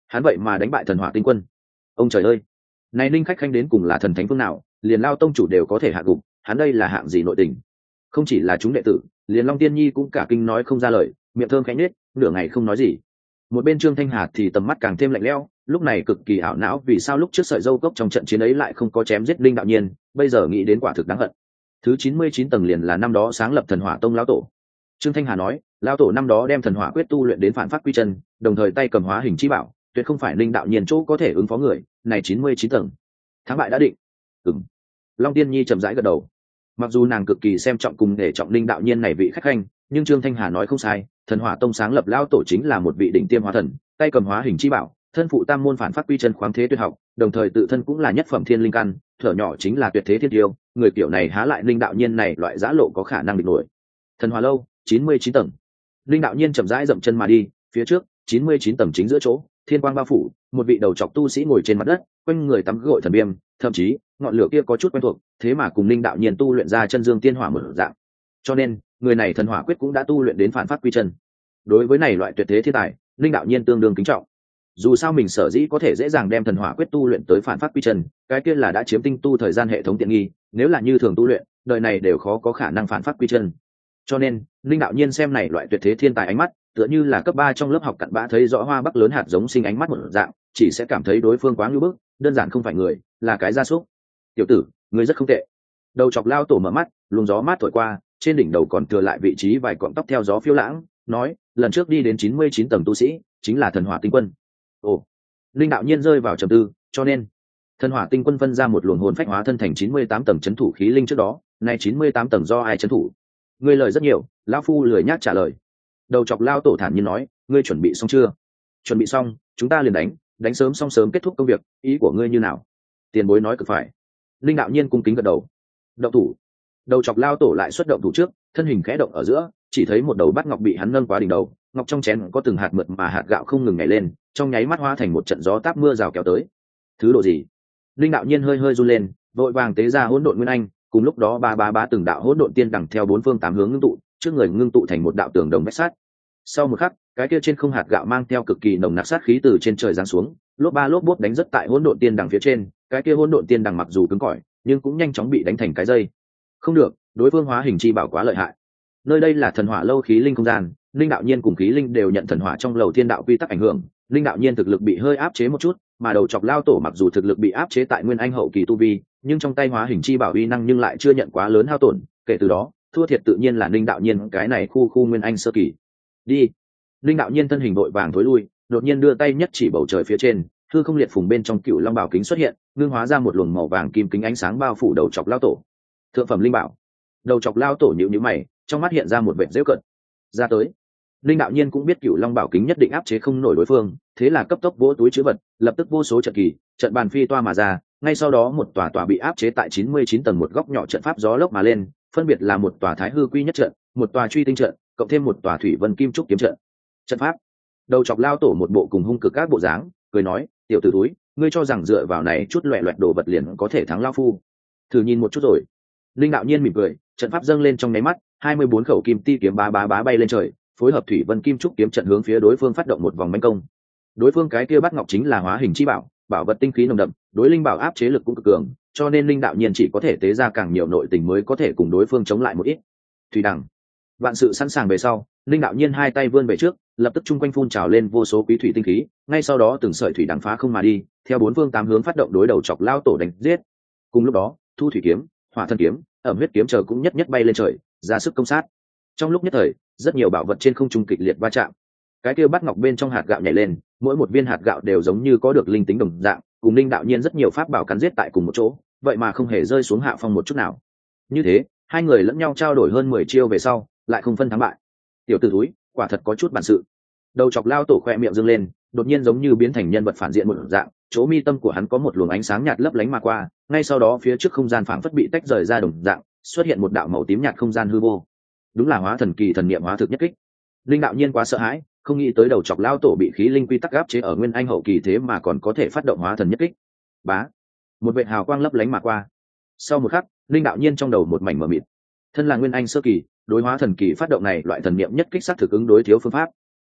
hắn vậy mà đánh bại thần hỏa tinh quân. Ông trời ơi, này Ninh Khách Khanh đến cùng là thần thánh phương nào, liền Lao tông chủ đều có thể hạ gục, hắn đây là hạng gì nội tình? Không chỉ là chúng đệ tử, liền Long Tiên Nhi cũng cả kinh nói không ra lời, miệng thơm khẽ nết, nửa ngày không nói gì. Một bên Trương Thanh Hà thì tầm mắt càng thêm lạnh lẽo, lúc này cực kỳ ảo não vì sao lúc trước sợi dâu cốc trong trận chiến ấy lại không có chém giết Linh đạo nhiên, bây giờ nghĩ đến quả thực đáng hận. Thứ 99 tầng liền là năm đó sáng lập Thần Hỏa Tông lão tổ. Trương Thanh Hà nói, lão tổ năm đó đem thần hỏa quyết tu luyện đến phản phát quy chân, đồng thời tay cầm hóa hình chi bảo, tuyệt không phải Linh đạo nhiên chỗ có thể ứng phó người, này 99 tầng. Thắng bại đã định. Ừm. Long Tiên Nhi chậm rãi gật đầu. Mặc dù nàng cực kỳ xem trọng cùng để trọng Linh đạo nhiên này vị khách khanh, nhưng Trương Thanh Hà nói không sai, Thần Hỏa Tông sáng lập lão tổ chính là một vị đỉnh tiêm hóa thần, tay cầm hóa hình chi bảo, thân phụ tam môn phản phát quy chân khoáng thế tuyệt học, đồng thời tự thân cũng là nhất phẩm thiên linh căn, thở nhỏ chính là tuyệt thế thiên tiêu, người kiểu này há lại Linh đạo nhiên này loại giã lộ có khả năng địch nổi. Thần Hỏa lâu 99 tầng. Linh đạo nhiên chậm rãi dậm chân mà đi, phía trước 99 tầng chính giữa chỗ, thiên quang bao phủ, một vị đầu trọc tu sĩ ngồi trên mặt đất, quanh người tắm gội thần viêm, thậm chí ngọn lửa kia có chút quen thuộc, thế mà cùng Linh đạo nhiên tu luyện ra chân dương tiên hỏa một dạng. Cho nên, người này thần hỏa quyết cũng đã tu luyện đến phản phát quy chân. Đối với này loại tuyệt thế thiên tài, Linh đạo nhiên tương đương kính trọng. Dù sao mình sở dĩ có thể dễ dàng đem thần hỏa quyết tu luyện tới phản phát quy chân, cái kia là đã chiếm tinh tu thời gian hệ thống tiện nghi, nếu là như thường tu luyện, đời này đều khó có khả năng phản phát quy chân. Cho nên, Linh đạo nhiên xem này loại tuyệt thế thiên tài ánh mắt, tựa như là cấp 3 trong lớp học cặn bã thấy rõ hoa bắc lớn hạt giống sinh ánh mắt một dạng, chỉ sẽ cảm thấy đối phương quá nhu bức, đơn giản không phải người, là cái gia súc. Tiểu tử, ngươi rất không tệ. Đầu chọc lao tổ mở mắt, luồng gió mát thổi qua, trên đỉnh đầu còn thừa lại vị trí vài cọng tóc theo gió phiêu lãng, nói, lần trước đi đến 99 tầng tu sĩ, chính là thần hỏa tinh quân. Ồ. Linh đạo nhiên rơi vào trầm tư, cho nên thần hỏa tinh quân phân ra một luồng hồn phách hóa thân thành 98 tầng chấn thủ khí linh trước đó, nay 98 tầng do ai chấn thủ? Ngươi lời rất nhiều, lão phu lười nhác trả lời. Đầu chọc lao tổ thản nhiên nói, ngươi chuẩn bị xong chưa? Chuẩn bị xong, chúng ta liền đánh sớm xong sớm kết thúc công việc, ý của ngươi như nào? Tiền bối nói cực phải. Linh đạo nhiên cung kính gật đầu. Động thủ. Đầu chọc lao tổ lại xuất động thủ trước, thân hình khẽ động ở giữa, chỉ thấy một đầu bát ngọc bị hắn nâng quá đỉnh đầu, ngọc trong chén có từng hạt mượt mà hạt gạo không ngừng nhảy lên, trong nháy mắt hóa thành một trận gió táp mưa rào kéo tới. Thứ độ gì? Linh đạo nhiên hơi hơi run lên, vội vàng tế ra hỗn độn nguyên anh, cùng lúc đó ba từng đạo hỗn độn tiên đằng theo bốn phương tám hướng ngưng tụ, trước người ngưng tụ thành một đạo tường đồng vách sắt. Sau một khắc, cái kia trên không hạt gạo mang theo cực kỳ nồng nặc sát khí từ trên trời giáng xuống, lốp bốp đánh rất tại hỗn độn tiên đằng phía trên, cái kia hỗn độn tiên đằng mặc dù cứng cỏi, nhưng cũng nhanh chóng bị đánh thành cái dây. Không được, đối phương hóa hình chi bảo quá lợi hại. Nơi đây là thần hỏa lâu khí linh không gian, linh đạo nhiên cùng khí linh đều nhận thần hỏa trong lầu thiên đạo quy tắc ảnh hưởng, linh đạo nhiên thực lực bị hơi áp chế một chút, mà đầu chọc lao tổ mặc dù thực lực bị áp chế tại nguyên anh hậu kỳ tu vi, nhưng trong tay hóa hình chi bảo uy năng nhưng lại chưa nhận quá lớn hao tổn, kể từ đó thua thiệt tự nhiên là linh đạo nhiên cái này khu nguyên anh sơ kỳ. Đi. Linh đạo nhiên thân hình vội vàng thối lui, đột nhiên đưa tay nhất chỉ bầu trời phía trên, hư không liệt phùng bên trong cựu long bảo kính xuất hiện, ngưng hóa ra một luồng màu vàng kim kính ánh sáng bao phủ đầu chọc lao tổ. Thượng phẩm linh bảo. Đầu chọc lao tổ nhíu nhíu mày, trong mắt hiện ra một vệt giễu cợt. Ra tới. Linh đạo nhiên cũng biết cựu long bảo kính nhất định áp chế không nổi đối phương, thế là cấp tốc vỗ túi chứa vật, lập tức vô số trận kỳ, trận bàn phi toa mà ra, ngay sau đó một tòa bị áp chế tại 99 tầng một góc nhỏ trận pháp gió lốc mà lên, phân biệt là một tòa thái hư quy nhất trận, một tòa truy tinh trận, cộng thêm một tòa thủy vân kim trúc kiếm trận. Trận pháp. Đầu chọc lao tổ một bộ cùng hung cực các bộ dáng, cười nói, tiểu tử túi, ngươi cho rằng dựa vào này chút loẹt đồ vật liền có thể thắng lao phu? Thử nhìn một chút rồi. Linh đạo nhiên mỉm cười, trận pháp dâng lên trong nháy mắt, 24 khẩu kim ti kiếm bá bay lên trời, phối hợp thủy vân kim trúc kiếm trận hướng phía đối phương phát động một vòng mãnh công. Đối phương cái kia bắt ngọc chính là hóa hình chi bảo, bảo vật tinh khí nồng đậm, đối linh bảo áp chế lực cũng cực cường, cho nên linh đạo nhiên chỉ có thể tế ra càng nhiều nội tình mới có thể cùng đối phương chống lại một ít. Thủy đằng. Vạn sự sẵn sàng về sau, linh đạo nhiên hai tay vươn về trước, lập tức chung quanh phun trào lên vô số quý thủy tinh khí, ngay sau đó từng sợi thủy đằng phá không mà đi, theo bốn phương tám hướng phát động đối đầu chọc lao tổ đánh giết. Cùng lúc đó, thu thủy kiếm, hỏa thân kiếm, ẩm huyết kiếm chờ cũng nhất nhất bay lên trời, ra sức công sát. Trong lúc nhất thời, rất nhiều bảo vật trên không trung kịch liệt va chạm. Cái kia bắt ngọc bên trong hạt gạo nhảy lên, mỗi một viên hạt gạo đều giống như có được linh tính đồng dạng, cùng linh đạo nhiên rất nhiều pháp bảo cắn giết tại cùng một chỗ, vậy mà không hề rơi xuống hạ phong một chút nào. Như thế, hai người lẫn nhau trao đổi hơn 10 chiêu về sau, lại không phân thắng bại. Tiểu tử túi, quả thật có chút bản sự. Đầu chọc lao tổ khoe miệng dương lên, đột nhiên giống như biến thành nhân vật phản diện một dạng, chỗ mi tâm của hắn có một luồng ánh sáng nhạt lấp lánh mà qua, ngay sau đó phía trước không gian phảng phất bị tách rời ra đồng dạng, xuất hiện một đạo màu tím nhạt không gian hư vô. Đúng là hóa thần kỳ thần niệm hóa thực nhất kích. Linh đạo nhiên quá sợ hãi, không nghĩ tới đầu chọc lao tổ bị khí linh quy tắc áp chế ở nguyên anh hậu kỳ thế mà còn có thể phát động hóa thần nhất kích. Bá, một vệt hào quang lấp lánh mà qua. Sau một khắc, linh đạo nhiên trong đầu một mảnh mờ mịt. Thân là nguyên anh sơ kỳ, đối hóa thần kỳ phát động này loại thần niệm nhất kích sát thực ứng đối thiếu phương pháp.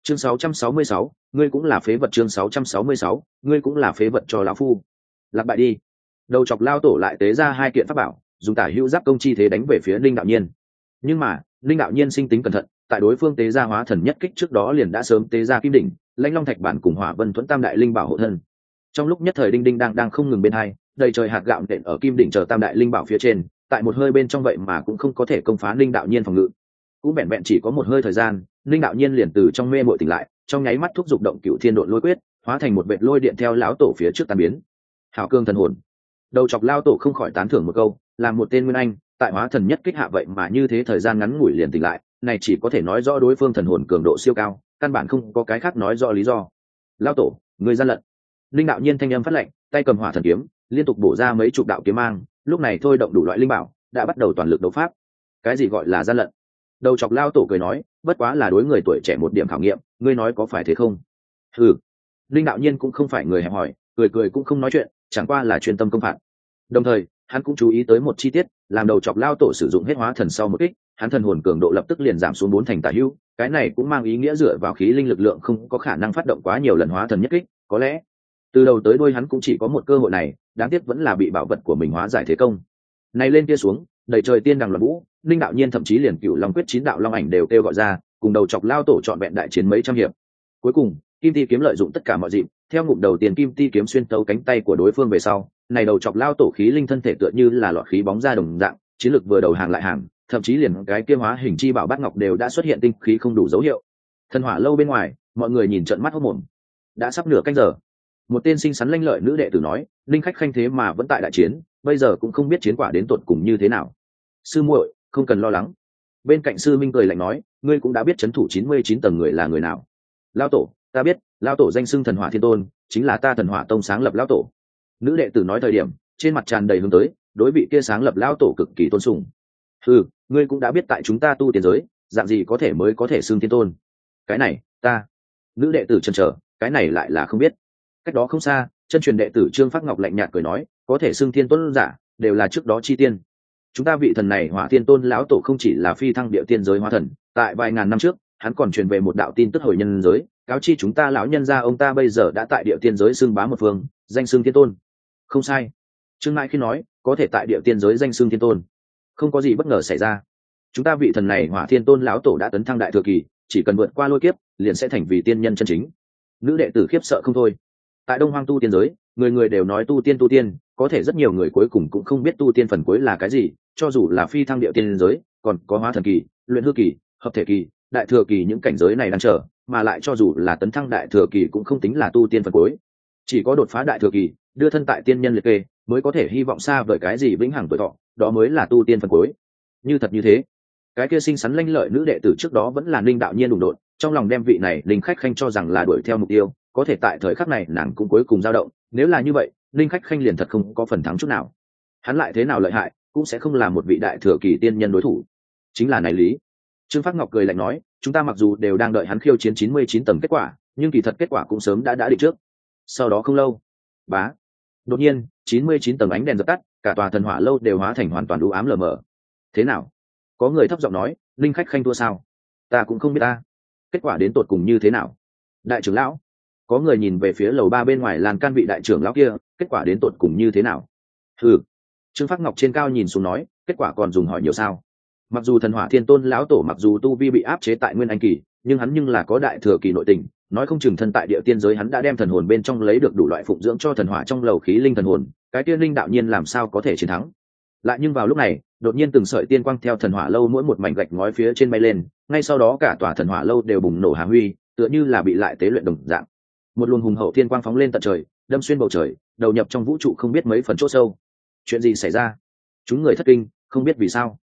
Chương 666, ngươi cũng là phế vật. Chương 666, ngươi cũng là phế vật cho lão phu. Lạc bại đi. Đầu chọc lao tổ lại tế ra hai kiện pháp bảo, dùng tả hữu giáp công chi thế đánh về phía Linh Đạo Nhiên. Nhưng mà Linh Đạo Nhiên sinh tính cẩn thận, tại đối phương tế ra hóa thần nhất kích trước đó liền đã sớm tế ra kim đỉnh, lãnh long thạch bản cùng hỏa vân thuẫn tam đại linh bảo hộ thân. Trong lúc nhất thời đinh đinh đang không ngừng bên hai, đầy trời hạt gạo nện ở kim đỉnh chờ tam đại linh bảo phía trên, tại một hơi bên trong vậy mà cũng không có thể công phá Linh Đạo Nhiên phòng ngự. Cũng vẹn vẹn chỉ có một hơi thời gian, Linh Đạo Nhiên liền từ trong mê muội tỉnh lại, trong nháy mắt thúc giục động cửu thiên độn lôi quyết, hóa thành một vệt lôi điện theo lão tổ phía trước tan biến. Hảo cương thần hồn. Đầu chọc lao tổ không khỏi tán thưởng một câu, làm một tên nguyên anh tại hóa thần nhất kích hạ vậy mà như thế thời gian ngắn ngủi liền tỉnh lại, này chỉ có thể nói rõ đối phương thần hồn cường độ siêu cao, căn bản không có cái khác nói rõ lý do. Lao tổ, người gian lận. Linh Đạo Nhiên thanh âm phát lệnh, tay cầm hỏa thần kiếm liên tục bổ ra mấy chục đạo kiếm mang, lúc này thôi động đủ loại linh bảo, đã bắt đầu toàn lực đấu pháp. Cái gì gọi là gian lận? Đầu chọc lao tổ cười nói, bất quá là đối người tuổi trẻ một điểm khảo nghiệm, ngươi nói có phải thế không? Ừ. Linh Đạo Nhiên cũng không phải người hẹp hòi, cười cũng không nói chuyện, chẳng qua là chuyên tâm công phạt. Đồng thời hắn cũng chú ý tới một chi tiết, làm đầu chọc lao tổ sử dụng hết hóa thần sau một kích, hắn thần hồn cường độ lập tức liền giảm xuống 4 thành tả hữu, cái này cũng mang ý nghĩa dựa vào khí linh lực lượng không có khả năng phát động quá nhiều lần hóa thần nhất kích, có lẽ từ đầu tới đuôi hắn cũng chỉ có một cơ hội này, đáng tiếc vẫn là bị bảo vật của mình hóa giải thế công. Này lên kia xuống, đầy trời tiên đằng loạn vũ, Linh Đạo Nhiên thậm chí liền Cửu Long quyết 9 đạo long ảnh đều kêu gọi ra, cùng đầu chọc lao tổ chọn vẹn đại chiến mấy trăm hiệp. Cuối cùng, Kim Ti kiếm lợi dụng tất cả mọi dịp, theo ngụm đầu tiền Kim Ti kiếm xuyên tấu cánh tay của đối phương về sau, này đầu chọc lao tổ khí linh thân thể tựa như là lọt khí bóng ra đồng dạng, chiến lực vừa đầu hàng lại hàng, thậm chí liền cái kia hóa hình chi bảo bát ngọc đều đã xuất hiện tinh khí không đủ dấu hiệu. Thần hỏa lâu bên ngoài, mọi người nhìn trợn mắt hốt mồm. Đã sắp nửa canh giờ, một tên xinh xắn lanh lợi nữ đệ tử nói, linh khách khanh thế mà vẫn tại đại chiến, bây giờ cũng không biết chiến quả đến tột cùng như thế nào. Sư muội, không cần lo lắng. Bên cạnh sư minh cười lạnh nói, ngươi cũng đã biết trấn thủ 99 tầng người là người nào. Lao tổ, ta biết, lao tổ danh xưng thần hỏa thiên tôn, chính là ta thần hỏa tông sáng lập lao tổ. Nữ đệ tử nói thời điểm, trên mặt tràn đầy hướng tới, đối vị kia sáng lập lao tổ cực kỳ tôn sùng. Ừ, ngươi cũng đã biết tại chúng ta tu tiên giới, dạng gì có thể mới có thể xưng thiên tôn. Cái này, ta. Nữ đệ tử chần chờ, cái này lại là không biết. Cách đó không xa, chân truyền đệ tử Trương Phác Ngọc lạnh nhạt cười nói, có thể xưng thiên tôn giả, đều là trước đó chi tiên. Chúng ta vị thần này hỏa thiên tôn lão tổ không chỉ là phi thăng địa tiên giới hóa thần, tại vài ngàn năm trước hắn còn truyền về một đạo tin tức hồi nhân giới, cáo chi chúng ta lão nhân gia ông ta bây giờ đã tại địa tiên giới xưng bá một phương, danh xưng thiên tôn. Không sai. Trương Mai khi nói có thể tại địa tiên giới danh xưng thiên tôn, không có gì bất ngờ xảy ra. Chúng ta vị thần này hỏa thiên tôn lão tổ đã tấn thăng đại thừa kỳ, chỉ cần vượt qua lôi kiếp liền sẽ thành vì tiên nhân chân chính. Nữ đệ tử khiếp sợ không thôi. Tại Đông Hoang tu tiên giới, người người đều nói tu tiên, có thể rất nhiều người cuối cùng cũng không biết tu tiên phần cuối là cái gì, cho dù là phi thăng địa tiên giới, còn có hóa thần kỳ, luyện hư kỳ, hợp thể kỳ, đại thừa kỳ, những cảnh giới này đang chờ, mà lại cho dù là tấn thăng đại thừa kỳ cũng không tính là tu tiên phần cuối. Chỉ có đột phá đại thừa kỳ, đưa thân tại tiên nhân liệt kê, mới có thể hy vọng xa vời cái gì vĩnh hằng tuổi thọ, đó mới là tu tiên phần cuối. Như thật như thế, cái kia xinh xắn lanh lợi nữ đệ tử trước đó vẫn là Linh Đạo Nhiên đụng đột, trong lòng đem vị này linh khách khanh cho rằng là đuổi theo mục tiêu, có thể tại thời khắc này nàng cũng cuối cùng dao động, nếu là như vậy, linh khách khanh liền thật không có phần thắng chút nào. Hắn lại thế nào lợi hại, cũng sẽ không là một vị đại thừa kỳ tiên nhân đối thủ. Chính là này lý. Trương Phác Ngọc cười lạnh nói, chúng ta mặc dù đều đang đợi hắn khiêu chiến 99 tầng kết quả, nhưng kỳ thật kết quả cũng sớm đã định trước. Sau đó không lâu, bá, đột nhiên 99 tầng ánh đèn dập tắt, cả tòa thần hỏa lâu đều hóa thành hoàn toàn u ám lờ mờ. Thế nào? Có người thấp giọng nói, linh khách khanh thua sao? Ta cũng không biết ta. Kết quả đến tột cùng như thế nào? Đại trưởng lão. Có người nhìn về phía lầu 3 bên ngoài lan can vị đại trưởng lão kia, kết quả đến tột cùng như thế nào? Ừ. Trương Phác Ngọc trên cao nhìn xuống nói, kết quả còn dùng hỏi nhiều sao? Mặc dù thần hỏa thiên tôn lão tổ mặc dù tu vi bị áp chế tại nguyên anh kỳ, nhưng hắn nhưng là có đại thừa kỳ nội tình, nói không chừng thân tại địa tiên giới hắn đã đem thần hồn bên trong lấy được đủ loại phụng dưỡng cho thần hỏa trong lầu khí linh thần hồn, cái tiên linh đạo nhiên làm sao có thể chiến thắng. Lại nhưng vào lúc này, đột nhiên từng sợi tiên quang theo thần hỏa lâu mỗi một mảnh gạch ngói phía trên bay lên, ngay sau đó cả tòa thần hỏa lâu đều bùng nổ hà huy, tựa như là bị lại tế luyện đồng dạng. Một luồng hùng hậu tiên quang phóng lên tận trời, đâm xuyên bầu trời, đầu nhập trong vũ trụ không biết mấy phần chỗ sâu. Chuyện gì xảy ra? Chúng người thất kinh, không biết vì sao.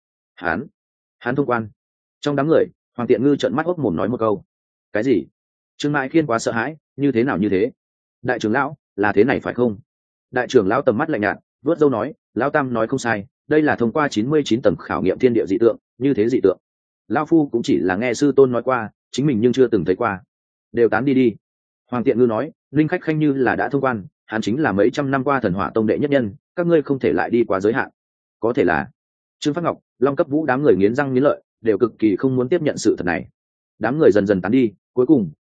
Hắn thông quan. Trong đám người, Hoàng Tiện Ngư trợn mắt hốc mồm nói một câu. Cái gì? Trương Mại Khiên quá sợ hãi, như thế nào như thế? Đại trưởng lão, là thế này phải không? Đại trưởng lão tầm mắt lạnh nhạt, vớt râu nói, lão tam nói không sai, đây là thông qua 99 tầng khảo nghiệm thiên địa dị tượng, như thế dị tượng. Lão phu cũng chỉ là nghe sư tôn nói qua, chính mình nhưng chưa từng thấy qua. Đều tán đi đi. Hoàng Tiện Ngư nói, linh khách khanh như là đã thông quan, hắn chính là mấy trăm năm qua thần hỏa tông đệ nhất nhân, các ngươi không thể lại đi quá giới hạn. Có thể là Trương Phác Ngọc, Long Cấp Vũ đám người nghiến răng nghiến lợi, đều cực kỳ không muốn tiếp nhận sự thật này. Đám người dần dần tán đi, cuối cùng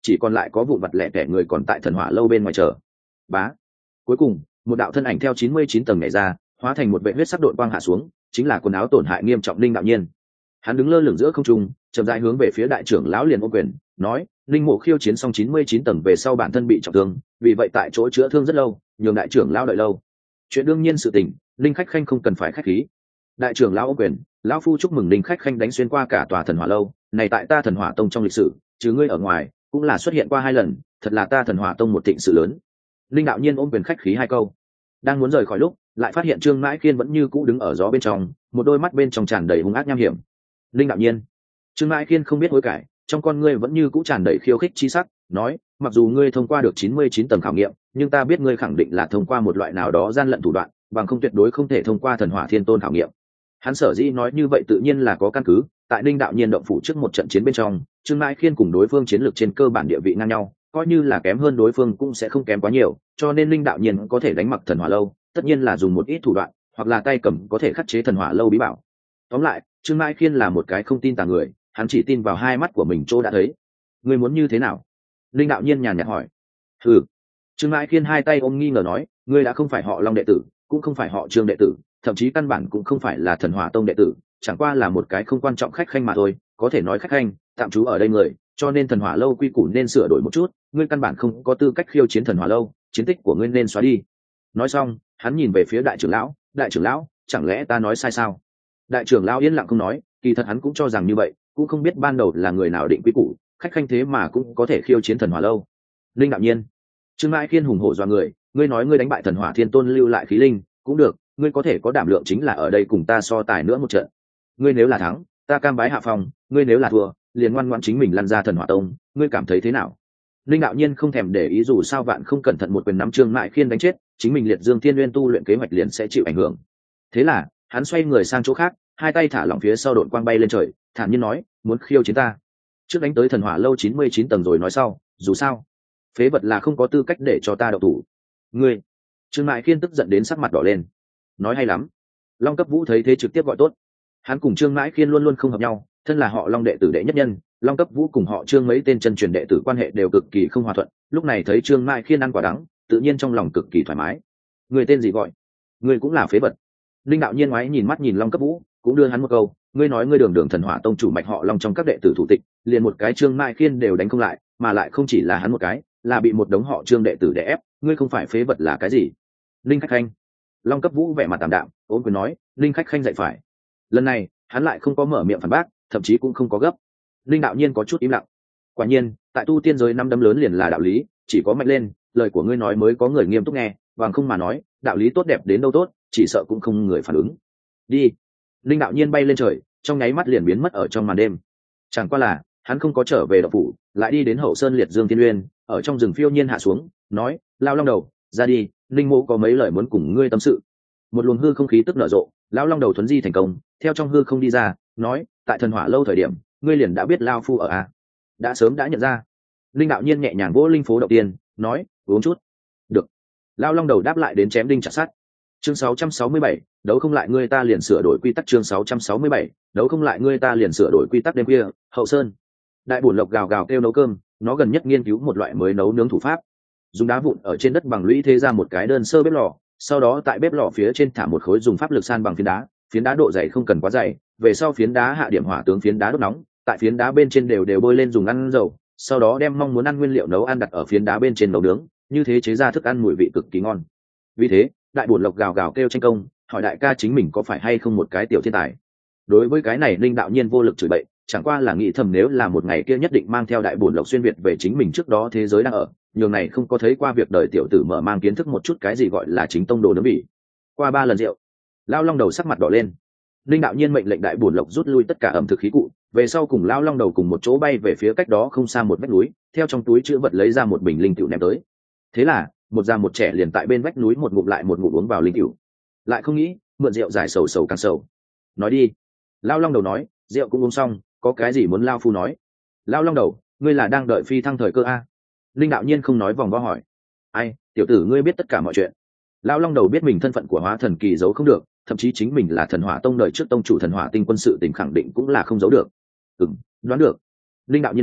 chỉ còn lại có vụn vặt lẻ tẻ người còn tại thần hỏa lâu bên ngoài chờ. Bá. Cuối cùng một đạo thân ảnh theo 99 tầng nhảy ra, hóa thành một vệ huyết sắc đội quang hạ xuống, chính là quần áo tổn hại nghiêm trọng Linh Đạo Nhiên. Hắn đứng lơ lửng giữa không trung, chậm rãi hướng về phía đại trưởng lão liền ôm quyền, nói: Linh Mộ khiêu chiến xong 99 tầng về sau bản thân bị trọng thương, vì vậy tại chỗ chữa thương rất lâu, nhường đại trưởng lão đợi lâu. Chuyện đương nhiên sự tình, Linh khách khanh không cần phải khách khí. Đại trưởng lão ôm quyền, lão phu chúc mừng Linh khách khanh đánh xuyên qua cả tòa thần hỏa lâu, này tại ta thần hỏa tông trong lịch sử, trừ ngươi ở ngoài, cũng là xuất hiện qua 2 lần, thật là ta thần hỏa tông một thịnh sự lớn. Linh Đạo Nhiên ôm quyền khách khí 2 câu, đang muốn rời khỏi lúc, lại phát hiện Trương Mãi Khiên vẫn như cũ đứng ở gió bên trong, một đôi mắt bên trong tràn đầy hung ác nham hiểm. Linh Đạo Nhiên. Trương Mãi Khiên không biết hối cải, trong con ngươi vẫn như cũ tràn đầy khiêu khích chi sắc, nói: mặc dù ngươi thông qua được 99 tầng khảo nghiệm, nhưng ta biết ngươi khẳng định là thông qua một loại nào đó gian lận thủ đoạn, bằng không tuyệt đối không thể thông qua thần hỏa thiên tôn khảo nghiệm. Hắn sở dĩ nói như vậy tự nhiên là có căn cứ, tại Linh Đạo Nhiên động phủ trước một trận chiến bên trong, Trương Mãi Khiên cùng đối phương chiến lược trên cơ bản địa vị ngang nhau, coi như là kém hơn đối phương cũng sẽ không kém quá nhiều, cho nên Linh Đạo Nhiên có thể đánh mặc thần hỏa lâu, tất nhiên là dùng một ít thủ đoạn, hoặc là tay cầm có thể khắc chế thần hỏa lâu bí bảo. Tóm lại, Trương Mãi Khiên là một cái không tin tà người, hắn chỉ tin vào 2 mắt của mình chỗ đã thấy. Ngươi muốn như thế nào? Linh Đạo Nhiên nhàn nhạt hỏi. Ừ. Trương Mãi Khiên 2 tay ôm nghi ngờ nói, ngươi đã không phải họ Long đệ tử, cũng không phải họ Trương đệ tử, thậm chí căn bản cũng không phải là thần hỏa tông đệ tử, chẳng qua là một cái không quan trọng khách khanh mà thôi, có thể nói khách khanh tạm trú ở đây người, cho nên thần hỏa lâu quy củ nên sửa đổi một chút, ngươi căn bản không có tư cách khiêu chiến thần hỏa lâu, chiến tích của ngươi nên xóa đi. Nói xong, hắn nhìn về phía đại trưởng lão, chẳng lẽ ta nói sai sao? Đại trưởng lão yên lặng không nói, kỳ thật hắn cũng cho rằng như vậy, cũng không biết ban đầu là người nào định quy củ, khách khanh thế mà cũng có thể khiêu chiến thần hỏa lâu. Linh Đạo Nhiên. Trương Mãi Khiên hùng hổ dọa người, ngươi nói ngươi đánh bại thần hỏa thiên tôn lưu lại khí linh, cũng được, ngươi có thể có đảm lượng chính là ở đây cùng ta so tài nữa một trận. Ngươi nếu là thắng, ta cam bái hạ phòng, ngươi nếu là thua, liền ngoan ngoãn chính mình lăn ra thần hỏa tông, ngươi cảm thấy thế nào? Linh Đạo Nhiên không thèm để ý, dù sao vạn không cẩn thận một quyền nắm Trương Mãi Khiên đánh chết, chính mình liệt dương thiên nguyên tu luyện kế hoạch liền sẽ chịu ảnh hưởng. Thế là hắn xoay người sang chỗ khác, 2 tay thả lỏng phía sau đội quang bay lên trời, thản nhiên nói: muốn khiêu chiến ta, trước đánh tới thần hỏa lâu 99 tầng rồi nói sau, dù sao phế vật là không có tư cách để cho ta đậu thủ. Ngươi. Trương Mãi Khiên tức giận đến sắc mặt đỏ lên. Nói hay lắm. Long Cấp Vũ thấy thế trực tiếp gọi tốt. Hắn cùng Trương Mãi Khiên luôn luôn không hợp nhau, thân là họ Long đệ tử đệ nhất nhân, Long Cấp Vũ cùng họ Trương mấy tên chân truyền đệ tử quan hệ đều cực kỳ không hòa thuận, lúc này thấy Trương Mãi Khiên ăn quả đắng, tự nhiên trong lòng cực kỳ thoải mái. Người tên gì gọi? Ngươi cũng là phế vật. Linh Đạo Nhiên ngoái nhìn mắt nhìn Long Cấp Vũ, cũng đưa hắn một câu, ngươi nói ngươi đường thần hỏa tông chủ mạch họ Long trong các đệ tử thủ tịch, liền một cái Trương Mãi Khiên đều đánh không lại, mà lại không chỉ là hắn một cái, là bị một đống họ Trương đệ tử đè ép, ngươi không phải phế vật là cái gì? Linh khách khanh. Long Cấp Vũ vẻ mặt tạm đạm, ôm quyền nói, Linh khách khanh dạy phải. Lần này hắn lại không có mở miệng phản bác, thậm chí cũng không có gấp. Linh Đạo Nhiên có chút im lặng. Quả nhiên tại tu tiên giới 5 đấm lớn liền là đạo lý, chỉ có mạnh lên, lời của ngươi nói mới có người nghiêm túc nghe, bằng không mà nói đạo lý tốt đẹp đến đâu tốt, chỉ sợ cũng không người phản ứng. Đi. Linh Đạo Nhiên bay lên trời, trong nháy mắt liền biến mất ở trong màn đêm. Chẳng qua là hắn không có trở về động phủ, lại đi đến hậu sơn liệt dương thiên uyên, ở trong rừng phiêu nhiên hạ xuống, nói, Lao Long Đầu, ra đi, Linh Mộ có mấy lời muốn cùng ngươi tâm sự. Một luồng hư không khí tức nở rộ, Lão Long Đầu thuấn di thành công, theo trong hư không đi ra, nói, tại thần hỏa lâu thời điểm, ngươi liền đã biết Lao Phu ở à? Đã sớm đã nhận ra. Linh Đạo Nhiên nhẹ nhàng vỗ linh phố đầu tiên, nói, uống chút. Được. Lão Long Đầu đáp lại đến chém đinh chặt sắt. Chương 667, đấu không lại ngươi ta liền sửa đổi quy tắc. Chương 667, đấu không lại ngươi ta liền sửa đổi quy tắc. Đêm khuya, hậu sơn. Đại bổn lộc gào gào kêu nấu cơm, nó gần nhất nghiên cứu một loại mới nấu nướng thủ pháp. Dùng đá vụn ở trên đất bằng lũy thế ra một cái đơn sơ bếp lò, sau đó tại bếp lò phía trên thả một khối dùng pháp lực san bằng phiến đá độ dày không cần quá dày, về sau phiến đá hạ điểm hỏa tướng phiến đá đốt nóng, tại phiến đá bên trên đều bôi lên dùng ăn dầu, sau đó đem mong muốn ăn nguyên liệu nấu ăn đặt ở phiến đá bên trên nấu nướng, như thế chế ra thức ăn mùi vị cực kỳ ngon. Vì thế đại bổn lộc gào gào kêu tranh công, hỏi đại ca chính mình có phải hay không một cái tiểu thiên tài. Đối với cái này Linh Đạo Nhiên vô lực chửi bậy, chẳng qua là nghĩ thầm nếu là một ngày kia nhất định mang theo đại bổn lộc xuyên việt về chính mình trước đó thế giới đang ở, nhường này không có thấy qua việc đời tiểu tử mở mang kiến thức một chút cái gì gọi là chính tông đồ nướng bỉ. Qua 3 lần rượu, Lao Long Đầu sắc mặt đỏ lên. Linh Đạo Nhiên mệnh lệnh đại bổn lộc rút lui tất cả ẩm thực khí cụ, về sau cùng Lao Long Đầu cùng một chỗ bay về phía cách đó không xa một vách núi, theo trong túi chữ vật lấy ra một bình linh tiểu ném tới. Thế là một già một trẻ liền tại bên vách núi một ngụm lại một ngụm uống vào linh tiểu. Lại không nghĩ mượn rượu giải sầu sầu càng sầu. Nói đi. Lao Long Đầu nói, rượu cũng uống xong, có cái gì muốn Lao Phu nói. Lao Long Đầu, ngươi là đang đợi phi thăng thời cơ a? Linh Đạo Nhiên không nói vòng vo hỏi. Ai, tiểu tử ngươi biết tất cả mọi chuyện. Lao Long Đầu biết mình thân phận của hóa thần kỳ giấu không được, thậm chí chính mình là thần hỏa tông đời trước tông chủ thần hỏa tinh quân sự tình khẳng định cũng là không giấu được. Đoán được. Linh Đạo Nhiên nói,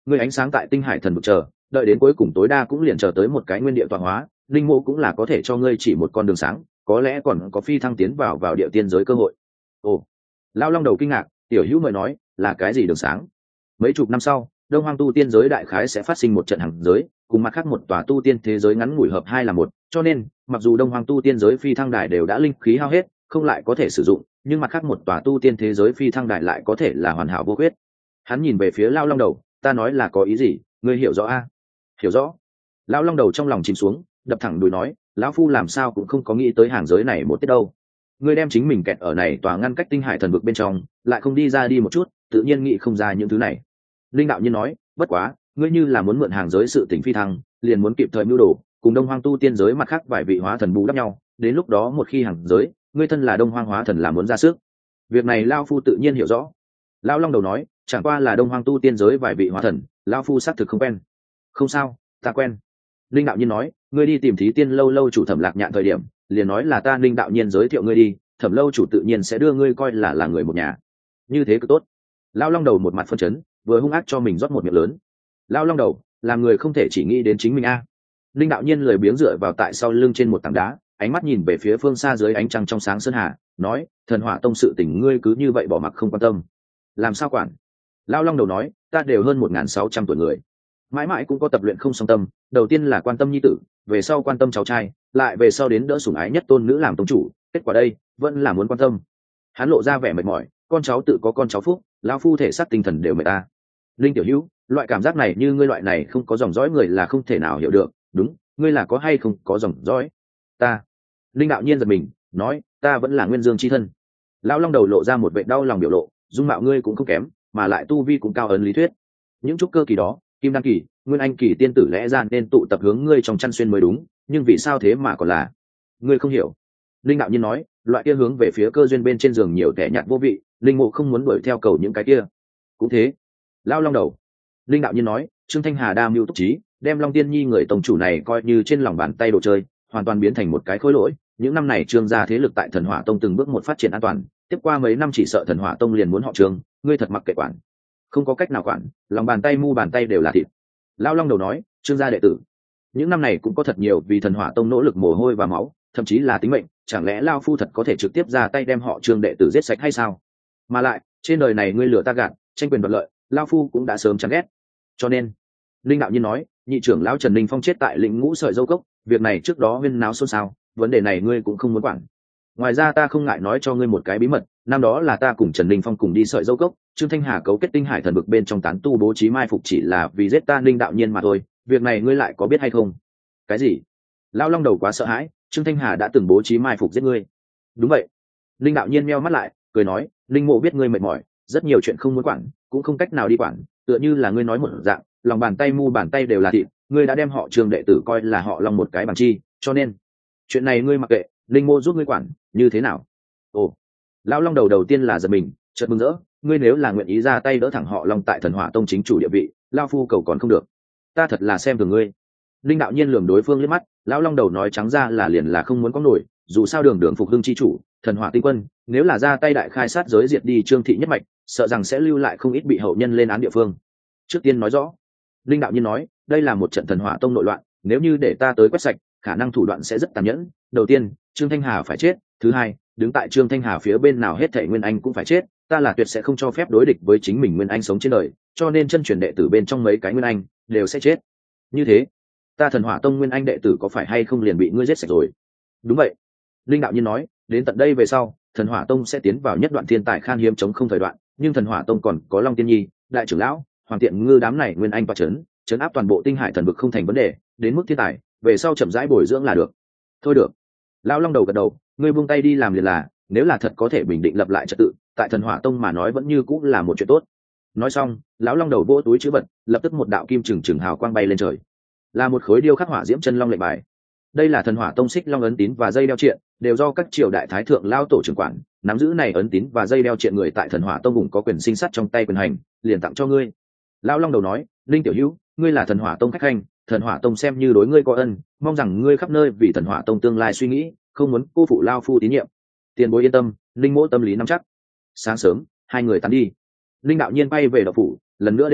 ngươi ánh sáng tại tinh hải thần vực chờ, đợi đến cuối cùng tối đa cũng liền chờ tới một cái nguyên địa tọa hóa, linh mộ cũng là có thể cho ngươi chỉ một con đường sáng, có lẽ còn có phi thăng tiến vào địa tiên giới cơ hội. Ồ, lão long đầu kinh ngạc, tiểu hữu mời nói là cái gì đường sáng? Mấy chục năm sau, đông hoang tu tiên giới đại khái sẽ phát sinh một trận hàng giới, cùng mặt khác một tòa tu tiên thế giới ngắn ngủi hợp hai là một, cho nên mặc dù đông hoang tu tiên giới phi thăng đài đều đã linh khí hao hết, không lại có thể sử dụng, nhưng mặt khác một tòa tu tiên thế giới phi thăng đài lại có thể là hoàn hảo vô khuyết. Hắn nhìn về phía lão long đầu, ta nói là có ý gì, ngươi hiểu rõ a? Hiểu rõ. Lão long đầu trong lòng chìm xuống, đập thẳng đùi nói, lão phu làm sao cũng không có nghĩ tới hàng giới này một tiết đâu. Ngươi đem chính mình kẹt ở này tòa ngăn cách tinh hải thần vực bên trong, lại không đi ra đi một chút, tự nhiên nghĩ không ra những thứ này. Linh đạo nhiên nói, bất quá ngươi như là muốn mượn hàng giới sự tình phi thăng, liền muốn kịp thời mưu đồ, cùng đông hoang tu tiên giới mặt khác vài vị hóa thần bù đắp nhau, đến lúc đó một khi hàng giới, ngươi thân là đông hoang hóa thần là muốn ra sức. Việc này lão phu tự nhiên hiểu rõ. Lão long đầu nói, chẳng qua là đông hoang tu tiên giới vài vị hóa thần, lão phu xác thực không quen. Không sao, ta quen. Linh đạo nhiên nói, ngươi đi tìm Thí Tiên lâu lâu chủ Thẩm Lạc Nhạn thời điểm, liền nói là ta Linh đạo nhiên giới thiệu ngươi đi, Thẩm lâu chủ tự nhiên sẽ đưa ngươi coi là người một nhà. Như thế cứ tốt. Lão long đầu một mặt phân chấn, vừa hung ác cho mình rót một miệng lớn. Lão long đầu, làm người không thể chỉ nghĩ đến chính mình a. Linh đạo nhiên lười biếng dựa vào tại sau lưng trên một tảng đá, ánh mắt nhìn về phía phương xa dưới ánh trăng trong sáng sơn hà, nói, thần hỏa tông sự tình ngươi cứ như vậy bỏ mặc không quan tâm. Làm sao quản? Lão long đầu nói, ta đều hơn 1.600 tuổi người, mãi mãi cũng có tập luyện không song tâm, đầu tiên là quan tâm nhi tử, về sau quan tâm cháu trai, lại về sau đến đỡ sủng ái nhất tôn nữ làm tông chủ, kết quả đây vẫn là muốn quan tâm. Hắn lộ ra vẻ mệt mỏi, con cháu tự có con cháu phúc, lão phu thể xác tinh thần đều mệt ta. Linh tiểu hữu, loại cảm giác này như ngươi loại này không có dòng dõi người là không thể nào hiểu được. Đúng, ngươi là có hay không có dòng dõi? Ta. Linh đạo nhiên giật mình, nói, ta vẫn là nguyên dương chi thân. Lão long đầu lộ ra một vẻ đau lòng biểu lộ, dung mạo ngươi cũng không kém, mà lại tu vi cũng cao ấn lý thuyết. Những trúc cơ kỳ đó, kim đan kỳ, nguyên anh kỳ tiên tử lẽ ra nên tụ tập hướng ngươi trong chăn xuyên mới đúng, nhưng vì sao thế mà còn là ngươi không hiểu? Linh đạo nhiên nói, loại kia hướng về phía cơ duyên bên trên giường nhiều kẻ nhạt vô vị, linh mộ không muốn đuổi theo cầu những cái kia. Cũng thế. Lao long đầu. Linh đạo nhiên nói, Trương Thanh Hà đa mưu túc trí, đem Long Tiên Nhi người tổng chủ này coi như trên lòng bàn tay đồ chơi, hoàn toàn biến thành một cái khối lỗi. Những năm này Trương gia thế lực tại Thần Hỏa Tông từng bước một phát triển an toàn, tiếp qua mấy năm chỉ sợ Thần Hỏa Tông liền muốn họ Trương, ngươi thật mặc kệ quản. Không có cách nào quản, lòng bàn tay mu bàn tay đều là thịt. Lao long đầu nói, Trương gia đệ tử những năm này cũng có thật nhiều vì Thần Hỏa Tông nỗ lực mồ hôi và máu, thậm chí là tính mệnh, chẳng lẽ lao phu thật có thể trực tiếp ra tay đem họ Trương đệ tử giết sạch hay sao? Mà lại trên đời này ngươi lừa ta gạt, tranh quyền đoạt lợi, lao phu cũng đã sớm chán ghét. Cho nên Linh đạo nhiên nói, nhị trưởng lão Trần Ninh Phong chết tại Lĩnh Ngũ Sợi Dâu Cốc, việc này trước đó huyên náo xôn xao, vấn đề này ngươi cũng không muốn quản. Ngoài ra ta không ngại nói cho ngươi một cái bí mật, năm đó là ta cùng Trần Ninh Phong cùng đi Sợi Dâu Cốc, Trương Thanh Hà cấu kết tinh hải thần vực bên trong tán tu bố trí mai phục chỉ là vì giết ta Linh đạo nhiên mà thôi, việc này ngươi lại có biết hay không? Cái gì? Lão long đầu quá sợ hãi, Trương Thanh Hà đã từng bố trí mai phục giết ngươi? Đúng vậy. Linh đạo nhiên meo mắt lại, cười nói, Linh mộ biết ngươi mệt mỏi, rất nhiều chuyện không muốn quản, cũng không cách nào đi quản, tựa như là ngươi nói một dạng, lòng bàn tay mu bàn tay đều là thịt, ngươi đã đem họ Trương đệ tử coi là họ Long một cái bằng chi, cho nên chuyện này ngươi mặc kệ, Linh mộ giúp ngươi quản, như thế nào? Ồ. Lão long đầu tiên là giật mình, chợt mừng rỡ, ngươi nếu là nguyện ý ra tay đỡ thẳng họ Long tại Thần Hỏa Tông chính chủ địa vị, lao phu cầu còn không được. Ta thật là xem thường ngươi. Linh đạo nhiên lườm đối phương liếc mắt, lão long đầu nói trắng ra là liền là không muốn có nổi, dù sao đường đường phục hưng chi chủ, Thần Hỏa tinh quân, nếu là ra tay đại khai sát giới diệt đi Trương thị nhất mạch, sợ rằng sẽ lưu lại không ít bị hậu nhân lên án địa phương. Trước tiên nói rõ. Linh đạo nhiên nói, đây là một trận Thần Hỏa Tông nội loạn, nếu như để ta tới quét sạch, khả năng thủ đoạn sẽ rất tàn nhẫn. Đầu tiên, Trương Thanh Hà phải chết, thứ hai, đứng tại Trương Thanh Hà phía bên nào hết thảy Nguyên Anh cũng phải chết, ta là tuyệt sẽ không cho phép đối địch với chính mình Nguyên Anh sống trên đời, cho nên chân truyền đệ tử bên trong mấy cái Nguyên Anh đều sẽ chết. Như thế, ta Thần Hỏa Tông Nguyên Anh đệ tử có phải hay không liền bị ngươi giết sạch rồi? Đúng vậy. Linh đạo nhiên nói, đến tận đây về sau, Thần Hỏa Tông sẽ tiến vào nhất đoạn thiên tài khan hiếm chống không thời đoạn, nhưng Thần Hỏa Tông còn có Long Tiên Nhi, đại trưởng lão, Hoàng Tiện Ngư đám này Nguyên Anh và trấn áp toàn bộ tinh hải thần vực không thành vấn đề, đến mức thiên tài, về sau chậm rãi bồi dưỡng là được. Thôi được. Lão long đầu gật đầu, ngươi buông tay đi làm liền là, nếu là thật có thể bình định lập lại trật tự, tại Thần Hỏa Tông mà nói vẫn như cũng là một chuyện tốt. Nói xong, lão long đầu vỗ túi chữ vật, lập tức một đạo kim trừng hào quang bay lên trời, là một khối điêu khắc hỏa diễm chân long lệnh bài. Đây là Thần Hỏa Tông xích long ấn tín và dây đeo triện, đều do các triều đại thái thượng lao tổ trưởng quản, nắm giữ này ấn tín và dây đeo triện người tại Thần Hỏa Tông vùng có quyền sinh sát trong tay quyền hành, liền tặng cho ngươi. Lão long đầu nói, Linh tiểu hữu, ngươi là Thần Hỏa Tông khách khanh, Thần Hỏa Tông xem như đối ngươi có ân, mong rằng ngươi khắp nơi vì Thần Hỏa Tông tương lai suy nghĩ, không muốn cô phụ lao phu tín nhiệm. Tiền bối yên tâm, Linh mỗ tâm lý nắm chắc. Sáng sớm, hai người tán đi. Linh đạo nhiên bay về đạo phủ, lần nữa đê điều,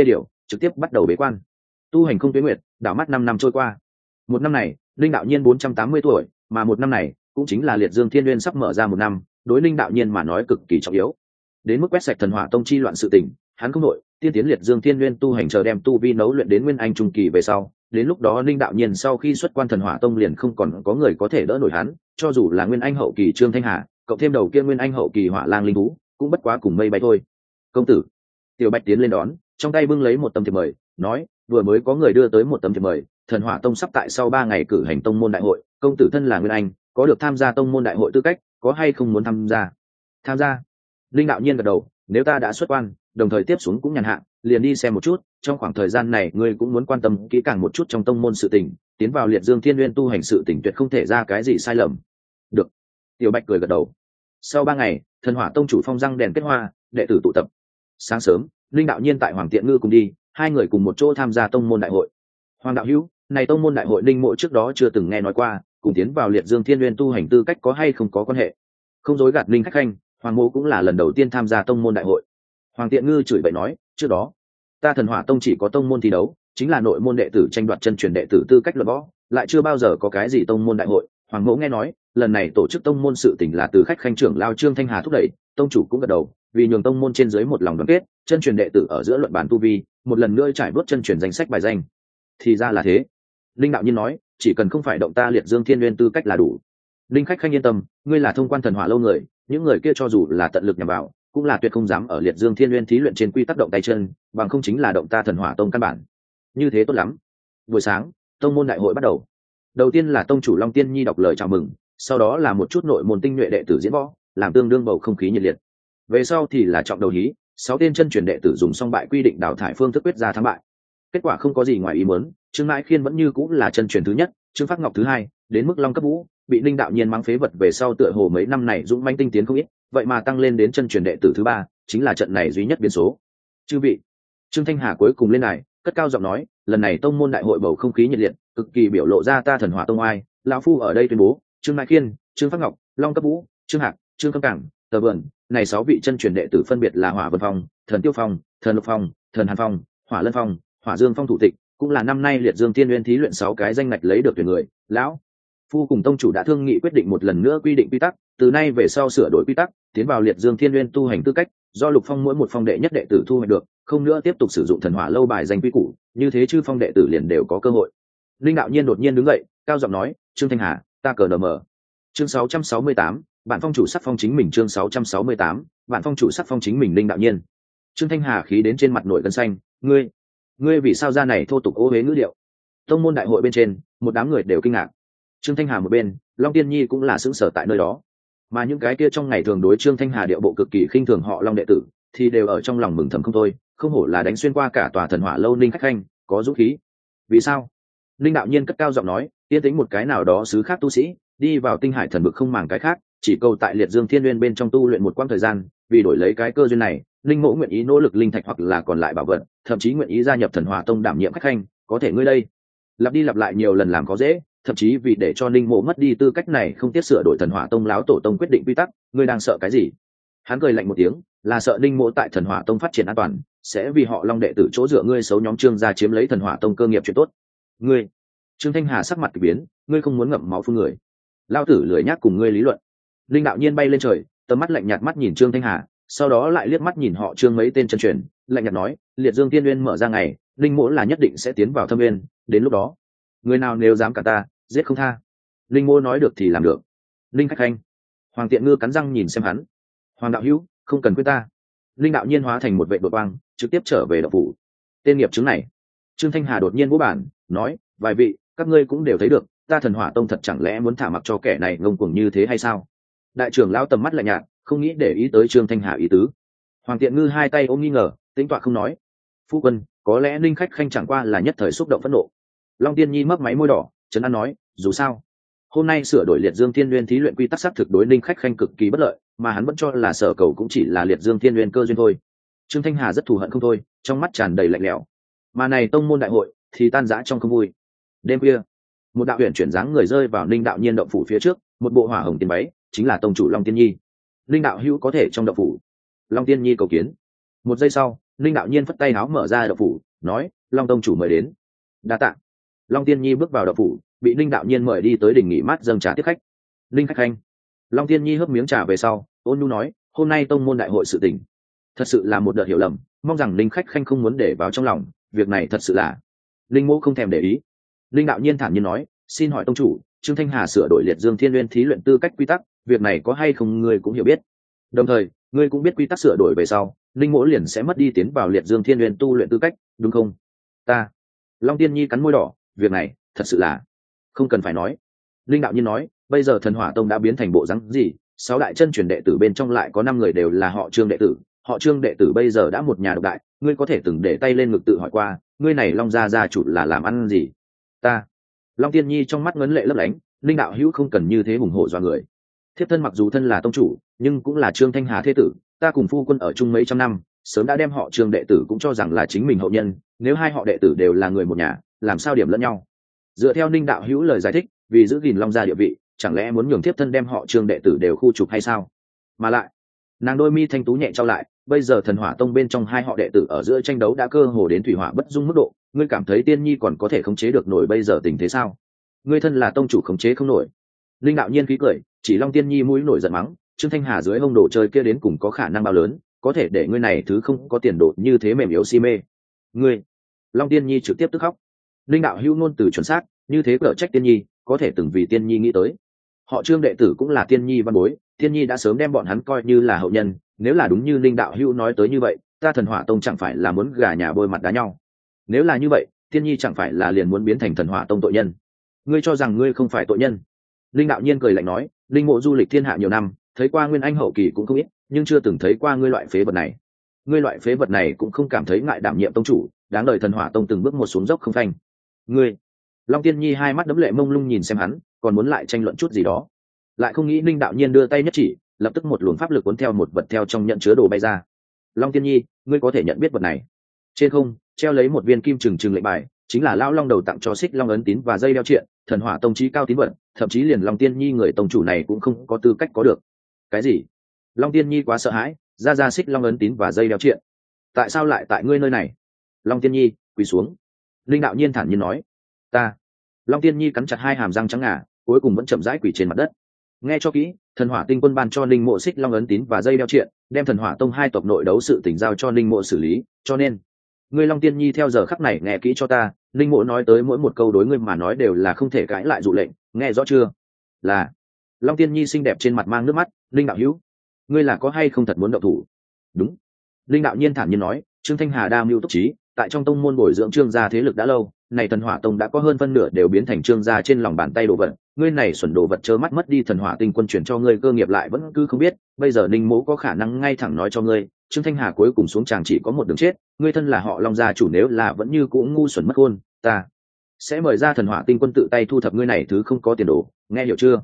trực tiếp bắt đầu bế quan tu hành không tuyến nguyệt. Đảo mắt 5 năm trôi qua. Một năm này linh đạo nhiên 480 tuổi, mà một năm này cũng chính là liệt dương thiên nguyên sắp mở ra một năm, đối linh đạo nhiên mà nói cực kỳ trọng yếu. Đến mức quét sạch thần hỏa tông chi loạn sự tình, hắn không đội tiên tiến liệt dương thiên nguyên tu hành chờ đem tu vi nấu luyện đến nguyên anh trung kỳ về sau. Đến lúc đó linh đạo nhiên sau khi xuất quan thần hỏa tông liền không còn có người có thể đỡ nổi hắn, cho dù là nguyên anh hậu kỳ Trương Thanh Hà cộng thêm đầu kia nguyên anh hậu kỳ hỏa lang linh thú cũng bất quá cùng mây bay thôi. Công tử. Tiểu Bạch tiến lên đón, trong tay bưng lấy một tấm thiệp mời, nói vừa mới có người đưa tới một tấm thiệp mời, thần hỏa tông sắp tại sau 3 ngày cử hành tông môn đại hội, công tử thân là nguyên anh có được tham gia tông môn đại hội tư cách, có hay không muốn tham gia? Tham gia. Linh đạo nhiên gật đầu, nếu ta đã xuất quan đồng thời tiếp xuống cũng nhàn hạ, liền đi xem một chút, trong khoảng thời gian này ngươi cũng muốn quan tâm kỹ càng một chút trong tông môn sự tình, tiến vào liệt dương thiên nguyên tu hành sự tình tuyệt không thể ra cái gì sai lầm. Được. Tiểu Bạch cười gật đầu. Sau 3 ngày thần hỏa tông chủ phong răng đèn kết hoa, đệ tử tụ tập. Sáng sớm linh đạo nhiên tại Hoàng Tiện Ngư cùng đi, hai người cùng một chỗ tham gia tông môn đại hội. Hoàng đạo hữu, này tông môn đại hội linh mộ trước đó chưa từng nghe nói qua, cùng tiến vào liệt dương thiên nguyên tu hành tư cách có hay không có quan hệ? Không dối gạt linh khách khanh, Hoàng mộ cũng là lần đầu tiên tham gia tông môn đại hội. Hoàng Tiện Ngư chửi bậy nói, trước đó ta thần hỏa tông chỉ có tông môn thi đấu, chính là nội môn đệ tử tranh đoạt chân truyền đệ tử tư cách luận võ, lại chưa bao giờ có cái gì tông môn đại hội. Hoàng mẫu nghe nói lần này tổ chức tông môn sự tình là từ khách khanh trưởng lao Trương Thanh Hà thúc đẩy, tông chủ cũng gật đầu, vì nhường tông môn trên dưới một lòng đoàn kết, chân truyền đệ tử ở giữa luận bàn tu vi, một lần nữa trải bước chân truyền danh sách bài danh. Thì ra là thế. Linh đạo nhiên nói, chỉ cần không phải động ta liệt dương thiên nguyên tư cách là đủ. Linh khách khanh yên tâm, ngươi là thông quan thần hỏa lâu người, những người kia cho dù là tận lực nhằm vào cũng là tuyệt không dám ở liệt dương thiên nguyên thí luyện trên quy tắc động tay chân, bằng không chính là động ta thần hỏa tông căn bản. Như thế tốt lắm. Buổi sáng tông môn đại hội bắt đầu. Đầu tiên là tông chủ Long Tiên Nhi đọc lời chào mừng, sau đó là một chút nội môn tinh nhuệ đệ tử diễn võ, làm tương đương bầu không khí nhiệt liệt. Về sau thì là trọng đầu hí, 6 tên chân truyền đệ tử dùng song bại quy định đào thải phương thức quyết ra thắng bại. Kết quả không có gì ngoài ý muốn, Trương Mãi Khiên vẫn như cũng là chân truyền thứ nhất, Trương Phát Ngọc thứ hai, đến mức Long Cấp Vũ bị Linh đạo nhiên mắng phế vật về sau tựa hồ mấy năm này dũng mãnh tinh tiến không ít, vậy mà tăng lên đến chân truyền đệ tử thứ 3, chính là trận này duy nhất biến số. Chư vị. Trương Thanh Hà cuối cùng lên này, cất cao giọng nói, lần này tông môn đại hội bầu không khí nhiệt liệt, cực kỳ biểu lộ ra ta thần hỏa tông ai, lão phu ở đây tuyên bố, Trương Mãi Khiên, Trương Phát Ngọc, Long Cấp Vũ, Trương Hạc, Trương Câm Cảng, Tờ Vườn, này 6 vị chân truyền đệ tử phân biệt là Hỏa Vân Phong, Thần Tiêu Phong, Thần Lục Phong, Thần Hàn Phong, Hỏa Lân Phong, Hỏa Dương Phong thủ tịch, cũng là năm nay liệt dương thiên nguyên thí luyện 6 cái danh ngạch lấy được tuyển người. Lão phu cùng tông chủ đã thương nghị quyết định một lần nữa quy định quy tắc, từ nay về sau sửa đổi quy tắc, tiến vào liệt dương thiên nguyên tu hành tư cách do Lục Phong mỗi một phong đệ nhất đệ tử thu hoạch được, không nữa tiếp tục sử dụng thần hỏa lâu bài danh quy củ, như thế chư phong đệ tử liền đều có cơ hội. Linh đạo nhiên đột nhiên đứng dậy, cao giọng nói, Trương Thanh Hà, ta cờ nm. Chương 668, bản phong chủ sắc phong chính mình. Chương 668, bản phong chủ sắc phong chính mình. Linh đạo nhiên. Trương Thanh Hà khí đến trên mặt nổi gân xanh, ngươi vì sao ra này thô tục ô uế ngữ điệu? Tông môn đại hội bên trên, một đám người đều kinh ngạc. Trương Thanh Hà một bên, Long Tiên Nhi cũng là sững sờ tại nơi đó. Mà những cái kia trong ngày thường đối Trương Thanh Hà điệu bộ cực kỳ khinh thường họ Long đệ tử, thì đều ở trong lòng mừng thầm không thôi, không hổ là đánh xuyên qua cả tòa thần hỏa lâu Linh khách khanh, có dũng khí. Vì sao? Linh đạo nhiên cất cao giọng nói, yên tĩnh một cái nào đó xứ khác tu sĩ, đi vào tinh hải thần vực không màng cái khác, chỉ cầu tại liệt dương thiên nguyên bên trong tu luyện một quãng thời gian, vì đổi lấy cái cơ duyên này, linh mẫu nguyện ý nỗ lực linh thạch hoặc là còn lại bảo vật, thậm chí nguyện ý gia nhập thần hỏa tông đảm nhiệm khách khanh, có thể ngươi đây lặp đi lặp lại nhiều lần làm có dễ, thậm chí vì để cho linh mộ mất đi tư cách này không tiếc sửa đổi thần hỏa tông láo tổ tông quyết định quy tắc, ngươi đang sợ cái gì? Hắn cười lạnh một tiếng, là sợ linh mộ tại thần hỏa tông phát triển an toàn, sẽ vì họ Long đệ tử chỗ dựa ngươi xấu nhóm Trương gia chiếm lấy thần hỏa tông cơ nghiệp chuyện tốt. Ngươi. Trương Thanh Hà sắc mặt kỳ biến, ngươi không muốn ngậm máu phun người, lao tử lười nhác cùng ngươi lý luận. Linh đạo nhiên bay lên trời, tầm mắt lạnh nhạt mắt nhìn Trương Thanh Hà, sau đó lại liếc mắt nhìn họ Trương mấy tên chân truyền, lạnh nhạt nói, liệt dương tiên nguyên mở ra ngày, linh mỗ là nhất định sẽ tiến vào thâm nguyên, đến lúc đó người nào nếu dám cả ta, giết không tha. Linh mỗ nói được thì làm được. Linh khách khanh. Hoàng Tiện Ngư cắn răng nhìn xem hắn. Hoàng đạo hữu, không cần quyết ta. Linh đạo nhiên hóa thành một vệ đột quang, trực tiếp trở về đạo phủ. Tên nghiệp chứng này. Trương Thanh Hà đột nhiên vỗ bản, nói, vài vị, các ngươi cũng đều thấy được, ta thần hỏa tông thật chẳng lẽ muốn thả mặc cho kẻ này ngông cuồng như thế hay sao? Đại trưởng lão tầm mắt lạnh nhạt, không nghĩ để ý tới Trương Thanh Hà ý tứ. Hoàng Tiện Ngư hai tay ôm nghi ngờ, tính tọa không nói. Phu quân, có lẽ Linh khách khanh chẳng qua là nhất thời xúc động phẫn nộ. Long Tiên Nhi mấp máy môi đỏ, trấn an nói, dù sao hôm nay sửa đổi liệt dương thiên nguyên thí luyện quy tắc xác thực đối Linh khách khanh cực kỳ bất lợi, mà hắn vẫn cho là sở cầu cũng chỉ là liệt dương thiên nguyên cơ duyên thôi. Trương Thanh Hà rất thù hận không thôi, trong mắt tràn đầy lạnh lẽo. Mà này tông môn đại hội thì tan rã trong không vui. Đêm khuya, một đạo huyền chuyển dáng người rơi vào Linh đạo nhiên động phủ phía trước, một bộ hỏa hồng tiền váy, chính là tông chủ Long Tiên Nhi. Linh đạo hữu có thể trong động phủ. Long Tiên Nhi cầu kiến. Một giây sau, Linh đạo nhiên phất tay áo mở ra động phủ, nói long tông chủ mời đến. Đa tạ. Long Tiên Nhi bước vào đậu phủ, bị Linh đạo nhiên mời đi tới đình nghỉ mát dâng trà tiếp khách. Linh khách khanh. Long Tiên Nhi hớp miếng trà về sau, ôn nhu nói, hôm nay tông môn đại hội sự tình thật sự là một đợt hiểu lầm, mong rằng Linh khách khanh không muốn để vào trong lòng, việc này thật sự là. Linh mỗ không thèm để ý. Linh đạo nhiên thản nhiên nói, xin hỏi tông chủ, Trương Thanh Hà sửa đổi liệt dương thiên nguyên thí luyện tư cách quy tắc, việc này có hay không ngươi cũng hiểu biết. Đồng thời ngươi cũng biết quy tắc sửa đổi về sau, Linh mỗ liền sẽ mất đi tiến vào liệt dương thiên nguyên tu luyện tư cách, đúng không? Ta. Long Tiên Nhi cắn môi đỏ, việc này thật sự là không cần phải nói. Linh đạo nhiên nói, bây giờ thần hỏa tông đã biến thành bộ dáng gì, 6 đại chân truyền đệ tử bên trong lại có 5 người đều là họ Trương đệ tử, họ Trương đệ tử bây giờ đã một nhà độc đại, ngươi có thể từng để tay lên ngực tự hỏi qua, ngươi này Long gia chủ là làm ăn gì? Ta. Long Tiên Nhi trong mắt ngấn lệ lấp lánh, Linh đạo hữu không cần như thế hùng hổ dọa người. Thiếp thân mặc dù thân là tông chủ, nhưng cũng là Trương Thanh Hà thế tử, ta cùng phu quân ở chung mấy trăm năm, sớm đã đem họ Trương đệ tử cũng cho rằng là chính mình hậu nhân, nếu hai họ đệ tử đều là người một nhà, làm sao điểm lẫn nhau? Dựa theo Linh đạo hữu lời giải thích, vì giữ gìn Long gia địa vị, chẳng lẽ muốn nhường thiếp thân đem họ Trương đệ tử đều khu trục hay sao? Mà lại, nàng đôi mi thanh tú nhẹ trao lại, bây giờ thần hỏa tông bên trong hai họ đệ tử ở giữa tranh đấu đã cơ hồ đến thủy hỏa bất dung mức độ, ngươi cảm thấy Tiên Nhi còn có thể khống chế được nổi bây giờ tình thế sao? Ngươi thân là tông chủ khống chế không nổi. Linh đạo nhiên khí cười, chỉ Long Tiên Nhi mũi nổi giận mắng, Trương Thanh Hà dưới hông đồ chơi kia đến cùng có khả năng bao lớn, có thể để ngươi này thứ không có tiền đồ như thế mềm yếu si mê. Ngươi. Long Tiên Nhi trực tiếp tức khóc. Linh đạo hữu ngôn từ chuẩn xác, như thế cở trách Tiên Nhi, có thể từng vì Tiên Nhi nghĩ tới. Họ Trương đệ tử cũng là Tiên Nhi văn bối, Tiên Nhi đã sớm đem bọn hắn coi như là hậu nhân, nếu là đúng như Linh đạo hữu nói tới như vậy, ta thần hỏa tông chẳng phải là muốn gà nhà bôi mặt đá nhau. Nếu là như vậy, Tiên Nhi chẳng phải là liền muốn biến thành thần hỏa tông tội nhân. Ngươi cho rằng ngươi không phải tội nhân? Linh đạo nhiên cười lạnh nói, Linh mộ du lịch thiên hạ nhiều năm, thấy qua nguyên anh hậu kỳ cũng không ít, nhưng chưa từng thấy qua ngươi loại phế vật này. Ngươi loại phế vật này cũng không cảm thấy ngại đảm nhiệm tông chủ, đáng đời thần hỏa tông từng bước một xuống dốc không phanh. Ngươi. Long Tiên Nhi hai mắt đấm lệ mông lung nhìn xem hắn, còn muốn lại tranh luận chút gì đó, lại không nghĩ Linh đạo nhiên đưa tay nhất chỉ, lập tức một luồng pháp lực cuốn theo một vật theo trong nhận chứa đồ bay ra. Long Tiên Nhi, ngươi có thể nhận biết vật này. Trên không treo lấy một viên kim trừng lệnh bài, chính là lão long đầu tặng cho Xích Long ấn tín và dây đeo triện, thần hỏa tông chí cao tín vật, thậm chí liền Long Tiên Nhi người tông chủ này cũng không có tư cách có được. Cái gì? Long Tiên Nhi quá sợ hãi, ra Xích Long ấn tín và dây đeo triện. Tại sao lại tại ngươi nơi này? Long Tiên Nhi, quỳ xuống. Linh đạo nhiên thản nhiên nói. Ta. Long Tiên Nhi cắn chặt hai hàm răng trắng ngà, cuối cùng vẫn chậm rãi quỳ trên mặt đất. Nghe cho kỹ, thần hỏa tinh quân ban cho Linh mộ Xích Long ấn tín và dây đeo triện, đem thần hỏa tông hai tộc nội đấu sự tình giao cho Linh mộ xử lý, cho nên ngươi Long Tiên Nhi theo giờ khắc này nghe kỹ cho ta, Linh mộ nói tới mỗi một câu đối ngươi mà nói đều là không thể cãi lại dụ lệnh, nghe rõ chưa? Là. Long Tiên Nhi xinh đẹp trên mặt mang nước mắt, Linh đạo hữu, ngươi là có hay không thật muốn động thủ? Đúng. Linh đạo nhiên thản nhiên nói, Trương Thanh Hà đa mưu túc trí, tại trong tông môn bồi dưỡng Trương gia thế lực đã lâu, này thần hỏa tông đã có hơn phân nửa đều biến thành Trương gia trên lòng bàn tay đồ vật, ngươi này xuẩn đồ vật chớ mắt mất đi thần hỏa tinh quân chuyển cho ngươi cơ nghiệp lại vẫn cứ không biết, bây giờ Linh mỗ có khả năng ngay thẳng nói cho ngươi, Trương Thanh Hà cuối cùng xuống chàng chỉ có một đường chết, ngươi thân là họ Long gia chủ nếu là vẫn như cũng ngu xuẩn mất khôn, ta sẽ mời ra thần hỏa tinh quân tự tay thu thập ngươi này thứ không có tiền đồ, nghe hiểu chưa?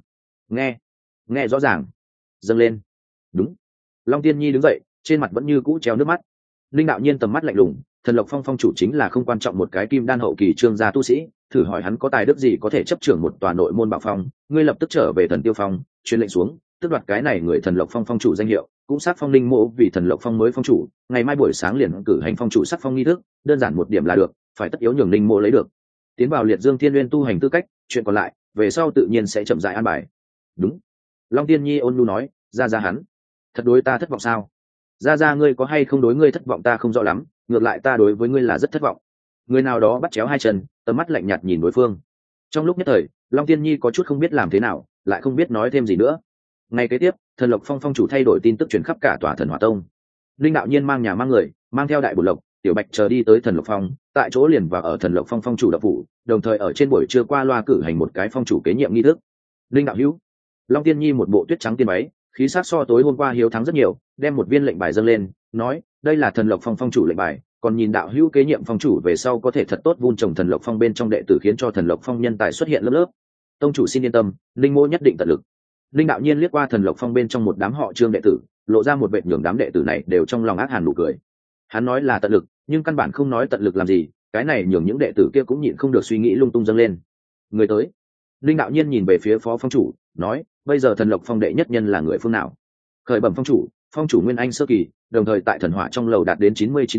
Nghe rõ ràng. Dâng lên. Đúng. Long Tiên Nhi đứng dậy, trên mặt vẫn như cũ treo nước mắt. Linh đạo nhiên tầm mắt lạnh lùng, thần lộc phong phong chủ chính là không quan trọng một cái kim đan hậu kỳ Trương gia tu sĩ, thử hỏi hắn có tài đức gì có thể chấp trưởng một tòa nội môn bảo phong, ngươi lập tức trở về thần tiêu phong, truyền lệnh xuống, tức đoạt cái này người thần lộc phong phong chủ danh hiệu, cũng sát phong Linh mộ vì thần lộc phong mới phong chủ, ngày mai buổi sáng liền cử hành phong chủ sắc phong nghi thức, đơn giản một điểm là được, phải tất yếu nhường Linh mộ lấy được tiến vào liệt dương thiên nguyên tu hành tư cách, chuyện còn lại về sau tự nhiên sẽ chậm rãi an bài. Đúng. Long Tiên Nhi ôn nhu nói, ra hắn thật đối ta thất vọng sao? Ra ngươi có hay không đối ngươi thất vọng ta không rõ lắm, ngược lại ta đối với ngươi là rất thất vọng. Người nào đó bắt chéo hai chân, tầm mắt lạnh nhạt nhìn đối phương. Trong lúc nhất thời, Long Tiên Nhi có chút không biết làm thế nào, lại không biết nói thêm gì nữa. Ngày kế tiếp, thần lộc phong phong chủ thay đổi tin tức truyền khắp cả tòa thần hỏa tông. Linh đạo nhiên mang nhà mang người, mang theo đại bổn lộc, tiểu bạch chờ đi tới thần lộc phong, tại chỗ liền vào ở thần lộc phong phong chủ đạo phủ, đồng thời ở trên buổi trưa qua loa cử hành một cái phong chủ kế nhiệm nghi thức. Linh đạo hữu. Long Tiên Nhi một bộ tuyết trắng tiên váy, khí sắc so tối hôm qua hiếu thắng rất nhiều, đem một viên lệnh bài dâng lên, nói, đây là thần lộc phong phong chủ lệnh bài, còn nhìn đạo hữu kế nhiệm phong chủ về sau có thể thật tốt vun trồng thần lộc phong bên trong đệ tử, khiến cho thần lộc phong nhân tài xuất hiện lớp lớp. Tông chủ xin yên tâm, Linh mô nhất định tận lực. Linh đạo nhiên liếc qua thần lộc phong bên trong một đám họ Trương đệ tử, lộ ra một vệt nhường đám đệ tử này đều trong lòng ác hàn nụ cười. Hắn nói là tận lực, nhưng căn bản không nói tận lực làm gì, cái này nhường những đệ tử kia cũng nhịn không được suy nghĩ lung tung dâng lên. Người tới. Linh đạo nhiên nhìn về phía phó phong chủ, nói, bây giờ thần lộc phong đệ nhất nhân là người phương nào? Khởi bẩm phong chủ nguyên anh sơ kỳ, đồng thời tại thần hỏa trong lầu đạt đến 99 tầng,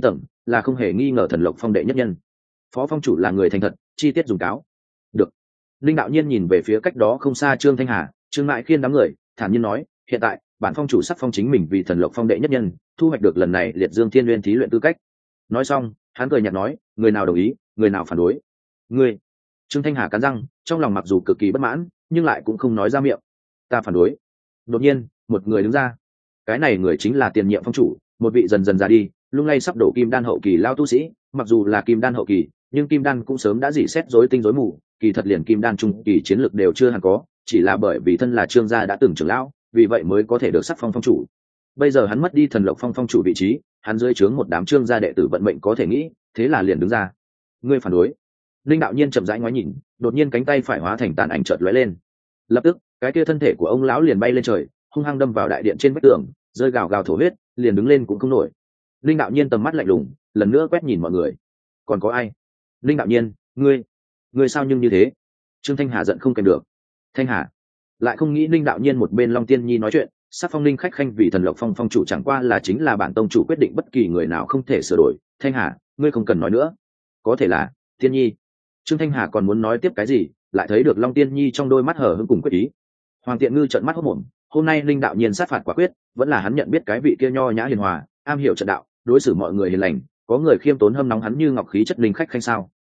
là không hề nghi ngờ Thần Lộc Phong đệ nhất nhân. Phó phong chủ là người thành thật, chi tiết dùng cáo. Được. Linh đạo nhiên nhìn về phía cách đó không xa Trương Thanh Hà, Trương Mại Khiên đám người, thản nhiên nói, hiện tại bản phong chủ sắc phong chính mình vì Thần Lộc Phong đệ nhất nhân, thu hoạch được lần này liệt dương thiên nguyên thí luyện tư cách. Nói xong, hắn cười nhạt nói, người nào đồng ý, người nào phản đối. Ngươi. Trương Thanh Hà cắn răng, trong lòng mặc dù cực kỳ bất mãn, nhưng lại cũng không nói ra miệng. Ta phản đối. Đột nhiên, một người đứng ra. Cái này người chính là tiền nhiệm phong chủ, một vị dần dần ra đi, lung lay sắp đổ kim đan hậu kỳ lao tu sĩ, mặc dù là kim đan hậu kỳ, nhưng kim đan cũng sớm đã dỉ xét rối tinh rối mù, kỳ thật liền kim đan trung kỳ chiến lực đều chưa hẳn có, chỉ là bởi vì thân là Trương gia đã từng trưởng lão, vì vậy mới có thể được sắc phong phong chủ. Bây giờ hắn mất đi Thần Lộc Phong phong chủ vị trí, hắn dưới trướng một đám Trương gia đệ tử vận mệnh có thể nghĩ, thế là liền đứng ra. Ngươi phản đối. Linh đạo nhiên chậm rãi ngoái nhìn, đột nhiên cánh tay phải hóa thành tàn ảnh chợt lóe lên. Lập tức, cái kia thân thể của ông lão liền bay lên trời, hung hăng đâm vào đại điện trên vách tường, rơi gào gào thổ huyết, liền đứng lên cũng không nổi. Linh đạo nhiên tầm mắt lạnh lùng, lần nữa quét nhìn mọi người. Còn có ai? Linh đạo nhiên, ngươi sao nhưng như thế? Trương Thanh Hà giận không kèm được. Thanh Hà lại không nghĩ Linh đạo nhiên một bên Long Tiên Nhi nói chuyện, sắc phong linh khách khanh vì Thần Lộc Phong phong chủ chẳng qua là chính là bản tông chủ quyết định, bất kỳ người nào không thể sửa đổi. Thanh Hà, ngươi không cần nói nữa. Có thể là Tiên Nhi. Trương Thanh Hà còn muốn nói tiếp cái gì, lại thấy được Long Tiên Nhi trong đôi mắt hở hững cùng quyết ý. Hoàng Tiện Ngư trợn mắt hốt mồm, hôm nay Linh đạo nhiên sát phạt quả quyết, vẫn là hắn nhận biết cái vị kia nho nhã hiền hòa, am hiểu trận đạo, đối xử mọi người hiền lành, có người khiêm tốn hâm nóng hắn như ngọc khí chất linh khách khanh sao?